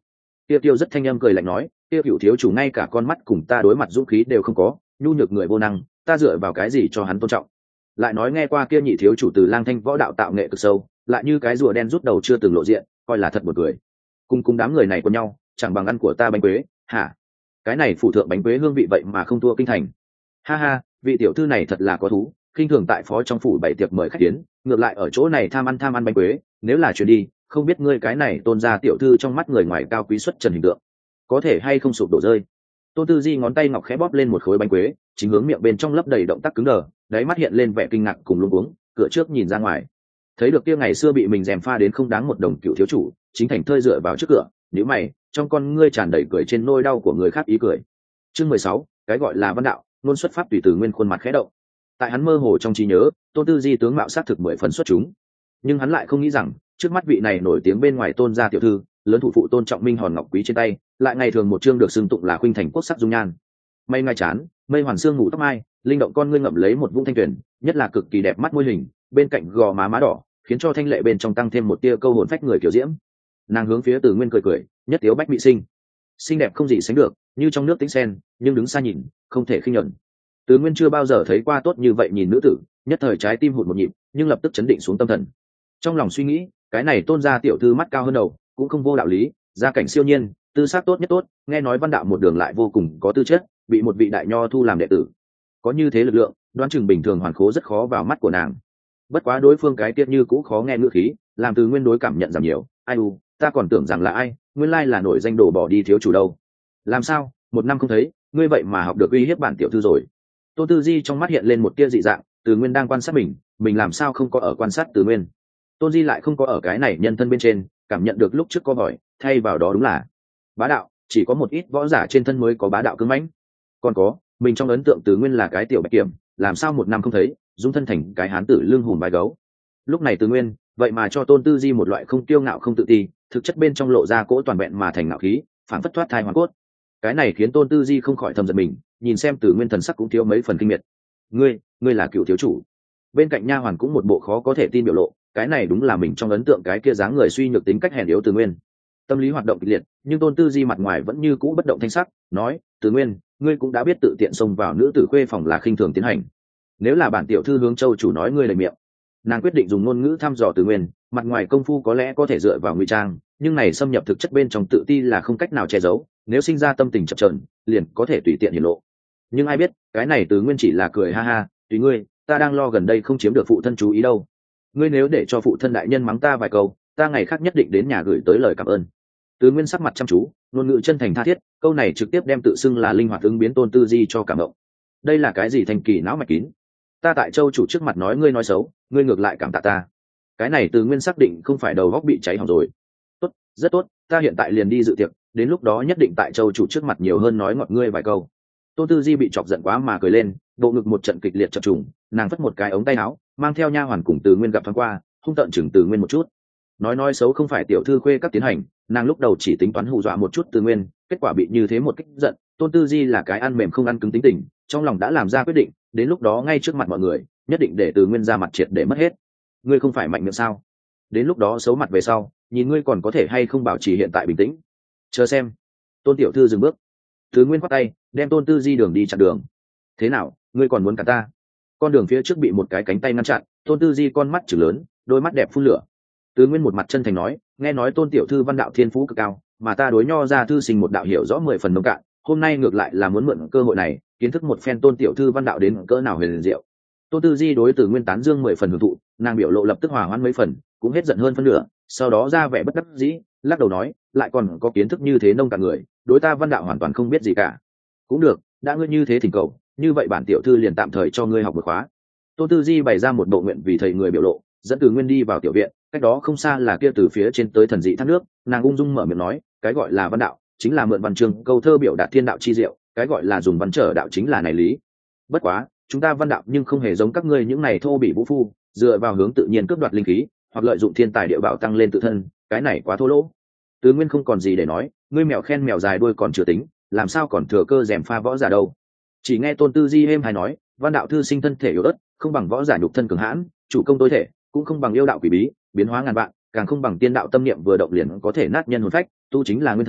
Tiêu Tiêu rất thanh âm cười lạnh nói, Tiêu Cửu thiếu chủ ngay cả con mắt cùng ta đối mặt dũng khí đều không có, nhu nhược người vô năng, ta dựa vào cái gì cho hắn tôn trọng? Lại nói nghe qua kia nhị thiếu chủ từ Lang Thanh võ đạo tạo nghệ cực sâu, lại như cái rùa đen rút đầu chưa từng lộ diện, coi là thật một người. Cùng đám người này của nhau, chẳng bằng ăn của ta bánh quế, hả? Cái này phụ thượng bánh quế hương vị vậy mà không thua kinh thành. Ha ha, vị tiểu thư này thật là có thú, kinh thường tại phó trong phủ bảy tiệc mời khách tiến, ngược lại ở chỗ này tham ăn bánh quế, nếu là chuyển đi, không biết ngươi cái này Tôn gia tiểu thư trong mắt người ngoài cao quý xuất trần hình tượng, có thể hay không sụp đổ rơi. Tôn Tư Di ngón tay ngọc khẽ bóp lên một khối bánh quế, chính hướng miệng bên trong lấp đầy động tác cứng đờ, đáy mắt hiện lên vẻ kinh ngạc cùng luống cuống, cửa trước nhìn ra ngoài, thấy được kia ngày xưa bị mình dèm pha đến không đáng một đồng cựu thiếu chủ, chính thành thơi dựa vào trước cửa, nhíu mày, trong con ngươi tràn đầy cười trên nỗi đau của người khác ý cười. Chương 16, cái gọi là văn đạo, luôn xuất pháp tùy từ nguyên khuôn mặt khẽ động. Tại hắn mơ hồ trong trí nhớ, Tôn Tư Di tướng mạo sát thực 10 phần xuất chúng, nhưng hắn lại không nghĩ rằng, trước mắt vị này nổi tiếng bên ngoài Tôn gia tiểu thư, lớn thủ phụ Tôn Trọng Minh hòn ngọc quý trên tay, lại ngày thường một chương được xưng tụng là khuynh thành quốc sắc dung nhan. Mây ngai chán, mây hoàn xương ngủ tóc mai, linh động con ngươi ngậm lấy một vũng thanh tuyển, nhất là cực kỳ đẹp mắt môi hình, bên cạnh gò má đỏ, khiến cho thanh lệ bên trong tăng thêm một tia câu hồn phách người kiểu diễm. Nàng hướng phía Từ Nguyên cười, nhất tiếu bách mỹ sinh, xinh đẹp không gì sánh được, như trong nước tĩnh sen, nhưng đứng xa nhìn, không thể khinh nhẫn. Từ Nguyên chưa bao giờ thấy qua tốt như vậy nhìn nữ tử, nhất thời trái tim hụt một nhịp, nhưng lập tức chấn định xuống tâm thần. Trong lòng suy nghĩ, cái này Tôn gia tiểu thư mắt cao hơn đầu, cũng không vô đạo lý, gia cảnh siêu nhiên, tư sắc tốt nhất tốt, nghe nói văn đạo một đường lại vô cùng có tư chất, bị một vị đại nho thu làm đệ tử, có như thế lực lượng, đoán chừng bình thường hoàn khố rất khó vào mắt của nàng. Bất quá đối phương cái tiết như cũ khó nghe ngữ khí, làm Từ Nguyên đối cảm nhận giảm nhiều. Ai u, ta còn tưởng rằng là ai, nguyên lai là nổi danh đổ bỏ đi thiếu chủ đâu. Làm sao, một năm không thấy, ngươi vậy mà học được uy hiếp bản tiểu thư rồi? Tô Tư Di trong mắt hiện lên một tia dị dạng, Từ Nguyên đang quan sát mình làm sao không có ở quan sát Từ Nguyên. Tôn Di lại không có ở cái này nhân thân bên trên, cảm nhận được lúc trước có hỏi, thay vào đó đúng là bá đạo, chỉ có một ít võ giả trên thân mới có bá đạo cứng mãnh. Còn có, mình trong ấn tượng Từ Nguyên là cái tiểu bạch kiểm, làm sao một năm không thấy, dung thân thành cái hán tử lưng hùm vai gấu. Lúc này Từ Nguyên, vậy mà cho Tôn Tư Di một loại không kiêu ngạo không tự ti, thực chất bên trong lộ ra cỗ toàn vẹn mà thành ngạo khí, phản phất thoát thai hoàn cốt. Cái này khiến Tôn Tư Di không khỏi thầm giật mình, nhìn xem Từ Nguyên thần sắc cũng thiếu mấy phần kinh miệt. Ngươi là cựu thiếu chủ? Bên cạnh nha hoàn cũng một bộ khó có thể tin biểu lộ, cái này đúng là mình trong ấn tượng cái kia dáng người suy nhược tính cách hèn yếu Từ Nguyên. Tâm lý hoạt động kịch liệt, nhưng Tôn Tư Di mặt ngoài vẫn như cũ bất động thanh sắc, nói: Từ Nguyên, ngươi cũng đã biết tự tiện xông vào nữ tử khuê phòng là khinh thường tiến hành. Nếu là bản tiểu thư hướng châu chủ nói ngươi lời miệng. Nàng quyết định dùng ngôn ngữ thăm dò Từ Nguyên, mặt ngoài công phu có lẽ có thể dựa vào ngụy trang, nhưng này xâm nhập thực chất bên trong tự ti là không cách nào che giấu, nếu sinh ra tâm tình chập chờn, liền có thể tùy tiện hiển lộ. Nhưng ai biết, cái này Từ Nguyên chỉ là cười ha ha, tùy ngươi, ta đang lo gần đây không chiếm được phụ thân chú ý đâu. Ngươi nếu để cho phụ thân đại nhân mắng ta vài câu, ta ngày khác nhất định đến nhà gửi tới lời cảm ơn. Từ Nguyên sắc mặt chăm chú, ngôn ngữ chân thành tha thiết, câu này trực tiếp đem tự xưng là linh hoạt ứng biến Tôn Tư Di cho cảm động. Đây là cái gì thành kỳ não mạch kín? Ta tại châu chủ trước mặt nói ngươi nói xấu, ngươi ngược lại cảm tạ ta. Cái này Từ Nguyên xác định không phải đầu góc bị cháy hỏng rồi. Tốt, rất tốt, ta hiện tại liền đi dự tiệc, đến lúc đó nhất định tại châu chủ trước mặt nhiều hơn nói ngọt ngươi vài câu. Tôn Tư Di bị chọc giận quá mà cười lên, bộ ngực một trận kịch liệt chập trùng, nàng phất một cái ống tay áo, mang theo nha hoàn cùng Từ Nguyên gặp thoáng qua, hung tợn chừng Từ Nguyên một chút. Nói xấu không phải tiểu thư khuê các tiến hành, nàng lúc đầu chỉ tính toán hù dọa một chút Từ Nguyên, kết quả bị như thế một kích giận. Tôn Tư Di là cái ăn mềm không ăn cứng tính tình, trong lòng đã làm ra quyết định, đến lúc đó ngay trước mặt mọi người, nhất định để Từ Nguyên ra mặt triệt để mất hết. Ngươi không phải mạnh miệng sao? Đến lúc đó xấu mặt về sau, nhìn ngươi còn có thể hay không bảo trì hiện tại bình tĩnh. Chờ xem. Tôn tiểu thư dừng bước. Từ Nguyên khoát tay, đem Tôn Tư Di đường đi chặn đường. Thế nào, ngươi còn muốn cả ta? Con đường phía trước bị một cái cánh tay ngăn chặn, Tôn Tư Di con mắt trừng lớn, đôi mắt đẹp phun lửa. Từ Nguyên một mặt chân thành nói, nghe nói Tôn tiểu thư văn đạo thiên phú cực cao, mà ta đối nho ra thư sinh một đạo hiểu rõ 10 phần nông cạn, hôm nay ngược lại là muốn mượn cơ hội này, kiến thức một phen Tôn tiểu thư văn đạo đến cỡ nào huyền diệu. Tôn Tư Di đối Từ Nguyên tán dương 10 phần hưởng thụ, nàng biểu lộ lập tức hòa hoãn mấy phần, cũng hết giận hơn phân nửa, sau đó ra vẻ bất đắc dĩ, lắc đầu nói, lại còn có kiến thức như thế nông cạn người, đối ta văn đạo hoàn toàn không biết gì cả. Cũng được, đã ngươi như thế thỉnh cầu, như vậy bản tiểu thư liền tạm thời cho ngươi học một khóa. Tôn Tư Di bày ra một bộ nguyện vì thầy người biểu lộ, dẫn Từ Nguyên đi vào tiểu viện, cách đó không xa là kia từ phía trên tới thần dị thác nước, nàng ung dung mở miệng nói, cái gọi là văn đạo chính là mượn văn chương câu thơ biểu đạt thiên đạo chi diệu, cái gọi là dùng văn trở đạo chính là này lý. Bất quá, chúng ta văn đạo nhưng không hề giống các ngươi những này thô bỉ vũ phu, dựa vào hướng tự nhiên cướp đoạt linh khí, hoặc lợi dụng thiên tài địa bảo tăng lên tự thân, cái này quá thô lỗ. Từ Nguyên không còn gì để nói, ngươi mèo khen mèo dài đuôi còn chưa tính, làm sao còn thừa cơ rèm pha võ giả đâu. Chỉ nghe Tôn Tư Di êm hay nói, văn đạo thư sinh thân thể yếu ớt, không bằng võ giả nhục thân cường hãn, chủ công tối thể, cũng không bằng yêu đạo quỷ bí, biến hóa ngàn vạn, càng không bằng tiên đạo tâm niệm vừa động liền có thể nát nhân hồn phách, tu chính là nguyên thần,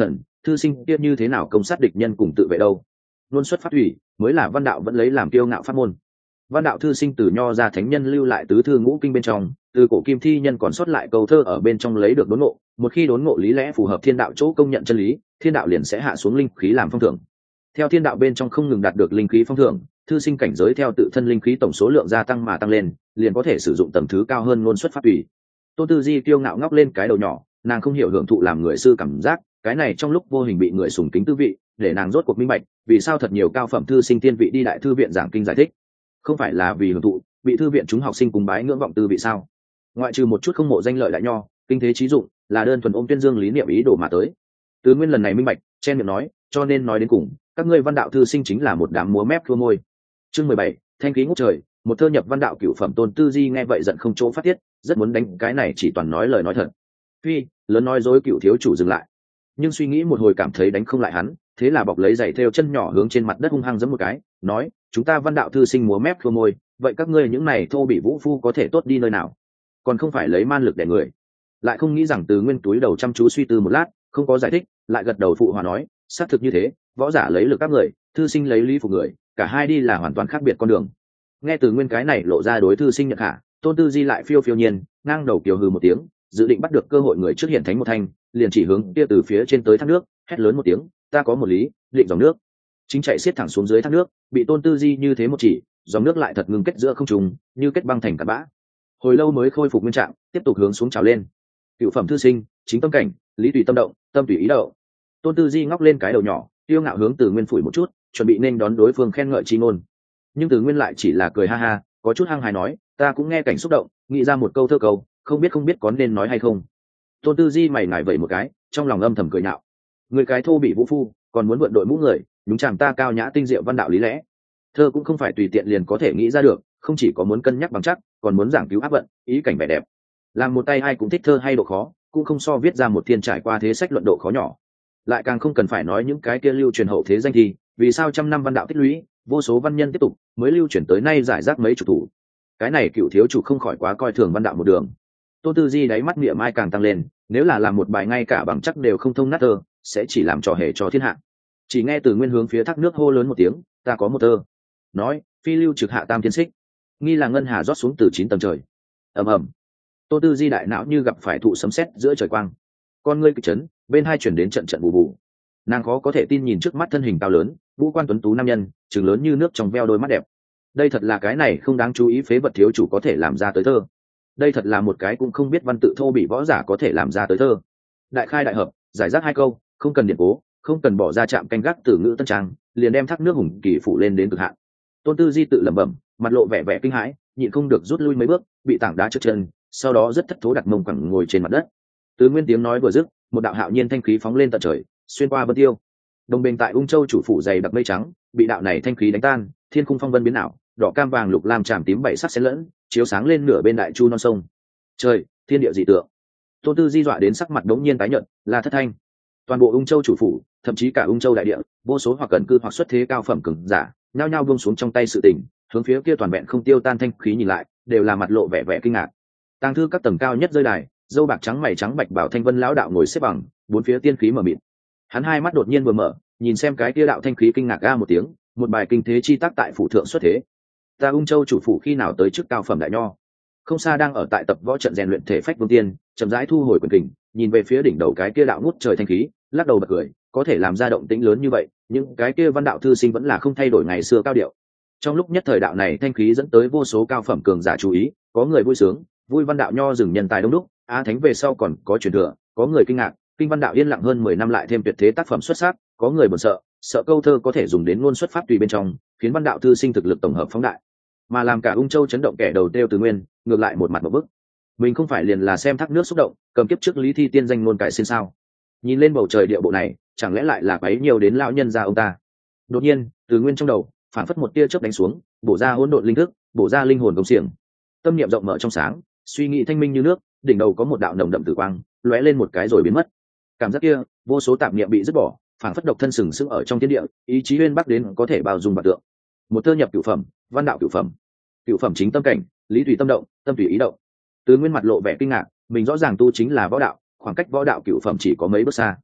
thư sinh kia như thế nào công sát địch nhân cùng tự vệ đâu? Luôn xuất phát thủy mới là văn đạo vẫn lấy làm kiêu ngạo pháp môn. Văn đạo thư sinh từ nho ra thánh nhân lưu lại tứ thư ngũ kinh bên trong, từ cổ kim thi nhân còn sót lại câu thơ ở bên trong lấy được đốn ngộ, một khi đốn ngộ lý lẽ phù hợp thiên đạo chỗ công nhận chân lý, thiên đạo liền sẽ hạ xuống linh khí làm phong thưởng. Theo thiên đạo bên trong không ngừng đạt được linh khí phong thưởng, thư sinh cảnh giới theo tự thân linh khí tổng số lượng gia tăng mà tăng lên, liền có thể sử dụng tầm thứ cao hơn ngôn xuất pháp tùy. Tôn Tư Di kiêu ngạo ngóc lên cái đầu nhỏ, nàng không hiểu hưởng thụ làm người sư cảm giác, cái này trong lúc vô hình bị người sùng kính tư vị, để nàng rốt cuộc minh bạch, vì sao thật nhiều cao phẩm thư sinh tiên vị đi đại thư viện giảng kinh giải thích, không phải là vì hưởng thụ, bị thư viện chúng học sinh cùng bái ngưỡng vọng tư vị sao? Ngoại trừ một chút không mộ danh lợi đại nho, kinh thế trí dụng, là đơn thuần ôm tuyên dương lý niệm ý đồ mà tới. Tứ Nguyên lần này minh bạch, chen miệng nói, cho nên nói đến cùng, các ngươi văn đạo thư sinh chính là một đám múa mép thua môi. Chương 17, thanh khí ngút trời, một thơ nhập văn đạo cửu phẩm. Tôn Tư Di nghe vậy giận không chỗ phát tiết, rất muốn đánh cái này chỉ toàn nói lời nói thật. Phi, lớn nói dối cửu thiếu chủ dừng lại. Nhưng suy nghĩ một hồi cảm thấy đánh không lại hắn, thế là bọc lấy giày thêu chân nhỏ hướng trên mặt đất hung hăng giẫm một cái, nói, chúng ta văn đạo thư sinh múa mép thua môi, vậy các ngươi những này thô bị vũ phu có thể tốt đi nơi nào? Còn không phải lấy man lực để người. Lại không nghĩ rằng Từ Nguyên túi đầu chăm chú suy tư một lát, không có giải thích, lại gật đầu phụ hòa nói, xác thực như thế, võ giả lấy lực các người, thư sinh lấy lý phục người, cả hai đi là hoàn toàn khác biệt con đường. Nghe Từ Nguyên cái này lộ ra đối thư sinh nhận hạ, Tôn Tư Di lại phiêu phiêu nhiên ngang đầu kiều hừ một tiếng, dự định bắt được cơ hội người trước hiện thánh một thanh, liền chỉ hướng kia từ phía trên tới thác nước, hét lớn một tiếng, ta có một lý, định dòng nước. Chính chạy xiết thẳng xuống dưới thác nước, bị Tôn Tư Di như thế một chỉ, dòng nước lại thật ngưng kết giữa không trung, như kết băng thành cát bã. Hồi lâu mới khôi phục nguyên trạng, tiếp tục hướng xuống trào lên. Cựu phẩm thư sinh, chính tâm cảnh, lý tùy tâm động, tâm tùy ý đậu. Tôn Tư Di ngóc lên cái đầu nhỏ, tiêu ngạo hướng Từ Nguyên phủi một chút, chuẩn bị nên đón đối phương khen ngợi chi ngôn. Nhưng Từ Nguyên lại chỉ là cười ha ha, có chút hăng hái nói, ta cũng nghe cảnh xúc động, nghĩ ra một câu thơ cầu, không biết có nên nói hay không. Tôn Tư Di mày ngại vậy một cái, trong lòng âm thầm cười nhạo, người cái thô bị vũ phu, còn muốn vượn đội mũ người, đúng chàng ta cao nhã tinh diệu văn đạo lý lẽ. Thơ cũng không phải tùy tiện liền có thể nghĩ ra được, không chỉ có muốn cân nhắc bằng chắc, còn muốn giảng cứu áp vận, ý cảnh vẻ đẹp. Làm một tay ai cũng thích thơ hay độ khó, cũng không so viết ra một thiên trải qua thế sách luận độ khó nhỏ. Lại càng không cần phải nói những cái kia lưu truyền hậu thế danh thì, vì sao trăm năm văn đạo tích lũy, vô số văn nhân tiếp tục, mới lưu truyền tới nay giải rác mấy chục thủ. Cái này cựu thiếu chủ không khỏi quá coi thường văn đạo một đường. Tôn Tư Di đáy mắt miệng mai càng tăng lên, nếu là làm một bài ngay cả bằng chắc đều không thông nát thơ, sẽ chỉ làm trò hề cho thiên hạ. Chỉ nghe Từ Nguyên hướng phía thác nước hô lớn một tiếng, ta có một thơ. Nói, phi lưu trực hạ tam thiên xích, nghi là ngân hà rót xuống từ 9 tầng trời. Ầm ầm. Tôn Tư Di đại não như gặp phải thụ sấm sét giữa trời quang, con ngươi kịch chấn, bên hai chuyển đến trận trận bù bù. Nàng khó có thể tin nhìn trước mắt thân hình cao lớn, vũ quan tuấn tú nam nhân, trừng lớn như nước trong veo đôi mắt đẹp. Đây thật là cái này không đáng chú ý phế vật thiếu chủ có thể làm ra tới thơ. Đây thật là một cái cũng không biết văn tự thô bị võ giả có thể làm ra tới thơ. Đại khai đại hợp, giải rác hai câu, không cần điện cố, không cần bỏ ra chạm canh gác từ ngữ tân trang, liền đem thác nước hùng kỳ phủ lên đến cực hạn. Tôn Tư Di tự lẩm bẩm, mặt lộ vẻ vẻ kinh hãi, nhịn không được rút lui mấy bước, bị tảng đá trượt chân, sau đó rất thất thố đặt mông quẳng ngồi trên mặt đất. Từ Nguyên tiếng nói vừa dứt, một đạo hạo nhiên thanh khí phóng lên tận trời, xuyên qua vân tiêu. Đồng bên tại Ung Châu chủ phủ dày đặc mây trắng, bị đạo này thanh khí đánh tan, thiên khung phong vân biến ảo, đỏ cam vàng lục lam tràm tím bảy sắc xen lẫn, chiếu sáng lên nửa bên đại chu non sông. Trời, thiên địa dị tượng. Tôn Tư Di dọa đến sắc mặt đống nhiên tái nhợt, là thất thanh. Toàn bộ Ung Châu chủ phủ, thậm chí cả Ung Châu đại địa, vô số hoặc cận cư hoặc xuất thế cao phẩm cường giả, nhao nhao buông xuống trong tay sự tình, hướng phía kia toàn vẹn không tiêu tan thanh khí nhìn lại, đều là mặt lộ vẻ vẻ kinh ngạc. Tàng thư các tầng cao nhất rơi đài, dâu bạc trắng mày trắng bạch bảo thanh vân lão đạo ngồi xếp bằng, bốn phía tiên khí mở mịt. Hắn hai mắt đột nhiên vừa mở, nhìn xem cái kia đạo thanh khí kinh ngạc ga một tiếng, một bài kinh thế chi tác tại phủ thượng xuất thế. Ta Ung Châu chủ phủ khi nào tới chức cao phẩm đại nho? Không xa đang ở tại tập võ trận rèn luyện thể phách vương tiên, chậm rãi thu hồi quyền kình, nhìn về phía đỉnh đầu cái kia đạo ngút trời thanh khí, lắc đầu bật cười, có thể làm ra động tĩnh lớn như vậy, nhưng cái kia văn đạo thư sinh vẫn là không thay đổi ngày xưa cao điệu. Trong lúc nhất thời đạo này thanh khí dẫn tới vô số cao phẩm cường giả chú ý, có người vui sướng, vui văn đạo nho dừng nhân tài đông đúc, á thánh về sau còn có truyền thừa, có người kinh ngạc, kinh văn đạo yên lặng hơn 10 năm lại thêm tuyệt thế tác phẩm xuất sắc, có người buồn sợ, sợ câu thơ có thể dùng đến ngôn xuất pháp tùy bên trong, khiến văn đạo thư sinh thực lực tổng hợp phóng đại. Mà làm cả Ung Châu chấn động kẻ đầu tiêu Từ Nguyên, ngược lại một mặt một bức. Mình không phải liền là xem thác nước xúc động, cầm kiếp trước Lý Thi tiên danh ngôn cải xin sao? Nhìn lên bầu trời địa bộ này, chẳng lẽ lại là quấy nhiều đến lão nhân gia ông ta? Đột nhiên, Từ Nguyên trong đầu phản phất một tia chớp đánh xuống, bổ ra hỗn độn linh thức, bổ ra linh hồn công xiềng. Tâm niệm rộng mở trong sáng, suy nghĩ thanh minh như nước, đỉnh đầu có một đạo nồng đậm tử quang, lóe lên một cái rồi biến mất. Cảm giác kia, vô số tạp niệm bị dứt bỏ, phản phất độc thân sừng sững ở trong thiên địa, ý chí uyên bắc đến có thể bao dung vạn tượng. Một thơ nhập cửu phẩm, văn đạo cửu phẩm. Cửu phẩm chính tâm cảnh, lý tùy tâm động, tâm tùy ý động. Từ Nguyên mặt lộ vẻ kinh ngạc, mình rõ ràng tu chính là võ đạo, khoảng cách võ đạo cửu phẩm chỉ có mấy bước xa.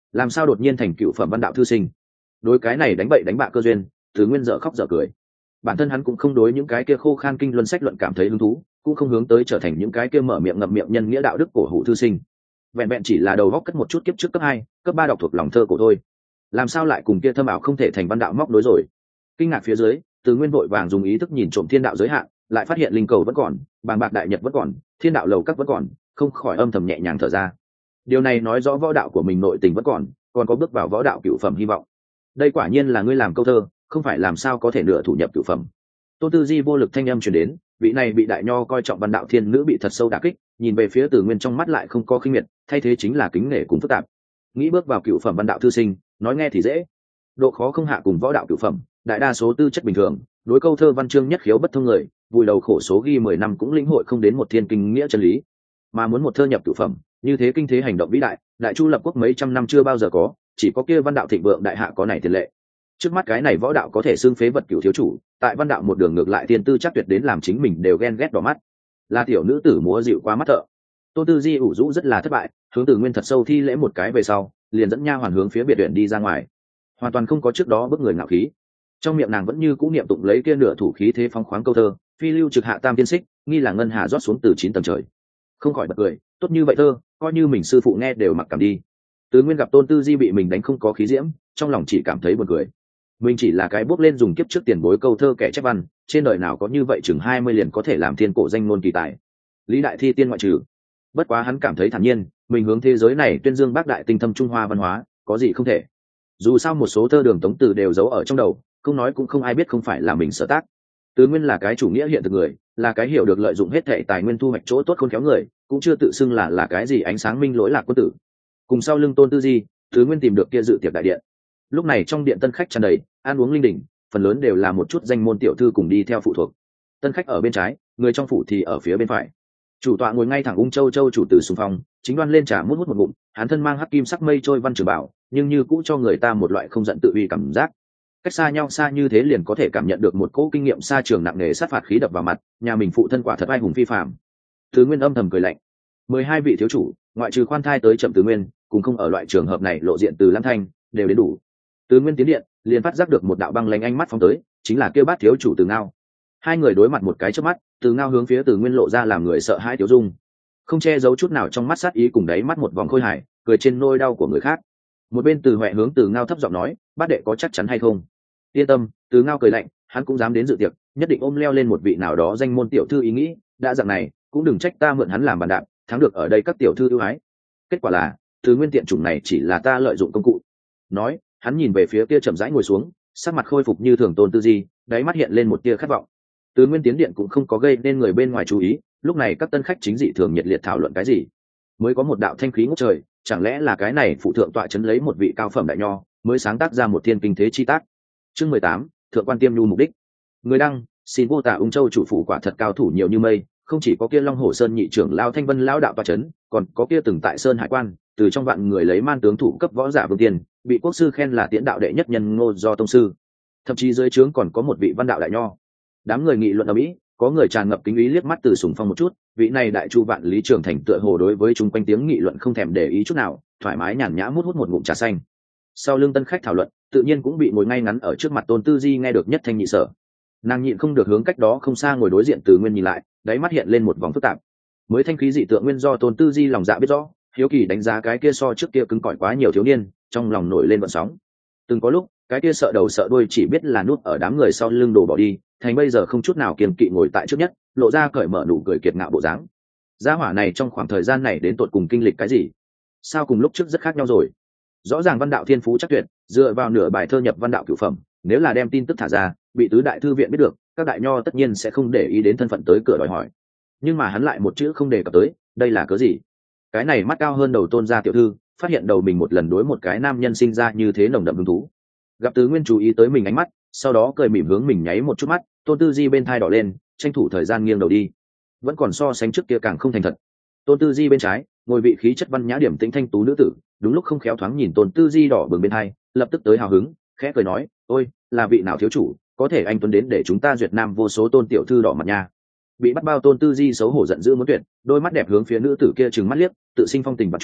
làm sao đột nhiên thành cựu phẩm văn đạo thư sinh? Đối cái này đánh bậy đánh bạ cơ duyên, Từ Nguyên dở khóc dở cười. Bản thân hắn cũng không đối những cái kia khô khan kinh luân sách luận cảm thấy hứng thú, cũng không hướng tới trở thành những cái kia mở miệng ngậm miệng nhân nghĩa đạo đức cổ hủ thư sinh. Vẹn vẹn chỉ là đầu góc cất một chút kiếp trước cấp 2, cấp 3 đọc thuộc lòng thơ cổ thôi. Làm sao lại cùng kia thâm ảo không thể thành văn đạo móc nối rồi? Kinh ngạc phía dưới, Từ Nguyên vội vàng dùng ý thức nhìn trộm thiên đạo giới hạn, lại phát hiện linh cầu vẫn còn, bàng bạc đại nhật vẫn còn, thiên đạo lầu các vẫn còn, không khỏi âm thầm nhẹ nhàng thở ra. Điều này nói rõ võ đạo của mình nội tình vẫn còn có bước vào võ đạo cửu phẩm hy vọng. Đây quả nhiên là ngươi làm câu thơ, không phải làm sao có thể nửa thủ nhập cửu phẩm. Tôn Tư Di vô lực thanh âm truyền đến, vị này bị đại nho coi trọng văn đạo thiên nữ bị thật sâu đả kích, nhìn về phía Từ Nguyên trong mắt lại không có khinh miệt, thay thế chính là kính nể cùng phức tạp. Nghĩ bước vào cửu phẩm văn đạo thư sinh, nói nghe thì dễ, độ khó không hạ cùng võ đạo cửu phẩm, đại đa số tư chất bình thường, đối câu thơ văn chương nhất khiếu bất thông người, vùi đầu khổ số ghi 10 năm cũng lĩnh hội không đến một thiên kinh nghĩa chân lý. Mà muốn một thơ nhập cửu phẩm, như thế kinh thế hành động vĩ đại, đại chu lập quốc mấy trăm năm chưa bao giờ có, chỉ có kia văn đạo thịnh vượng đại hạ có này tiền lệ. Trước mắt cái này võ đạo có thể xưng phế vật cửu thiếu chủ, tại văn đạo một đường ngược lại tiên tư chắc tuyệt đến làm chính mình đều ghen ghét đỏ mắt. Là tiểu nữ tử múa dịu quá mắt thợ. Tôn Tư Di ủ rũ rất là thất bại, hướng Từ Nguyên thật sâu thi lễ một cái về sau, liền dẫn nha hoàn hướng phía biệt viện đi ra ngoài, hoàn toàn không có trước đó bức người ngạo khí. Trong miệng nàng vẫn như cũ niệm tụng lấy kia nửa thủ khí thế phóng khoáng câu thơ, phi lưu trực hạ tam tiên xích, nghi là ngân hà rót xuống từ 9 tầng trời. Không khỏi bật cười, tốt như vậy thơ, coi như mình sư phụ nghe đều mặc cảm đi. Từ Nguyên gặp Tôn Tư Di bị mình đánh không có khí diễm, trong lòng chỉ cảm thấy buồn cười. Mình chỉ là cái bước lên dùng kiếp trước tiền bối câu thơ kẻ chép văn, trên đời nào có như vậy chừng 20 liền có thể làm thiên cổ danh ngôn kỳ tài. Lý đại thi tiên ngoại trừ. Bất quá hắn cảm thấy thản nhiên, mình hướng thế giới này tuyên dương bác đại tinh thâm Trung Hoa văn hóa, có gì không thể. Dù sao một số thơ đường tống từ đều giấu ở trong đầu, không nói cũng không ai biết không phải là mình sở tác. Từ Nguyên là cái chủ nghĩa hiện thực người, là cái hiểu được lợi dụng hết thảy tài nguyên thu hoạch chỗ tốt khôn khéo người, cũng chưa tự xưng là cái gì ánh sáng minh lỗi lạc quân tử. Cùng sau lưng Tôn Tư Di, Từ Nguyên tìm được kia dự tiệc đại điện. Lúc này trong điện tân khách tràn đầy, ăn uống linh đình, phần lớn đều là một chút danh môn tiểu thư cùng đi theo phụ thuộc. Tân khách ở bên trái, người trong phủ thì ở phía bên phải. Chủ tọa ngồi ngay thẳng ung châu châu chủ tử xung phong, chính đoan lên trà mút một ngụm, hắn thân mang hắc kim sắc mây trôi văn trường bảo, nhưng như cũ cho người ta một loại không giận tự uy cảm giác. Cách xa nhau xa như thế liền có thể cảm nhận được một cỗ kinh nghiệm xa trường nặng nề sát phạt khí đập vào mặt, nhà mình phụ thân quả thật ai hùng phi phàm. Từ Nguyên âm thầm cười lạnh. 12 vị thiếu chủ, ngoại trừ khoan thai tới chậm Từ Nguyên, cùng không ở loại trường hợp này lộ diện Từ Lam Thanh, đều đến đủ. Từ Nguyên tiến điện, liền phát giác được một đạo băng lanh ánh mắt phóng tới, chính là kêu bát thiếu chủ Từ Ngao. Hai người đối mặt một cái chớp mắt, Từ Ngao hướng phía Từ Nguyên lộ ra làm người sợ hãi tiểu dung, không che giấu chút nào trong mắt sát ý cùng đáy mắt một vòng khôi hài, cười trên nỗi đau của người khác. Một bên Từ Huệ hướng Từ Ngao thấp giọng nói, bát đệ có chắc chắn hay không? Yên tâm, Từ Ngao cười lạnh, hắn cũng dám đến dự tiệc, nhất định ôm leo lên một vị nào đó danh môn tiểu thư ý nghĩ, đã dạng này, cũng đừng trách ta mượn hắn làm bàn đạp, thắng được ở đây các tiểu thư ưu ái. Kết quả là, Từ Nguyên tiện chủng này chỉ là ta lợi dụng công cụ. Nói, hắn nhìn về phía kia chậm rãi ngồi xuống, sắc mặt khôi phục như thường Tôn Tư Di, đáy mắt hiện lên một tia khát vọng. Từ Nguyên tiến điện cũng không có gây nên người bên ngoài chú ý, lúc này các tân khách chính dị thường nhiệt liệt thảo luận cái gì. Mới có một đạo thanh khí ngút trời, chẳng lẽ là cái này phụ thượng tọa chấn lấy một vị cao phẩm đại nho, mới sáng tác ra một thiên kinh thế chi tác. Chương 18, thượng quan Tiêm Nhu mục đích. Người đăng, xin vô tả ung châu chủ phủ quả thật cao thủ nhiều như mây, không chỉ có kia Long Hổ Sơn nhị trưởng lao Thanh Vân lão đạo tọa chấn, còn có kia từng tại Sơn Hải quan, từ trong vạn người lấy man tướng thủ cấp võ giả vương tiền, bị quốc sư khen là tiễn đạo đệ nhất nhân Ngô Do tông sư. Thậm chí dưới trướng còn có một vị văn đạo đại nho. Đám người nghị luận ầm ĩ, có người tràn ngập kính ý liếc mắt từ Sùng Phong một chút, vị này đại chu vạn lý trường thành tựa hồ đối với chúng quanh tiếng nghị luận không thèm để ý chút nào, thoải mái nhàn nhã hút một ngụm trà xanh. Sau lưng tân khách thảo luận, tự nhiên cũng bị ngồi ngay ngắn ở trước mặt Tôn Tư Di nghe được nhất thanh nhị sở. Nàng nhịn không được hướng cách đó không xa ngồi đối diện Từ Nguyên nhìn lại, đáy mắt hiện lên một vòng phức tạp. Mới thanh khí dị tượng nguyên do Tôn Tư Di lòng dạ biết rõ, hiếu kỳ đánh giá cái kia so trước kia cứng cỏi quá nhiều thiếu niên, trong lòng nổi lên vận sóng. Từng có lúc, cái kia sợ đầu sợ đuôi chỉ biết là núp ở đám người sau lưng đổ bỏ đi, thành bây giờ không chút nào kiêng kỵ ngồi tại trước nhất, lộ ra cởi mở nụ cười kiệt ngạo bộ dáng. Gia hỏa này trong khoảng thời gian này đến tột cùng kinh lịch cái gì? Sao cùng lúc trước rất khác nhau rồi? Rõ ràng văn đạo thiên phú chắc tuyệt, dựa vào nửa bài thơ nhập văn đạo cửu phẩm, nếu là đem tin tức thả ra, bị tứ đại thư viện biết được, các đại nho tất nhiên sẽ không để ý đến thân phận tới cửa đòi hỏi. Nhưng mà hắn lại một chữ không đề cập tới, đây là cớ gì? Cái này mắt cao hơn đầu Tôn gia tiểu thư, phát hiện đầu mình một lần đối một cái nam nhân sinh ra như thế nồng đậm hứng thú. Gặp Từ Nguyên chú ý tới mình ánh mắt, sau đó cười mỉm hướng mình nháy một chút mắt, Tôn Tư Di bên thai đỏ lên, tranh thủ thời gian nghiêng đầu đi. Vẫn còn so sánh trước kia càng không thành thật. Tôn Tư Di bên trái, ngồi vị khí chất văn nhã điểm tĩnh thanh tú nữ tử, đúng lúc không khéo thoáng nhìn Tôn Tư Di đỏ bừng bên thai, lập tức tới hào hứng, khẽ cười nói, ôi, là vị nào thiếu chủ, có thể anh tuấn đến để chúng ta duyệt nam vô số Tôn tiểu thư đỏ mặt nha. Bị bắt bao Tôn Tư Di xấu hổ giận dữ muốn tuyệt, đôi mắt đẹp hướng phía nữ tử kia trừng mắt liếc, tự sinh phong tình vật trùng,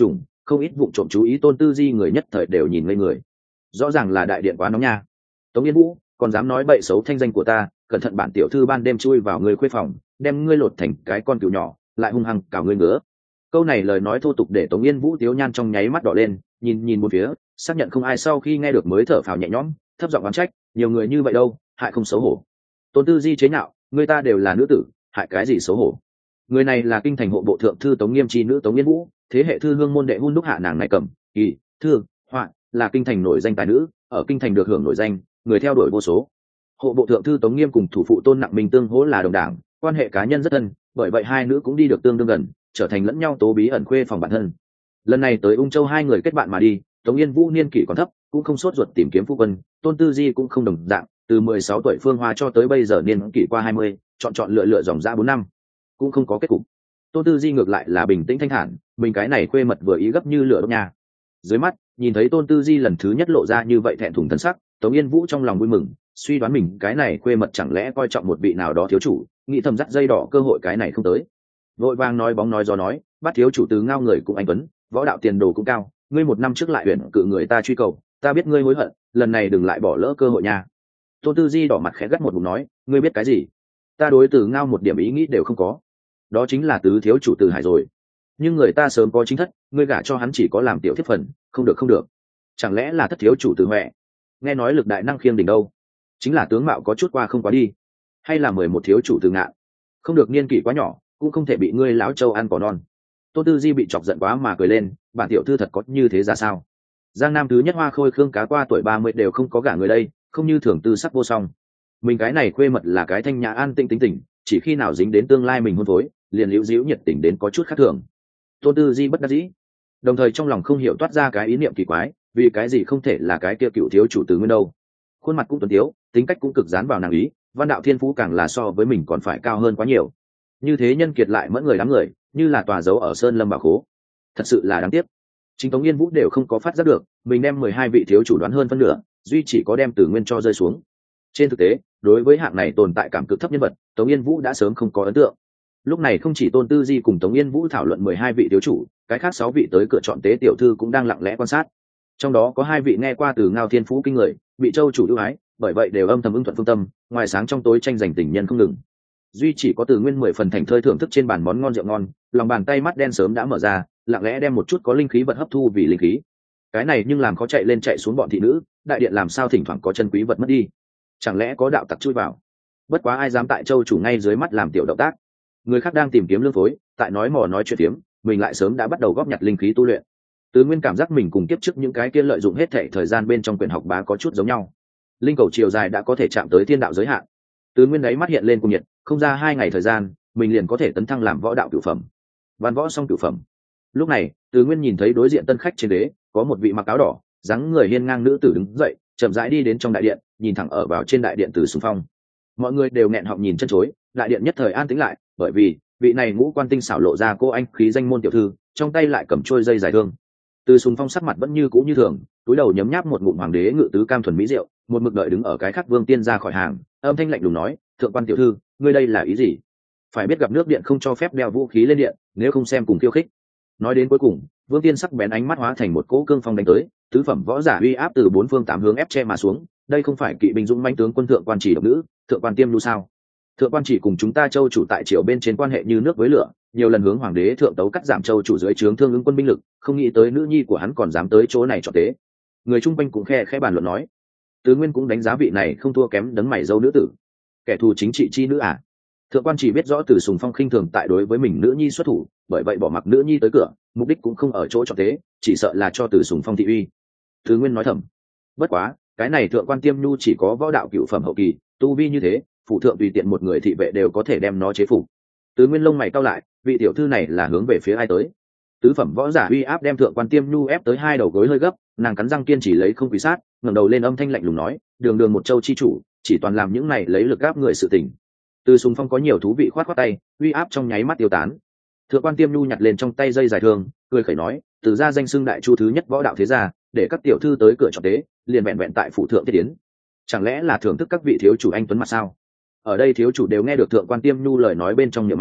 không ít vụ trộm chú ý Tôn Tư Di người nhất thời đều nhìn ngây người. Rõ ràng là đại điện quá nóng nha. Tống Yên Vũ còn dám nói bậy xấu thanh danh của ta, cẩn thận bản tiểu thư ban đêm chui vào người khuê phòng, đem ngươi lột thành cái con cừu nhỏ, lại hung hăng cào ngươi ngứa. Câu này lời nói thô tục để Tống Yên Vũ tiếu nhan trong nháy mắt đỏ lên, nhìn một phía, xác nhận không ai sau khi nghe được mới thở phào nhẹ nhõm, thấp giọng oán trách, nhiều người như vậy đâu, hại không xấu hổ. Tôn Tư Di chế nhạo, người ta đều là nữ tử, hại cái gì xấu hổ. Người này là kinh thành hộ bộ thượng thư Tống Nghiêm chi nữ Tống Yên Vũ, thế hệ thư hương môn đệ hun đúc hạ nàng này cầm kỳ thư họa, là kinh thành nổi danh tài nữ, ở kinh thành được hưởng nổi danh, người theo đuổi vô số. Hộ bộ thượng thư Tống Nghiêm cùng thủ phụ Tôn Nặng Minh tương hỗ là đồng đảng, quan hệ cá nhân rất thân, bởi vậy hai nữ cũng đi được tương đương gần, trở thành lẫn nhau tố bí ẩn khuê phòng bản thân. Lần này tới Ung Châu hai người kết bạn mà đi, Tống Yên Vũ niên kỷ còn thấp, cũng không sốt ruột tìm kiếm phu quân, Tôn Tư Di cũng không đồng dạng, từ 16 tuổi phương hoa cho tới bây giờ niên kỷ qua 20, chọn lựa dòng ra 4 năm, cũng không có kết cục. Tôn Tư Di ngược lại là bình tĩnh thanh thản, mình cái này khuê mật vừa ý gấp như lửa đốt nhà. Dưới mắt, nhìn thấy Tôn Tư Di lần thứ nhất lộ ra như vậy thẹn thùng thân sắc, Tống Yên Vũ trong lòng vui mừng, suy đoán mình cái này khuê mật chẳng lẽ coi trọng một vị nào đó thiếu chủ, nghĩ thầm dắt dây đỏ cơ hội cái này không tới. Vội vàng nói bóng nói gió nói, bắt thiếu chủ từ ngao người cũng anh tuấn, võ đạo tiền đồ cũng cao, ngươi một năm trước lại huyền cự người ta truy cầu, ta biết ngươi hối hận, lần này đừng lại bỏ lỡ cơ hội nha. Tôn Tư Di đỏ mặt khẽ gắt một bụng nói, ngươi biết cái gì? Ta đối từ ngao một điểm ý nghĩ đều không có, đó chính là tứ thiếu chủ Từ Hải rồi. Nhưng người ta sớm có chính thất, ngươi gả cho hắn chỉ có làm tiểu thiếp phần, không được. Chẳng lẽ là thất thiếu chủ Từ Huệ? Nghe nói lực đại năng khiêng đỉnh đâu? Chính là tướng mạo có chút qua không quá đi. Hay là 11 thiếu chủ Từ Ngạn? Không được, niên kỷ quá nhỏ, cũng không thể bị ngươi lão châu ăn cỏ non. Tôn Tư Di bị chọc giận quá mà cười lên, bản tiểu thư thật có như thế ra sao? Giang Nam thứ nhất hoa khôi Khương Cá qua tuổi 30 đều không có gả người đây, không như thường tư sắc vô song. Mình cái này khuê mật là cái thanh nhã an tĩnh tính tình, chỉ khi nào dính đến tương lai mình hôn phối, liền liễu díu nhiệt tình đến có chút khác thường. Tôn Tư Di bất đắc dĩ, đồng thời trong lòng không hiểu toát ra cái ý niệm kỳ quái, vì cái gì không thể là cái kia cựu thiếu chủ Từ Nguyên đâu? Khuôn mặt cũng tuấn tiếu, tính cách cũng cực dán vào nàng ý, văn đạo thiên phú càng là so với mình còn phải cao hơn quá nhiều. Như thế nhân kiệt lại mẫn người đám người, như là tòa dấu ở sơn lâm bảo khố, thật sự là đáng tiếc. Chính Tống Yên Vũ đều không có phát giác được, mình đem 12 vị thiếu chủ đoán hơn phân nửa, duy chỉ có đem Từ Nguyên cho rơi xuống. Trên thực tế, đối với hạng này tồn tại cảm cực thấp nhân vật, Tống Yên Vũ đã sớm không có ấn tượng. Lúc này không chỉ Tôn Tư Di cùng Tống Yên Vũ thảo luận 12 vị thiếu chủ, cái khác 6 vị tới cửa chọn tế tiểu thư cũng đang lặng lẽ quan sát. Trong đó có 2 vị nghe qua từ ngao thiên phú kinh người, bị châu chủ ưu ái, bởi vậy đều âm thầm ưng thuận phương tâm, ngoài sáng trong tối tranh giành tình nhân không ngừng. Duy chỉ có Từ Nguyên 10 phần thành thơi thưởng thức trên bàn món ngon rượu ngon, lòng bàn tay mắt đen sớm đã mở ra, lặng lẽ đem một chút có linh khí vật hấp thu vì linh khí. Cái này nhưng làm khó chạy lên chạy xuống bọn thị nữ, đại điện làm sao thỉnh thoảng có chân quý vật mất đi? Chẳng lẽ có đạo tặc chui vào? Bất quá ai dám tại châu chủ ngay dưới mắt làm tiểu động tác. Người khác đang tìm kiếm lương phối, tại nói mò nói chuyện tiếm, mình lại sớm đã bắt đầu góp nhặt linh khí tu luyện. Từ Nguyên cảm giác mình cùng kiếp trước những cái kia lợi dụng hết thảy thời gian bên trong quyển học bá có chút giống nhau. Linh cầu chiều dài đã có thể chạm tới thiên đạo giới hạn. Từ Nguyên đấy mắt hiện lên cùng nhiệt, không ra 2 ngày thời gian, mình liền có thể tấn thăng làm võ đạo cửu phẩm. Văn võ song cửu phẩm. Lúc này, Từ Nguyên nhìn thấy đối diện tân khách trên đế, có một vị mặc áo đỏ, dáng người hiên ngang nữ tử đứng dậy, chậm rãi đi đến trong đại điện, nhìn thẳng ở vào trên đại điện Từ Sùng Phong. Mọi người đều nghẹn họng nhìn chân chối, đại điện nhất thời an tĩnh lại, bởi vì vị này ngũ quan tinh xảo lộ ra cô anh khí danh môn tiểu thư, trong tay lại cầm trôi dây dài thương. Từ Sùng Phong sắc mặt vẫn như cũ như thường, túi đầu nhấm nháp một ngụm hoàng đế ngự tứ cam thuần mỹ rượu, một mực đợi đứng ở cái khác vương tiên ra khỏi hàng, âm thanh lạnh lùng nói, thượng quan tiểu thư, ngươi đây là ý gì? Phải biết gặp nước điện không cho phép đeo vũ khí lên điện, nếu không xem cùng khiêu khích. Nói đến cuối cùng, vương tiên sắc bén ánh mắt hóa thành một cỗ cương phong đánh tới, tứ phẩm võ giả uy áp từ 4 phương 8 hướng ép che mà xuống, đây không phải kỵ binh dũng mãnh tướng quân thượng quan chỉ độc nữ, thượng quan tiêm lưu sao? Thượng quan chỉ cùng chúng ta châu chủ tại triều bên trên quan hệ như nước với lửa, nhiều lần hướng hoàng đế thượng tấu cắt giảm châu chủ dưới trướng thương ứng quân binh lực, không nghĩ tới nữ nhi của hắn còn dám tới chỗ này cho tế. Người trung quanh cũng khe bàn luận nói. Tứ Nguyên cũng đánh giá vị này không thua kém đấng mày dâu nữ tử, kẻ thù chính trị chi nữ à? Thượng quan chỉ biết rõ Từ Sùng Phong khinh thường tại đối với mình nữ nhi xuất thủ, bởi vậy bỏ mặc nữ nhi tới cửa, mục đích cũng không ở chỗ cho tế, chỉ sợ là cho Từ Sùng Phong thị uy. Tứ Nguyên nói thầm. Bất quá, cái này thượng quan Tiêm Nhu chỉ có võ đạo cửu phẩm hậu kỳ, tu vi như thế, phụ thượng tùy tiện một người thị vệ đều có thể đem nó chế phục. Tứ Nguyên lông mày cau lại, vị tiểu thư này là hướng về phía ai tới? Tứ phẩm võ giả uy áp đem thượng quan Tiêm Nhu ép tới 2 đầu gối hơi gấp, nàng cắn răng kiên trì lấy không quỳ sát, ngẩng đầu lên âm thanh lạnh lùng nói, đường đường một châu chi chủ, chỉ toàn làm những này lấy lực áp người sự tình. Từ Sùng Phong có nhiều thú vị khoát tay, uy áp trong nháy mắt tiêu tán. Thượng quan Tiêm Nhu nhặt lên trong tay dây dài thương, cười khẩy nói, từ gia danh xưng đại chu thứ nhất võ đạo thế gia, để các tiểu thư tới cửa chọn tế, liền vẹn vẹn tại phụ thượng thiết tiến. Chẳng lẽ là thưởng thức các vị thiếu chủ anh tuấn mặt sao? Ở đây thiếu chủ đều nghe được thượng quan Tiêm Nhu lời nói bên trong niệm ai,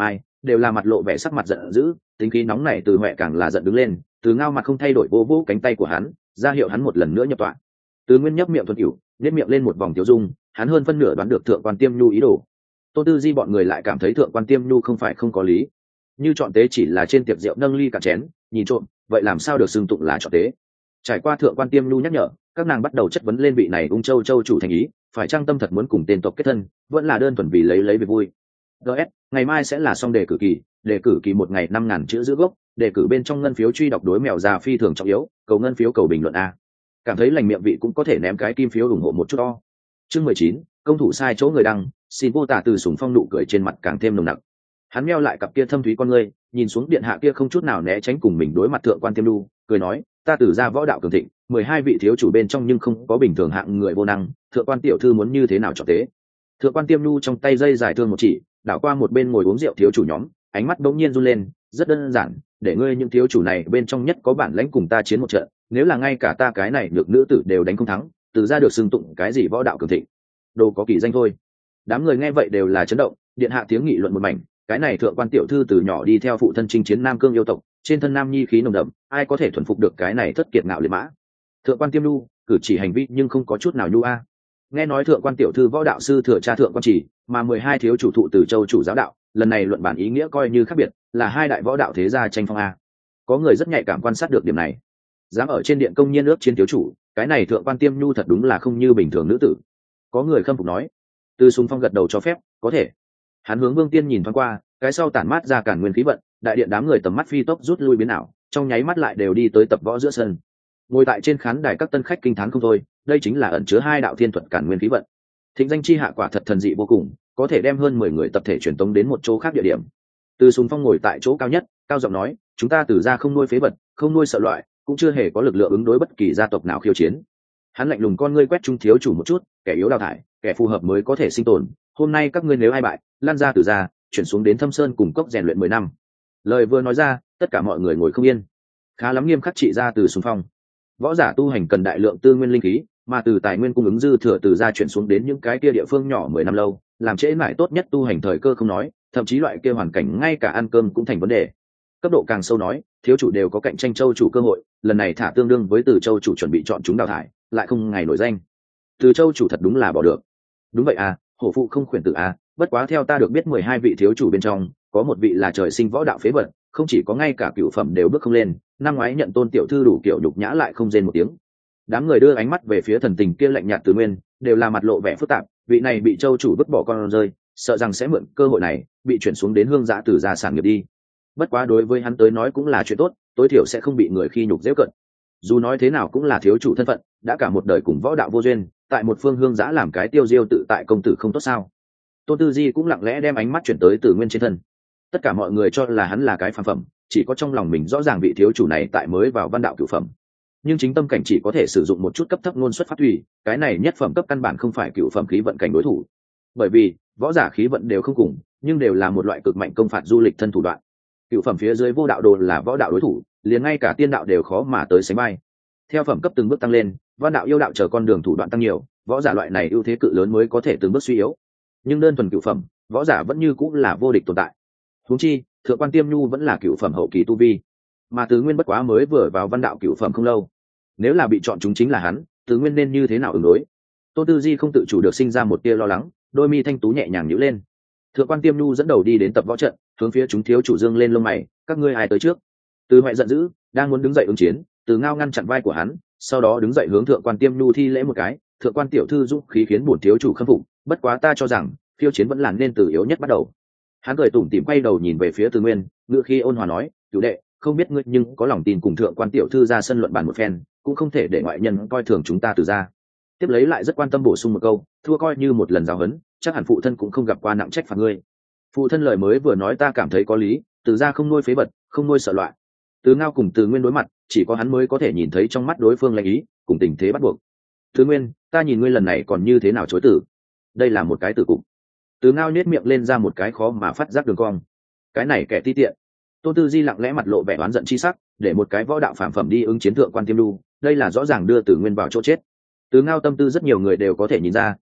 đều là mặt lộ vẻ sắc mặt giận dữ, tính khí nóng này Từ Huệ càng là giận đứng lên. Từ Ngao mặt không thay đổi vô vô cánh tay của hắn, ra hiệu hắn một lần nữa nhập tọa. Từ Nguyên nhấp miệng thuận cửu, nhếch miệng lên một vòng tiêu dung, hắn hơn phân nửa đoán được Thượng quan Tiêm Nhu ý đồ. Tô Tư Di bọn người lại cảm thấy Thượng quan Tiêm Nhu không phải không có lý, như chọn tế chỉ là trên tiệc rượu nâng ly cả chén, nhìn trộm, vậy làm sao được xưng tụng là chọn tế? Trải qua Thượng quan Tiêm Nhu nhắc nhở, các nàng bắt đầu chất vấn lên vị này Ung Châu châu chủ thành ý, phải trang tâm thật muốn cùng tên tộc kết thân, vẫn là đơn thuần vì lấy việc vui. DS, ngày mai sẽ là xong đề cử kỳ một ngày 5.000 chữ giữ gốc, đề cử bên trong ngân phiếu truy đọc đối mèo già phi thường trọng yếu, cầu ngân phiếu cầu bình luận a. Cảm thấy lành miệng vị cũng có thể ném cái kim phiếu ủng hộ một chút o. Chương 19, công thủ sai chỗ người đăng, xin vô tả Từ Sùng Phong nụ cười trên mặt càng thêm nồng nặc. Hắn meo lại cặp kia thâm thúy con ngươi, nhìn xuống điện hạ kia không chút nào né tránh cùng mình đối mặt Thượng quan Tiêm Nhu, cười nói, ta Từ gia võ đạo cường thịnh, 12 vị thiếu chủ bên trong nhưng không có bình thường hạng người vô năng, Thượng quan tiểu thư muốn như thế nào cho tế? Thượng quan Tiêm Nhu trong tay dây dài thương một chỉ, đảo qua một bên ngồi uống rượu thiếu chủ nhóm, ánh mắt bỗng nhiên run lên, rất đơn giản, để ngươi những thiếu chủ này bên trong nhất có bản lãnh cùng ta chiến một trận, nếu là ngay cả ta cái này được nữ tử đều đánh không thắng, Từ gia được xưng tụng cái gì võ đạo cường thịnh, đồ có kỳ danh thôi. Đám người nghe vậy đều là chấn động, điện hạ tiếng nghị luận một mảnh, cái này Thượng quan tiểu thư từ nhỏ đi theo phụ thân chinh chiến Nam Cương yêu tộc, trên thân nam nhi khí nồng đậm, ai có thể thuần phục được cái này thất kiệt ngạo liệt mã? Thượng quan Tiêm Nhu cử chỉ hành vi nhưng không có chút nào nhu a. Nghe nói Thượng quan tiểu thư võ đạo sư thừa cha Thượng quan Chỉ, mà 12 thiếu chủ thụ từ châu chủ giáo đạo, lần này luận bản ý nghĩa coi như khác biệt, là hai đại võ đạo thế gia tranh phong a. Có người rất nhạy cảm quan sát được điểm này, dám ở trên điện công nhiên ước chiến thiếu chủ, cái này Thượng quan Tiêm Nhu thật đúng là không như bình thường nữ tử. Có người khâm phục nói. Từ Sùng Phong gật đầu cho phép, có thể. Hắn hướng Vương Tiên nhìn thoáng qua, cái sau tản mát ra cản nguyên khí vận, đại điện đám người tầm mắt phi tốc rút lui biến ảo, trong nháy mắt lại đều đi tới tập võ giữa sân. Ngồi tại trên khán đài các tân khách kinh thán không thôi, đây chính là ẩn chứa hai đạo thiên thuật cản nguyên khí vận. Thịnh danh chi hạ quả thật thần dị vô cùng, có thể đem hơn 10 người tập thể truyền tống đến một chỗ khác địa điểm. Từ Sùng Phong ngồi tại chỗ cao nhất, cao giọng nói, chúng ta Từ gia không nuôi phế vật, không nuôi sợ loại, cũng chưa hề có lực lượng ứng đối bất kỳ gia tộc nào khiêu chiến. Hắn lạnh lùng con ngươi quét trung thiếu chủ một chút, kẻ yếu đào thải, kẻ phù hợp mới có thể sinh tồn. Hôm nay các ngươi nếu ai bại, lan ra Từ gia, chuyển xuống đến Thâm Sơn cùng cốc rèn luyện 10 năm. Lời vừa nói ra, tất cả mọi người ngồi không yên. Khá lắm nghiêm khắc trị ra Từ Sùng Phong. Võ giả tu hành cần đại lượng tư nguyên linh khí, mà từ tài nguyên cung ứng dư thừa Từ gia chuyển xuống đến những cái kia địa phương nhỏ 10 năm lâu, làm trễ mãi tốt nhất tu hành thời cơ không nói, thậm chí loại kia hoàn cảnh ngay cả ăn cơm cũng thành vấn đề. Cấp độ càng sâu nói, thiếu chủ đều có cạnh tranh châu chủ cơ hội, lần này thả tương đương với Từ châu chủ chuẩn bị chọn chúng đào thải, lại không ngày nổi danh. Từ châu chủ thật đúng là bỏ được. Đúng vậy à, hổ phụ không khuyển tử à, bất quá theo ta được biết 12 vị thiếu chủ bên trong, có một vị là trời sinh võ đạo phế vật, không chỉ có ngay cả cửu phẩm đều bước không lên, năm ngoái nhận Tôn tiểu thư đủ kiểu nhục nhã lại không rên một tiếng. Đám người đưa ánh mắt về phía thần tình kia lạnh nhạt Từ Nguyên, đều là mặt lộ vẻ phức tạp, vị này bị châu chủ vứt bỏ con rơi, sợ rằng sẽ mượn cơ hội này bị chuyển xuống đến hương giã Từ gia sản nghiệp đi. Bất quá đối với hắn tới nói cũng là chuyện tốt, tối thiểu sẽ không bị người khi nhục giễu cận. Dù nói thế nào cũng là thiếu chủ thân phận, đã cả một đời cùng võ đạo vô duyên, tại một phương hương giã làm cái tiêu diêu tự tại công tử không tốt sao? Tôn Tư Di cũng lặng lẽ đem ánh mắt chuyển tới Từ Nguyên trên thân. Tất cả mọi người cho là hắn là cái phàm phẩm, chỉ có trong lòng mình rõ ràng vị thiếu chủ này tại mới vào văn đạo cửu phẩm, nhưng chính tâm cảnh chỉ có thể sử dụng một chút cấp thấp ngôn xuất phát thủy, cái này nhất phẩm cấp căn bản không phải cửu phẩm khí vận cảnh đối thủ. Bởi vì võ giả khí vận đều không cùng, nhưng đều là một loại cực mạnh công phạt du lịch thân thủ đoạn. Cửu phẩm phía dưới vô đạo đồ là võ đạo đối thủ, liền ngay cả tiên đạo đều khó mà tới sánh vai. Theo phẩm cấp từng bước tăng lên, văn đạo yêu đạo chờ con đường thủ đoạn tăng nhiều, võ giả loại này ưu thế cự lớn mới có thể từng bước suy yếu. Nhưng đơn thuần cửu phẩm, võ giả vẫn như cũng là vô địch tồn tại. Huống chi, Thượng quan Tiêm Nhu vẫn là cửu phẩm hậu kỳ tu vi, mà Từ Nguyên bất quá mới vừa vào văn đạo cửu phẩm không lâu. Nếu là bị chọn chúng chính là hắn, Từ Nguyên nên như thế nào ứng đối? Tô Tư Di không tự chủ được sinh ra một tia lo lắng, đôi mi thanh tú nhẹ nhàng nhíu lên. Thượng quan Tiêm Nhu dẫn đầu đi đến tập võ trận, hướng phía chúng thiếu chủ dương lên lông mày, các ngươi ai tới trước? Từ Huệ giận dữ, đang muốn đứng dậy ứng chiến, Từ Ngao ngăn chặn vai của hắn, sau đó đứng dậy hướng Thượng quan Tiêm Nhu thi lễ một cái, Thượng quan tiểu thư dũng khí khiến bổn thiếu chủ khâm phục, bất quá ta cho rằng khiêu chiến vẫn là nên từ yếu nhất bắt đầu. Hắn cười tủm tỉm quay đầu nhìn về phía Từ Nguyên, ngựa khi ôn hòa nói, cửu đệ, không biết ngươi nhưng có lòng tin cùng Thượng quan tiểu thư ra sân luận bàn một phen, cũng không thể để ngoại nhân coi thường chúng ta Từ gia. Tiếp lấy lại rất quan tâm bổ sung một câu, thua coi như một lần giáo huấn, chắc hẳn phụ thân cũng không gặp qua nặng trách phạt ngươi. Phụ thân lời mới vừa nói ta cảm thấy có lý, Từ gia không nuôi phế vật, không nuôi sợ loại. Từ Ngao cùng Từ Nguyên đối mặt, chỉ có hắn mới có thể nhìn thấy trong mắt đối phương lệnh ý, cùng tình thế bắt buộc. Từ Nguyên, ta nhìn ngươi lần này còn như thế nào chối tử? Đây là một cái tử cục. Từ Ngao nhếch miệng lên ra một cái khó mà phát giác đường cong. Cái này kẻ ti tiện. Tôn Tư Di lặng lẽ mặt lộ vẻ oán giận chi sắc, để một cái võ đạo phàm phẩm đi ứng chiến Thượng quan Tiêm Nhu, đây là rõ ràng đưa Từ Nguyên vào chỗ chết. Từ Ngao tâm tư rất nhiều người đều có thể nhìn ra,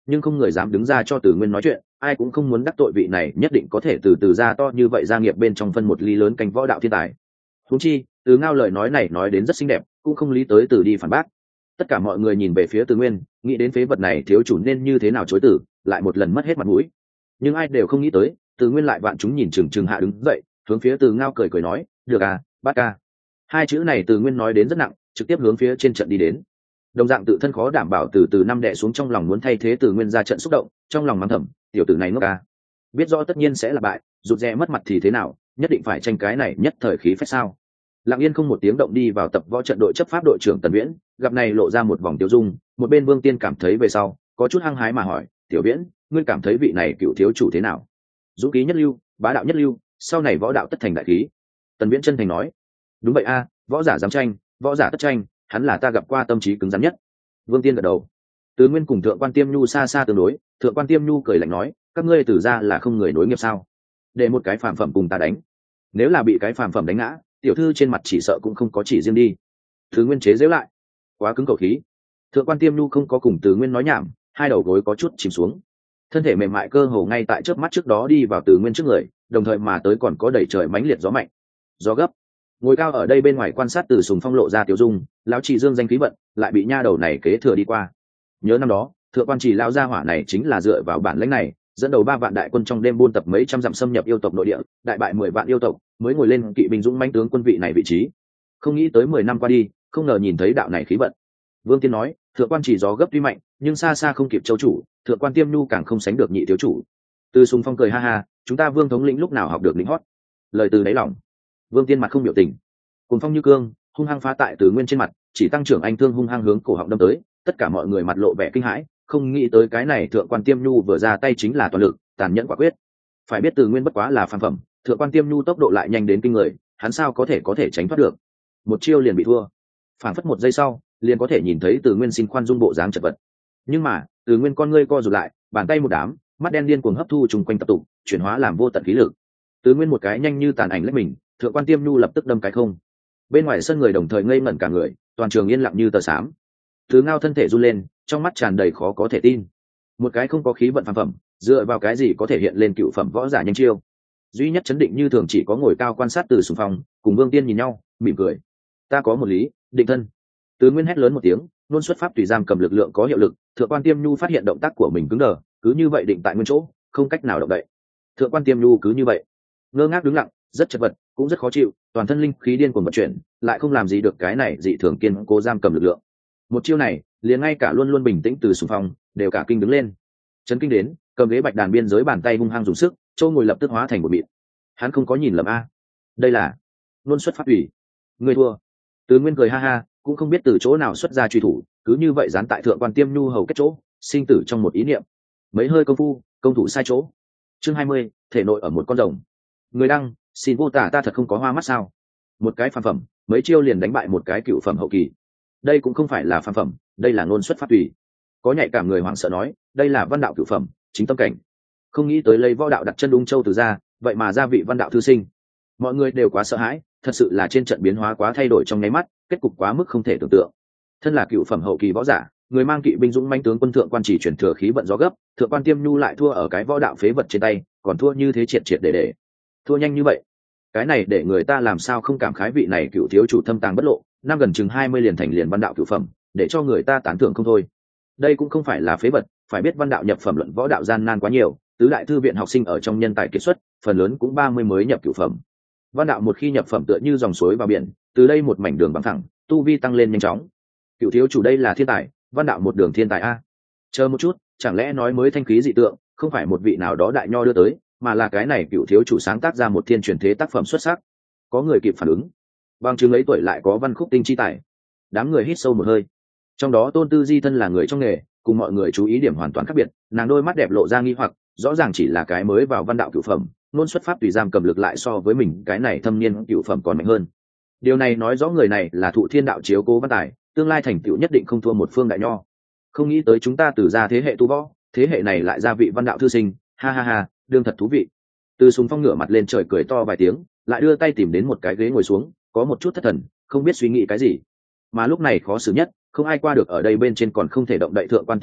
nhưng không người dám đứng ra cho Từ Nguyên nói chuyện, ai cũng không muốn đắc tội vị này nhất định có thể từ từ ra to như vậy gia nghiệp bên trong phân một ly lớn canh võ đạo thiên tài. Huống chi Từ Ngao lời nói này nói đến rất xinh đẹp, cũng không lý tới Từ đi phản bác. Tất cả mọi người nhìn về phía Từ Nguyên, nghĩ đến phế vật này thiếu chủ nên như thế nào chối từ, lại một lần mất hết mặt mũi. Nhưng ai đều không nghĩ tới, Từ Nguyên lại vạn chúng nhìn chừng chừng hạ đứng dậy, hướng phía Từ Ngao cười cười nói, được à, bác ca. Hai chữ này Từ Nguyên nói đến rất nặng, trực tiếp hướng phía trên trận đi đến. Đồng dạng tự thân khó đảm bảo từ từ năm đệ xuống trong lòng muốn thay thế Từ Nguyên ra trận xúc động, trong lòng mắng thầm, tiểu tử này ngốc ca. Biết rõ tất nhiên sẽ là bại, rụt rè mất mặt thì thế nào, nhất định phải tranh cái này nhất thời khí phách sao. Lặng yên không một tiếng động đi vào tập võ trận đội chấp pháp đội trưởng Tần Viễn, gặp này lộ ra một vòng tiêu dung, một bên Vương Tiên cảm thấy về sau, có chút hăng hái mà hỏi, tiểu Viễn, ngươi cảm thấy vị này cựu thiếu chủ thế nào? Dũng khí nhất lưu, bá đạo nhất lưu, sau này võ đạo tất thành đại khí. Tần Viễn chân thành nói, đúng vậy a, võ giả dám tranh, võ giả tất tranh, hắn là ta gặp qua tâm trí cứng rắn nhất. Vương Tiên gật đầu. Từ Nguyên cùng Thượng Quan Tiêm Nhu xa xa tương đối, Thượng Quan Tiêm Nhu cười lạnh nói, các ngươi từ ra là không người nối nghiệp sao? Để một cái phàm phẩm cùng ta đánh, nếu là bị cái phàm phẩm đánh ngã, tiểu thư trên mặt chỉ sợ cũng không có chỉ riêng đi. Từ Nguyên chế giễu lại, quá cứng cầu khí. Thượng Quan Tiêm Nhu không có cùng Từ Nguyên nói nhảm, hai đầu gối có chút chìm xuống, thân thể mềm mại cơ hồ ngay tại chớp mắt trước đó đi vào Từ Nguyên trước người, đồng thời mà tới còn có đẩy trời mãnh liệt gió mạnh, gió gấp. Ngồi cao ở đây bên ngoài quan sát Từ Sùng Phong lộ ra tiểu dung, lão chỉ dương danh khí vận, lại bị nha đầu này kế thừa đi qua. Nhớ năm đó, Thượng Quan Chỉ lão gia hỏa này chính là dựa vào bản lĩnh này, dẫn đầu 3 vạn đại quân trong đêm buôn tập mấy trăm dặm xâm nhập yêu tộc nội địa, đại bại 10 vạn yêu tộc, mới ngồi lên kỵ binh dũng mãnh tướng quân vị này vị trí. Không nghĩ tới 10 năm qua đi, không ngờ nhìn thấy đạo này khí vận. Vương Tiên nói, Thượng Quan Chỉ gió gấp tuy mạnh, nhưng xa xa không kịp châu chủ, Thượng Quan Tiêm Nhu càng không sánh được nhị thiếu chủ. Từ Sùng Phong cười ha ha, chúng ta Vương thống lĩnh lúc nào học được lĩnh hót. Lời từ đáy lòng. Vương Tiên mặt không biểu tình, cùng phong như cương, hung hăng phá tại Từ Nguyên trên mặt, chỉ tăng trưởng anh thương hung hăng hướng cổ họng đâm tới, tất cả mọi người mặt lộ vẻ kinh hãi, không nghĩ tới cái này Thượng Quan Tiêm Nhu vừa ra tay chính là toàn lực, tàn nhẫn quả quyết. Phải biết Từ Nguyên bất quá là phàm phẩm, Thượng Quan Tiêm Nhu tốc độ lại nhanh đến kinh người, hắn sao có thể tránh thoát được. Một chiêu liền bị thua. Phản phất một giây sau, liền có thể nhìn thấy Từ Nguyên xin khoan dung bộ dáng chật vật. Nhưng mà, Từ Nguyên con ngươi co rụt lại, bàn tay một đám, mắt đen điên cuồng hấp thu trùng quanh tập tụ, chuyển hóa làm vô tận khí lực. Từ Nguyên một cái nhanh như tàn ảnh lách mình, Thượng Quan Tiêm Nhu lập tức đâm cái không. Bên ngoài sân người đồng thời ngây ngẩn cả người, toàn trường yên lặng như tờ xám. Từ Ngao thân thể run lên, trong mắt tràn đầy khó có thể tin. Một cái không có khí vận phàm phẩm, dựa vào cái gì có thể hiện lên cựu phẩm võ giả nhanh chiêu? Duy nhất chấn định như thường chỉ có ngồi cao quan sát Từ Sùng Phong, cùng Vương Tiên nhìn nhau, mỉm cười. Ta có một lý, định thân. Từ Nguyên hét lớn một tiếng, luôn xuất pháp tùy giam cầm lực lượng có hiệu lực. Thượng Quan Tiêm Nhu phát hiện động tác của mình cứng đờ, cứ như vậy định tại nguyên chỗ, không cách nào động đậy. Thượng Quan Tiêm Nhu cứ như vậy, ngơ ngác đứng lặng, rất chật vật, cũng rất khó chịu, toàn thân linh khí điên cuồng vận chuyển, lại không làm gì được cái này dị thường kiên cố giam cầm lực lượng. Một chiêu này, liền ngay cả luôn luôn bình tĩnh Từ Sùng Phong đều cả kinh đứng lên, chấn kinh đến, cầm ghế bạch đàn biên giới bàn tay hung hăng dùng sức, châu ngồi lập tức hóa thành một mịn. Hắn không có nhìn lầm a, đây là luôn xuất pháp ủy. Người thua. Từ Nguyên cười ha ha, cũng không biết từ chỗ nào xuất ra truy thủ, cứ như vậy dán tại Thượng Quan Tiêm Nhu hầu kết chỗ, sinh tử trong một ý niệm. Mấy hơi công phu, công thủ sai chỗ. Chương 20, thể nội ở một con rồng. Người đăng, xin vô tả ta thật không có hoa mắt sao? Một cái phàm phẩm, mấy chiêu liền đánh bại một cái cựu phẩm hậu kỳ. Đây cũng không phải là phàm phẩm, đây là ngôn xuất pháp tùy. Có nhạy cảm người hoảng sợ nói, đây là văn đạo cựu phẩm, chính tâm cảnh. Không nghĩ tới lấy võ đạo đặt chân Ung Châu từ ra, vậy mà gia vị văn đạo thư sinh. Mọi người đều quá sợ hãi, thật sự là trên trận biến hóa quá thay đổi trong nháy mắt, kết cục quá mức không thể tưởng tượng. Thân là cựu phẩm hậu kỳ võ giả, người mang kỵ binh dũng mãnh tướng quân Thượng Quan chỉ chuyển thừa khí vận gió gấp, Thượng Quan Tiêm Nhu lại thua ở cái võ đạo phế vật trên tay, còn thua như thế triệt để. Thua nhanh như vậy, cái này để người ta làm sao không cảm khái vị này cựu thiếu chủ thâm tàng bất lộ, năm gần chừng 20 liền thành liền văn đạo cựu phẩm, để cho người ta tán thưởng không thôi. Đây cũng không phải là phế vật, phải biết văn đạo nhập phẩm luận võ đạo gian nan quá nhiều, tứ đại thư viện học sinh ở trong nhân tài kiệt xuất, phần lớn cũng 30 mới nhập cựu phẩm. Văn đạo một khi nhập phẩm tựa như dòng suối vào biển, từ đây một mảnh đường bằng thẳng, tu vi tăng lên nhanh chóng. Cựu thiếu chủ đây là thiên tài, văn đạo một đường thiên tài a. Chờ một chút, chẳng lẽ nói mới thanh khí dị tượng, không phải một vị nào đó đại nho đưa tới, mà là cái này cựu thiếu chủ sáng tác ra một thiên truyền thế tác phẩm xuất sắc. Có người kịp phản ứng, bằng chứng lấy tuổi lại có văn khúc tinh chi tài. Đám người hít sâu một hơi. Trong đó Tôn Tư Di thân là người trong nghề, cùng mọi người chú ý điểm hoàn toàn khác biệt, nàng đôi mắt đẹp lộ ra nghi hoặc, rõ ràng chỉ là cái mới vào văn đạo cựu phẩm, luôn xuất pháp tùy giam cầm lực lại so với mình cái này thâm niên cựu phẩm còn mạnh hơn. Điều này nói rõ người này là thụ thiên đạo chiếu cố văn tài, tương lai thành tựu nhất định không thua một phương đại nho. Không nghĩ tới chúng ta từ ra thế hệ tu võ, thế hệ này lại ra vị văn đạo thư sinh, ha ha ha, đương thật thú vị. Từ Sùng Phong ngửa mặt lên trời cười to vài tiếng, lại đưa tay tìm đến một cái ghế ngồi xuống, có một chút thất thần, không biết suy nghĩ cái gì. Mà lúc này khó xử nhất, không ai qua được ở đây bên trên còn không thể động đậy Thượng Quan Tiêm Nhu,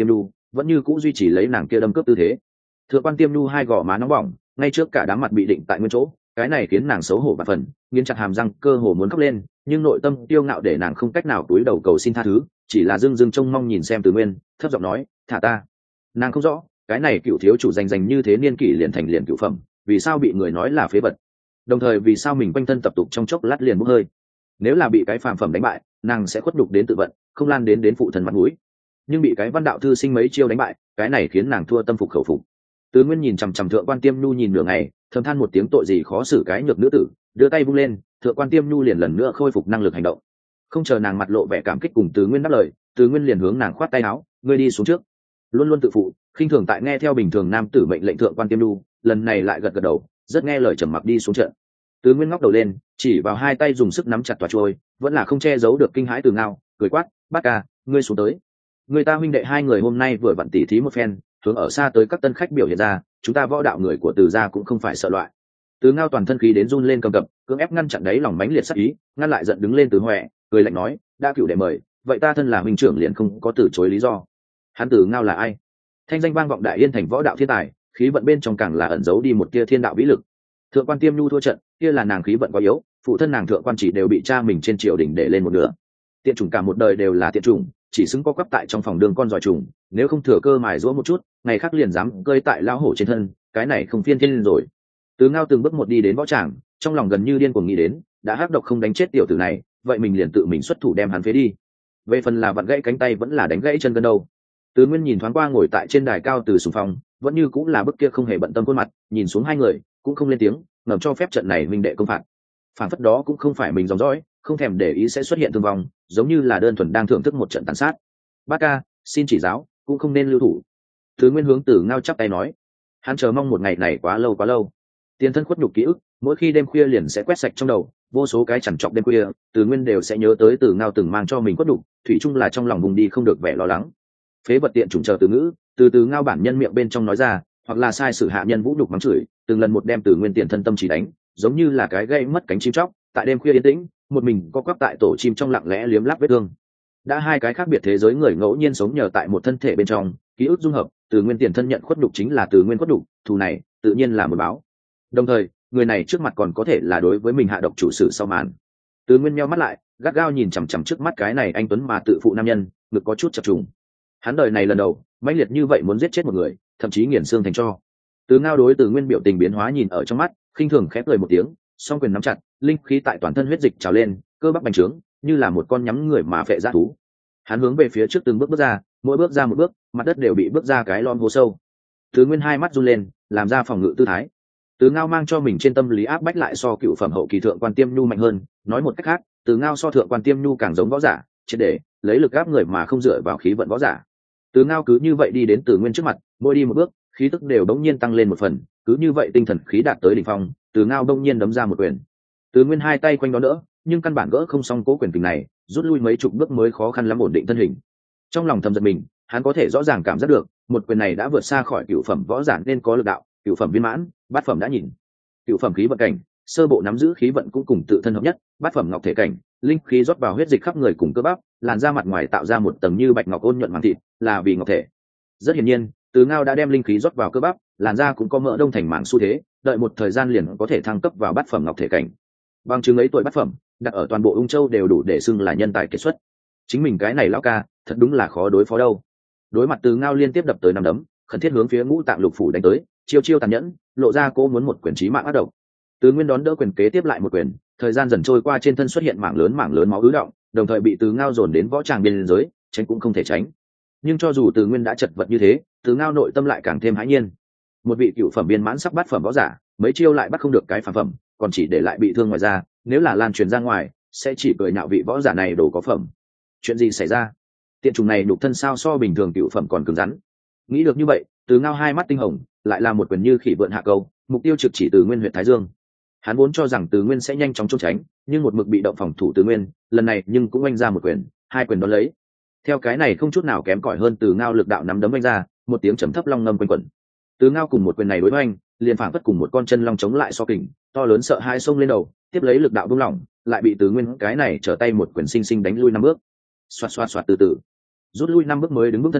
vẫn như cũ duy trì lấy nàng kia đâm cướp tư thế. Thượng quan Tiêm Nhu hai gò má nóng bỏng, ngay trước cả đám mặt bị định tại nguyên chỗ, cái này khiến nàng xấu hổ và phần, nghiến chặt hàm răng cơ hồ muốn khóc lên, nhưng nội tâm tiêu ngạo để nàng không cách nào cúi đầu cầu xin tha thứ, chỉ là dưng dưng trông mong nhìn xem Từ Nguyên, thấp giọng nói, thả ta. Nàng không rõ, cái này cựu thiếu chủ danh như thế niên kỷ liền thành liền cựu phẩm, vì sao bị người nói là phế vật, đồng thời vì sao mình quanh thân tập tục trong chốc lát liền bốc hơi. Nếu là bị cái phàm phẩm đánh bại, nàng sẽ khuất nhục đến tự vận, không lan đến phụ thần mặt mũi, nhưng bị cái văn đạo thư sinh mấy chiêu đánh bại, cái này khiến nàng thua tâm phục khẩu phục. Từ Nguyên nhìn chằm chằm Thượng quan Tiêm Nhu nhìn nửa ngày, thầm than một tiếng tội gì khó xử cái nhược nữ tử, đưa tay vung lên, Thượng quan Tiêm Nhu liền lần nữa khôi phục năng lực hành động. Không chờ nàng mặt lộ vẻ cảm kích cùng Từ Nguyên đáp lời, Từ Nguyên liền hướng nàng khoát tay áo, ngươi đi xuống trước. Luôn luôn tự phụ, khinh thường tại nghe theo bình thường nam tử mệnh lệnh Thượng quan Tiêm Nhu, lần này lại gật gật đầu, rất nghe lời trầm mặc đi xuống trận. Từ Nguyên ngóc đầu lên, chỉ vào hai tay dùng sức nắm chặt tòa trôi, vẫn là không che giấu được kinh hãi Từ Ngao, cười quát, Bát ca, ngươi xuống tới. Người ta huynh đệ hai người hôm nay vừa vặn tỉ thí một phen, hướng ở xa tới các tân khách biểu hiện ra, chúng ta võ đạo người của Từ gia cũng không phải sợ loại. Từ Ngao toàn thân khí đến run lên cầm cập, cưỡng ép ngăn chặn đấy lòng mãnh liệt sắc ý, ngăn lại giận đứng lên Từ Huệ, cười lạnh nói, đã cửu đệ mời, vậy ta thân là huynh trưởng liền không có từ chối lý do. Hắn Từ Ngao là ai? Thanh danh vang vọng Đại Yên thành võ đạo thiên tài, khí vận bên trong càng là ẩn giấu đi một tia thiên đạo vĩ lực. Thượng quan Tiêm Nhu thua trận, kia là nàng khí vận quá yếu, phụ thân nàng Thượng quan Chỉ đều bị cha mình trên triều đình để lên một nửa. Tiện chủng cả một đời đều là tiện chủng, chỉ xứng có quắp tại trong phòng đường con giỏi trùng, nếu không thừa cơ mài giũa một chút, ngày khác liền dám cơi tại lão hổ trên thân, cái này không phiên thiên rồi. Từ Ngao từng bước một đi đến võ tràng, trong lòng gần như điên cuồng nghĩ đến, đã hắc độc không đánh chết tiểu tử này, vậy mình liền tự mình xuất thủ đem hắn phế đi. Về phần là vặn gãy cánh tay vẫn là đánh gãy chân gần đâu. Từ Nguyên nhìn thoáng qua ngồi tại trên đài cao Từ Sùng Phong, vẫn như cũng là bức kia không hề bận tâm khuôn mặt, nhìn xuống hai người, cũng không lên tiếng, ngầm cho phép trận này minh đệ công phạt. Phản phất đó cũng không phải mình dòng dõi, không thèm để ý sẽ xuất hiện thương vong, giống như là đơn thuần đang thưởng thức một trận tàn sát. Bát ca, xin chỉ giáo, cũng không nên lưu thủ. Từ Nguyên hướng Từ Ngao chắp tay nói, hắn chờ mong một ngày này quá lâu quá lâu. Tiền thân khuất nhục ký ức, mỗi khi đêm khuya liền sẽ quét sạch trong đầu, vô số cái chằn trọc đêm khuya, Từ Nguyên đều sẽ nhớ tới Từ Ngao từng mang cho mình khuất nhục, thủy chung là trong lòng vùng đi không được vẻ lo lắng. Phế vật tiện chủng chờ từ ngữ, từ Ngao bản nhân miệng bên trong nói ra, hoặc là sai sử hạ nhân vũ nhục mắng chửi, từng lần một đem Từ Nguyên tiền thân tâm trí đánh, giống như là cái gây mất cánh chim chóc, tại đêm khuya yên tĩnh, một mình co quắp tại tổ chim trong lặng lẽ liếm láp vết thương. Đã hai cái khác biệt thế giới người ngẫu nhiên sống nhờ tại một thân thể bên trong, ký ức dung hợp, Từ Nguyên tiền thân nhận khuất nhục chính là Từ Nguyên khuất nhục, thù này tự nhiên là một báo. Đồng thời, người này trước mặt còn có thể là đối với mình hạ độc chủ sử sau màn. Từ Nguyên nheo mắt lại, gắt gao nhìn chằm chằm trước mắt cái này anh tuấn mà tự phụ nam nhân, ngực có chút chập trùng. Hắn đời này lần đầu mãnh liệt như vậy muốn giết chết một người, thậm chí nghiền xương thành tro. Từ Ngao đối Từ Nguyên biểu tình biến hóa nhìn ở trong mắt, khinh thường khép cười một tiếng, song quyền nắm chặt, linh khí tại toàn thân huyết dịch trào lên, cơ bắp bành trướng, như là một con nhắm người mà phệ dã thú. Hắn hướng về phía trước từng bước ra, mỗi bước ra một bước, mặt đất đều bị bước ra cái lom hố sâu. Từ Nguyên hai mắt run lên, làm ra phòng ngự tư thái. Từ Ngao mang cho mình trên tâm lý áp bách lại so cựu phẩm hậu kỳ thượng quan Tiêm Nhu mạnh hơn, nói một cách khác, Từ Ngao so thượng quan Tiêm Nhu càng giống võ giả, chỉ để lấy lực áp người mà không dựa vào khí vận võ giả. Từ Ngao cứ như vậy đi đến Từ Nguyên trước mặt, mỗi đi một bước, khí tức đều đống nhiên tăng lên một phần, cứ như vậy tinh thần khí đạt tới đỉnh phong, Từ Ngao đống nhiên đấm ra một quyền. Từ Nguyên hai tay quanh đó đỡ, nhưng căn bản gỡ không xong cố quyền kình này, rút lui mấy chục bước mới khó khăn lắm ổn định thân hình. Trong lòng thầm giật mình, hắn có thể rõ ràng cảm giác được, một quyền này đã vượt xa khỏi cựu phẩm võ giả nên có lực đạo, cựu phẩm viên mãn, bát phẩm đã nhìn. Cựu phẩm khí vận cảnh, sơ bộ nắm giữ khí vận cũng cùng tự thân hợp nhất, bát phẩm ngọc thể cảnh, linh khí rót vào huyết dịch khắp người cùng cơ bắp, làn da mặt ngoài tạo ra một tầng như bạch ngọc ôn nhuận màng thịt, là vì ngọc thể. Rất hiển nhiên, Từ Ngao đã đem linh khí rót vào cơ bắp, làn da cũng có mỡ đông thành mảng xu thế, đợi một thời gian liền có thể thăng cấp vào bát phẩm ngọc thể cảnh. Bằng chứng ấy tuổi bát phẩm, đặt ở toàn bộ Ung Châu đều đủ để xưng là nhân tài kiệt xuất. Chính mình cái này lão ca, thật đúng là khó đối phó đâu. Đối mặt Từ Ngao liên tiếp đập tới năm đấm, khẩn thiết hướng phía Ngũ Tạng Lục Phủ đánh tới, chiêu chiêu tàn nhẫn, lộ ra cố muốn một quyền chí mạng ác độc. Từ Nguyên đón đỡ quyền kế tiếp lại một quyền, thời gian dần trôi qua trên thân xuất hiện mảng lớn máu ứ động, đồng thời bị Từ Ngao dồn đến võ tràng biên giới, tránh cũng không thể tránh. Nhưng cho dù Từ Nguyên đã chật vật như thế, Từ Ngao nội tâm lại càng thêm hãi nhiên. Một vị cựu phẩm viên mãn sắp bát phẩm võ giả, mấy chiêu lại bắt không được cái phàm phẩm, còn chỉ để lại bị thương ngoài ra, nếu là lan truyền ra ngoài, sẽ chỉ cười nhạo vị võ giả này đồ có phẩm. Chuyện gì xảy ra? Tiện trùng này đục thân sao so bình thường cựu phẩm còn cứng rắn. Nghĩ được như vậy, Từ Ngao hai mắt tinh hồng, lại là một quyền như khỉ vượn hạ câu, mục tiêu trực chỉ Từ Nguyên huyện Thái Dương. Hắn vốn cho rằng Từ Nguyên sẽ nhanh chóng trốn tránh, nhưng một mực bị động phòng thủ Từ Nguyên, lần này nhưng cũng oanh ra một quyền, hai quyền đón lấy. Theo cái này không chút nào kém cỏi hơn Từ Ngao lực đạo nắm đấm oanh ra, một tiếng trầm thấp long ngâm quanh quẩn. Từ Ngao cùng một quyền này đối oanh, liền phảng phất cùng một con chân long chống lại so kình, to lớn sợ hai xông lên đầu, tiếp lấy lực đạo buông lỏng, lại bị Từ Nguyên cái này trở tay một quyền sinh sinh đánh lui năm bước. Xoạt xoạt xoạt từ từ, rút lui năm bước mới đứng bước thân hình,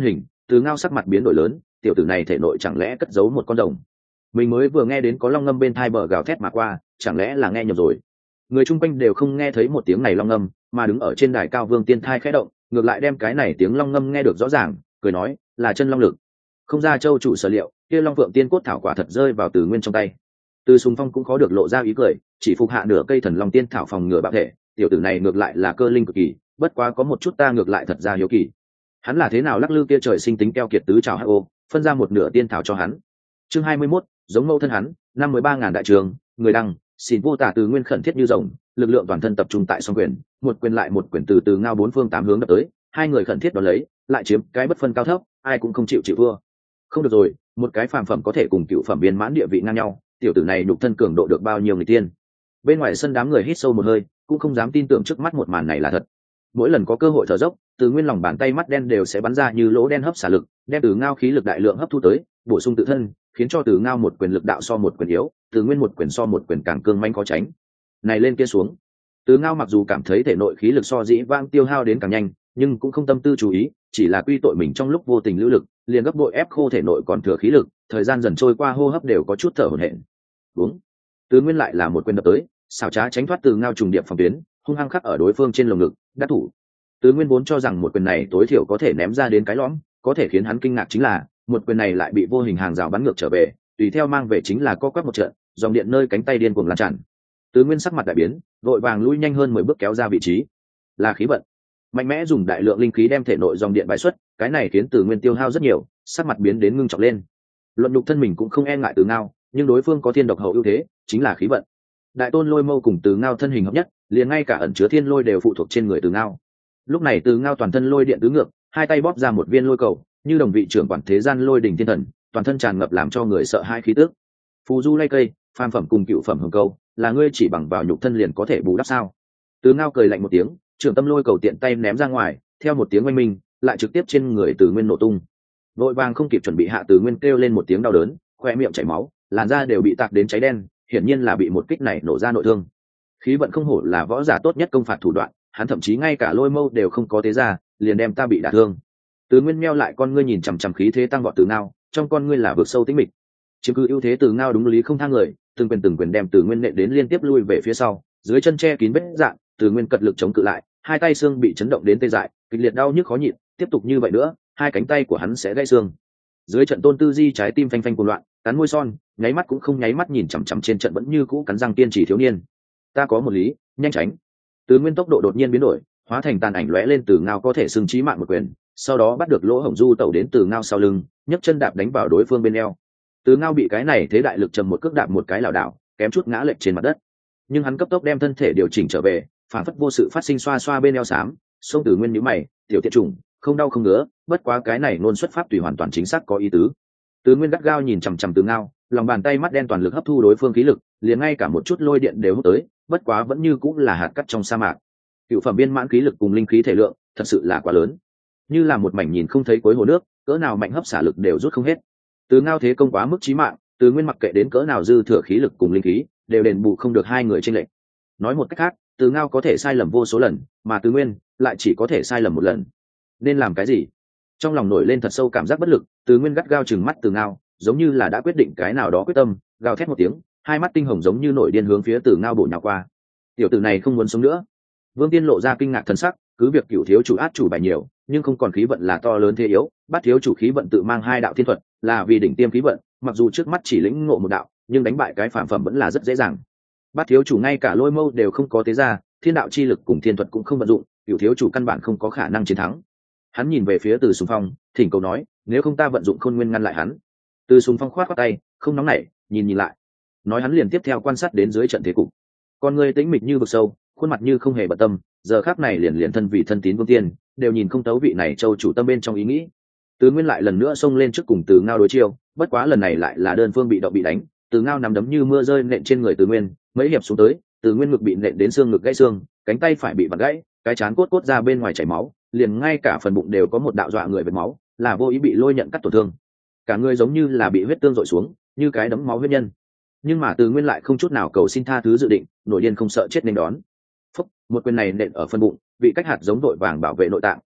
Từ Ngao sắc mặt biến đổi lớn, tiểu tử này thể nội chẳng lẽ cất giấu một con rồng? Mình mới vừa nghe đến có long ngâm bên thai bờ gào thét mà qua, chẳng lẽ là nghe nhầm rồi? Người chung quanh đều không nghe thấy một tiếng này long ngâm, mà đứng ở trên đài cao Vương Tiên thai khẽ động, ngược lại đem cái này tiếng long ngâm nghe được rõ ràng, cười nói, là chân long lực. Không ra châu chủ sở liệu, kia long phượng tiên cốt thảo quả thật rơi vào Từ Nguyên trong tay. Từ Sùng Phong cũng khó được lộ ra ý cười, chỉ phục hạ nửa cây thần long tiên thảo phòng ngừa bạo thể, tiểu tử này ngược lại là cơ linh cực kỳ, bất quá có một chút ta ngược lại thật ra hiếu kỳ. Hắn là thế nào lắc lư kia trời sinh tính keo kiệt tứ trảo hắc ô, phân ra một nửa tiên thảo cho hắn. Chương 21, giống mẫu thân hắn, năm 13.000 đại trường, người đăng, xin vô tả Từ Nguyên khẩn thiết như rồng, lực lượng toàn thân tập trung tại song quyền, một quyền lại một quyền từ Ngao bốn phương tám hướng đập tới, hai người khẩn thiết đón lấy, lại chiếm cái bất phân cao thấp, ai cũng không chịu thua. Không được rồi, một cái phàm phẩm có thể cùng cựu phẩm viên mãn địa vị ngang nhau, tiểu tử này nhục thân cường độ được bao nhiêu người tiên. Bên ngoài sân đám người hít sâu một hơi, cũng không dám tin tưởng trước mắt một màn này là thật. Mỗi lần có cơ hội thở dốc, Từ Nguyên lòng bàn tay mắt đen đều sẽ bắn ra như lỗ đen hấp xả lực, đem Từ Ngao khí lực đại lượng hấp thu tới, bổ sung tự thân, khiến cho Từ Ngao một quyền lực đạo so một quyền yếu, Từ Nguyên một quyền so một quyền càng cương manh có tránh. Này lên kia xuống, Từ Ngao mặc dù cảm thấy thể nội khí lực so dĩ vãng tiêu hao đến càng nhanh, nhưng cũng không tâm tư chú ý, chỉ là quy tội mình trong lúc vô tình lưu lực, liền gấp bội ép khô thể nội còn thừa khí lực, thời gian dần trôi qua hô hấp đều có chút thở hổn hển. Đúng, Từ Nguyên lại là một quyền đập tới, xảo trá tránh thoát Từ Ngao trùng điệp phòng tuyến, hung hăng khắc ở đối phương trên lồng ngực, đắc thủ. Từ Nguyên vốn cho rằng một quyền này tối thiểu có thể ném ra đến cái lõm, có thể khiến hắn kinh ngạc chính là một quyền này lại bị vô hình hàng rào bắn ngược trở về, tùy theo mang về chính là co quắp một trận, dòng điện nơi cánh tay điên cuồng lan tràn. Từ Nguyên sắc mặt đại biến, vội vàng lui nhanh hơn 10 bước kéo ra vị trí. Là khí vận, mạnh mẽ dùng đại lượng linh khí đem thể nội dòng điện bài xuất, cái này khiến Từ Nguyên tiêu hao rất nhiều, sắc mặt biến đến ngưng trọng lên. Luận nhục thân mình cũng không e ngại Từ Ngao, nhưng đối phương có thiên độc hậu ưu thế, chính là khí vận. Đại tôn lôi mâu cùng Từ Ngao thân hình hợp nhất, liền ngay cả ẩn chứa thiên lôi đều phụ thuộc trên người Từ Ngao. Lúc này Từ Ngao toàn thân lôi điện tứ ngược, hai tay bóp ra một viên lôi cầu, như đồng vị trưởng quản thế gian lôi đỉnh thiên thần, toàn thân tràn ngập làm cho người sợ hãi khí tức. Phù du lay cây, phàm phẩm cùng cựu phẩm hồng câu, là ngươi chỉ bằng vào nhục thân liền có thể bù đắp sao? Từ Ngao cười lạnh một tiếng, trưởng tâm lôi cầu tiện tay ném ra ngoài, theo một tiếng oanh minh, lại trực tiếp trên người Từ Nguyên nổ tung. Vội vàng không kịp chuẩn bị hạ Từ Nguyên kêu lên một tiếng đau đớn, khoe miệng chảy máu, làn da đều bị tạc đến cháy đen, hiển nhiên là bị một kích này nổ ra nội thương. Khí vận không hổ là võ giả tốt nhất công phạt thủ đoạn, hắn thậm chí ngay cả lôi mâu đều không có tế ra, liền đem ta bị đả thương. Từ Nguyên meo lại con ngươi nhìn chằm chằm khí thế tăng vọt Từ Ngao, trong con ngươi là vực sâu tĩnh mịch. Chiếm cứ ưu thế Từ Ngao đúng lý không thang người, từng quyền đem Từ Nguyên nện đến liên tiếp lui về phía sau, dưới chân che kín vết dạn, Từ Nguyên cật lực chống cự lại, hai tay xương bị chấn động đến tê dại, kịch liệt đau nhức khó nhịn, tiếp tục như vậy nữa, hai cánh tay của hắn sẽ gãy xương. Dưới trận Tôn Tư Di trái tim phanh phanh cuồng loạn, cắn môi son, nháy mắt cũng không nháy mắt nhìn chằm chằm trên trận vẫn như cũ cắn răng kiên trì thiếu niên. Ta có một lý, nhanh tránh. Từ Nguyên tốc độ đột nhiên biến đổi, hóa thành tàn ảnh lóe lên Từ Ngao có thể xưng chí mạng một quyền, sau đó bắt được lỗ hổng du tẩu đến Từ Ngao sau lưng, nhấc chân đạp đánh vào đối phương bên eo. Từ Ngao bị cái này thế đại lực trầm một cước đạp một cái lảo đảo, kém chút ngã lệch trên mặt đất. Nhưng hắn cấp tốc đem thân thể điều chỉnh trở về, phản phất vô sự phát sinh xoa xoa bên eo xám, xông Từ Nguyên nhíu mày, tiểu tiện trùng, không đau không ngứa, bất quá cái này luôn xuất pháp tùy hoàn toàn chính xác có ý tứ. Từ Nguyên gắt gao nhìn chằm chằm Từ Ngao, lòng bàn tay mắt đen toàn lực hấp thu đối phương khí lực, liền ngay cả một chút lôi điện đều hút tới, bất quá vẫn như cũng là hạt cát trong sa mạc. Cựu phẩm viên mãn khí lực cùng linh khí thể lượng, thật sự là quá lớn, như là một mảnh nhìn không thấy cuối hồ nước, cỡ nào mạnh hấp xả lực đều rút không hết. Từ Ngao thế công quá mức chí mạng, Từ Nguyên mặc kệ đến cỡ nào dư thừa khí lực cùng linh khí, đều đền bù không được hai người chênh lệch. Nói một cách khác, Từ Ngao có thể sai lầm vô số lần, mà Từ Nguyên lại chỉ có thể sai lầm một lần. Nên làm cái gì? Trong lòng nổi lên thật sâu cảm giác bất lực, Từ Nguyên gắt gao chừng mắt Từ Ngao, giống như là đã quyết định cái nào đó quyết tâm, gào thét một tiếng, hai mắt tinh hồng giống như nổi điên hướng phía Từ Ngao bổ nhào qua. Tiểu tử này không muốn sống nữa. Vương Tiên lộ ra kinh ngạc thần sắc, cứ việc cửu thiếu chủ át chủ bài nhiều, nhưng không còn khí vận là to lớn thế yếu, Bát thiếu chủ khí vận tự mang hai đạo thiên thuật, là vì đỉnh tiêm khí vận, mặc dù trước mắt chỉ lĩnh ngộ một đạo, nhưng đánh bại cái phàm phẩm vẫn là rất dễ dàng. Bát thiếu chủ ngay cả lôi mâu đều không có tế ra, thiên đạo chi lực cùng thiên thuật cũng không vận dụng, cửu thiếu chủ căn bản không có khả năng chiến thắng. Hắn nhìn về phía Từ Sùng Phong, thỉnh cầu nói, nếu không ta vận dụng khôn nguyên ngăn lại hắn. Từ Sùng Phong khoát khoát tay, không nóng nảy, nhìn lại. Nói hắn liền tiếp theo quan sát đến dưới trận thế cục. Con người tĩnh mịch như vực sâu, khuôn mặt như không hề bận tâm, giờ khắc này liền thân vì thân tín Vương Tiên, đều nhìn không tấu vị này châu chủ tâm bên trong ý nghĩ. Từ Nguyên lại lần nữa xông lên trước cùng Từ Ngao đối chiêu, bất quá lần này lại là đơn phương bị động bị đánh, Từ Ngao nắm đấm như mưa rơi nện trên người Từ Nguyên, mấy hiệp xuống tới, Từ Nguyên ngực bị nện đến xương ngực gãy xương, cánh tay phải bị vặn gãy, cái trán cốt ra bên ngoài chảy máu, liền ngay cả phần bụng đều có một đạo dọa người vệt máu, là vô ý bị lôi nhận cắt tổn thương. Cả người giống như là bị huyết tương dội xuống, như cái đấm máu huyết nhân. Nhưng mà Từ Nguyên lại không chút nào cầu xin tha thứ dự định, nổi điên không sợ chết nên đón. Phúc, một quyền này nện ở phần bụng, vị cách hạt giống đội vàng bảo vệ nội tạng,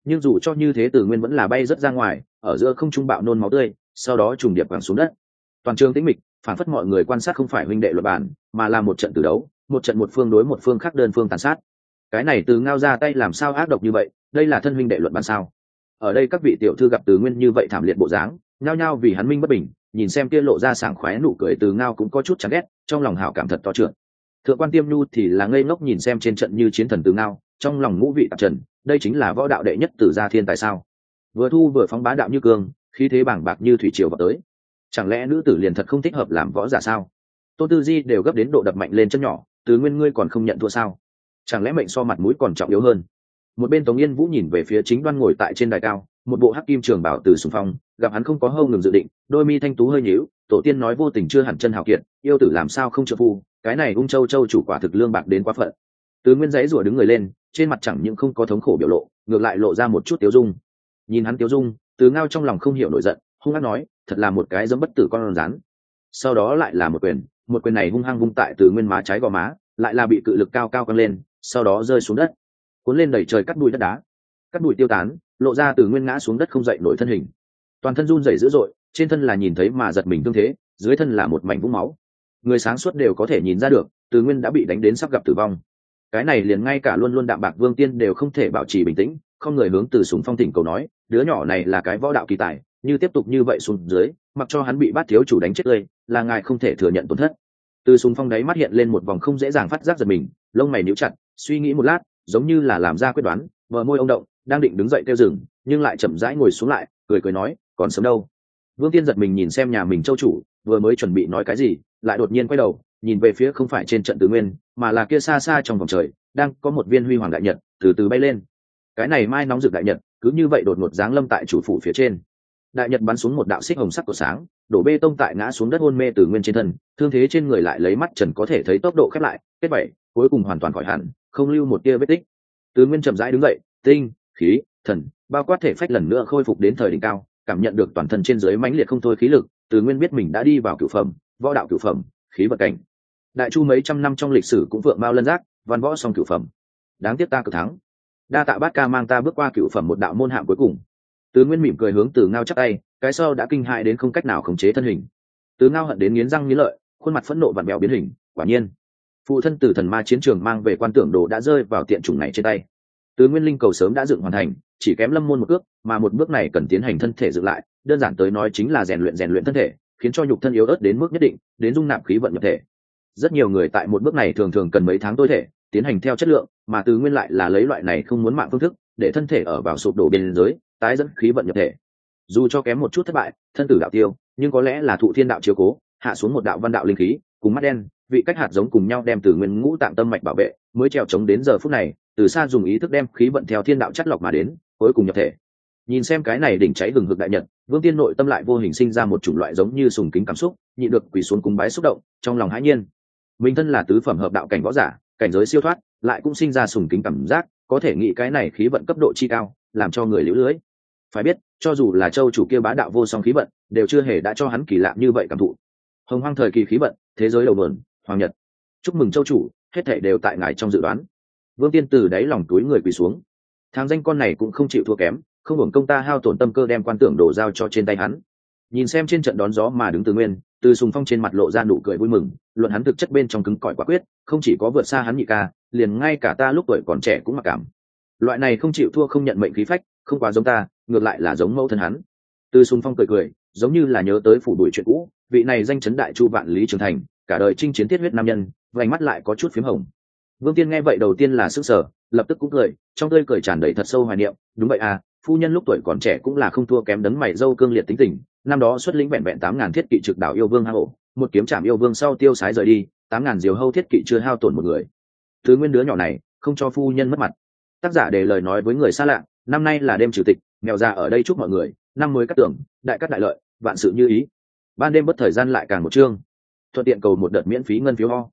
nhưng dù cho như thế Từ Nguyên vẫn là bay rất ra ngoài, ở giữa không trung bạo nôn máu tươi, sau đó trùng điệp quẳng xuống đất. Toàn trường tĩnh mịch, phản phất mọi người quan sát không phải huynh đệ luật bản, mà là một trận tử đấu, một trận một phương đối một phương khác đơn phương tàn sát. Cái này Từ Ngao ra tay làm sao ác độc như vậy, đây là thân huynh đệ luận bản sao? Ở đây các vị tiểu thư gặp Từ Nguyên như vậy thảm liệt bộ dáng, nhao nhao vì hắn minh bất bình, nhìn xem kia lộ ra sảng khoái nụ cười Từ Ngao cũng có chút chán ghét, trong lòng hảo cảm thật to trưởng. Thượng quan Tiêm Nhu thì là ngây ngốc nhìn xem trên trận như chiến thần Từ Ngao, trong lòng ngũ vị tạp trần, đây chính là võ đạo đệ nhất Từ gia thiên tài sao? Vừa thu vừa phóng bá đạo như cương, khí thế bàng bạc như thủy triều vào tới. Chẳng lẽ nữ tử liền thật không thích hợp làm võ giả sao? Tôn Tư Di đều gấp đến độ đập mạnh lên chân nhỏ, Từ Nguyên ngươi còn không nhận thua sao? Chẳng lẽ mệnh so mặt mũi còn trọng yếu hơn? Một bên Tống Yên Vũ nhìn về phía chính Đoan ngồi tại trên đài cao, một bộ hắc kim trường bảo Từ Sùng Phong, gặp hắn không có hâu ngừng dự định, đôi mi thanh tú hơi nhíu, tổ tiên nói vô tình chưa hẳn chân hào kiệt, yêu tử làm sao không trợ phu, cái này Ung Châu Châu chủ quả thực lương bạc đến quá phận. Từ Nguyên giãy rủa đứng người lên, trên mặt chẳng những không có thống khổ biểu lộ, ngược lại lộ ra một chút tiếu dung. Nhìn hắn tiếu dung, Từ Ngao trong lòng không hiểu nổi giận, hung hăng nói, thật là một cái dẫm bất tử con rắn. Sau đó lại là một quyền này hung hăng vung tại Từ Nguyên má trái gò má, lại là bị cự lực cao cao căng lên, sau đó rơi xuống đất, cuốn lên đẩy trời cắt bụi đất đá, cắt bụi tiêu tán, lộ ra Từ Nguyên ngã xuống đất không dậy nổi thân hình, toàn thân run rẩy dữ dội, trên thân là nhìn thấy mà giật mình tương thế, dưới thân là một mảnh vũng máu. Người sáng suốt đều có thể nhìn ra được, Từ Nguyên đã bị đánh đến sắp gặp tử vong. Cái này liền ngay cả luôn luôn đạm bạc Vương Tiên đều không thể bảo trì bình tĩnh, không người hướng Từ Sùng Phong thỉnh cầu nói, đứa nhỏ này là cái võ đạo kỳ tài, như tiếp tục như vậy xuống dưới, mặc cho hắn bị Bát thiếu chủ đánh chết tươi, là ngài không thể thừa nhận tổn thất. Từ Sùng Phong đáy mắt hiện lên một vòng không dễ dàng phát giác giật mình, lông mày níu chặt, suy nghĩ một lát, giống như là làm ra quyết đoán, bờ môi ông động, đang định đứng dậy kêu dừng, nhưng lại chậm rãi ngồi xuống lại, cười nói, còn sớm đâu. Vương Tiên giật mình nhìn xem nhà mình châu chủ, vừa mới chuẩn bị nói cái gì, lại đột nhiên quay đầu, nhìn về phía không phải trên trận Từ Nguyên, mà là kia xa xa trong vòng trời, đang có một viên huy hoàng đại nhật từ từ bay lên. Cái này mai nóng rực đại nhật, cứ như vậy đột ngột giáng lâm tại chủ phủ phía trên. Đại nhật bắn xuống một đạo xích hồng sắc của sáng, đổ bê tông tại ngã xuống đất hôn mê Từ Nguyên trên thân, thương thế trên người lại lấy mắt trần có thể thấy tốc độ khép lại, kết bảy, cuối cùng hoàn toàn khỏi hẳn, không lưu một tia vết tích. Từ Nguyên chậm rãi đứng dậy, tinh, khí, thần, bao quát thể phách lần nữa khôi phục đến thời đỉnh cao, cảm nhận được toàn thân trên dưới mãnh liệt không thôi khí lực, Từ Nguyên biết mình đã đi vào cửu phẩm, võ đạo cửu phẩm, khí vận cảnh. Đại Chu mấy trăm năm trong lịch sử cũng vượng mao lân giác, văn võ song cửu phẩm. Đáng tiếc ta cực thắng. Đa tạ Bát ca mang ta bước qua cửu phẩm một đạo môn hạng cuối cùng. Từ Nguyên mỉm cười hướng Từ Ngao chắp tay, cái sau đã kinh hãi đến không cách nào khống chế thân hình. Từ Ngao hận đến nghiến răng nghiến lợi, khuôn mặt phẫn nộ vặn vẹo biến hình, quả nhiên, phụ thân từ thần ma chiến trường mang về quan tưởng đồ đã rơi vào tiện chủng này trên tay. Từ Nguyên linh cầu sớm đã dựng hoàn thành, chỉ kém lâm môn một bước, mà một bước này cần tiến hành thân thể dựng lại, đơn giản tới nói chính là rèn luyện thân thể, khiến cho nhục thân yếu ớt đến mức nhất định, đến dung nạp khí vận nhập thể. Rất nhiều người tại một bước này thường thường cần mấy tháng tối thể, tiến hành theo chất lượng, mà Từ Nguyên lại là lấy loại này không muốn mạng phương thức, để thân thể ở vào sụp đổ biên giới, tái dẫn khí vận nhập thể. Dù cho kém một chút thất bại, thân tử đạo tiêu, nhưng có lẽ là thụ thiên đạo chiếu cố, hạ xuống một đạo văn đạo linh khí, cùng mắt đen, vị cách hạt giống cùng nhau đem Từ Nguyên ngũ tạng tâm mạch bảo vệ, mới trèo chống đến giờ phút này, từ xa dùng ý thức đem khí vận theo thiên đạo chất lọc mà đến, cuối cùng nhập thể. Nhìn xem cái này đỉnh cháy hừng hực đại nhật, Vương Tiên nội tâm lại vô hình sinh ra một chủng loại giống như sùng kính cảm xúc, nhịn được quỳ xuống cúng bái xúc động, trong lòng hãi nhiên. Mình thân là tứ phẩm hợp đạo cảnh võ giả, cảnh giới siêu thoát, lại cũng sinh ra sùng kính cảm giác, có thể nghĩ cái này khí vận cấp độ chi cao, làm cho người liễu lưới. Phải biết, cho dù là châu chủ kia bá đạo vô song khí vận, đều chưa hề đã cho hắn kỳ lạ như vậy cảm thụ. Hồng hoang thời kỳ khí vận, thế giới đầu nguồn, hoàng nhật. Chúc mừng châu chủ, hết thảy đều tại ngài trong dự đoán. Vương Tiên từ đáy lòng túi người quỳ xuống. Thằng danh con này cũng không chịu thua kém, không hưởng công ta hao tổn tâm cơ đem quan tưởng đổ giao cho trên tay hắn. Nhìn xem trên trận đón gió mà đứng Từ Nguyên, Từ Sùng Phong trên mặt lộ ra nụ cười vui mừng, luận hắn thực chất bên trong cứng cỏi quả quyết, không chỉ có vượt xa hắn nhị ca, liền ngay cả ta lúc tuổi còn trẻ cũng mặc cảm. Loại này không chịu thua không nhận mệnh khí phách, không quá giống ta, ngược lại là giống mẫu thân hắn. Từ Sùng Phong cười, giống như là nhớ tới phủ đuổi chuyện cũ, vị này danh chấn đại chu vạn lý trường thành, cả đời chinh chiến thiết huyết nam nhân, vành mắt lại có chút phím hồng. Vương Tiên nghe vậy đầu tiên là sững sờ, lập tức cũng cười, trong tươi cười tràn đầy thật sâu hoài niệm, đúng vậy à, phu nhân lúc tuổi còn trẻ cũng là không thua kém đấng mày râu cương liệt tính tình, năm đó xuất lĩnh vẹn 8.000 thiết kỵ trực đảo yêu vương hang ổ, một kiếm chạm yêu vương sau tiêu sái rời đi, 8.000 diều hâu thiết kỵ chưa hao tổn một người. Thứ Nguyên đứa nhỏ này, không cho phu nhân mất mặt. Tác giả để lời nói với người xa lạ, năm nay là đêm chủ tịch, mèo già ở đây chúc mọi người, năm mới cát tưởng, đại cát đại lợi, vạn sự như ý. Ban đêm bất thời gian lại càng một chương. Thuận tiện cầu một đợt miễn phí ngân phiếu ho.